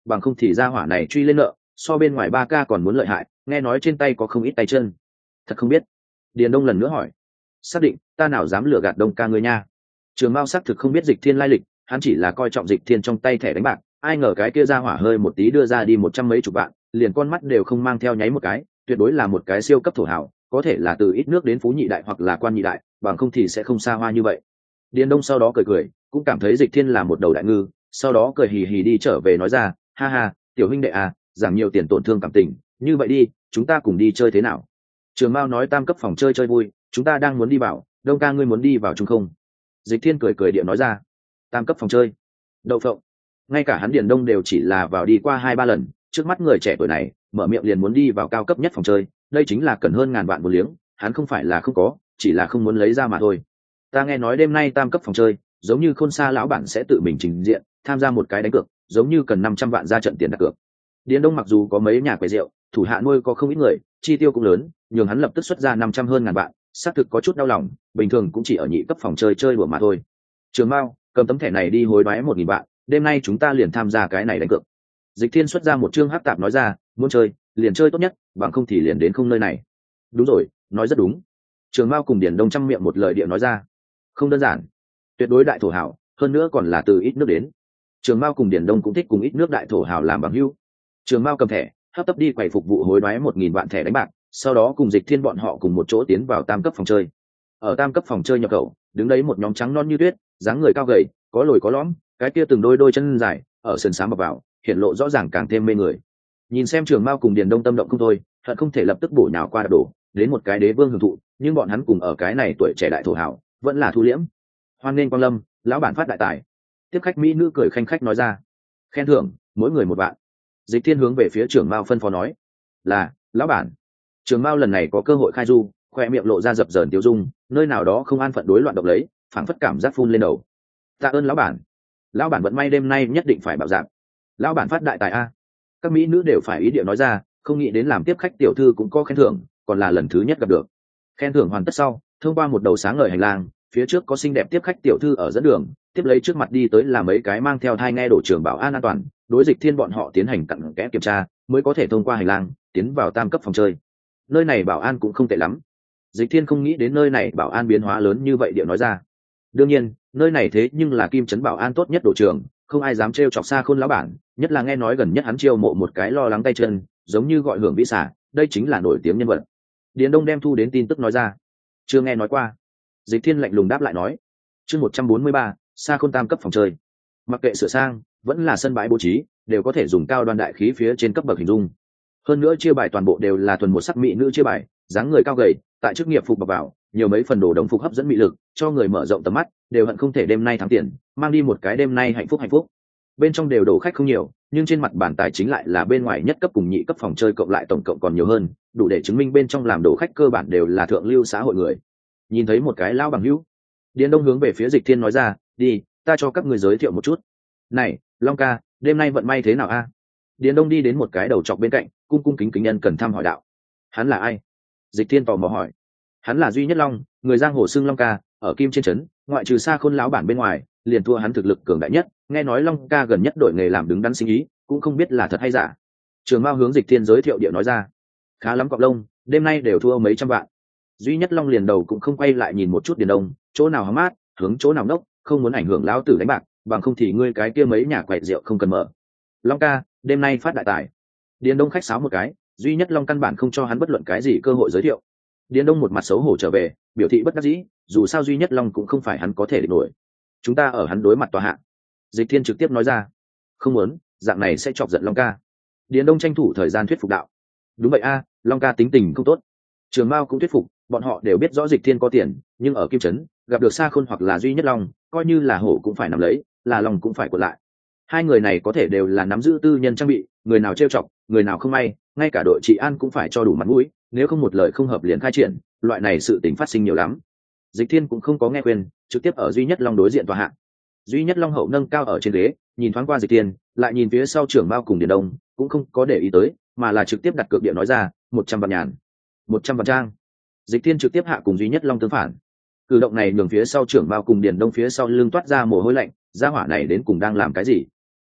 bằng không thì ra hỏa này truy lên nợ so bên ngoài ba ca còn muốn lợi hại, nghe nói trên tay có không ít tay chân. Thật không biết. Điền Đông lần nữa hỏi. Xác định, ta nào dám lừa gạt Đông ca ngươi nha. Trường Mao xác thực không biết Dịch Thiên lai lịch, hắn chỉ là coi trọng Dịch Thiên trong tay thẻ đánh bạc, ai ngờ cái kia ra hỏa hơi một tí đưa ra đi một trăm mấy chục vạn, liền con mắt đều không mang theo nháy một cái, tuyệt đối là một cái siêu cấp thổ hảo, có thể là từ ít nước đến phú nhị đại hoặc là quan nhị đại, bằng không thì sẽ không xa hoa như vậy. Điền Đông sau đó cười cười, cũng cảm thấy Dịch Thiên là một đầu đại ngư, sau đó cười hì hì đi trở về nói ra, ha ha, tiểu huynh đệ à, giảm nhiều tiền tổn thương cảm tình, như vậy đi, chúng ta cùng đi chơi thế nào? Trường Mao nói tam cấp phòng chơi chơi vui, chúng ta đang muốn đi vào, Đông ca ngươi muốn đi vào chung không? Dịch Thiên cười cười điện nói ra, tam cấp phòng chơi, đậu phộng. Ngay cả hắn Điền Đông đều chỉ là vào đi qua hai ba lần, trước mắt người trẻ tuổi này mở miệng liền muốn đi vào cao cấp nhất phòng chơi, đây chính là cần hơn ngàn vạn một liếng, hắn không phải là không có, chỉ là không muốn lấy ra mà thôi. Ta nghe nói đêm nay tam cấp phòng chơi, giống như Khôn Sa lão bản sẽ tự mình trình diện, tham gia một cái đánh cược, giống như cần năm trăm vạn ra trận tiền đặt cược. Điền Đông mặc dù có mấy nhà quầy rượu, thủ hạ nuôi có không ít người, chi tiêu cũng lớn, nhường hắn lập tức xuất ra năm trăm hơn ngàn vạn, xác thực có chút đau lòng, bình thường cũng chỉ ở nhị cấp phòng chơi chơi đùa mà thôi. Trường Mao, cầm tấm thẻ này đi hối đoái một nghìn vạn, đêm nay chúng ta liền tham gia cái này đánh cược. Dịch Thiên xuất ra một chương hắc tạp nói ra, muốn chơi, liền chơi tốt nhất, bằng không thì liền đến không nơi này. Đúng rồi, nói rất đúng. Trường Mao cùng Điền Đông trăm miệng một lời địa nói ra. Không đơn giản, tuyệt đối đại thổ hảo, hơn nữa còn là từ ít nước đến. Trường Mao cùng Điền Đông cũng thích cùng ít nước đại thổ hảo làm bằng hữu. Trường Mao cầm thẻ, hấp tấp đi quầy phục vụ hối đoái một nghìn vạn thẻ đánh bạc, sau đó cùng Dịch Thiên bọn họ cùng một chỗ tiến vào tam cấp phòng chơi. Ở tam cấp phòng chơi nhập khẩu, đứng đấy một nhóm trắng non như tuyết, dáng người cao gầy, có lồi có lõm, cái kia từng đôi đôi chân dài, ở sườn xám bọc vào, hiện lộ rõ ràng càng thêm mê người. Nhìn xem Trường Mao cùng Điền Đông tâm động không thôi, hận không thể lập tức bổ nhào qua đập đổ, đến một cái đế vương hưởng thụ, nhưng bọn hắn cùng ở cái này tuổi trẻ đại thổ hảo, vẫn là thu liễm. Hoan nghênh quang lâm, lão bản phát đại tài. Tiếp khách mỹ nữ cười khanh khách nói ra. Khen thưởng, mỗi người một vạn. Dịch Thiên hướng về phía Trường Mao phân phó nói, là lão bản. Trường Mao lần này có cơ hội khai du, khoe miệng lộ ra dập dờn tiêu dung, nơi nào đó không an phận đối loạn động lấy, phảng phất cảm giác phun lên đầu. Tạ ơn lão bản. Lão bản vận may đêm nay nhất định phải bảo giảm. Lão bản phát đại tài a. Các mỹ nữ đều phải ý điệu nói ra, không nghĩ đến làm tiếp khách tiểu thư cũng có khen thưởng, còn là lần thứ nhất gặp được. Khen thưởng hoàn tất sau, thông qua một đầu sáng ngời hành lang, phía trước có xinh đẹp tiếp khách tiểu thư ở dẫn đường, tiếp lấy trước mặt đi tới là mấy cái mang theo thai nghe đổ trưởng bảo an an toàn, đối Dịch Thiên bọn họ tiến hành cặn kẽ kiểm tra, mới có thể thông qua hành lang tiến vào tam cấp phòng chơi. Nơi này bảo an cũng không tệ lắm. Dịch Thiên không nghĩ đến nơi này bảo an biến hóa lớn như vậy điệu nói ra. Đương nhiên, nơi này thế nhưng là kim trấn bảo an tốt nhất đổ trường, không ai dám trêu chọc xa Khôn lão bản, nhất là nghe nói gần nhất hắn chiêu mộ một cái lo lắng tay chân, giống như gọi hưởng vĩ xả, đây chính là nổi tiếng nhân vật. Điền Đông đem thu đến tin tức nói ra. Chưa nghe nói qua. Dịch Thiên lạnh lùng đáp lại nói. Chương một trăm bốn mươi ba, xa Khôn tam cấp phòng chơi. Mặc kệ sửa sang, vẫn là sân bãi bố trí, đều có thể dùng cao đoan đại khí phía trên cấp bậc hình dung. Hơn nữa chia bài toàn bộ đều là thuần một sắc mỹ nữ chia bài, dáng người cao gầy, tại chức nghiệp phục bọc vào, nhiều mấy phần đồ đồng phục hấp dẫn mị lực, cho người mở rộng tầm mắt, đều hận không thể đêm nay thắng tiền, mang đi một cái đêm nay hạnh phúc hạnh phúc. Bên trong đều đổ khách không nhiều, nhưng trên mặt bàn tài chính lại là bên ngoài nhất cấp cùng nhị cấp phòng chơi cộng lại tổng cộng còn nhiều hơn, đủ để chứng minh bên trong làm đổ khách cơ bản đều là thượng lưu xã hội người. Nhìn thấy một cái lao bằng hữu, Điền Đông hướng về phía Dịch Thiên nói ra, đi, ta cho các người giới thiệu một chút. Này, Long ca, đêm nay vận may thế nào a? Điền Đông đi đến một cái đầu trọc bên cạnh, cung cung kính kính nhân cần thăm hỏi đạo. Hắn là ai? Dịch Thiên tò mò hỏi. Hắn là Duy Nhất Long, người giang hồ xưng Long ca, ở Kim trên trấn, ngoại trừ xa Khôn lão bản bên ngoài, liền thua hắn thực lực cường đại nhất, nghe nói Long ca gần nhất đổi nghề làm đứng đắn sinh ý, cũng không biết là thật hay giả. Trường Mao hướng Dịch Thiên giới thiệu địa nói ra. Khá lắm cọp lông, đêm nay đều thua mấy trăm vạn. Duy Nhất Long liền đầu cũng không quay lại nhìn một chút Điền Đông, chỗ nào hóng mát, hướng chỗ nào nốc, không muốn ảnh hưởng lão tử đánh bạc, bằng không thì ngươi cái kia mấy nhà quậy rượu không cần mở. Long ca, đêm nay phát đại tài. Điền Đông khách sáo một cái, Duy Nhất Long căn bản không cho hắn bất luận cái gì cơ hội giới thiệu. Điền Đông một mặt xấu hổ trở về, biểu thị bất đắc dĩ, dù sao Duy Nhất Long cũng không phải hắn có thể địch nổi. Chúng ta ở hắn đối mặt tòa hạ. Dịch Thiên trực tiếp nói ra, không muốn, dạng này sẽ chọc giận Long ca. Điền Đông tranh thủ thời gian thuyết phục đạo. Đúng vậy a, Long ca tính tình không tốt. Trường Mao cũng thuyết phục, bọn họ đều biết rõ Dịch Thiên có tiền, nhưng ở Kim trấn gặp được Sa Khôn hoặc là Duy Nhất Long, coi như là hổ cũng phải nắm lấy, là lòng cũng phải cuộn lại. Hai người này có thể đều là nắm giữ tư nhân trang bị, người nào trêu chọc, người nào không may, ngay cả đội trị an cũng phải cho đủ mặt mũi, nếu không một lời không hợp liền khai triển, loại này sự tình phát sinh nhiều lắm. Dịch Thiên cũng không có nghe khuyên, trực tiếp ở Duy Nhất Long đối diện tòa hạ. Duy Nhất Long hậu nâng cao ở trên ghế, nhìn thoáng qua Dịch Thiên, lại nhìn phía sau Trưởng Mao cùng Điền Đông, cũng không có để ý tới, mà là trực tiếp đặt cược địa nói ra, một trăm vạn nhàn, một trăm vạn trang. Dịch Thiên trực tiếp hạ cùng Duy Nhất Long tương phản. Cử động này nhường phía sau Trưởng Mao cùng Điền Đông phía sau lưng toát ra mồ hôi lạnh, gia hỏa này đến cùng đang làm cái gì?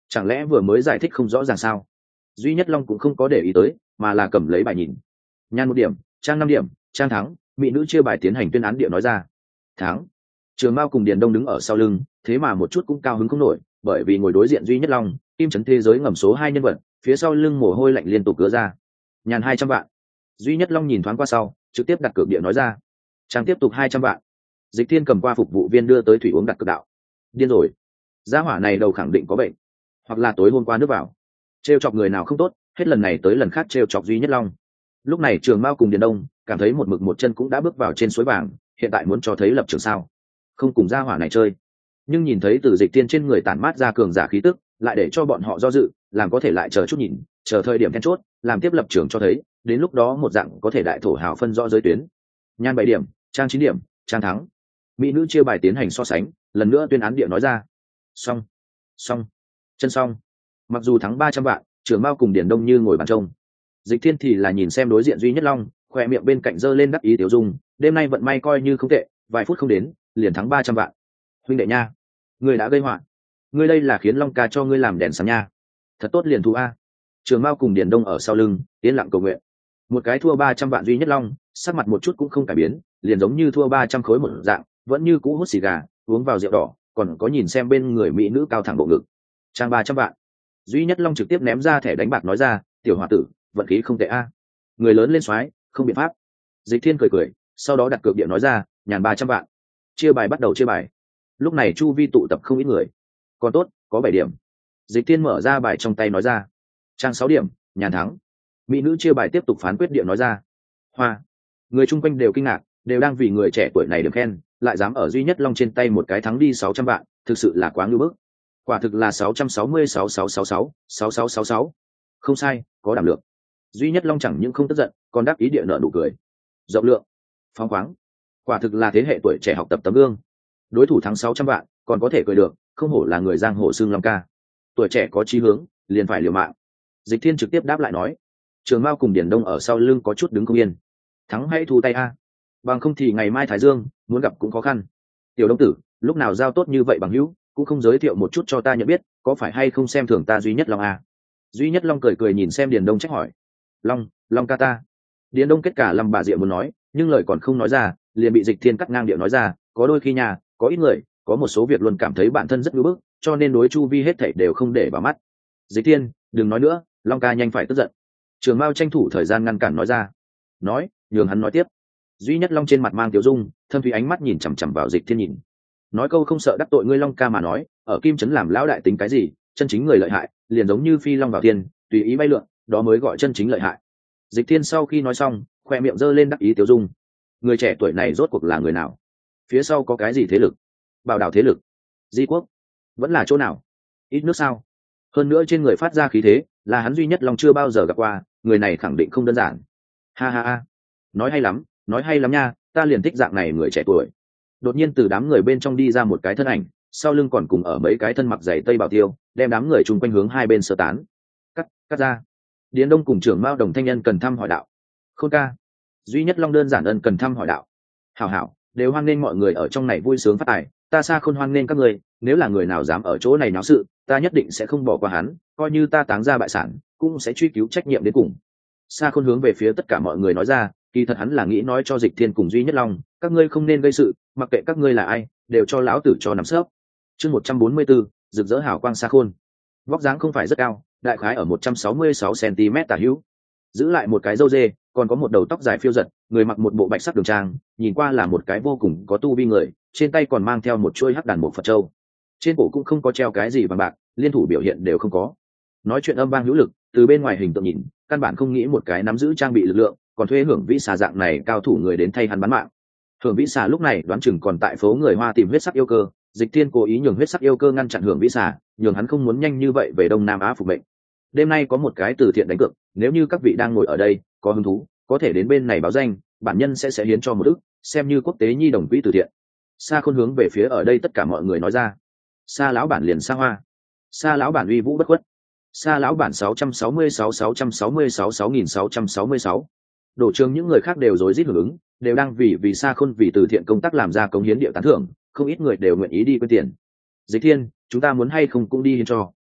chẳng lẽ vừa mới giải thích không rõ ràng sao? Duy Nhất Long cũng không có để ý tới, mà là cầm lấy bài nhìn. Nhan một điểm, trang năm điểm, trang thắng, mỹ nữ chia bài tiến hành tuyên án địa nói ra. Thắng. Trường Mao cùng Điền Đông đứng ở sau lưng, thế mà một chút cũng cao hứng không nổi, bởi vì ngồi đối diện Duy Nhất Long, kim chấn thế giới ngầm số hai nhân vật, phía sau lưng mồ hôi lạnh liên tục cứa ra. Nhàn hai trăm vạn. Duy Nhất Long nhìn thoáng qua sau, trực tiếp đặt cược địa nói ra. Trang tiếp tục hai trăm vạn. Dịch Thiên cầm qua phục vụ viên đưa tới thủy uống đặt cược đạo. Điên rồi. Gia hỏa này đầu khẳng định có bệnh, hoặc là tối hôm qua nước vào. Trêu chọc người nào không tốt, hết lần này tới lần khác trêu chọc Duy Nhất Long. Lúc này Trường Mao cùng Điền Đông cảm thấy một mực một chân cũng đã bước vào trên suối vàng, hiện tại muốn cho thấy lập trường sao? Không cùng gia hỏa này chơi. Nhưng nhìn thấy từ Dịch Thiên trên người tản mát ra cường giả khí tức, lại để cho bọn họ do dự, làm có thể lại chờ chút nhìn, chờ thời điểm then chốt, làm tiếp lập trường cho thấy, đến lúc đó một dạng có thể đại thổ hào phân rõ giới tuyến. Nhan bảy điểm, trang chín điểm, trang thắng. Mỹ nữ chia bài tiến hành so sánh, lần nữa tuyên án địa nói ra. Xong, xong, chân xong. Mặc dù thắng ba trăm vạn, Trường Mao cùng Điền Đông như ngồi bàn trông. Dịch Thiên thì là nhìn xem đối diện Duy Nhất Long, khoe miệng bên cạnh giơ lên đắc ý tiểu dung, đêm nay vận may coi như không tệ, vài phút không đến, liền thắng ba trăm vạn. Huynh đệ nha, ngươi đã gây họa. Ngươi đây là khiến Long ca cho ngươi làm đèn sáng nha. Thật tốt liền thu a. Trường Mao cùng Điền Đông ở sau lưng, tiến lặng cầu nguyện. Một cái thua ba trăm vạn Duy Nhất Long, sắc mặt một chút cũng không cải biến, liền giống như thua ba trăm khối một dạng, vẫn như cũ hút xì gà, uống vào rượu đỏ, còn có nhìn xem bên người mỹ nữ cao thẳng bộ ngực. Trang ba trăm vạn. Duy Nhất Long trực tiếp ném ra thẻ đánh bạc nói ra, tiểu hòa tử, vận khí không tệ a. Người lớn lên xoái, không biện pháp. Dịch Thiên cười cười, sau đó đặt cược địa nói ra, nhàn ba trăm vạn. Chia bài bắt đầu chia bài. Lúc này chu vi tụ tập không ít người. Còn tốt, có bảy điểm. Dịch Thiên mở ra bài trong tay nói ra. Trang sáu điểm, nhàn thắng. Mỹ nữ chia bài tiếp tục phán quyết địa nói ra. Hoa. Người chung quanh đều kinh ngạc, đều đang vì người trẻ tuổi này được khen, lại dám ở Duy Nhất Long trên tay một cái thắng đi sáu trăm vạn, thực sự là quá ngưu bức. Quả thực là sáu trăm sáu mươi sáu sáu sáu sáu sáu sáu sáu sáu. Không sai, có đảm lượng. Duy Nhất Long chẳng những không tức giận, còn đáp ý địa nợ nụ cười. Rộng lượng, phóng khoáng. Quả thực là thế hệ tuổi trẻ học tập tấm gương. Đối thủ thắng sáu trăm vạn, còn có thể cười được, không hổ là người giang hồ xương Long ca. Tuổi trẻ có chí hướng, liền phải liều mạng. Dịch Thiên trực tiếp đáp lại nói. Trường Mao cùng Điền Đông ở sau lưng có chút đứng không yên. Thắng hãy thu tay a, bằng không thì ngày mai Thái Dương muốn gặp cũng khó khăn. Tiểu Đông tử, lúc nào giao tốt như vậy bằng hữu, cũng không giới thiệu một chút cho ta nhận biết, có phải hay không xem thường ta Duy Nhất Long a? Duy Nhất Long cười cười nhìn xem Điền Đông trách hỏi. Long, Long ca ta. Điền Đông kết cả lâm bà diệu muốn nói, nhưng lời còn không nói ra, liền bị Dịch Thiên cắt ngang điệu nói ra, có đôi khi nhà, có ít người, có một số việc luôn cảm thấy bản thân rất ngưỡng bức, cho nên đối chu vi hết thảy đều không để vào mắt. Dịch Thiên, đừng nói nữa, Long ca nhanh phải tức giận. Trường Mao tranh thủ thời gian ngăn cản nói ra. Nói, nhường hắn nói tiếp. Duy Nhất Long trên mặt mang tiểu dung, thâm thủy ánh mắt nhìn chằm chằm vào Dịch Thiên nhìn. Nói câu không sợ đắc tội ngươi Long ca mà nói, ở kim trấn làm lão đại tính cái gì, chân chính người lợi hại, liền giống như phi long vào thiên, tùy ý bay lượn, đó mới gọi chân chính lợi hại. Dịch Thiên sau khi nói xong, khoe miệng giơ lên đắc ý tiểu dung. Người trẻ tuổi này rốt cuộc là người nào? Phía sau có cái gì thế lực? Bảo đảo thế lực? Di quốc? Vẫn là chỗ nào? Ít nước sao? Hơn nữa trên người phát ra khí thế, là hắn Duy Nhất Long chưa bao giờ gặp qua, người này khẳng định không đơn giản. Ha ha ha, nói hay lắm, nói hay lắm nha, ta liền thích dạng này người trẻ tuổi. Đột nhiên từ đám người bên trong đi ra một cái thân ảnh, sau lưng còn cùng ở mấy cái thân mặc giày tây bảo tiêu, đem đám người chung quanh hướng hai bên sơ tán. Cắt, cắt ra. Điền Đông cùng trưởng Mao Đồng Thanh Nhân cần thăm hỏi đạo. Khôn ca. Duy Nhất Long đơn giản ân cần thăm hỏi đạo. Hảo hảo, đều hoan nghênh mọi người ở trong này vui sướng phát tài, ta xa khôn hoan nghênh các người, nếu là người nào dám ở chỗ này náo sự, ta nhất định sẽ không bỏ qua hắn, coi như ta táng ra bại sản, cũng sẽ truy cứu trách nhiệm đến cùng. Sa Khôn hướng về phía tất cả mọi người nói ra, kỳ thật hắn là nghĩ nói cho Dịch Thiên cùng Duy Nhất Long, các ngươi không nên gây sự, mặc kệ các ngươi là ai, đều cho lão tử cho nắm sấp. Chương một trăm bốn mươi 144, rực rỡ hào quang Sa Khôn. Vóc dáng không phải rất cao, đại khái ở một trăm sáu mươi sáu xăng-ti-mét tả hữu. Giữ lại một cái râu dê, còn có một đầu tóc dài phiêu giật, người mặc một bộ bạch sắc đường trang, nhìn qua là một cái vô cùng có tu vi người, trên tay còn mang theo một chuôi hắc đàn bộ Phật châu. Trên cổ cũng không có treo cái gì bằng bạc, liên thủ biểu hiện đều không có. Nói chuyện âm vang hữu lực, từ bên ngoài hình tượng nhìn, căn bản không nghĩ một cái nắm giữ trang bị lực lượng, còn thuê Hưởng Vĩ Xà dạng này cao thủ người đến thay hắn bán mạng. Hưởng Vĩ Xà lúc này đoán chừng còn tại phố người Hoa tìm huyết sắc yêu cơ, Dịch Thiên cố ý nhường huyết sắc yêu cơ ngăn chặn Hưởng Vĩ Xà, nhường hắn không muốn nhanh như vậy về Đông Nam Á phục mệnh. Đêm nay có một cái từ thiện đánh cược, nếu như các vị đang ngồi ở đây có hứng thú, có thể đến bên này báo danh, bản nhân sẽ sẽ hiến cho một ức, xem như quốc tế nhi đồng quỹ từ thiện. Sa Khôn hướng về phía ở đây tất cả mọi người nói ra. Sa lão bản liền Sa Hoa. Sa lão bản uy vũ bất khuất. Sa lão bản sáu trăm sáu mươi sáu sáu trăm sáu mươi sáu sáu nghìn sáu trăm sáu mươi sáu. Đổ trường những người khác đều rối rít hưởng ứng, đều đang vì vì Sa Khôn vì từ thiện công tác làm ra cống hiến địa tán thưởng, không ít người đều nguyện ý đi quyên tiền. Dịch Thiên, chúng ta muốn hay không cũng đi hiến cho.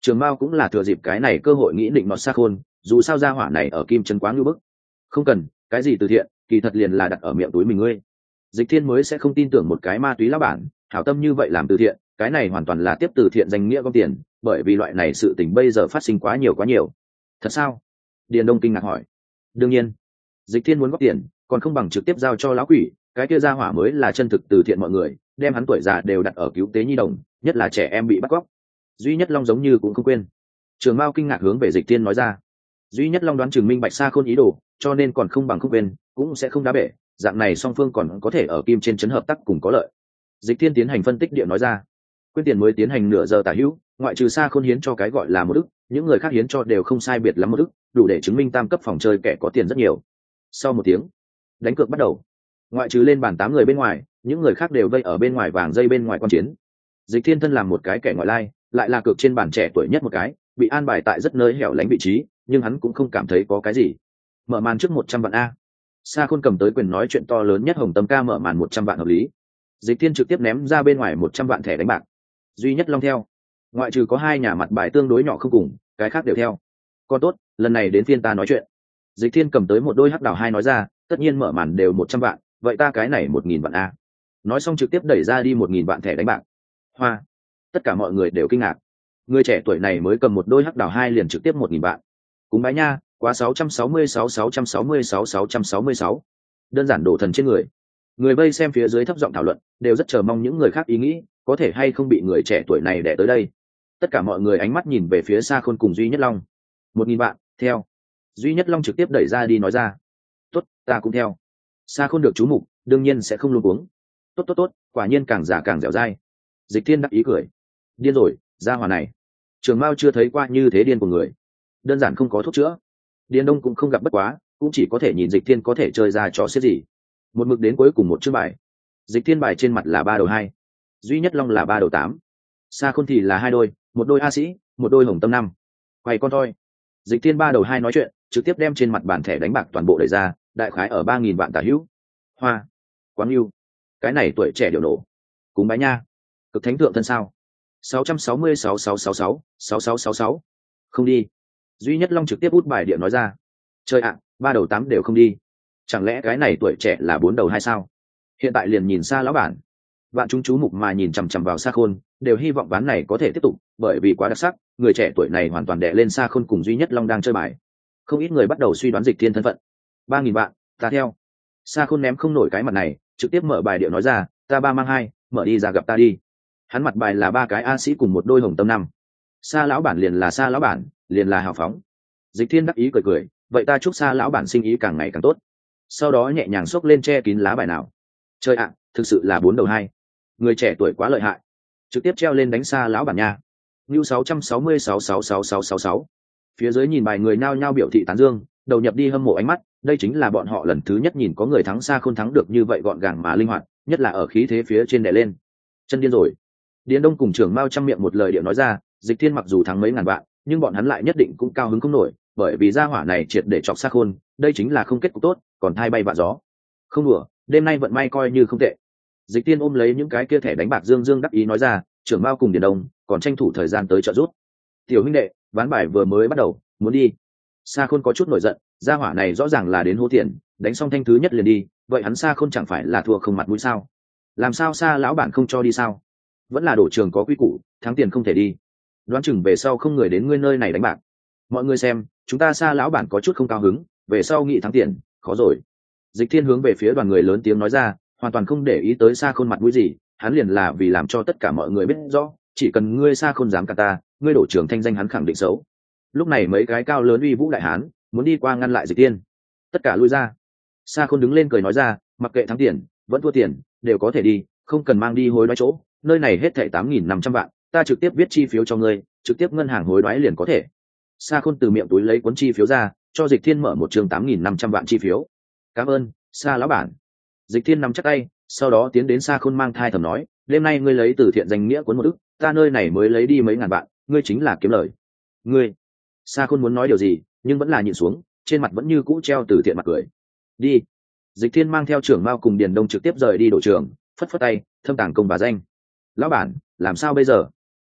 Trường Mao cũng là thừa dịp cái này cơ hội nghĩ định nọt Sa Khôn, dù sao gia hỏa này ở Kim Trấn quá ngưu bức. Không cần, cái gì từ thiện, kỳ thật liền là đặt ở miệng túi mình ngươi. Dịch Thiên mới sẽ không tin tưởng một cái ma túy lão bản, hảo tâm như vậy làm từ thiện, cái này hoàn toàn là tiếp từ thiện danh nghĩa gom tiền, bởi vì loại này sự tình bây giờ phát sinh quá nhiều quá nhiều. Thật sao? Điền Đông kinh ngạc hỏi. Đương nhiên. Dịch Thiên muốn góp tiền, còn không bằng trực tiếp giao cho lão quỷ, cái kia gia hỏa mới là chân thực từ thiện mọi người, đem hắn tuổi già đều đặt ở cứu tế nhi đồng, nhất là trẻ em bị bắt cóc. Duy Nhất Long giống như cũng không quên. Trường Mao kinh ngạc hướng về Dịch Thiên nói ra. Duy Nhất Long đoán chừng minh bạch Sa Khôn ý đồ, cho nên còn không bằng không quên, cũng sẽ không đá bể, dạng này song phương còn có thể ở kim trên chấn hợp tác cùng có lợi. Dịch Thiên tiến hành phân tích địa nói ra. Quyên tiền mới tiến hành nửa giờ tả hữu, ngoại trừ Sa Khôn hiến cho cái gọi là một ức, những người khác hiến cho đều không sai biệt lắm một ức, đủ để chứng minh tam cấp phòng chơi kẻ có tiền rất nhiều. Sau một tiếng, đánh cược bắt đầu. Ngoại trừ lên bàn tám người bên ngoài, những người khác đều vây ở bên ngoài vàng dây bên ngoài quan chiến. Dịch Thiên thân làm một cái kẻ ngoại lai, lại là cược trên bàn trẻ tuổi nhất một cái, bị an bài tại rất nơi hẻo lánh vị trí, nhưng hắn cũng không cảm thấy có cái gì. Mở màn trước một trăm vạn a. Sa Khôn cầm tới quyền nói chuyện to lớn nhất Hồng Tâm ca mở màn một trăm vạn hợp lý. Dịch Thiên trực tiếp ném ra bên ngoài một trăm vạn thẻ đánh bạc. Duy Nhất Long theo. Ngoại trừ có hai nhà mặt bài tương đối nhỏ không cùng, cái khác đều theo. Con tốt, lần này đến phiên ta nói chuyện. Dịch Thiên cầm tới một đôi hắc đào hai nói ra, tất nhiên mở màn đều một trăm vạn, vậy ta cái này một nghìn vạn a. Nói xong trực tiếp đẩy ra đi một nghìn vạn thẻ đánh bạc. Hoa. Tất cả mọi người đều kinh ngạc. Người trẻ tuổi này mới cầm một đôi hắc đào hai liền trực tiếp một nghìn vạn. Cúng bái nha, quá sáu trăm sáu mươi sáu sáu trăm sáu mươi sáu sáu trăm sáu mươi sáu. Đơn giản đổ thần trên người. Người vây xem phía dưới thấp giọng thảo luận, đều rất chờ mong những người khác ý nghĩ, có thể hay không bị người trẻ tuổi này đè tới đây. Tất cả mọi người ánh mắt nhìn về phía Sa Khôn cùng Duy Nhất Long. Một nghìn vạn, theo. Duy Nhất Long trực tiếp đẩy ra đi nói ra. Tốt, ta cũng theo. Sa Khôn được chú mục, đương nhiên sẽ không luống cuống. Tốt tốt tốt, quả nhiên càng già càng dẻo dai. Dịch Thiên đắc ý cười. Điên rồi, gia hỏa này. Trường Mao chưa thấy qua như thế điên của người. Đơn giản không có thuốc chữa. Điền Đông cũng không gặp bất quá, cũng chỉ có thể nhìn Dịch Thiên có thể chơi ra trò xiết gì. Một mực đến cuối cùng một chương bài. Dịch Thiên bài trên mặt là ba đầu hai, Duy Nhất Long là ba đầu tám, Sa Khôn thì là hai đôi, một đôi a sĩ, một đôi Hồng Tâm năm. Quay con thôi. Dịch Thiên ba đầu hai nói chuyện, trực tiếp đem trên mặt bàn thẻ đánh bạc toàn bộ đẩy ra, đại khái ở ba nghìn vạn tả hữu. Hoa, quán yêu. Cái này tuổi trẻ điều nổ. Cúng bái nha. Cực thánh thượng thân sao? sáu trăm sáu mươi sáu sáu sáu sáu, sáu sáu sáu sáu. Không đi. Duy Nhất Long trực tiếp út bài điện nói ra. Chơi ạ, ba đầu tám đều không đi. Chẳng lẽ cái này tuổi trẻ là bốn đầu hai sao? Hiện tại liền nhìn xa lão bản. Bạn chúng chú mục mà nhìn chằm chằm vào Sa Khôn, đều hy vọng ván này có thể tiếp tục, bởi vì quá đặc sắc, người trẻ tuổi này hoàn toàn đè lên Sa Khôn cùng Duy Nhất Long đang chơi bài. Không ít người bắt đầu suy đoán Dịch Thiên thân phận. Ba nghìn vạn, ta theo. Sa Khôn ném không nổi cái mặt này, trực tiếp mở bài điệu nói ra, ta ba mang hai, mở đi ra gặp ta đi. Hắn mặt bài là ba cái a sĩ cùng một đôi Hồng Tâm năm. Sa lão bản liền là Sa lão bản, liền là hào phóng. Dịch Thiên đắc ý cười cười, vậy ta chúc Sa lão bản sinh ý càng ngày càng tốt. Sau đó nhẹ nhàng xốc lên che kín lá bài nào. Chơi ạ, thực sự là bốn đầu hai. Người trẻ tuổi quá lợi hại, trực tiếp treo lên đánh Sa lão bản nha. Như sáu trăm sáu mươi sáu sáu sáu sáu sáu sáu. Phía dưới nhìn bài người nhao nhao biểu thị tán dương, đầu nhập đi hâm mộ ánh mắt, đây chính là bọn họ lần thứ nhất nhìn có người thắng Sa Khôn thắng được như vậy gọn gàng mà linh hoạt, nhất là ở khí thế phía trên đè lên. Chân điên rồi. Điền Đông cùng Trưởng Mao trăm miệng một lời điệu nói ra, Dịch Thiên mặc dù thắng mấy ngàn vạn, nhưng bọn hắn lại nhất định cũng cao hứng không nổi, bởi vì gia hỏa này triệt để chọc Sa Khôn, đây chính là không kết cục tốt, còn thay bay vạ gió. Không đùa, đêm nay vận may coi như không tệ. Dịch Thiên ôm lấy những cái kia thẻ đánh bạc dương dương đắc ý nói ra, Trưởng Mao cùng Điền Đông còn tranh thủ thời gian tới trợ giúp. Tiểu huynh đệ, ván bài vừa mới bắt đầu, muốn đi. Sa Khôn có chút nổi giận, gia hỏa này rõ ràng là đến hô tiền, đánh xong thanh thứ nhất liền đi, vậy hắn Sa Khôn chẳng phải là thua không mặt mũi sao? Làm sao Sa lão bản không cho đi sao? Vẫn là đổ trường có quy củ, thắng tiền không thể đi. Đoán chừng về sau không người đến ngươi nơi này đánh bạc. Mọi người xem, chúng ta Sa lão bản có chút không cao hứng, về sau nghị thắng tiền, khó rồi. Dịch Thiên hướng về phía đoàn người lớn tiếng nói ra, hoàn toàn không để ý tới Sa Khôn mặt mũi gì, hắn liền là vì làm cho tất cả mọi người biết rõ, chỉ cần ngươi Sa Khôn dám cả ta, ngươi đổ trường thanh danh hắn khẳng định xấu. Lúc này mấy cái cao lớn uy vũ đại hán muốn đi qua ngăn lại Dịch Thiên, tất cả lui ra. Sa Khôn đứng lên cười nói ra, mặc kệ thắng tiền vẫn thua tiền đều có thể đi, không cần mang đi hối đoái chỗ, nơi này hết thảy tám nghìn năm trăm vạn, ta trực tiếp viết chi phiếu cho ngươi, trực tiếp ngân hàng hối đoái liền có thể. Sa Khôn từ miệng túi lấy cuốn chi phiếu ra, cho Dịch Thiên mở một trường tám nghìn năm trăm vạn chi phiếu. Cảm ơn, Sa lão bản. Dịch Thiên nắm chắc tay, sau đó tiến đến Sa Khôn mang thai thầm nói, đêm nay ngươi lấy từ thiện danh nghĩa cuốn một ức, ta nơi này mới lấy đi mấy ngàn vạn, ngươi chính là kiếm lời. Ngươi. Sa Khôn muốn nói điều gì, nhưng vẫn là nhịn xuống, trên mặt vẫn như cũ treo từ thiện mặt cười. Đi. Dịch Thiên mang theo Trưởng Mao cùng Điền Đông trực tiếp rời đi đổ trường, phất phất tay, thâm tàng công và danh. Lão bản, làm sao bây giờ?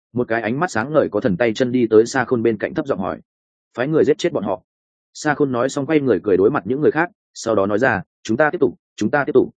một cái ánh mắt sáng ngời có thần tay chân đi tới Sa Khôn bên cạnh thấp giọng hỏi. Phái người giết chết bọn họ. Sa Khôn nói xong quay người cười đối mặt những người khác, sau đó nói ra, chúng ta tiếp tục chúng ta tiếp tục